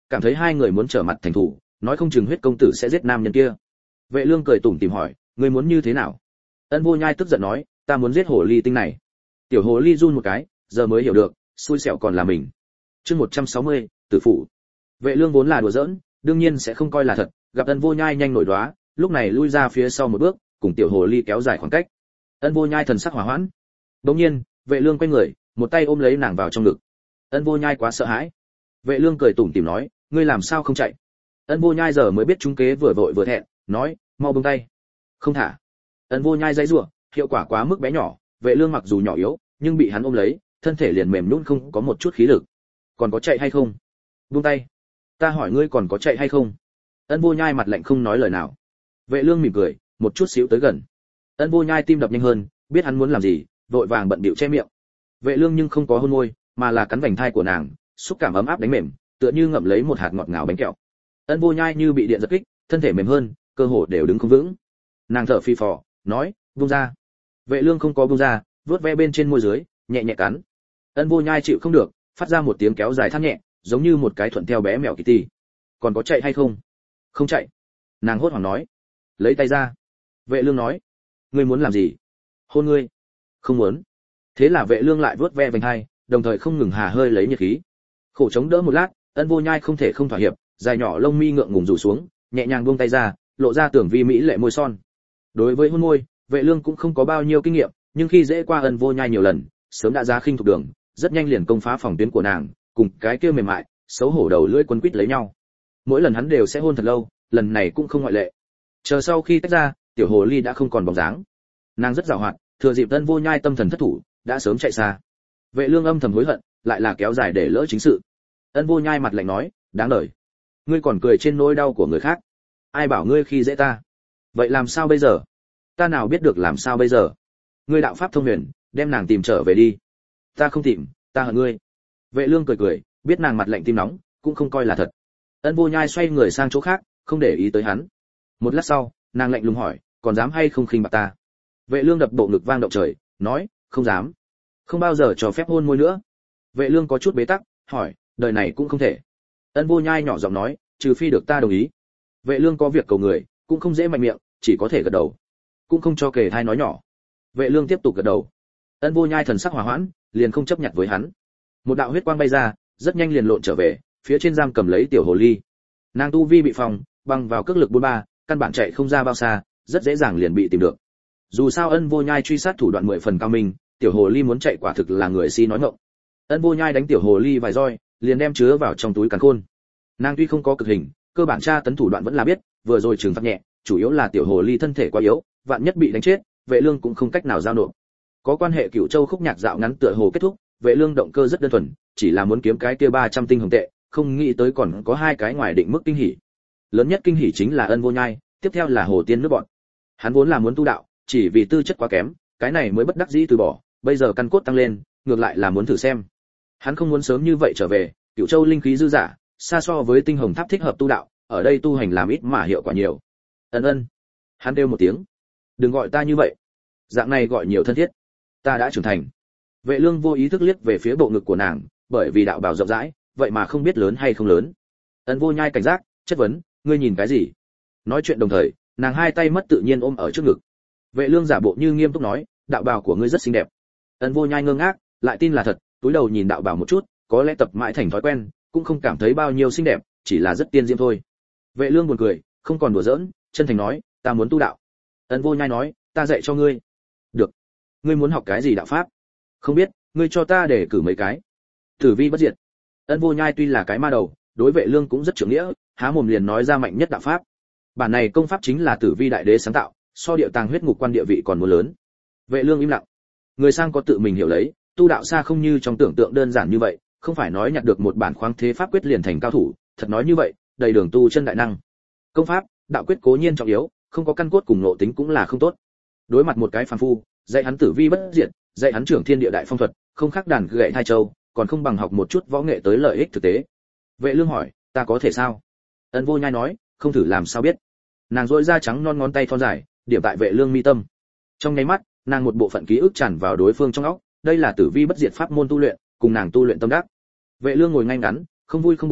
cảm thấy hai người muốn trở mặt thành thủ, nói không chừng Huyết công tử sẽ giết nam nhân kia. Vệ Lương cười tủm tỉm hỏi, ngươi muốn như thế nào? Ân Vô Nhai tức giận nói, ta muốn giết hồ ly tinh này. Tiểu hồ ly run một cái, giờ mới hiểu được, xui xẻo còn là mình. Chương 160, tử phụ. Vệ Lương vốn là đùa giỡn, đương nhiên sẽ không coi là thật, gặp Ân Vô Nhai nhanh nổi đoá, lúc này lui ra phía sau một bước, cùng tiểu hồ ly kéo dài khoảng cách. Ân Vô Nhai thần sắc hỏa hoãn. Đột nhiên, Vệ Lương quay người, một tay ôm lấy nàng vào trong ngực. Ân Vô Nhai quá sợ hãi. Vệ Lương cười tủm tỉm nói, ngươi làm sao không chạy? Ân Vô Nhai giờ mới biết trúng kế, vừa vội vừa thẹn, nói, mau buông tay. Không thả. Ân Vô Nhai giãy giụa, hiệu quả quá mức bé nhỏ, Vệ Lương mặc dù nhỏ yếu, nhưng bị hắn ôm lấy, thân thể liền mềm nhũn không có một chút khí lực. Còn có chạy hay không? Buông tay. Ta hỏi ngươi còn có chạy hay không? Ân Vô Nhai mặt lạnh không nói lời nào. Vệ Lương mỉm cười, một chút xíu tới gần. Ân Vô Nhai tim đập nhanh hơn, biết hắn muốn làm gì, vội vàng bận bịu che miệng. Vệ Lương nhưng không có hôn môi, mà là cắn vành thai của nàng, xúc cảm ấm áp đánh mềm, tựa như ngậm lấy một hạt ngọt ngào bánh kẹo. Ân Vô Nhai như bị điện giật kích, thân thể mềm hơn, cơ hồ đều đứng không vững. Nàng thở phì phò, nói, buông ra. Vệ Lương không có buông ra, vuốt ve bên trên môi dưới, nhẹ nhẹ cắn. Ân Vô Nhai chịu không được, phát ra một tiếng kéo dài than nhẹ, giống như một cái thuận theo bé mèo Kitty. Còn có chạy hay không? Không chạy. Nàng hốt hoảng nói. Lấy tay ra. Vệ Lương nói, ngươi muốn làm gì? Hôn ngươi. Không muốn. Thế là Vệ Lương lại vuốt ve vành hai, đồng thời không ngừng hà hơi lấy nhiệt khí. Khổ chống đỡ một lát, Ân Vô Nhai không thể không thỏa hiệp, dài nhỏ lông mi ngượng ngùng rủ xuống, nhẹ nhàng buông tay ra, lộ ra tưởng vi mỹ lệ môi son. Đối với hôn môi, Vệ Lương cũng không có bao nhiêu kinh nghiệm, nhưng khi dễ qua Ân Vô Nhai nhiều lần, sớm đã ra khinh thuộc đường, rất nhanh liền công phá phòng tuyến của nàng, cùng cái kia mềm mại, xấu hổ đầu lưỡi quấn quýt lấy nhau. Mỗi lần hắn đều sẽ hôn thật lâu, lần này cũng không ngoại lệ. Chờ sau khi tách ra, tiểu hồ ly đã không còn bóng dáng. Nàng rất giàu hoạt, thừa dịp Ân Vô Nhai tâm thần thất thủ, đã sớm chạy xa. Vệ Lương âm thầm hối hận, lại là kéo dài để lỡ chính sự. Ân Vô Nhai mặt lạnh nói, đáng đời. Ngươi còn cười trên nỗi đau của người khác. Ai bảo ngươi khi dễ ta? Vậy làm sao bây giờ? Ta nào biết được làm sao bây giờ? Ngươi đạo pháp thông huyền, đem nàng tìm trở về đi. Ta không tìm, ta hận ngươi. Vệ Lương cười cười, biết nàng mặt lạnh tim nóng, cũng không coi là thật. Ân Vô Nhai xoay người sang chỗ khác, không để ý tới hắn. Một lát sau, nàng lạnh lùng hỏi, còn dám hay không khinh bạc ta? Vệ Lương đập bộ ngực vang động trời, nói, không dám, không bao giờ cho phép hôn môi nữa. Vệ Lương có chút bế tắc, hỏi, đời này cũng không thể. Ân Vô Nhai nhỏ giọng nói, trừ phi được ta đồng ý. Vệ Lương có việc cầu người, cũng không dễ mạnh miệng, chỉ có thể gật đầu, cũng không cho kể thai nói nhỏ. Vệ Lương tiếp tục gật đầu. Ân Vô Nhai thần sắc hòa hoãn, liền không chấp nhận với hắn. Một đạo huyết quang bay ra, rất nhanh liền lộn trở về, phía trên giam cầm lấy tiểu hồ ly. Nàng tu vi bị phòng, băng vào cước lực 43, căn bản chạy không ra bao xa, rất dễ dàng liền bị tìm được. Dù sao Ân Vô Nhai truy sát thủ đoạn 10 phần cao minh, tiểu hồ ly muốn chạy quả thực là người si nói ngọng. Ân Vô Nhai đánh tiểu hồ ly vài roi, liền đem chứa vào trong túi càn khôn. Nàng tuy không có cực hình, cơ bản tra tấn thủ đoạn vẫn là biết, vừa rồi trừng phạt nhẹ, chủ yếu là tiểu hồ ly thân thể quá yếu, vạn nhất bị đánh chết, Vệ Lương cũng không cách nào giao nộp. Có quan hệ Cửu Châu khúc nhạc dạo ngắn tựa hồ kết thúc, Vệ Lương động cơ rất đơn thuần, chỉ là muốn kiếm cái kia 300 tinh hồng tệ, không nghĩ tới còn có hai cái ngoài định mức kinh hỉ. Lớn nhất kinh hỉ chính là Ân Vô Nhai, tiếp theo là Hồ Tiên nước bọn. Hắn vốn là muốn tu đạo, chỉ vì tư chất quá kém, cái này mới bất đắc dĩ từ bỏ, bây giờ căn cốt tăng lên, ngược lại là muốn thử xem. Hắn không muốn sớm như vậy trở về, Cửu Châu linh khí dư dả, xa so với tinh hồng tháp thích hợp tu đạo, ở đây tu hành làm ít mà hiệu quả nhiều. Ân. Hắn kêu một tiếng. Đừng gọi ta như vậy. Dạng này gọi nhiều thân thiết. Ta đã trưởng thành. Vệ Lương vô ý thức liếc về phía bộ ngực của nàng, bởi vì đạo bào rộng rãi, vậy mà không biết lớn hay không lớn. Ân Vô Nhai cảnh giác, chất vấn, ngươi nhìn cái gì? Nói chuyện đồng thời, nàng hai tay mất tự nhiên ôm ở trước ngực. Vệ Lương giả bộ như nghiêm túc nói, đạo bào của ngươi rất xinh đẹp. Ân Vô Nhai ngơ ngác, lại tin là thật, túi đầu nhìn đạo bào một chút, có lẽ tập mãi thành thói quen, cũng không cảm thấy bao nhiêu xinh đẹp, chỉ là rất tiên diễm thôi. Vệ Lương buồn cười, không còn đùa giỡn, chân thành nói, ta muốn tu đạo. Ân Vô Nhai nói, ta dạy cho ngươi. Được. Ngươi muốn học cái gì đạo pháp? Không biết, ngươi cho ta để cử mấy cái. Tử vi bất diệt. Ân Vô Nhai tuy là cái ma đầu, đối Vệ Lương cũng rất trưởng nghĩa, há mồm liền nói ra mạnh nhất đạo pháp. Bản này công pháp chính là Tử vi đại đế sáng tạo, so điệu tàng huyết ngục quan địa vị còn muốn lớn. Vệ Lương im lặng. Người sang có tự mình hiểu lấy, tu đạo xa không như trong tưởng tượng đơn giản như vậy, không phải nói nhặt được một bản khoáng thế pháp quyết liền thành cao thủ, thật nói như vậy, đầy đường tu chân đại năng. Công pháp, đạo quyết cố nhiên trọng yếu, không có căn cốt cùng nội tính cũng là không tốt. Đối mặt một cái phàm phu, dạy hắn tử vi bất diệt, dạy hắn trưởng thiên địa đại phong thuật, không khác đàn gậy thai châu, còn không bằng học một chút võ nghệ tới lợi ích thực tế. Vệ Lương hỏi, ta có thể sao? Ân Vô Nhai nói, không thử làm sao biết. Nàng duỗi ra trắng non ngón tay thon dài, điểm tại Vệ Lương mi tâm. Trong nháy mắt, nàng một bộ phận ký ức tràn vào đối phương trong óc, đây là tử vi bất diệt pháp môn tu luyện, cùng nàng tu luyện tâm đắc. Vệ Lương ngồi ngay ngắn, không vui không buồn,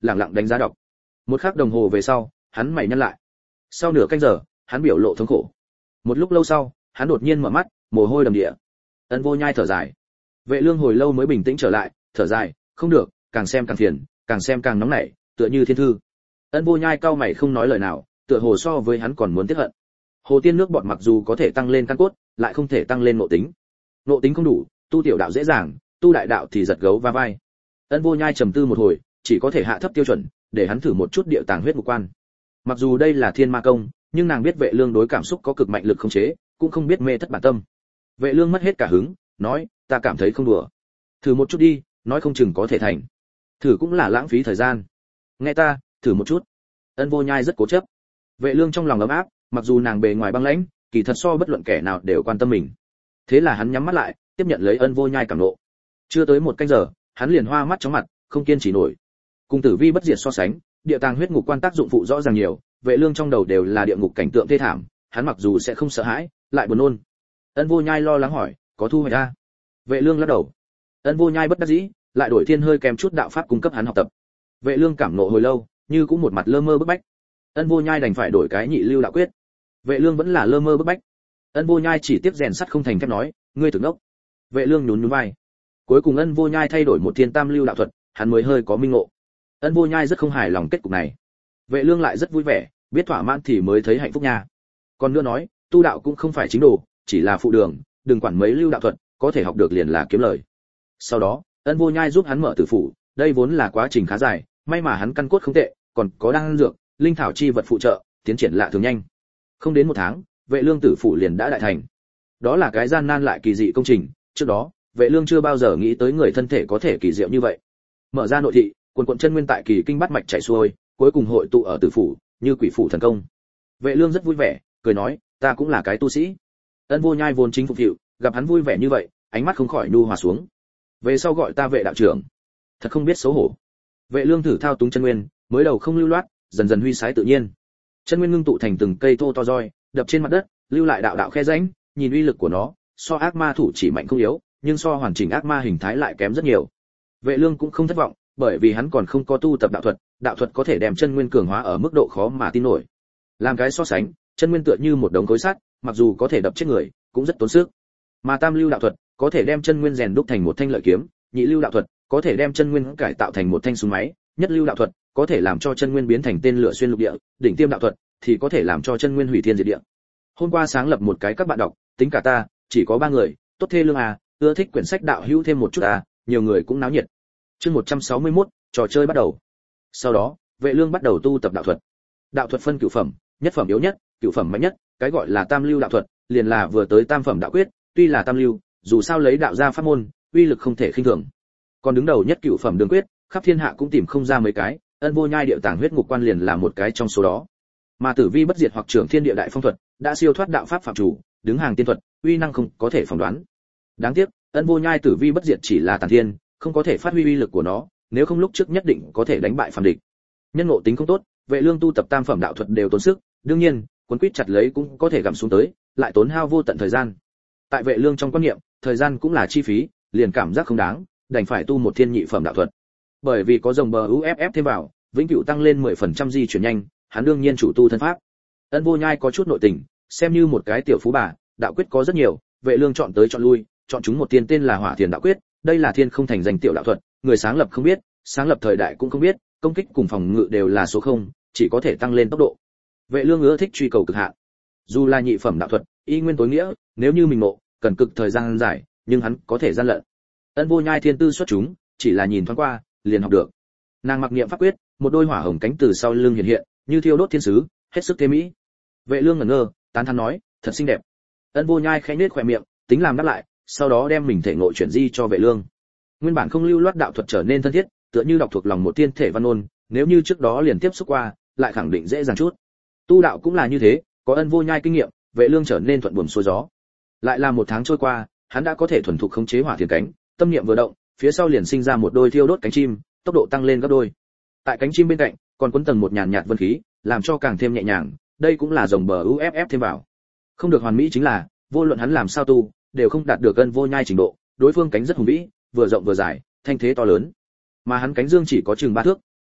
lặng lặng đánh giá đọc. Một khắc đồng hồ về sau, hắn mày nhăn lại. Sau nửa canh giờ, hắn biểu lộ thống khổ. Một lúc lâu sau, hắn đột nhiên mở mắt, mồ hôi đầm đìa. Ân Vô Nhai thở dài. Vệ Lương hồi lâu mới bình tĩnh trở lại, thở dài, không được, càng xem càng phiền, càng xem càng nóng nảy, tựa như thiên thư. Ân Vô Nhai cau mày không nói lời nào, tựa hồ so với hắn còn muốn tiếc hận. Hồ tiên nước bọt mặc dù có thể tăng lên căn cốt, lại không thể tăng lên nội tính. Nội tính không đủ, tu tiểu đạo dễ dàng, tu đại đạo thì giật gấu va vai. Ân Vô Nhai trầm tư một hồi, chỉ có thể hạ thấp tiêu chuẩn, để hắn thử một chút địa tàng huyết ngục quan. Mặc dù đây là thiên ma công, nhưng nàng biết Vệ Lương đối cảm xúc có cực mạnh lực khống chế, cũng không biết mê thất bản tâm. Vệ Lương mất hết cả hứng, nói, ta cảm thấy không đùa. Thử một chút đi, nói không chừng có thể thành. Thử cũng là lãng phí thời gian. Nghe ta, thử một chút. Ân Vô Nhai rất cố chấp. Vệ Lương trong lòng ấm áp, mặc dù nàng bề ngoài băng lãnh, kỳ thật so bất luận kẻ nào đều quan tâm mình. Thế là hắn nhắm mắt lại, tiếp nhận lấy Ân Vô Nhai cảm nộ. Chưa tới một canh giờ, hắn liền hoa mắt chóng mặt, không kiên trì nổi. Cùng Tử Vi bất diệt so sánh, địa tàng huyết ngục quan tác dụng phụ rõ ràng nhiều, Vệ Lương trong đầu đều là địa ngục cảnh tượng thê thảm, hắn mặc dù sẽ không sợ hãi, lại buồn nôn. Ân Vô Nhai lo lắng hỏi, có thu hoạch a? Vệ Lương lắc đầu. Ân Vô Nhai bất đắc dĩ, lại đổi thiên hơi kèm chút đạo pháp cung cấp hắn học tập. Vệ Lương cảm nộ hồi lâu, như cũng một mặt lơ mơ bức bách. Ân Vô Nhai đành phải đổi cái nhị lưu đạo quyết. Vệ Lương vẫn là lơ mơ bức bách. Ân Vô Nhai chỉ tiếp rèn sắt không thành thép nói, ngươi tưởng đốc. Vệ Lương nhún nhún vai. Cuối cùng Ân Vô Nhai thay đổi một thiên tam lưu đạo thuật, hắn mới hơi có minh ngộ. Ân Vô Nhai rất không hài lòng kết cục này. Vệ Lương lại rất vui vẻ, biết thỏa mãn thì mới thấy hạnh phúc nha. Còn nữa nói, tu đạo cũng không phải chính đồ, chỉ là phụ đường, đừng quản mấy lưu đạo thuật, có thể học được liền là kiếm lời. Sau đó, Ân Vô Nhai giúp hắn mở tử phủ, đây vốn là quá trình khá dài, may mà hắn căn cốt không tệ, còn có đan dược, linh thảo chi vật phụ trợ, tiến triển lạ thường nhanh. Không đến một tháng, Vệ Lương tử phủ liền đã đại thành. Đó là cái gian nan lại kỳ dị công trình, trước đó, Vệ Lương chưa bao giờ nghĩ tới người thân thể có thể kỳ diệu như vậy. Mở ra nội thị, quần quần chân nguyên tại kỳ kinh bát mạch chảy xuôi, cuối cùng hội tụ ở tử phủ, như quỷ phủ thần công. Vệ Lương rất vui vẻ, cười nói, ta cũng là cái tu sĩ. Ân Vô Nhai vốn chính phục vụ, gặp hắn vui vẻ như vậy, ánh mắt không khỏi nhu hòa xuống. Về sau gọi ta Vệ đạo trưởng. Thật không biết xấu hổ. Vệ Lương thử thao túng chân nguyên, mới đầu không lưu loát, dần dần huy sái tự nhiên. Chân nguyên ngưng tụ thành từng cây thô to roi, đập trên mặt đất, lưu lại đạo đạo khe rãnh, nhìn uy lực của nó, so ác ma thủ chỉ mạnh không yếu, nhưng so hoàn chỉnh ác ma hình thái lại kém rất nhiều. Vệ Lương cũng không thất vọng, bởi vì hắn còn không có tu tập đạo thuật có thể đem chân nguyên cường hóa ở mức độ khó mà tin nổi. Làm cái so sánh, chân nguyên tựa như một đống khối sắt, mặc dù có thể đập chết người, cũng rất tốn sức. Mà tam lưu đạo thuật có thể đem chân nguyên rèn đúc thành một thanh lợi kiếm, nhị lưu đạo thuật có thể đem chân nguyên cải tạo thành một thanh súng máy, nhất lưu đạo thuật có thể làm cho chân nguyên biến thành tên lửa xuyên lục địa, đỉnh tiêm đạo thuật thì có thể làm cho chân nguyên hủy thiên diệt địa. Hôm qua sáng lập một cái các bạn đọc, tính cả ta, chỉ có 3 người, tốt thê lương à, ưa thích quyển sách đạo hữu thêm một chút à, nhiều người cũng náo nhiệt. Chương 161, trò chơi bắt đầu. Sau đó, Vệ Lương bắt đầu tu tập đạo thuật. Đạo thuật phân cửu phẩm, nhất phẩm yếu nhất, cửu phẩm mạnh nhất, cái gọi là tam lưu đạo thuật, liền là vừa tới tam phẩm đạo quyết, tuy là tam lưu, dù sao lấy đạo ra pháp môn, uy lực không thể khinh thường. Còn đứng đầu nhất cửu phẩm đường quyết, khắp thiên hạ cũng tìm không ra mấy cái, Ân Vô Nhai điệu tàng huyết ngục quan liền là một cái trong số đó. Mà Tử Vi bất diệt hoặc trưởng thiên địa đại phong thuật, đã siêu thoát đạo pháp phạm chủ, đứng hàng tiên thuật, uy năng không có thể phỏng đoán. Đáng tiếc, Ân Vô Nhai Tử Vi bất diệt chỉ là tàn thiên, không có thể phát huy uy lực của nó, nếu không lúc trước nhất định có thể đánh bại phàm địch. Nhân ngộ tính không tốt, Vệ Lương tu tập tam phẩm đạo thuật đều tốn sức, đương nhiên, cuốn quýt chặt lấy cũng có thể gặm xuống tới, lại tốn hao vô tận thời gian. Tại Vệ Lương trong quan niệm, thời gian cũng là chi phí, liền cảm giác không đáng, đành phải tu một thiên nhị phẩm đạo thuật. Bởi vì có dòng bờ UFF thêm vào, vĩnh cửu tăng lên 10% di chuyển nhanh, hắn đương nhiên chủ tu thân pháp. Ân Vô Nhai có chút nội tình, xem như một cái tiểu phú bà, đạo quyết có rất nhiều, Vệ Lương chọn tới chọn lui, chọn chúng một tiên tên là Hỏa Thiền đạo quyết, đây là thiên không thành danh tiểu đạo thuật, người sáng lập không biết, sáng lập thời đại cũng không biết, công kích cùng phòng ngự đều là số 0, chỉ có thể tăng lên tốc độ. Vệ Lương ưa thích truy cầu cực hạn. Dù là nhị phẩm đạo thuật, y nguyên tối nghĩa, nếu như mình ngộ, cần cực thời gian dài, nhưng hắn có thể gian lận. Ân Vô Nhai thiên tư xuất chúng, chỉ là nhìn thoáng qua, liền học được. Nàng mặc niệm pháp quyết, một đôi hỏa hồng cánh từ sau lưng hiện hiện, như thiêu đốt thiên sứ, hết sức thế mỹ. Vệ Lương ngẩn ngơ, tán thán nói, thật xinh đẹp. Ân Vô Nhai khẽ nhếch khóe miệng, tính làm đáp lại, sau đó đem mình thể ngộ chuyển di cho Vệ Lương. Nguyên bản không lưu loát đạo thuật trở nên thân thiết, tựa như đọc thuộc lòng một tiên thể văn ôn, nếu như trước đó liền tiếp xúc qua, lại khẳng định dễ dàng chút. Tu đạo cũng là như thế, có Ân Vô Nhai kinh nghiệm, Vệ Lương trở nên thuận buồm xuôi gió. Lại là một tháng trôi qua, hắn đã có thể thuần thục khống chế hỏa thiền cánh, tâm niệm vừa động, phía sau liền sinh ra một đôi thiêu đốt cánh chim, tốc độ tăng lên gấp đôi. Tại cánh chim bên cạnh, còn quấn tầng một nhàn nhạt vân khí, làm cho càng thêm nhẹ nhàng, đây cũng là dòng bờ UFF thêm vào. Không được hoàn mỹ chính là, vô luận hắn làm sao tu, đều không đạt được Ân Vô Nhai trình độ, đối phương cánh rất hùng vĩ, vừa rộng vừa dài, thanh thế to lớn. Mà hắn cánh dương chỉ có chừng 3 thước,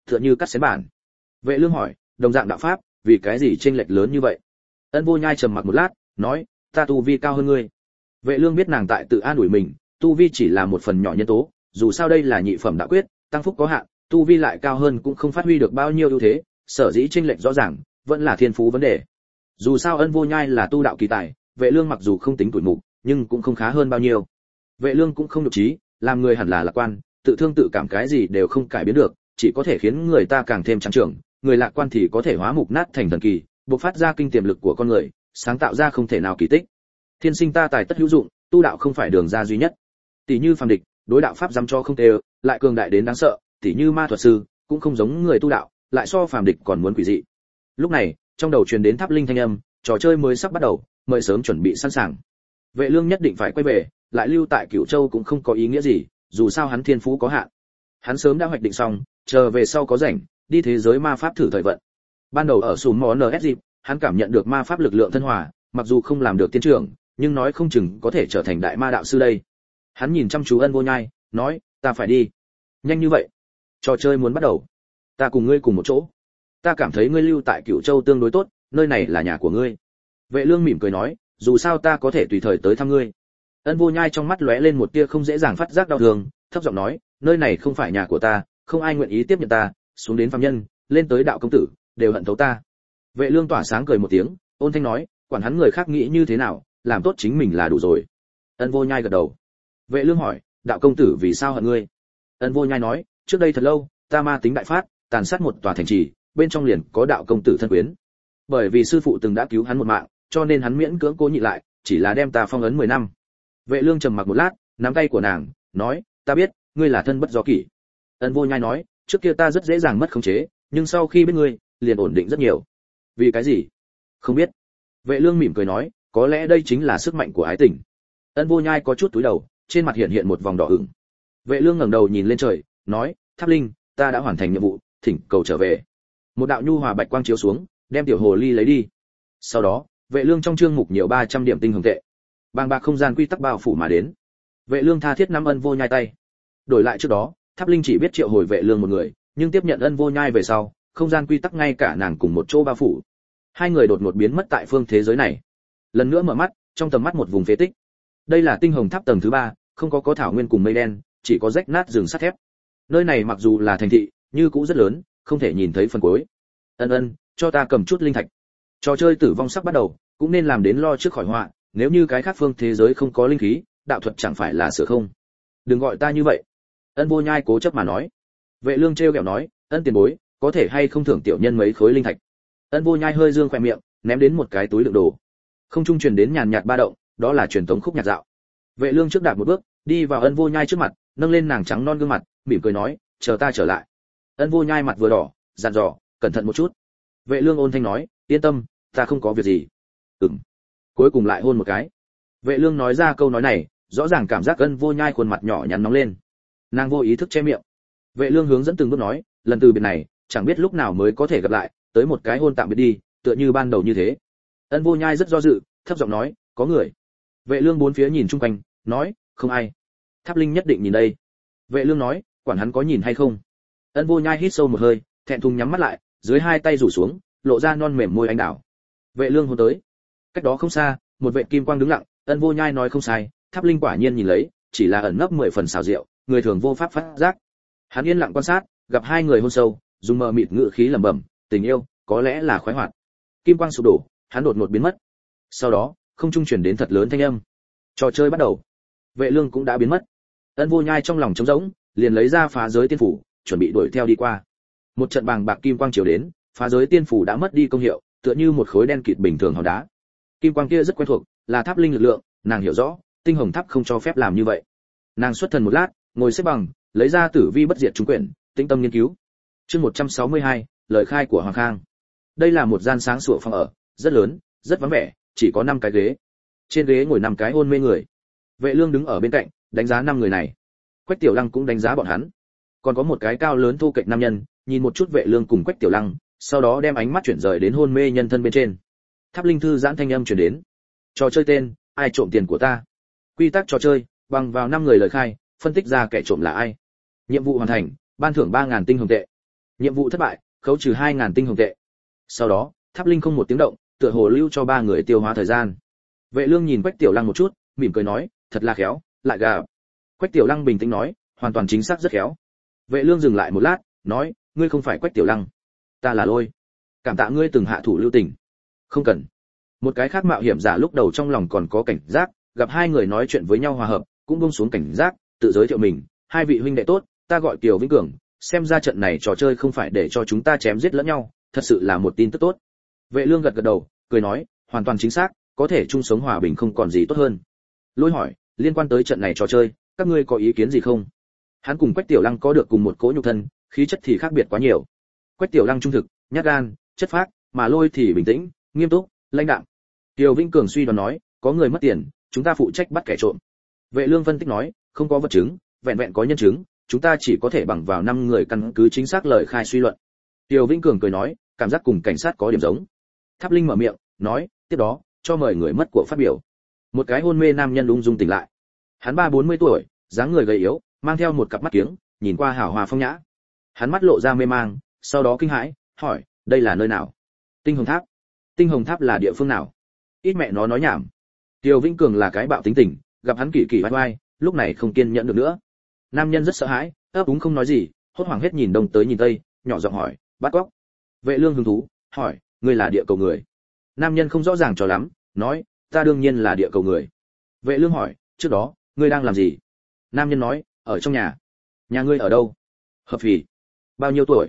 tựa như cắt xén bản. Vệ Lương hỏi, đồng dạng đạo pháp, vì cái gì chênh lệch lớn như vậy? Ân Vô Nhai trầm mặc một lát, nói, ta tu vi cao hơn ngươi. Vệ Lương biết nàng tại tự an ủi mình, tu vi chỉ là một phần nhỏ nhân tố, dù sao đây là nhị phẩm đạo quyết, tăng phúc có hạn, tu vi lại cao hơn cũng không phát huy được bao nhiêu ưu thế, sở dĩ chênh lệch rõ ràng, vẫn là thiên phú vấn đề. Dù sao Ân Vô Nhai là tu đạo kỳ tài, Vệ Lương mặc dù không tính tuổi mục, nhưng cũng không khá hơn bao nhiêu. Vệ Lương cũng không nhục trí, làm người hẳn là lạc quan, tự thương tự cảm cái gì đều không cải biến được, chỉ có thể khiến người ta càng thêm trắng trưởng, người lạc quan thì có thể hóa mục nát thành thần kỳ, bộc phát ra kinh tiềm lực của con người, sáng tạo ra không thể nào kỳ tích. Thiên sinh ta tài tất hữu dụng, tu đạo không phải đường ra duy nhất. Tỷ như phàm địch, đối đạo pháp dám cho không tê, lại cường đại đến đáng sợ, tỷ như ma thuật sư, cũng không giống người tu đạo, lại so phàm địch còn muốn quỷ dị. Lúc này, trong đầu truyền đến tháp linh thanh âm, trò chơi mới sắp bắt đầu, mời sớm chuẩn bị sẵn sàng. Vệ Lương nhất định phải quay về, lại lưu tại Cửu Châu cũng không có ý nghĩa gì, dù sao hắn thiên phú có hạn. Hắn sớm đã hoạch định xong, chờ về sau có rảnh, đi thế giới ma pháp thử thời vận. Ban đầu ở Sùm Món NSG, hắn cảm nhận được ma pháp lực lượng thân hòa, mặc dù không làm được tiên trưởng, nhưng nói không chừng có thể trở thành đại ma đạo sư đây. Hắn nhìn chăm chú Ân Vô Nhai, nói, ta phải đi. Nhanh như vậy? Trò chơi muốn bắt đầu. Ta cùng ngươi cùng một chỗ. Ta cảm thấy ngươi lưu tại Cửu Châu tương đối tốt, nơi này là nhà của ngươi. Vệ Lương mỉm cười nói, dù sao ta có thể tùy thời tới thăm ngươi. Ân Vô Nhai trong mắt lóe lên một tia không dễ dàng phát giác đau thương, thấp giọng nói, nơi này không phải nhà của ta, không ai nguyện ý tiếp nhận ta, xuống đến phàm nhân, lên tới đạo công tử, đều hận thấu ta. Vệ Lương tỏa sáng cười một tiếng, ôn thanh nói, quản hắn người khác nghĩ như thế nào, làm tốt chính mình là đủ rồi. Ân Vô Nhai gật đầu. Vệ Lương hỏi, đạo công tử vì sao hận ngươi? Ân Vô Nhai nói, trước đây thật lâu, ta ma tính đại phát, tàn sát một tòa thành trì, bên trong liền có đạo công tử thân quyến. Bởi vì sư phụ từng đã cứu hắn một mạng, cho nên hắn miễn cưỡng cố nhịn lại, chỉ là đem ta phong ấn 10 năm. Vệ Lương trầm mặc một lát, nắm tay của nàng, nói, ta biết, ngươi là thân bất do kỷ. Ân Vô Nhai nói, trước kia ta rất dễ dàng mất khống chế, nhưng sau khi biết ngươi, liền ổn định rất nhiều. Vì cái gì? Không biết. Vệ Lương mỉm cười nói, có lẽ đây chính là sức mạnh của ái tình. Ân Vô Nhai có chút cúi đầu, trên mặt hiện hiện một vòng đỏ ửng. Vệ Lương ngẩng đầu nhìn lên trời, nói, Tháp Linh, ta đã hoàn thành nhiệm vụ, thỉnh cầu trở về. Một đạo nhu hòa bạch quang chiếu xuống, đem tiểu hồ ly lấy đi. Sau đó, Vệ Lương trong chương mục nhiều 300 điểm tinh hồng tệ. Bàng bạc không gian quy tắc bao phủ mà đến. Vệ Lương tha thiết nắm Ân Vô Nhai tay. Đổi lại trước đó, Tháp Linh chỉ biết triệu hồi Vệ Lương một người, nhưng tiếp nhận Ân Vô Nhai về sau, không gian quy tắc ngay cả nàng cùng một chỗ bao phủ. Hai người đột ngột biến mất tại phương thế giới này. Lần nữa mở mắt, trong tầm mắt một vùng phế tích. Đây là tinh hồng tháp tầng thứ 3, không có thảo nguyên cùng mây đen, chỉ có rách nát rừng sắt thép. Nơi này mặc dù là thành thị, nhưng cũng rất lớn, không thể nhìn thấy phần cuối. Ân, cho ta cầm chút linh thạch. Trò chơi tử vong sắp bắt đầu, cũng nên làm đến lo trước khỏi họa, nếu như cái khác phương thế giới không có linh khí, đạo thuật chẳng phải là sửa không. Đừng gọi ta như vậy. Ân Vô Nhai cố chấp mà nói. Vệ Lương trêu ghẹo nói, Ân tiền bối, có thể hay không thưởng tiểu nhân mấy khối linh thạch. Ân Vô Nhai hơi dương khóe miệng, ném đến một cái túi đựng đồ. Không trung truyền đến nhàn nhạt ba động, đó là truyền tống khúc nhạc dạo. Vệ Lương trước đạp một bước, đi vào Ân Vô Nhai trước mặt, nâng lên nàng trắng non gương mặt, mỉm cười nói, chờ ta trở lại. Ân Vô Nhai mặt vừa đỏ, dặn dò, cẩn thận một chút. Vệ Lương ôn thanh nói, yên tâm, ta không có việc gì. Cuối cùng lại hôn một cái. Vệ Lương nói ra câu nói này, rõ ràng cảm giác Ân Vô Nhai khuôn mặt nhỏ nhắn nóng lên. Nàng vô ý thức che miệng. Vệ Lương hướng dẫn từng bước nói, lần từ biệt này, chẳng biết lúc nào mới có thể gặp lại, tới một cái hôn tạm biệt đi, tựa như ban đầu như thế. Ân Vô Nhai rất do dự, thấp giọng nói, có người. Vệ Lương bốn phía nhìn chung quanh, nói, không ai. Tháp Linh nhất định nhìn đây. Vệ Lương nói, quản hắn có nhìn hay không. Ân Vô Nhai hít sâu một hơi, thẹn thùng nhắm mắt lại, dưới hai tay rủ xuống, lộ ra non mềm môi anh đào. Vệ Lương hôn tới. Cách đó không xa, một vệ kim quang đứng lặng, Ân Vô Nhai nói không sai, Tháp Linh quả nhiên nhìn lấy, chỉ là ẩn nấp 10 phần xảo diệu, người thường vô pháp phát giác. Hắn yên lặng quan sát, gặp hai người hôn sâu, dùng mờ mịt ngữ khí lẩm bẩm, tình yêu, có lẽ là khoái hoạt. Kim quang sụp đổ, hắn đột ngột biến mất. Sau đó, không trung truyền đến thật lớn thanh âm. Trò chơi bắt đầu. Vệ Lương cũng đã biến mất. Ân Vô Nhai trong lòng trống rỗng, liền lấy ra phá giới tiên phủ, chuẩn bị đuổi theo đi qua. Một trận bàng bạc kim quang chiếu đến, phá giới tiên phủ đã mất đi công hiệu, tựa như một khối đen kịt bình thường hòn đá. Kim quang kia rất quen thuộc, là tháp linh lực lượng, nàng hiểu rõ, tinh hồng tháp không cho phép làm như vậy. Nàng xuất thần một lát, ngồi xếp bằng, lấy ra Tử Vi bất diệt trúng quyển, tĩnh tâm nghiên cứu. Chương 162, lời khai của Hoàng Khang. Đây là một gian sáng sủa phòng ở, rất lớn, rất vắng vẻ, chỉ có 5 cái ghế. Trên ghế ngồi 5 cái hôn mê người. Vệ Lương đứng ở bên cạnh, đánh giá 5 người này. Quách Tiểu Lăng cũng đánh giá bọn hắn. Còn có một cái cao lớn thu kệch nam nhân, nhìn một chút Vệ Lương cùng Quách Tiểu Lăng, sau đó đem ánh mắt chuyển rời đến hôn mê nhân thân bên trên. Tháp linh thư giãn thanh âm truyền đến. Trò chơi tên, ai trộm tiền của ta? Quy tắc trò chơi, bằng vào 5 người lời khai, phân tích ra kẻ trộm là ai. Nhiệm vụ hoàn thành, ban thưởng 3000 tinh hồng tệ. Nhiệm vụ thất bại, khấu trừ 2000 tinh hồng tệ. Sau đó, Tháp Linh không một tiếng động, tựa hồ lưu cho ba người tiêu hóa thời gian. Vệ Lương nhìn Quách Tiểu Lăng một chút, mỉm cười nói, thật là khéo, lại gà. Quách Tiểu Lăng bình tĩnh nói, hoàn toàn chính xác rất khéo. Vệ Lương dừng lại một lát, nói, ngươi không phải Quách Tiểu Lăng, ta là Lôi. Cảm tạ ngươi từng hạ thủ lưu tình. Không cần. Một cái khác mạo hiểm giả lúc đầu trong lòng còn có cảnh giác, gặp hai người nói chuyện với nhau hòa hợp, cũng buông xuống cảnh giác, tự giới thiệu mình, hai vị huynh đệ tốt, ta gọi Kiều Vĩnh Cường, xem ra trận này trò chơi không phải để cho chúng ta chém giết lẫn nhau, thật sự là một tin tức tốt. Vệ Lương gật gật đầu, cười nói, hoàn toàn chính xác, có thể chung sống hòa bình không còn gì tốt hơn. Lôi hỏi, liên quan tới trận này trò chơi, các ngươi có ý kiến gì không? Hắn cùng Quách Tiểu Lăng có được cùng một cỗ nhục thân, khí chất thì khác biệt quá nhiều. Quách Tiểu Lăng trung thực, nhát gan, chất phác, mà Lôi thì bình tĩnh, nghiêm túc, lãnh đạm. Kiều Vĩnh Cường suy đoán nói, có người mất tiền, chúng ta phụ trách bắt kẻ trộm. Vệ Lương phân tích nói, không có vật chứng, vẹn vẹn có nhân chứng, chúng ta chỉ có thể bằng vào 5 người căn cứ chính xác lời khai suy luận. Kiều Vĩnh Cường cười nói, cảm giác cùng cảnh sát có điểm giống. Tháp Linh mở miệng, nói, tiếp đó, cho mời người mất của phát biểu. Một cái hôn mê nam nhân ung dung tỉnh lại. Hắn 30-40 tuổi, dáng người gầy yếu, mang theo một cặp mắt kiếng, nhìn qua hào hoa phong nhã. Hắn mắt lộ ra mê mang, sau đó kinh hãi, hỏi, đây là nơi nào? Tinh Hồng Tháp. Tinh Hồng Tháp là địa phương nào? Ít mẹ nó nói nhảm. Kiều Vĩnh Cường là cái bạo tính tình, gặp hắn kỳ kỳ oai oai, lúc này không kiên nhẫn được nữa. Nam nhân rất sợ hãi, ấp úng không nói gì, hốt hoảng hết nhìn đông tới nhìn tây, nhỏ giọng hỏi, bắt cóc. Vệ Lương hứng thú, hỏi, ngươi là địa cầu người? Nam nhân không rõ ràng cho lắm, nói, ta đương nhiên là địa cầu người. Vệ Lương hỏi, trước đó, ngươi đang làm gì? Nam nhân nói, ở trong nhà. Nhà ngươi ở đâu? Hợp Phì. Bao nhiêu tuổi?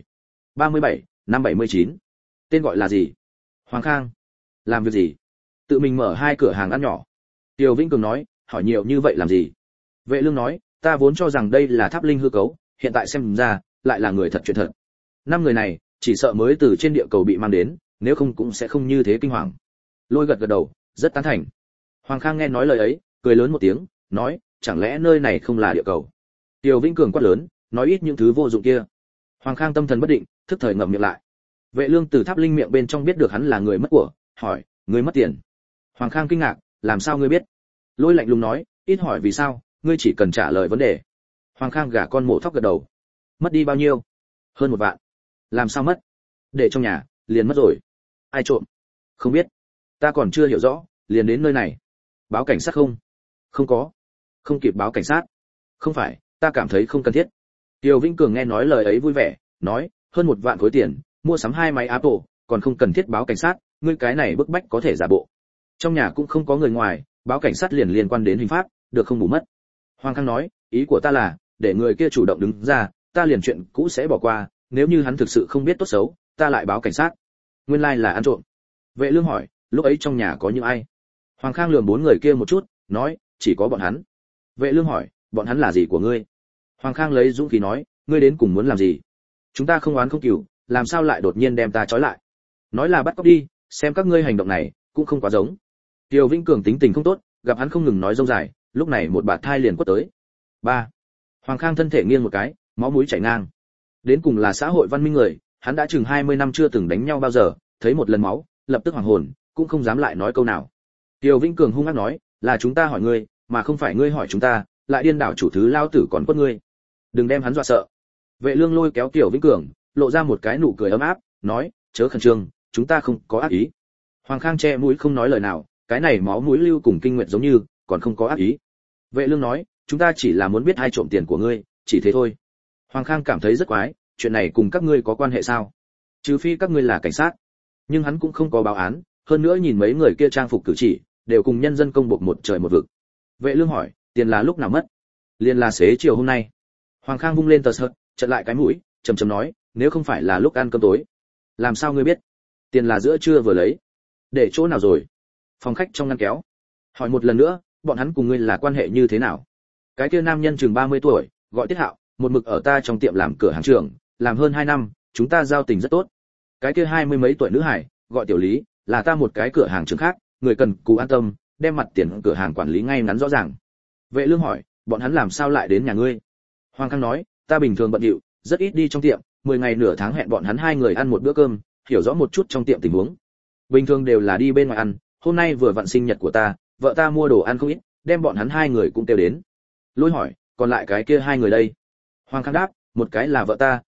37, năm 79. Tên gọi là gì? Hoàng Khang. Làm việc gì? Tự mình mở 2 cửa hàng ăn nhỏ. Tiêu Vĩnh Cường nói, hỏi nhiều như vậy làm gì? Vệ Lương nói, ta vốn cho rằng đây là Tháp Linh hư cấu, hiện tại xem ra, lại là người thật chuyện thật. 5 người này, chỉ sợ mới từ trên địa cầu bị mang đến, nếu không cũng sẽ không như thế kinh hoàng. Lôi gật gật đầu, rất tán thành. Hoàng Khang nghe nói lời ấy, cười lớn một tiếng, nói, chẳng lẽ nơi này không là địa cầu? Tiêu Vĩnh Cường quát lớn, nói ít những thứ vô dụng kia. Hoàng Khang tâm thần bất định, thức thời ngậm miệng lại. Vệ Lương từ Tháp Linh miệng bên trong biết được hắn là người mất của, hỏi, ngươi mất tiền? Hoàng Khang kinh ngạc, làm sao ngươi biết? Lôi lạnh lùng nói, ít hỏi vì sao, ngươi chỉ cần trả lời vấn đề. Hoàng Khang gả con mổ thóc gật đầu. Mất đi bao nhiêu? Hơn 1 vạn. Làm sao mất? Để trong nhà, liền mất rồi. Ai trộm? Không biết. Ta còn chưa hiểu rõ, liền đến nơi này. Báo cảnh sát không? Không có. Không kịp báo cảnh sát. Không phải, ta cảm thấy không cần thiết. Tiêu Vĩnh Cường nghe nói lời ấy vui vẻ, nói, hơn 1 vạn khối tiền, mua sắm 2 máy Apple, còn không cần thiết báo cảnh sát, ngươi cái này bức bách có thể giả bộ. Trong nhà cũng không có người ngoài, báo cảnh sát liền liên quan đến hình pháp, được không bù mất. Hoàng Khang nói, ý của ta là, để người kia chủ động đứng ra, ta liền chuyện cũ sẽ bỏ qua, nếu như hắn thực sự không biết tốt xấu, ta lại báo cảnh sát. Nguyên lai là ăn trộm. Vệ Lương hỏi, lúc ấy trong nhà có những ai? Hoàng Khang lườm 4 người kia một chút, nói, chỉ có bọn hắn. Vệ Lương hỏi, bọn hắn là gì của ngươi? Hoàng Khang lấy dũng khí nói, ngươi đến cùng muốn làm gì? Chúng ta không oán không cừu, làm sao lại đột nhiên đem ta trói lại? Nói là bắt cóc đi, xem các ngươi hành động này, cũng không quá giống. Tiêu Vĩnh Cường tính tình không tốt, gặp hắn không ngừng nói rông dài, lúc này một bạt thai liền quất tới. 3. Hoàng Khang thân thể nghiêng một cái, máu mũi chảy ngang. Đến cùng là xã hội văn minh người, hắn đã chừng 20 năm chưa từng đánh nhau bao giờ, thấy một lần máu, lập tức hoàng hồn, cũng không dám lại nói câu nào. Tiêu Vĩnh Cường hung ác nói, là chúng ta hỏi ngươi, mà không phải ngươi hỏi chúng ta, lại điên đảo chủ thứ lao tử còn quất ngươi. Đừng đem hắn dọa sợ. Vệ Lương lôi kéo Tiêu Vĩnh Cường, lộ ra một cái nụ cười ấm áp, nói, chớ khẩn trương, chúng ta không có ác ý. Hoàng Khang che mũi không nói lời nào, cái này máu mũi lưu cùng kinh nguyệt giống như, còn không có ác ý. Vệ Lương nói, chúng ta chỉ là muốn biết ai trộm tiền của ngươi, chỉ thế thôi. Hoàng Khang cảm thấy rất quái, chuyện này cùng các ngươi có quan hệ sao? Trừ phi các ngươi là cảnh sát. Nhưng hắn cũng không có báo án, hơn nữa nhìn mấy người kia trang phục cử chỉ, đều cùng nhân dân công buộc một trời một vực. Vệ Lương hỏi, tiền là lúc nào mất? Liền là xế chiều hôm nay. Hoàng Khang vung lên tờ sợt, chặn lại cái mũi, trầm trầm nói, nếu không phải là lúc ăn cơm tối. Làm sao ngươi biết? Tiền là giữa trưa vừa lấy. Để chỗ nào rồi? Phòng khách trong ngăn kéo. Hỏi một lần nữa, bọn hắn cùng ngươi là quan hệ như thế nào? Cái kia nam nhân chừng 30 tuổi, gọi Tiết Hạo, một mực ở ta trong tiệm làm cửa hàng trưởng, làm hơn 2 năm, chúng ta giao tình rất tốt. Cái kia 20 mấy tuổi nữ hải, gọi Tiểu Lý, là ta một cái cửa hàng trưởng khác, người cần cù an tâm, đem mặt tiền cửa hàng quản lý ngay ngắn rõ ràng. Vệ Lương hỏi, bọn hắn làm sao lại đến nhà ngươi? Hoàng Khang nói, ta bình thường bận rộn, rất ít đi trong tiệm, 10 ngày nửa tháng hẹn bọn hắn 2 người ăn một bữa cơm, hiểu rõ một chút trong tiệm tình huống. Bình thường đều là đi bên ngoài ăn, hôm nay vừa vặn sinh nhật của ta, vợ ta mua đồ ăn không ít, đem bọn hắn 2 người cũng kêu đến. Lôi hỏi, còn lại cái kia 2 người đây? Hoàng Khang đáp, một cái là vợ ta,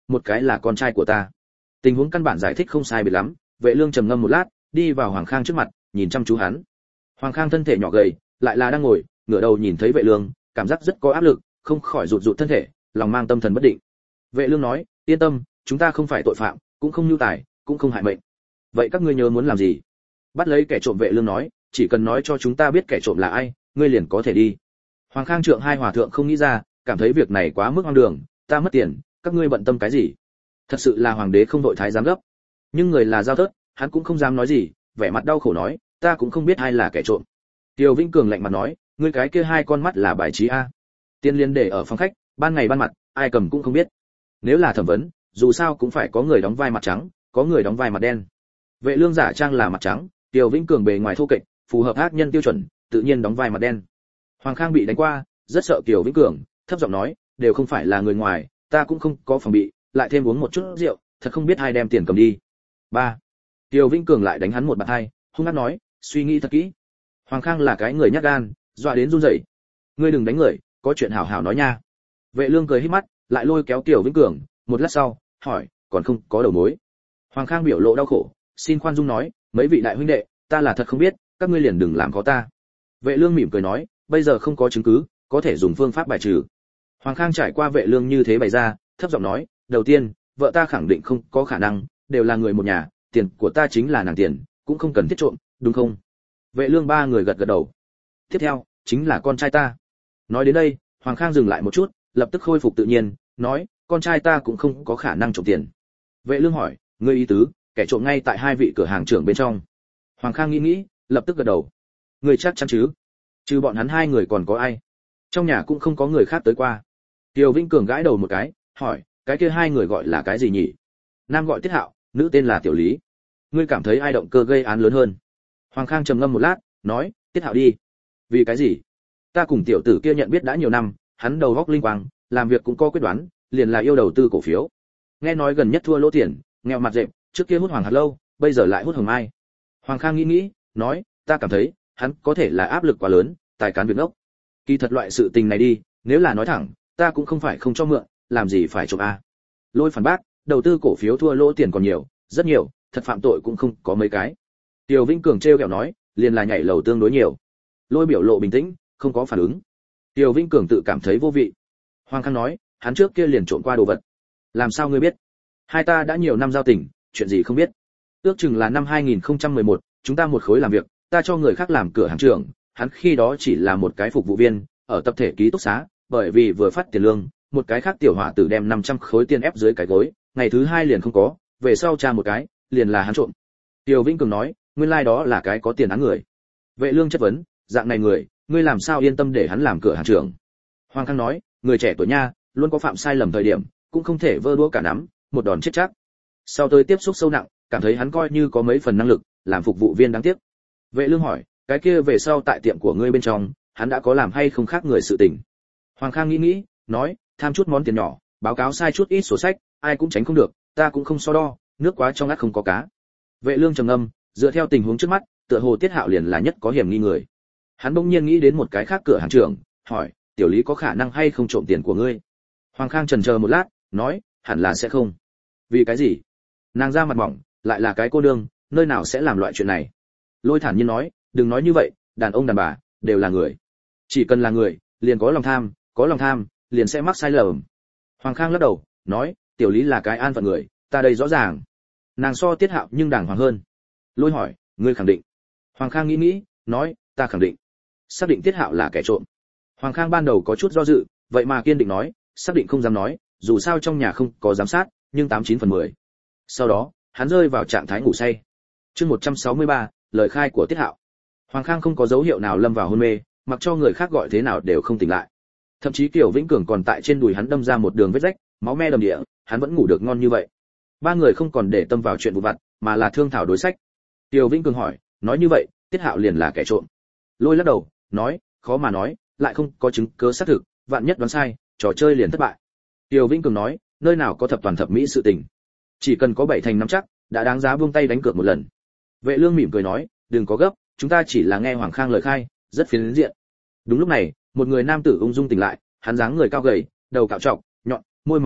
một cái là con trai của ta. Tình huống căn bản giải thích không sai biệt lắm. Vệ Lương trầm ngâm một lát, đi vào Hoàng Khang trước mặt, nhìn chăm chú hắn. Hoàng Khang thân thể nhỏ gầy, lại là đang ngồi, ngửa đầu nhìn thấy Vệ Lương, cảm giác rất có áp lực, không khỏi rụt rụt thân thể, lòng mang tâm thần bất định. Vệ Lương nói, yên tâm, chúng ta không phải tội phạm, cũng không nhu tài, cũng không hại mệnh. Vậy các ngươi nhớ muốn làm gì? Bắt lấy kẻ trộm. Vệ Lương nói, chỉ cần nói cho chúng ta biết kẻ trộm là ai, ngươi liền có thể đi. Hoàng Khang Trượng hai hòa thượng không nghĩ ra, cảm thấy việc này quá mức hoang đường, ta mất tiền, các ngươi bận tâm cái gì? Thật sự là hoàng đế không đội thái giám gấp. Nhưng người là Giao Thớt, hắn cũng không dám nói gì, vẻ mặt đau khổ nói, ta cũng không biết ai là kẻ trộm. Tiêu Vĩnh Cường lạnh mặt nói, ngươi cái kia hai con mắt là bài trí a. Tiên liên để ở phòng khách, ban ngày ban mặt, ai cầm cũng không biết. Nếu là thẩm vấn, dù sao cũng phải có người đóng vai mặt trắng, có người đóng vai mặt đen. Vệ Lương giả trang là mặt trắng, Tiêu Vĩnh Cường bề ngoài thô kệch, phù hợp ác nhân tiêu chuẩn, tự nhiên đóng vai mặt đen. Hoàng Khang bị đánh qua, rất sợ Tiêu Vĩnh Cường, thấp giọng nói, đều không phải là người ngoài, ta cũng không có phòng bị, lại thêm uống một chút rượu, thật không biết ai đem tiền cầm đi. 3. Tiêu Vĩnh Cường lại đánh hắn một bạt hai, hung hăng nói, suy nghĩ thật kỹ. Hoàng Khang là cái người nhát gan, dọa đến run rẩy. Ngươi đừng đánh người, có chuyện hảo hảo nói nha. Vệ Lương cười híp mắt, lại lôi kéo Tiêu Vĩnh Cường, một lát sau, hỏi, còn không có đầu mối. Hoàng Khang biểu lộ đau khổ, xin khoan dung nói, mấy vị đại huynh đệ, ta là thật không biết, các ngươi liền đừng làm khó ta. Vệ Lương mỉm cười nói, bây giờ không có chứng cứ, có thể dùng phương pháp bài trừ. Hoàng Khang trải qua Vệ Lương như thế bày ra, thấp giọng nói, đầu tiên, vợ ta khẳng định không có khả năng, đều là người một nhà, tiền của ta chính là nàng tiền, cũng không cần thiết trộm, đúng không? Vệ Lương ba người gật gật đầu. Tiếp theo, chính là con trai ta. Nói đến đây, Hoàng Khang dừng lại một chút, lập tức khôi phục tự nhiên, nói, con trai ta cũng không có khả năng trộm tiền. Vệ Lương hỏi, ngươi ý tứ, kẻ trộm ngay tại hai vị cửa hàng trưởng bên trong. Hoàng Khang nghĩ nghĩ, lập tức gật đầu. Ngươi chắc chắn chứ? Trừ bọn hắn hai người còn có ai? Trong nhà cũng không có người khác tới qua. Tiêu Vĩnh Cường gãi đầu một cái, hỏi, cái kia hai người gọi là cái gì nhỉ? Nam gọi Tiết Hạo, nữ tên là Tiểu Lý. Ngươi cảm thấy ai động cơ gây án lớn hơn? Hoàng Khang trầm ngâm một lát, nói, Tiết Hạo đi. Vì cái gì? Ta cùng tiểu tử kia nhận biết đã nhiều năm, hắn đầu óc linh quang, làm việc cũng có quyết đoán, liền là yêu đầu tư cổ phiếu. Nghe nói gần nhất thua lỗ tiền, nghèo mặt rệm, trước kia hút hoàng hạt lâu, bây giờ lại hút hồng mai. Hoàng Khang nghĩ nghĩ, nói, ta cảm thấy, hắn có thể là áp lực quá lớn, tài cán việc ngốc. Kỳ thật loại sự tình này đi, nếu là nói thẳng, ta cũng không phải không cho mượn, làm gì phải trộm a. Lôi phản bác, đầu tư cổ phiếu thua lỗ tiền còn nhiều, rất nhiều, thật phạm tội cũng không có mấy cái. Tiêu Vĩnh Cường trêu ghẹo nói, liền là nhảy lầu tương đối nhiều. Lôi biểu lộ bình tĩnh, không có phản ứng. Tiêu Vĩnh Cường tự cảm thấy vô vị. Hoàng Khang nói, hắn trước kia liền trộm qua đồ vật. Làm sao ngươi biết? Hai ta đã nhiều năm giao tình, chuyện gì không biết. Ước chừng là năm 2011, chúng ta một khối làm việc, ta cho người khác làm cửa hàng trưởng, hắn khi đó chỉ là một cái phục vụ viên, ở tập thể ký túc xá, bởi vì vừa phát tiền lương, một cái khác tiểu hỏa tử đem 500 khối tiền ép dưới cái gối, ngày thứ hai liền không có, về sau tra một cái, liền là hắn trộm. Tiêu Vĩnh Cường nói, nguyên lai đó là cái có tiền án người. Vệ Lương chất vấn, dạng này người, ngươi làm sao yên tâm để hắn làm cửa hàng trưởng? Hoàng Khang nói, người trẻ tuổi nha, luôn có phạm sai lầm thời điểm, cũng không thể vơ đũa cả nắm, một đòn chết chắc. Sau tới tiếp xúc sâu nặng, cảm thấy hắn coi như có mấy phần năng lực, làm phục vụ viên đáng tiếc. Vệ Lương hỏi, cái kia về sau tại tiệm của ngươi bên trong, hắn đã có làm hay không khác người sự tình? Hoàng Khang nghĩ nghĩ, nói, tham chút món tiền nhỏ, báo cáo sai chút ít sổ sách, ai cũng tránh không được, ta cũng không so đo, nước quá trong ngắt không có cá. Vệ Lương trầm ngâm, dựa theo tình huống trước mắt, tựa hồ Tiết Hạo liền là nhất có hiểm nghi người. Hắn bỗng nhiên nghĩ đến một cái khác cửa hàng trưởng, hỏi, Tiểu Lý có khả năng hay không trộm tiền của ngươi? Hoàng Khang chần chờ một lát, nói, hẳn là sẽ không. Vì cái gì? Nàng ra mặt mỏng, lại là cái cô đương, nơi nào sẽ làm loại chuyện này? Lôi thản nhiên nói, đừng nói như vậy, đàn ông đàn bà đều là người. Chỉ cần là người, liền có lòng tham, liền sẽ mắc sai lầm. Hoàng Khang lắc đầu, nói, Tiểu Lý là cái an phận người, ta đây rõ ràng. Nàng so Tiết Hạo nhưng đàng hoàng hơn. Lôi hỏi, ngươi khẳng định? Hoàng Khang nghĩ nghĩ, nói, ta khẳng định. Xác định Tiết Hạo là kẻ trộm. Hoàng Khang ban đầu có chút do dự, vậy mà kiên định nói, xác định không dám nói, dù sao trong nhà không có giám sát, nhưng 89/10. Sau đó, hắn rơi vào trạng thái ngủ say. Chương 163, lời khai của Tiết Hạo. Hoàng Khang không có dấu hiệu nào lâm vào hôn mê, mặc cho người khác gọi thế nào đều không tỉnh lại. Thậm chí Kiều Vĩnh Cường còn tại trên đùi hắn đâm ra một đường vết rách, máu me đầm địa, hắn vẫn ngủ được ngon như vậy. Ba người không còn để tâm vào chuyện vụn vặt, mà là thương thảo đối sách. Kiều Vĩnh Cường hỏi, nói như vậy, Tiết Hạo liền là kẻ trộm? Lôi lắc đầu, nói, khó mà nói, lại không có chứng cứ xác thực, vạn nhất đoán sai, trò chơi liền thất bại. Kiều Vĩnh Cường nói, nơi nào có thập toàn thập mỹ sự tình, chỉ cần có 7 thành 5 chắc, đã đáng giá buông tay đánh cược một lần. Vệ Lương mỉm cười nói, đừng có gấp, chúng ta chỉ là nghe Hoàng Khang lời khai, rất phiến diện. Đúng lúc này, một người nam tử ung dung tỉnh lại, hắn dáng người cao gầy, đầu cạo trọc, nhọn, môi mỏng mỏng,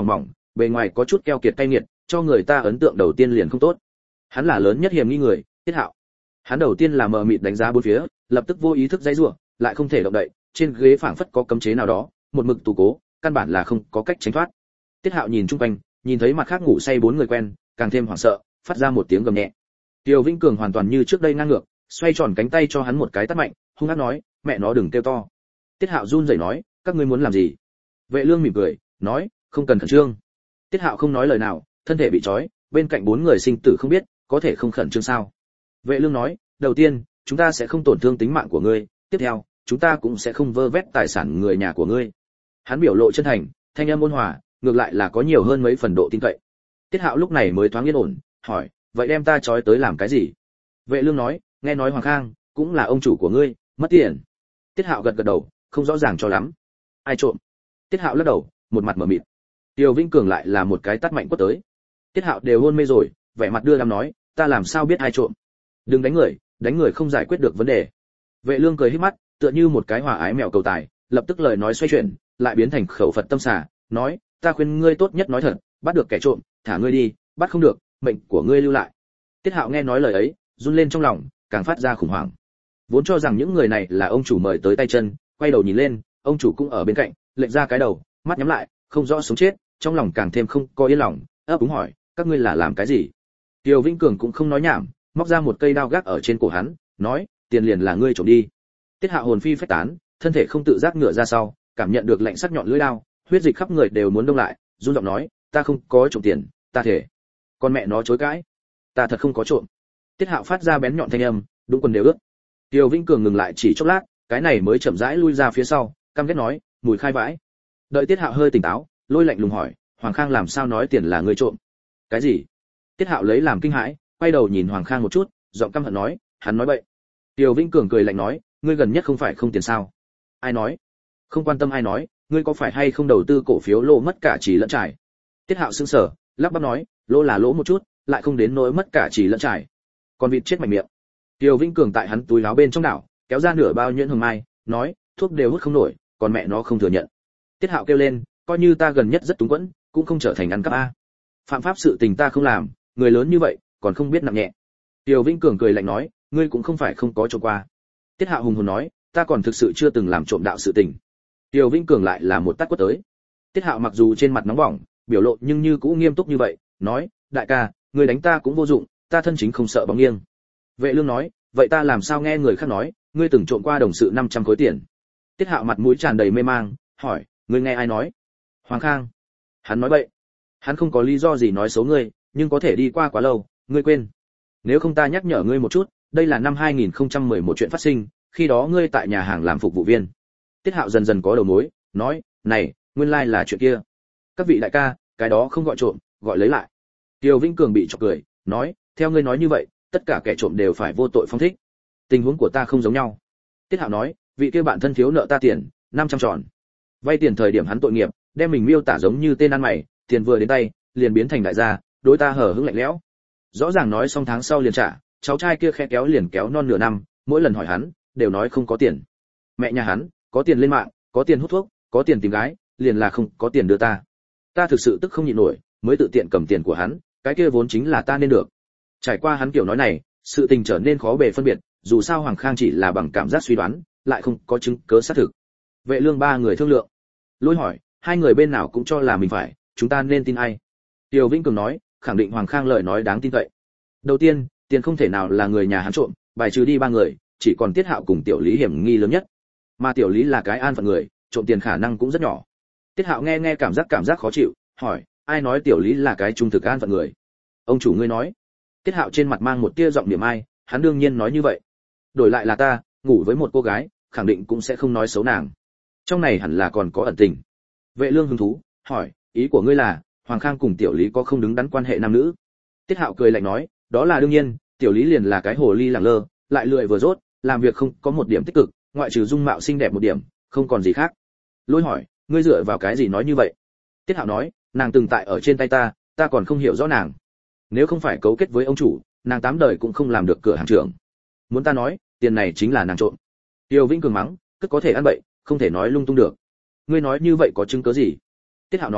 bề ngoài có chút keo kiệt cay nghiệt, cho người ta ấn tượng đầu tiên liền không tốt. Hắn là lớn nhất hiểm nghi người, Tiết Hạo. Hắn đầu tiên là mờ mịt đánh giá bốn phía, lập tức vô ý thức giãy giụa, lại không thể động đậy, trên ghế phảng phất có cấm chế nào đó, một mực tù cố, căn bản là không có cách tránh thoát. Tiết Hạo nhìn chung quanh, nhìn thấy mặt khác ngủ say bốn người quen, càng thêm hoảng sợ, phát ra một tiếng gầm nhẹ. Tiêu Vĩnh Cường hoàn toàn như trước đây ngang ngược, xoay tròn cánh tay cho hắn một cái tát mạnh, hung hăng nói, mẹ nó đừng kêu to. Tiết Hạo run rẩy nói, các ngươi muốn làm gì? Vệ Lương mỉm cười, nói, không cần khẩn trương. Tiết Hạo không nói lời nào, thân thể bị trói, bên cạnh bốn người sinh tử không biết, có thể không khẩn trương sao? Vệ Lương nói, đầu tiên, chúng ta sẽ không tổn thương tính mạng của ngươi, tiếp theo, chúng ta cũng sẽ không vơ vét tài sản người nhà của ngươi. Hắn biểu lộ chân thành, thanh âm ôn hòa, ngược lại là có nhiều hơn mấy phần độ tin cậy. Tiết Hạo lúc này mới thoáng yên ổn, hỏi, vậy đem ta trói tới làm cái gì? Vệ Lương nói, nghe nói Hoàng Khang cũng là ông chủ của ngươi, mất tiền. Tiết Hạo gật gật đầu, không rõ ràng cho lắm. Ai trộm? Tiết Hạo lắc đầu, một mặt mở mịt. Tiêu Vĩnh Cường lại là một cái tát mạnh quất tới. Tiết Hạo đều hôn mê rồi, vẻ mặt đưa đám nói, ta làm sao biết ai trộm? Đừng đánh người không giải quyết được vấn đề. Vệ Lương cười híp mắt, tựa như một cái hòa ái mèo cầu tài, lập tức lời nói xoay chuyển, lại biến thành khẩu Phật tâm xả, nói, ta khuyên ngươi tốt nhất nói thật, bắt được kẻ trộm, thả ngươi đi, bắt không được, mệnh của ngươi lưu lại. Tiết Hạo nghe nói lời ấy, run lên trong lòng, càng phát ra khủng hoảng. Vốn cho rằng những người này là ông chủ mời tới tay chân, quay đầu nhìn lên, ông chủ cũng ở bên cạnh, lệch ra cái đầu, mắt nhắm lại, không rõ sống chết, trong lòng càng thêm không có yên lòng, ấp úng hỏi, các ngươi là làm cái gì? Tiêu Vĩnh Cường cũng không nói nhảm, móc ra một cây đao gác ở trên cổ hắn, nói, tiền liền là ngươi trộm đi. Tiết Hạo hồn phi phách tán, thân thể không tự giác ngửa ra sau, cảm nhận được lạnh sắc nhọn lưỡi đao, huyết dịch khắp người đều muốn đông lại, run giọng nói, ta không có trộm tiền, ta thể. Con mẹ nó chối cãi, ta thật không có trộm. Tiết Hạo phát ra bén nhọn thanh âm, đúng quần đều ướt. Tiêu Vĩnh Cường ngừng lại chỉ chốc lát, cái này mới chậm rãi lui ra phía sau, căm ghét nói, mùi khai vãi. Đợi Tiết Hạo hơi tỉnh táo, lôi lạnh lùng hỏi, Hoàng Khang làm sao nói tiền là ngươi trộm? Cái gì? Tiết Hạo lấy làm kinh hãi, quay đầu nhìn Hoàng Khang một chút, giọng căm hận nói, hắn nói bậy. Tiêu Vĩnh Cường cười lạnh nói, ngươi gần nhất không phải không tiền sao? Ai nói? Không quan tâm ai nói, ngươi có phải hay không đầu tư cổ phiếu lỗ mất cả chỉ lẫn trải? Tiết Hạo sững sờ, lắp bắp nói, lỗ là lỗ một chút, lại không đến nỗi mất cả chỉ lẫn trải. Con vịt chết mạnh miệng. Tiêu Vĩnh Cường tại hắn túi áo bên trong đảo, kéo ra nửa bao nhuyễn hồng mai, nói, thuốc đều hút không nổi, còn mẹ nó không thừa nhận. Tiết Hạo kêu lên, coi như ta gần nhất rất túng quẫn, cũng không trở thành ăn cắp a. Phạm pháp sự tình ta không làm, người lớn như vậy, còn không biết nặng nhẹ. Tiêu Vĩnh Cường cười lạnh nói, ngươi cũng không phải không có trộm qua. Tiết Hạo hùng hồn nói, ta còn thực sự chưa từng làm trộm đạo sự tình. Tiêu Vĩnh Cường lại là một tát quất tới. Tiết Hạo mặc dù trên mặt nóng bỏng, biểu lộ nhưng như cũng nghiêm túc như vậy, nói, đại ca, ngươi đánh ta cũng vô dụng, ta thân chính không sợ bóng nghiêng. Vệ Lương nói, vậy ta làm sao nghe người khác nói, ngươi từng trộm qua đồng sự 500 khối tiền. Tiết Hạo mặt mũi tràn đầy mê mang, hỏi, ngươi nghe ai nói? Hoàng Khang. Hắn nói bậy. Hắn không có lý do gì nói xấu ngươi, nhưng có thể đi qua quá lâu, ngươi quên. Nếu không ta nhắc nhở ngươi một chút, đây là năm 2011 chuyện phát sinh, khi đó ngươi tại nhà hàng làm phục vụ viên. Tiết Hạo dần dần có đầu mối, nói, này, nguyên lai là chuyện kia. Các vị đại ca, cái đó không gọi trộm, gọi lấy lại. Tiêu Vĩnh Cường bị chọc cười, nói, theo ngươi nói như vậy, tất cả kẻ trộm đều phải vô tội phong thích. Tình huống của ta không giống nhau. Tiết Hạo nói, vị kia bạn thân thiếu nợ ta tiền, 500 tròn. Vay tiền thời điểm hắn tội nghiệp, đem mình miêu tả giống như tên ăn mày, tiền vừa đến tay, liền biến thành đại gia, đối ta hở hững lạnh lẽo. Rõ ràng nói xong tháng sau liền trả, cháu trai kia khẽ kéo liền kéo non nửa năm, mỗi lần hỏi hắn, đều nói không có tiền. Mẹ nhà hắn, có tiền lên mạng, có tiền hút thuốc, có tiền tìm gái, liền là không có tiền đưa ta. Ta thực sự tức không nhịn nổi, mới tự tiện cầm tiền của hắn, cái kia vốn chính là ta nên được. Trải qua hắn kiểu nói này, sự tình trở nên khó bề phân biệt, dù sao Hoàng Khang chỉ là bằng cảm giác suy đoán, lại không có chứng cứ xác thực. Vệ Lương ba người thương lượng. Lôi hỏi, hai người bên nào cũng cho là mình phải, chúng ta nên tin ai? Tiêu Vĩnh Cường nói, khẳng định Hoàng Khang lời nói đáng tin cậy. Đầu tiên, tiền không thể nào là người nhà hắn trộm, bài trừ đi ba người, chỉ còn Tiết Hạo cùng Tiểu Lý hiểm nghi lớn nhất. Mà Tiểu Lý là cái an phận người, trộm tiền khả năng cũng rất nhỏ. Tiết Hạo nghe cảm giác khó chịu, hỏi, ai nói Tiểu Lý là cái trung thực an phận người? Ông chủ ngươi nói. Tiết Hạo trên mặt mang một tia giọng niệm ai, hắn đương nhiên nói như vậy. Đổi lại là ta, ngủ với một cô gái, khẳng định cũng sẽ không nói xấu nàng. Trong này hẳn là còn có ẩn tình. Vệ Lương hứng thú, hỏi, ý của ngươi là, Hoàng Khang cùng Tiểu Lý có không đứng đắn quan hệ nam nữ? Tiết Hạo cười lạnh nói, đó là đương nhiên, Tiểu Lý liền là cái hồ ly lẳng lơ, lại lười vừa rốt, làm việc không có một điểm tích cực, ngoại trừ dung mạo xinh đẹp một điểm, không còn gì khác. Lôi hỏi, ngươi dựa vào cái gì nói như vậy? Tiết Hạo nói, nàng từng tại ở trên tay ta, ta còn không hiểu rõ nàng. Nếu không phải cấu kết với ông chủ, nàng 8 đời cũng không làm được cửa hàng trưởng. Muốn ta nói, tiền này chính là nàng trộm. Tiêu Vĩnh Cường mắng, cứ có thể ăn bậy, không thể nói lung tung được. Ngươi nói như vậy có chứng cứ gì? Tiết Hạo nói,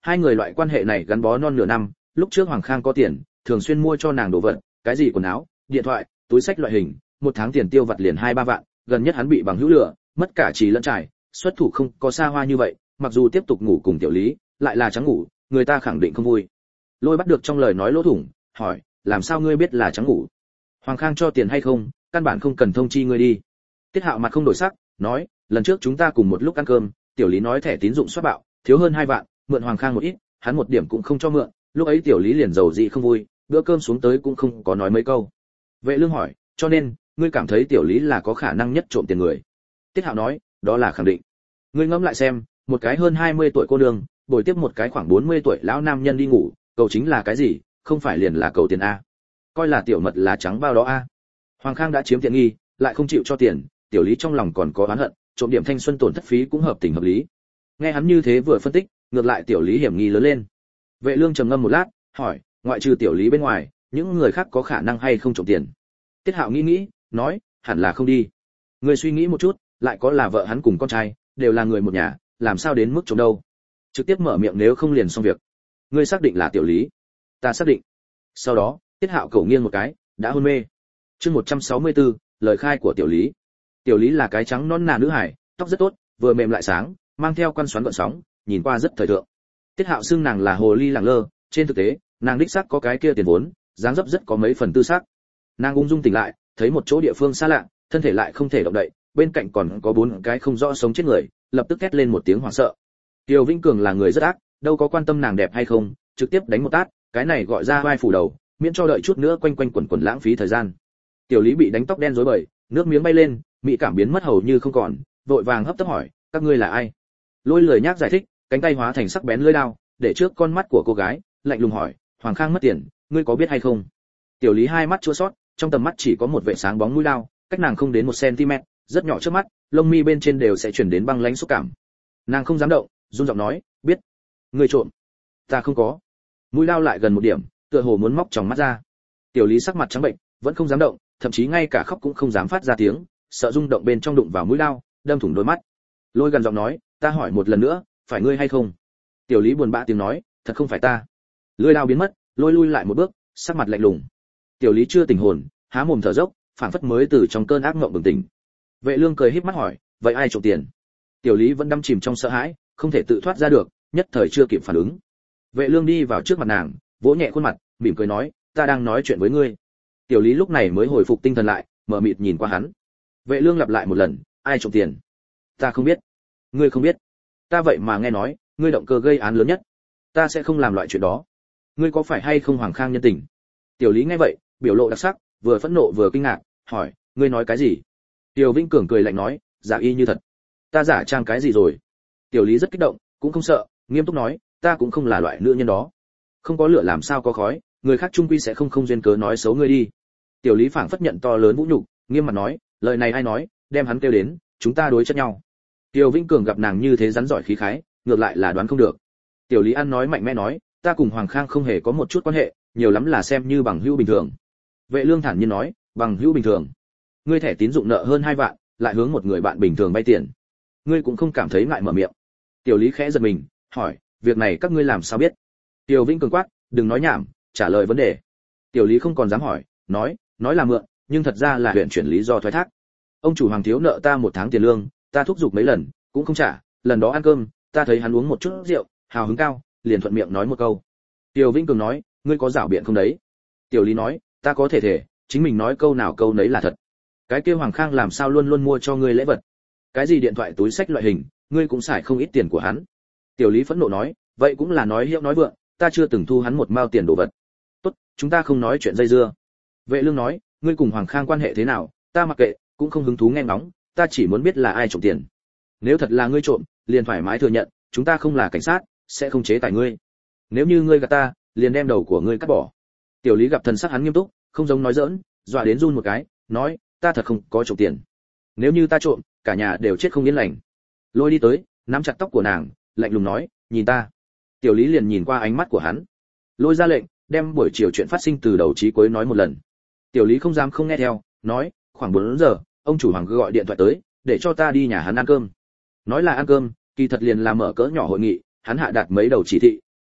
Hai người loại quan hệ này gắn bó non nửa năm, lúc trước Hoàng Khang có tiền, thường xuyên mua cho nàng đồ vật, cái gì quần áo, điện thoại, túi xách loại hình, một tháng tiền tiêu vặt liền 2-3 vạn, gần nhất hắn bị bằng hữu lừa, mất cả trí lẫn trải, xuất thủ không có xa hoa như vậy, mặc dù tiếp tục ngủ cùng Tiểu Lý, lại là trắng ngủ, người ta khẳng định không vui. Lôi bắt được trong lời nói lỗ thủng, hỏi, làm sao ngươi biết là trắng ngủ? Hoàng Khang cho tiền hay không, căn bản không cần thông chi ngươi đi. Tiết Hạo mặt không đổi sắc, nói, lần trước chúng ta cùng một lúc ăn cơm, Tiểu Lý nói thẻ tín dụng xoát bạo, thiếu hơn 2 vạn, mượn Hoàng Khang một ít, hắn một điểm cũng không cho mượn, lúc ấy Tiểu Lý liền giàu dị không vui, bữa cơm xuống tới cũng không có nói mấy câu. Vệ Lương hỏi, cho nên ngươi cảm thấy Tiểu Lý là có khả năng nhất trộm tiền người? Tiết Hạo nói, đó là khẳng định. Ngươi ngẫm lại xem, một cái hơn 20 tuổi cô nương, bồi tiếp một cái khoảng 40 tuổi lão nam nhân đi ngủ, cầu chính là cái gì, không phải liền là cầu tiền a? Coi là tiểu mật lá trắng bao đó a. Hoàng Khang đã chiếm tiện nghi, lại không chịu cho tiền, Tiểu Lý trong lòng còn có oán hận, trộm điểm thanh xuân tổn thất phí cũng hợp tình hợp lý. Nghe hắn như thế vừa phân tích, ngược lại Tiểu Lý hiểm nghi lớn lên. Vệ Lương trầm ngâm một lát, hỏi, ngoại trừ Tiểu Lý bên ngoài, những người khác có khả năng hay không trộm tiền? Tiết Hạo nghĩ, nói, hẳn là không đi. Ngươi suy nghĩ một chút, lại có là vợ hắn cùng con trai, đều là người một nhà, làm sao đến mức trộm đâu? Trực tiếp mở miệng nếu không liền xong việc. Ngươi xác định là Tiểu Lý? Ta xác định. Sau đó, Tiết Hạo cổ nghiêng một cái, đã hôn mê. Chương 164, lời khai của Tiểu Lý. Tiểu Lý là cái trắng non nà nữ hải, tóc rất tốt, vừa mềm lại sáng, mang theo quan xoắn gợn sóng, nhìn qua rất thời thượng. Tiết Hạo xưng nàng là hồ ly lẳng lơ, trên thực tế, nàng đích xác có cái kia tiền vốn, dáng dấp rất có mấy phần tư sắc. Nàng ung dung tỉnh lại, thấy một chỗ địa phương xa lạ, thân thể lại không thể động đậy, bên cạnh còn có 4 cái không rõ sống chết người, lập tức hét lên một tiếng hoảng sợ. Tiêu Vĩnh Cường là người rất ác, đâu có quan tâm nàng đẹp hay không, trực tiếp đánh một tát, cái này gọi ra vai phủ đầu, miễn cho đợi chút nữa quanh quanh quẩn quẩn lãng phí thời gian. Tiểu Lý bị đánh tóc đen rối bời, nước miếng bay lên, mỹ cảm biến mất hầu như không còn, vội vàng hấp tấp hỏi, các ngươi là ai? Lôi lười nhác giải thích, cánh tay hóa thành sắc bén lưỡi dao, để trước con mắt của cô gái, lạnh lùng hỏi, Hoàng Khang mất tiền, ngươi có biết hay không? Tiểu Lý hai mắt chua xót, trong tầm mắt chỉ có một vệt sáng bóng mũi dao, cách nàng không đến 1 cm, rất nhỏ trước mắt, lông mi bên trên đều sẽ chuyển đến băng lãnh xúc cảm. Nàng không dám động, run giọng nói, biết. Ngươi trộm? Ta không có. Mũi dao lại gần một điểm, tựa hồ muốn móc tròng mắt ra. Tiểu Lý sắc mặt trắng bệnh, vẫn không dám động, thậm chí ngay cả khóc cũng không dám phát ra tiếng, sợ rung động bên trong đụng vào mũi dao, đâm thủng đôi mắt. Lôi gần giọng nói, ta hỏi một lần nữa, phải ngươi hay không? Tiểu Lý buồn bã tiếng nói, thật không phải ta. Lưỡi dao biến mất, Lôi lui lại một bước, sắc mặt lạnh lùng. Tiểu Lý chưa tỉnh hồn, há mồm thở dốc, phảng phất mới từ trong cơn ác mộng bừng tỉnh. Vệ Lương cười híp mắt hỏi, vậy ai trộm tiền? Tiểu Lý vẫn đắm chìm trong sợ hãi, không thể tự thoát ra được, nhất thời chưa kịp phản ứng. Vệ Lương đi vào trước mặt nàng, vỗ nhẹ khuôn mặt, mỉm cười nói, ta đang nói chuyện với ngươi. Tiểu Lý lúc này mới hồi phục tinh thần lại, mở mịt nhìn qua hắn. Vệ Lương lặp lại một lần, ai trộm tiền? Ta không biết. Ngươi không biết? Ta vậy mà nghe nói, ngươi động cơ gây án lớn nhất. Ta sẽ không làm loại chuyện đó. Ngươi có phải hay không Hoàng Khang nhân tình? Tiểu Lý nghe vậy, biểu lộ đặc sắc, vừa phẫn nộ vừa kinh ngạc, hỏi, ngươi nói cái gì? Tiêu Vĩnh Cường cười lạnh nói, giả y như thật. Ta giả trang cái gì rồi? Tiểu Lý rất kích động, cũng không sợ, nghiêm túc nói, ta cũng không là loại nữ nhân đó. Không có lửa làm sao có khói, người khác trung quy sẽ không duyên cớ nói xấu ngươi đi. Tiểu Lý phảng phất nhận to lớn vũ nhục, nghiêm mặt nói, lời này ai nói, đem hắn kêu đến, chúng ta đối chất nhau. Tiêu Vĩnh Cường gặp nàng như thế rắn giỏi khí khái, ngược lại là đoán không được. Tiểu Lý ăn nói mạnh mẽ nói, ta cùng Hoàng Khang không hề có một chút quan hệ, nhiều lắm là xem như bằng hữu bình thường. Vệ Lương thản nhiên nói, bằng hữu bình thường? Ngươi thẻ tín dụng nợ hơn 2 vạn, lại hướng một người bạn bình thường vay tiền, ngươi cũng không cảm thấy ngại mở miệng? Tiểu Lý khẽ giật mình, hỏi, việc này các ngươi làm sao biết? Tiêu Vĩnh Cường quát, đừng nói nhảm, trả lời vấn đề. Tiểu Lý không còn dám hỏi, nói là mượn, nhưng thật ra là huyện chuyển lý do thoái thác. Ông chủ Hoàng thiếu nợ ta 1 tháng tiền lương, ta thúc giục mấy lần, cũng không trả, lần đó ăn cơm, ta thấy hắn uống một chút rượu, hào hứng cao, liền thuận miệng nói một câu. Tiêu Vĩnh Cường nói, ngươi có giảo biện không đấy? Tiểu Lý nói, ta có thể thể, chính mình nói câu nào câu nấy là thật. Cái kia Hoàng Khang làm sao luôn luôn mua cho ngươi lễ vật? Cái gì điện thoại túi xách loại hình, ngươi cũng xài không ít tiền của hắn. Tiểu Lý phẫn nộ nói, vậy cũng là nói hiệu nói vượng, ta chưa từng thu hắn một mao tiền đồ vật. Tốt, chúng ta không nói chuyện dây dưa. Vệ Lương nói, ngươi cùng Hoàng Khang quan hệ thế nào, ta mặc kệ, cũng không hứng thú nghe ngóng, ta chỉ muốn biết là ai trộm tiền. Nếu thật là ngươi trộm, liền thoải mái thừa nhận, chúng ta không là cảnh sát, sẽ không chế tài ngươi. Nếu như ngươi gạt ta, liền đem đầu của ngươi cắt bỏ. Tiểu Lý gặp thần sắc hắn nghiêm túc, không giống nói giỡn, dọa đến run một cái, nói, ta thật không có trộm tiền. Nếu như ta trộm, cả nhà đều chết không yên lành. Lôi đi tới, nắm chặt tóc của nàng, lạnh lùng nói, nhìn ta. Tiểu Lý liền nhìn qua ánh mắt của hắn. Lôi ra lệnh, đem buổi chiều chuyện phát sinh từ đầu chí cuối nói một lần. Tiểu Lý không dám không nghe theo, nói, khoảng 4 giờ, ông chủ Hoàng gọi điện thoại tới, để cho ta đi nhà hắn ăn cơm. Nói là ăn cơm, kỳ thật liền là mở cỡ nhỏ hội nghị, hắn hạ đạt mấy đầu chỉ thị,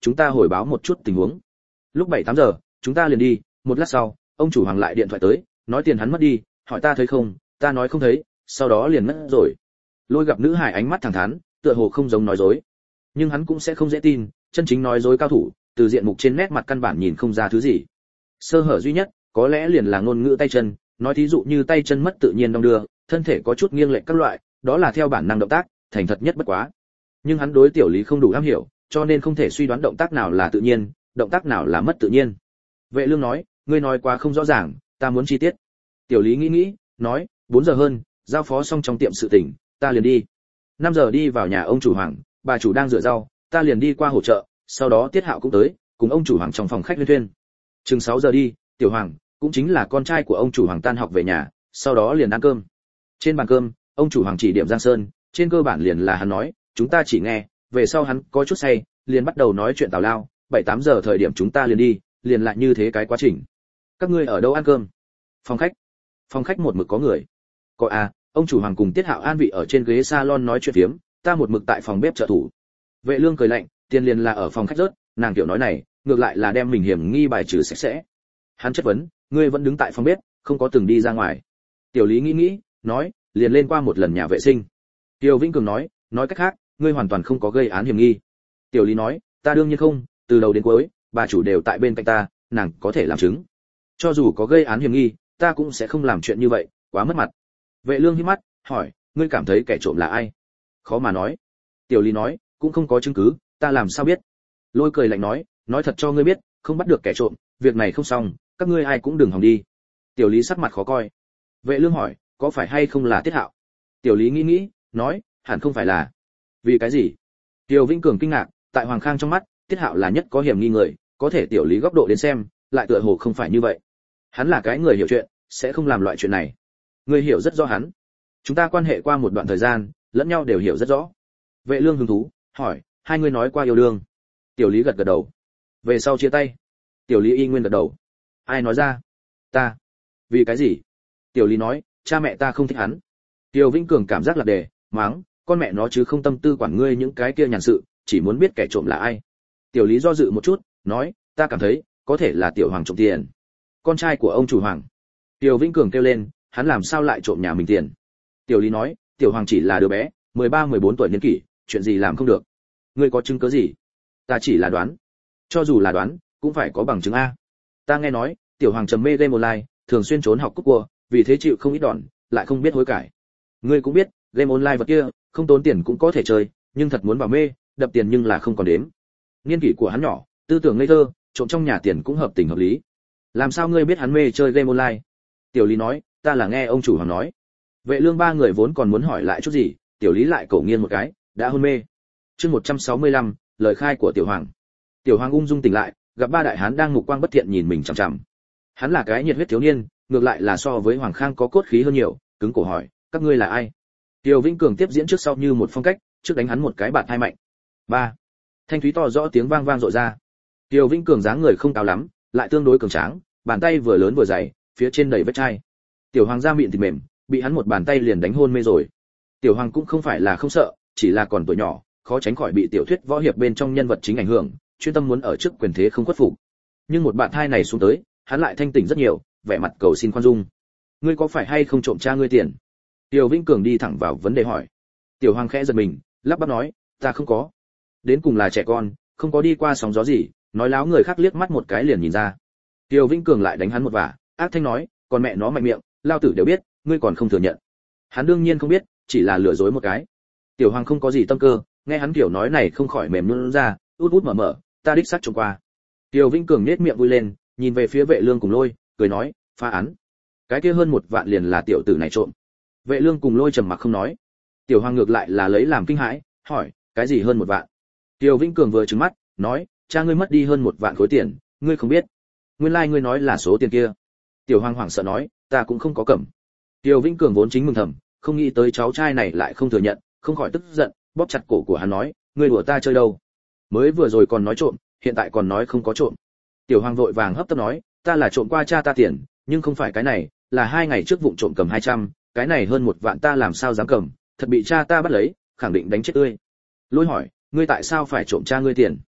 chúng ta hồi báo một chút tình huống. Lúc 7-8 giờ, chúng ta liền đi. Một lát sau, ông chủ Hoàng lại điện thoại tới, nói tiền hắn mất đi, hỏi ta thấy không, ta nói không thấy, sau đó liền mất rồi. Lôi gặp nữ hải ánh mắt thẳng thắn, tựa hồ không giống nói dối, nhưng hắn cũng sẽ không dễ tin, chân chính nói dối cao thủ, từ diện mục trên nét mặt căn bản nhìn không ra thứ gì. Sơ hở duy nhất, có lẽ liền là ngôn ngữ tay chân, nói thí dụ như tay chân mất tự nhiên đong đưa, thân thể có chút nghiêng lệch các loại, đó là theo bản năng động tác, thành thật nhất bất quá. Nhưng hắn đối tiểu lý không đủ am hiểu, cho nên không thể suy đoán động tác nào là tự nhiên, động tác nào là mất tự nhiên. Vệ Lương nói, ngươi nói quá không rõ ràng, ta muốn chi tiết. Tiểu lý nghĩ, nói, 4 giờ hơn, giao phó xong trong tiệm sự tình, ta liền đi. 5 giờ đi vào nhà ông chủ Hoàng, bà chủ đang rửa rau, ta liền đi qua hỗ trợ, sau đó Tiết Hạo cũng tới, cùng ông chủ Hoàng trong phòng khách liên thuyên. Chừng 6 giờ đi, Tiểu Hoàng, cũng chính là con trai của ông chủ Hoàng tan học về nhà, sau đó liền ăn cơm. Trên bàn cơm, ông chủ Hoàng chỉ điểm Giang Sơn, trên cơ bản liền là hắn nói, chúng ta chỉ nghe, về sau hắn có chút say, liền bắt đầu nói chuyện tào lao, 7-8 giờ thời điểm chúng ta liền đi, liền lại như thế cái quá trình. Các ngươi ở đâu ăn cơm? Phòng khách. Phòng khách một mực có người. Có à, ông chủ Hoàng cùng Tiết Hạo an vị ở trên ghế salon nói chuyện phiếm, ta một mực tại phòng bếp trợ thủ. Vệ Lương cười lạnh, tiền liền là ở phòng khách rớt, nàng kiểu nói này, ngược lại là đem mình hiểm nghi bài trừ sạch sẽ. Hắn chất vấn, ngươi vẫn đứng tại phòng bếp, không có từng đi ra ngoài. Tiểu Lý nghĩ, nói, liền lên qua một lần nhà vệ sinh. Tiêu Vĩnh Cường nói cách khác, ngươi hoàn toàn không có gây án hiểm nghi. Tiểu Lý nói, ta đương nhiên không, từ đầu đến cuối, bà chủ đều tại bên cạnh ta, nàng có thể làm chứng. Cho dù có gây án hiểm nghi, ta cũng sẽ không làm chuyện như vậy, quá mất mặt. Vệ Lương híp mắt, hỏi, ngươi cảm thấy kẻ trộm là ai? Khó mà nói. Tiểu Lý nói, cũng không có chứng cứ, ta làm sao biết? Lôi cười lạnh nói thật cho ngươi biết, không bắt được kẻ trộm, việc này không xong, các ngươi ai cũng đừng hòng đi. Tiểu Lý sắc mặt khó coi. Vệ Lương hỏi, có phải hay không là Tiết Hạo? Tiểu Lý nghĩ, nói, hẳn không phải là. Vì cái gì? Tiêu Vĩnh Cường kinh ngạc, tại Hoàng Khang trong mắt, Tiết Hạo là nhất có hiểm nghi người, có thể Tiểu Lý góc độ đến xem, lại tựa hồ không phải như vậy. Hắn là cái người hiểu chuyện, sẽ không làm loại chuyện này. Ngươi hiểu rất rõ hắn. Chúng ta quan hệ qua một đoạn thời gian, lẫn nhau đều hiểu rất rõ. Vệ Lương hứng thú, hỏi, hai người nói qua yêu đương? Tiểu Lý gật đầu. Về sau chia tay? Tiểu Lý y nguyên gật đầu. Ai nói ra? Ta. Vì cái gì? Tiểu Lý nói, cha mẹ ta không thích hắn. Tiêu Vĩnh Cường cảm giác là đề, mắng, con mẹ nó chứ không tâm tư quản ngươi những cái kia nhàn sự, chỉ muốn biết kẻ trộm là ai. Tiểu Lý do dự một chút, nói, ta cảm thấy, có thể là Tiểu Hoàng trộm tiền. Con trai của ông chủ Hoàng. Tiêu Vĩnh Cường kêu lên, hắn làm sao lại trộm nhà mình tiền? Tiểu Lý nói, Tiểu Hoàng chỉ là đứa bé, 13-14 tuổi niên kỷ, chuyện gì làm không được. Ngươi có chứng cứ gì? Ta chỉ là đoán. Cho dù là đoán, cũng phải có bằng chứng a. Ta nghe nói, Tiểu Hoàng trầm mê game online, thường xuyên trốn học cúp cua, vì thế chịu không ít đòn, lại không biết hối cải. Ngươi cũng biết, game online vật kia, không tốn tiền cũng có thể chơi, nhưng thật muốn vào mê, đập tiền nhưng là không còn đếm. Niên kỷ của hắn nhỏ, tư tưởng ngây thơ, trộm trong nhà tiền cũng hợp tình hợp lý. Làm sao ngươi biết hắn mê chơi game online? Tiểu Lý nói, ta là nghe ông chủ Hoàng nói. Vệ Lương ba người vốn còn muốn hỏi lại chút gì, Tiểu Lý lại cổ nghiêng một cái, đã hôn mê. Chương 165, lời khai của Tiểu Hoàng. Tiểu Hoàng ung dung tỉnh lại, gặp ba đại hán đang mục quang bất thiện nhìn mình chằm chằm. Hắn là cái nhiệt huyết thiếu niên, ngược lại là so với Hoàng Khang có cốt khí hơn nhiều, cứng cổ hỏi, các ngươi là ai? Tiêu Vĩnh Cường tiếp diễn trước sau như một phong cách, trước đánh hắn một cái bạt hai mạnh. 3. Thanh thúy to rõ tiếng vang rội ra. Tiêu Vĩnh Cường dáng người không cao lắm, lại tương đối cường tráng, bàn tay vừa lớn vừa dày, phía trên đầy vết chai. Tiểu Hoàng da miệng thịt mềm, bị hắn một bàn tay liền đánh hôn mê rồi. Tiểu Hoàng cũng không phải là không sợ, chỉ là còn tuổi nhỏ, khó tránh khỏi bị tiểu thuyết võ hiệp bên trong nhân vật chính ảnh hưởng, chuyên tâm muốn ở trước quyền thế không khuất phục. Nhưng một bạn thai này xuống tới, hắn lại thanh tỉnh rất nhiều, vẻ mặt cầu xin khoan dung. Ngươi có phải hay không trộm cha ngươi tiền? Tiêu Vĩnh Cường đi thẳng vào vấn đề hỏi. Tiểu Hoàng khẽ giật mình, lắp bắp nói, ta không có. Đến cùng là trẻ con, không có đi qua sóng gió gì, nói láo người khác liếc mắt một cái liền nhìn ra. Tiêu Vĩnh Cường lại đánh hắn một vả, ác thanh nói, còn mẹ nó mạnh miệng, lao tử đều biết, ngươi còn không thừa nhận. Hắn đương nhiên không biết, chỉ là lừa dối một cái. Tiểu Hoàng không có gì tâm cơ, nghe hắn kiểu nói này không khỏi mềm nhũn ra, út út mở mở, ta đích xác trộm qua. Tiêu Vĩnh Cường nhếch miệng vui lên, nhìn về phía Vệ Lương cùng Lôi, cười nói, phá án. Cái kia hơn 1 vạn liền là tiểu tử này trộm. Vệ Lương cùng Lôi trầm mặc không nói. Tiểu Hoàng ngược lại là lấy làm kinh hãi, hỏi, cái gì hơn 1 vạn? Tiêu Vĩnh Cường vừa trừng mắt, nói, cha ngươi mất đi hơn 1 vạn khối tiền, ngươi không biết. Nguyên lai ngươi nói là số tiền kia. Tiểu Hoàng hoảng sợ nói, ta cũng không có cầm. Tiêu Vĩnh Cường vốn chính mừng thầm, không nghĩ tới cháu trai này lại không thừa nhận, không khỏi tức giận, bóp chặt cổ của hắn nói, ngươi đùa ta chơi đâu? Mới vừa rồi còn nói trộm, hiện tại còn nói không có trộm. Tiểu Hoàng vội vàng hấp tấp nói, ta là trộm qua cha ta tiền, nhưng không phải cái này, là 2 ngày trước vụng trộm cầm 200, cái này hơn 1 vạn ta làm sao dám cầm, thật bị cha ta bắt lấy, khẳng định đánh chết tươi. Lôi hỏi, ngươi tại sao phải trộm cha ngươi tiền?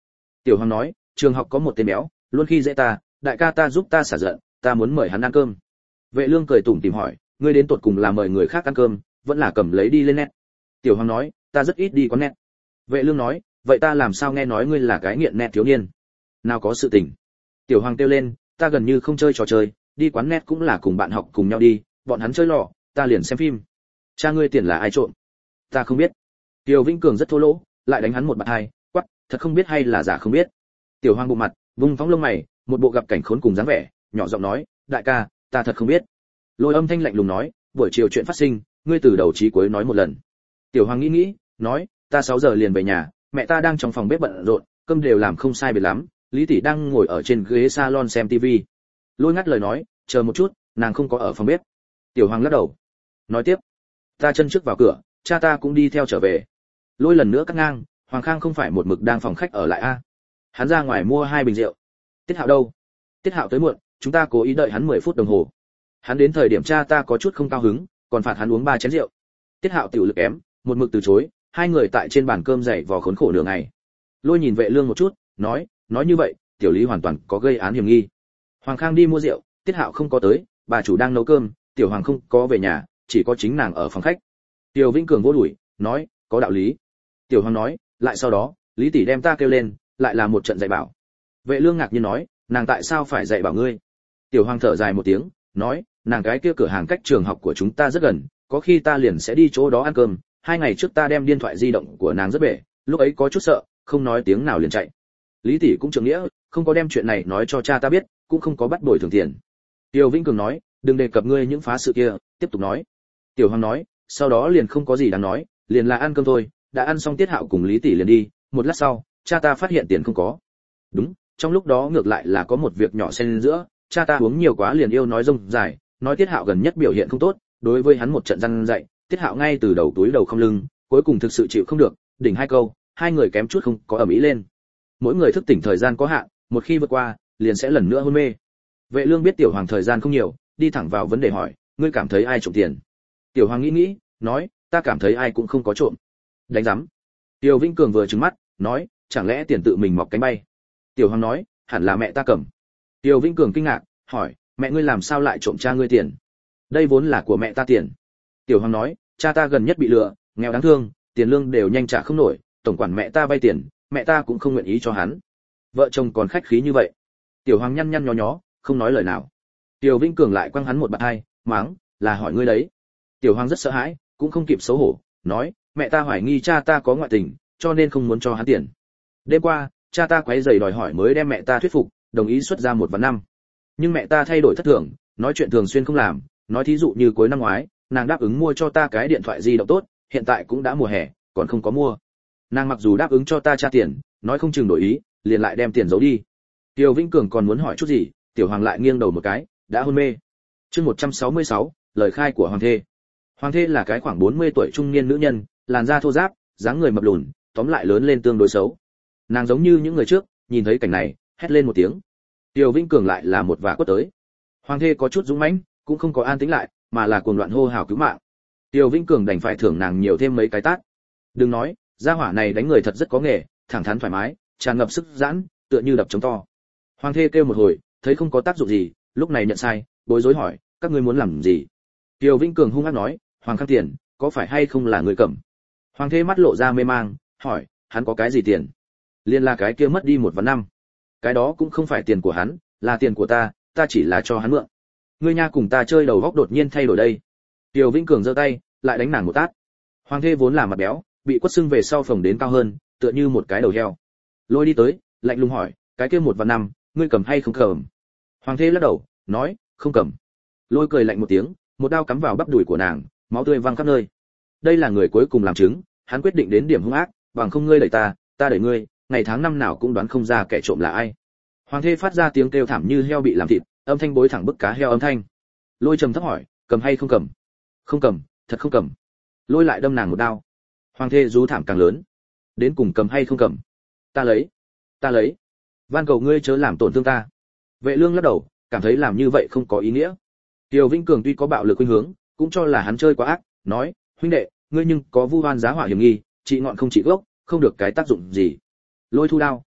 Tiểu Hoàng nói, trường học có một tên béo, luôn khi dễ ta, đại ca ta giúp ta xả giận, ta muốn mời hắn ăn cơm. Vệ Lương cười tủm tỉm hỏi, ngươi đến tột cùng là mời người khác ăn cơm, vẫn là cầm lấy đi lên net? Tiểu Hoàng nói, ta rất ít đi quán net. Vệ Lương nói, vậy ta làm sao nghe nói ngươi là cái nghiện net thiếu niên? Nào có sự tình. Tiểu Hoàng kêu lên, ta gần như không chơi trò chơi, đi quán net cũng là cùng bạn học cùng nhau đi, bọn hắn chơi lọ, ta liền xem phim. Cha ngươi tiền là ai trộm? Ta không biết. Tiêu Vĩnh Cường rất thô lỗ, lại đánh hắn một bạt hai, quắc, thật không biết hay là giả không biết. Tiểu Hoàng bộ mặt, vung phóng lông mày, một bộ gặp cảnh khốn cùng dáng vẻ, nhỏ giọng nói, đại ca, ta thật không biết. Lôi Âm thanh lạnh lùng nói, buổi chiều chuyện phát sinh, ngươi từ đầu chí cuối nói một lần. Tiểu Hoàng nghĩ, nói, ta 6 giờ liền về nhà, mẹ ta đang trong phòng bếp bận rộn, cơm đều làm không sai biệt lắm, Lý tỷ đang ngồi ở trên ghế salon xem tivi. Lôi ngắt lời nói, chờ một chút, nàng không có ở phòng bếp. Tiểu Hoàng lắc đầu, nói tiếp, ta chân trước vào cửa, cha ta cũng đi theo trở về. Lôi lần nữa cắt ngang, Hoàng Khang không phải một mực đang phòng khách ở lại a? Hắn ra ngoài mua 2 bình rượu. Tiết Hạo đâu? Tiết Hạo tới muộn, chúng ta cố ý đợi hắn 10 phút đồng hồ. Hắn đến thời điểm cha ta có chút không cao hứng, còn phạt hắn uống 3 chén rượu. Tiết Hạo tiểu lực kém, một mực từ chối, hai người tại trên bàn cơm dày vò khốn khổ nửa ngày. Lôi nhìn Vệ Lương một chút, nói như vậy, tiểu Lý hoàn toàn có gây án hiểm nghi. Hoàng Khang đi mua rượu, Tiết Hạo không có tới, bà chủ đang nấu cơm, tiểu Hoàng không có về nhà, chỉ có chính nàng ở phòng khách. Tiêu Vĩnh Cường vô đuổi, nói, có đạo lý. Tiểu Hoàng nói, lại sau đó, Lý tỷ đem ta kêu lên, lại là một trận dạy bảo. Vệ Lương ngạc nhiên nói, nàng tại sao phải dạy bảo ngươi? Tiểu Hoàng thở dài một tiếng, nói, nàng cái kia cửa hàng cách trường học của chúng ta rất gần, có khi ta liền sẽ đi chỗ đó ăn cơm. 2 ngày trước ta đem điện thoại di động của nàng rất bể, lúc ấy có chút sợ, không nói tiếng nào liền chạy. Lý tỷ cũng trưởng nghĩa, không có đem chuyện này nói cho cha ta biết, cũng không có bắt bồi thường tiền. Tiêu Vĩnh Cường nói, đừng đề cập ngươi những phá sự kia, tiếp tục nói. Tiểu Hoàng nói, sau đó liền không có gì đáng nói, liền là ăn cơm thôi, đã ăn xong Tiết Hạo cùng Lý tỷ liền đi, một lát sau, cha ta phát hiện tiền không có. Đúng, trong lúc đó ngược lại là có một việc nhỏ xen giữa, cha ta uống nhiều quá liền yêu nói rông dài, nói Tiết Hạo gần nhất biểu hiện không tốt, đối với hắn một trận răn dạy, Tiết Hạo ngay từ đầu túi đầu không lưng, cuối cùng thực sự chịu không được, đỉnh 2 câu, hai người kém chút không có ầm ĩ lên. Mỗi người thức tỉnh thời gian có hạn, một khi vượt qua, liền sẽ lần nữa hôn mê. Vệ Lương biết Tiểu Hoàng thời gian không nhiều, đi thẳng vào vấn đề hỏi, ngươi cảm thấy ai trộm tiền? Tiểu Hoàng nghĩ, nói, ta cảm thấy ai cũng không có trộm. Đánh rắm. Tiêu Vĩnh Cường vừa trừng mắt, nói, chẳng lẽ tiền tự mình mọc cánh bay? Tiểu Hoàng nói, hẳn là mẹ ta cầm. Tiêu Vĩnh Cường kinh ngạc, hỏi, mẹ ngươi làm sao lại trộm cha ngươi tiền? Đây vốn là của mẹ ta tiền. Tiểu Hoàng nói, cha ta gần nhất bị lừa, nghèo đáng thương, tiền lương đều nhanh trả không nổi, tổng quản mẹ ta vay tiền, mẹ ta cũng không nguyện ý cho hắn. Vợ chồng còn khách khí như vậy. Tiểu Hoàng nhăn nhăn nhó nhó, không nói lời nào. Tiêu Vĩnh Cường lại quăng hắn một bạt hai, mắng, là hỏi ngươi đấy. Tiểu Hoàng rất sợ hãi, cũng không kịp xấu hổ, nói, mẹ ta hoài nghi cha ta có ngoại tình, cho nên không muốn cho hắn tiền. Đêm qua, cha ta quấy rầy đòi hỏi mới đem mẹ ta thuyết phục, đồng ý xuất ra 1 vạn năm. Nhưng mẹ ta thay đổi thất thường, nói chuyện thường xuyên không làm, nói thí dụ như cuối năm ngoái, nàng đáp ứng mua cho ta cái điện thoại di động tốt, hiện tại cũng đã mùa hè, còn không có mua. Nàng mặc dù đáp ứng cho ta trả tiền, nói không chừng đổi ý, liền lại đem tiền giấu đi. Tiêu Vĩnh Cường còn muốn hỏi chút gì, Tiểu Hoàng lại nghiêng đầu một cái, đã hôn mê. Chương 166, lời khai của Hoàng thê. Hoàng thê là cái khoảng 40 tuổi trung niên nữ nhân, làn da thô ráp, dáng người mập lùn, tóm lại lớn lên tương đối xấu. Nàng giống như những người trước, nhìn thấy cảnh này, hét lên một tiếng. Tiêu Vĩnh Cường lại là một vả quất tới. Hoàng thê có chút dũng mãnh, cũng không có an tĩnh lại, mà là cuồng loạn hô hào cứu mạng. Tiêu Vĩnh Cường đành phải thưởng nàng nhiều thêm mấy cái tát. Đừng nói, gia hỏa này đánh người thật rất có nghề, thẳng thắn thoải mái, tràn ngập sức giãn, tựa như đập trống to. Hoàng thê kêu một hồi, thấy không có tác dụng gì, lúc này nhận sai, bối rối hỏi, các ngươi muốn làm gì? Tiêu Vĩnh Cường hung ác nói, Hoàng Khang tiền, có phải hay không là người cầm? Hoàng thê mắt lộ ra mê mang, hỏi, hắn có cái gì tiền? Liên là cái kia mất đi 1 vạn năm. Cái đó cũng không phải tiền của hắn, là tiền của ta, ta chỉ là cho hắn mượn. Ngươi nha cùng ta chơi đầu góc đột nhiên thay đổi đây. Tiêu Vĩnh Cường giơ tay, lại đánh nàng một tát. Hoàng thê vốn là mặt béo, bị quất sưng về sau phồng đến cao hơn, tựa như một cái đầu heo. Lôi đi tới, lạnh lùng hỏi, cái kia 1 vạn năm, ngươi cầm hay không cầm? Hoàng thê lắc đầu, nói, không cầm. Lôi cười lạnh một tiếng, một đao cắm vào bắp đùi của nàng, máu tươi văng khắp nơi. Đây là người cuối cùng làm chứng, hắn quyết định đến điểm hung ác, bằng không ngươi đẩy ta đẩy ngươi, ngày tháng năm nào cũng đoán không ra kẻ trộm là ai. Hoàng thê phát ra tiếng kêu thảm như heo bị làm thịt, âm thanh bối thẳng bức cá heo âm thanh. Lôi trầm thấp hỏi, cầm hay không cầm? Không cầm, thật không cầm. Lôi lại đâm nàng một đao. Hoàng thê rú thảm càng lớn. Đến cùng cầm hay không cầm? Ta lấy. Van cầu ngươi chớ làm tổn thương ta. Vệ Lương lắc đầu, cảm thấy làm như vậy không có ý nghĩa. Tiêu Vĩnh Cường tuy có bạo lực khuynh hướng, cũng cho là hắn chơi quá ác, nói, huynh đệ, ngươi nhưng có vu oan giá họa hiểm nghi, trị ngọn không trị gốc, không được cái tác dụng gì. Lôi thu đao,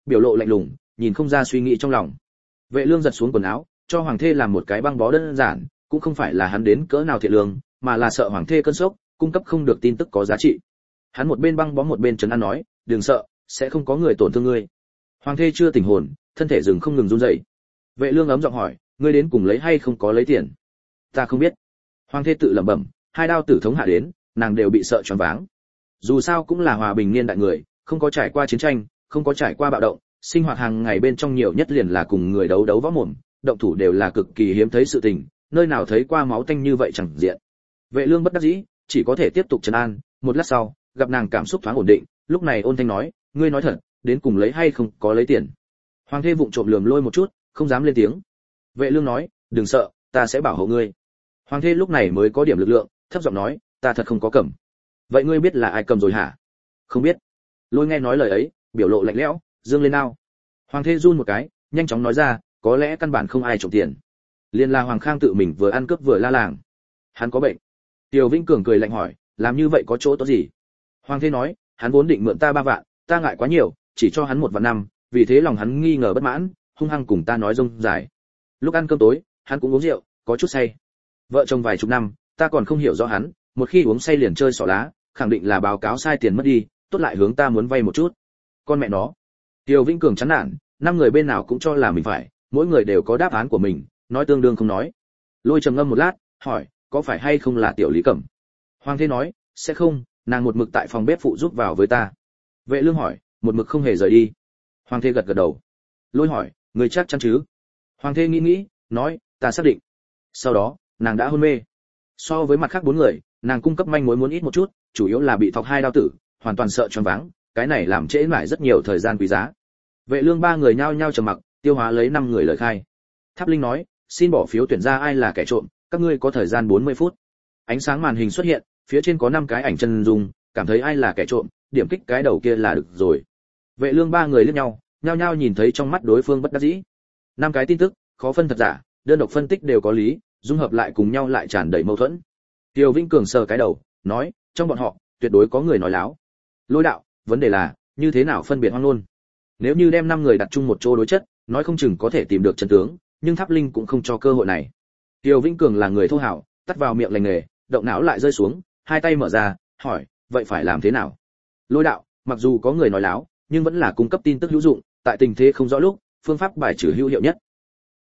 biểu lộ lạnh lùng, nhìn không ra suy nghĩ trong lòng. Vệ Lương giật xuống quần áo, cho hoàng thê làm một cái băng bó đơn giản, cũng không phải là hắn đến cỡ nào thiện lương, mà là sợ hoàng thê cơn sốc, cung cấp không được tin tức có giá trị. Hắn một bên băng bó một bên trấn an nói, đừng sợ, sẽ không có người tổn thương ngươi. Hoàng thê chưa tỉnh hồn, thân thể dừng không ngừng run rẩy. Vệ Lương ấm giọng hỏi, ngươi đến cùng lấy hay không có lấy tiền? Ta không biết. Hoàng thê tự lẩm bẩm, hai đao tử thống hạ đến, nàng đều bị sợ choáng váng. Dù sao cũng là hòa bình niên đại người, không có trải qua chiến tranh, không có trải qua bạo động, sinh hoạt hàng ngày bên trong nhiều nhất liền là cùng người đấu đấu võ mồm, động thủ đều là cực kỳ hiếm thấy sự tình, nơi nào thấy qua máu tanh như vậy chẳng diện. Vệ Lương bất đắc dĩ, chỉ có thể tiếp tục trấn an, một lát sau, gặp nàng cảm xúc thoáng ổn định, lúc này ôn thanh nói, ngươi nói thật, đến cùng lấy hay không có lấy tiền? Hoàng thê vụng trộm lườm Lôi một chút, không dám lên tiếng. Vệ Lương nói, đừng sợ, ta sẽ bảo hộ ngươi. Hoàng thê lúc này mới có điểm lực lượng, thấp giọng nói, ta thật không có cầm. Vậy ngươi biết là ai cầm rồi hả? Không biết. Lôi nghe nói lời ấy, biểu lộ lạnh lẽo, dương lên ao. Hoàng thê run một cái, nhanh chóng nói ra, có lẽ căn bản không ai trộm tiền. Liên la Hoàng Khang tự mình vừa ăn cướp vừa la làng. Hắn có bệnh. Tiêu Vĩnh Cường cười lạnh hỏi, làm như vậy có chỗ tốt gì? Hoàng thê nói, hắn vốn định mượn ta 3 vạn, ta ngại quá nhiều, chỉ cho hắn 1 vạn 5, vì thế lòng hắn nghi ngờ bất mãn, hung hăng cùng ta nói rông dài. Lúc ăn cơm tối, hắn cũng uống rượu, có chút say. Vợ chồng vài chục năm, ta còn không hiểu rõ hắn, một khi uống say liền chơi xỏ lá, khẳng định là báo cáo sai tiền mất đi, tốt lại hướng ta muốn vay một chút. Con mẹ nó. Tiêu Vĩnh Cường chán nản, 5 người bên nào cũng cho là mình phải, mỗi người đều có đáp án của mình, nói tương đương không nói. Lôi trầm ngâm một lát, hỏi, có phải hay không là tiểu Lý Cẩm? Hoàng thê nói, sẽ không, nàng một mực tại phòng bếp phụ giúp vào với ta. Vệ Lương hỏi, một mực không hề rời đi. Hoàng thê gật gật đầu. Lôi hỏi, người chắc chắn chứ? Hoàng thê nghĩ nghĩ, nói, ta xác định. Sau đó, nàng đã hôn mê. So với mặt khác 4 người, nàng cung cấp manh mối muốn ít một chút, chủ yếu là bị thọc 2 đao tử, hoàn toàn sợ choáng váng, cái này làm trễ mãi rất nhiều thời gian quý giá. Vệ Lương 3 người nhao nhao trầm mặc, tiêu hóa lấy 5 người lời khai. Tháp Linh nói, xin bỏ phiếu tuyển ra ai là kẻ trộm, các ngươi có thời gian 40 phút. Ánh sáng màn hình xuất hiện, phía trên có 5 cái ảnh chân dung, cảm thấy ai là kẻ trộm, điểm kích cái đầu kia là được rồi. Vệ Lương 3 người liếc nhau, nhao nhao nhìn thấy trong mắt đối phương bất đắc dĩ. 5 cái tin tức, khó phân thật giả, đơn độc phân tích đều có lý, dung hợp lại cùng nhau lại tràn đầy mâu thuẫn. Tiêu Vĩnh Cường sờ cái đầu, nói, trong bọn họ, tuyệt đối có người nói láo. Lôi đạo, vấn đề là, như thế nào phân biệt hoang ngôn? Nếu như đem 5 người đặt chung một chỗ đối chất, nói không chừng có thể tìm được chân tướng, nhưng Tháp Linh cũng không cho cơ hội này. Tiêu Vĩnh Cường là người thô hảo, tắt vào miệng lành nghề, động não lại rơi xuống, hai tay mở ra, hỏi, vậy phải làm thế nào? Lôi đạo, mặc dù có người nói láo, nhưng vẫn là cung cấp tin tức hữu dụng, tại tình thế không rõ lúc, phương pháp bài trừ hữu hiệu nhất.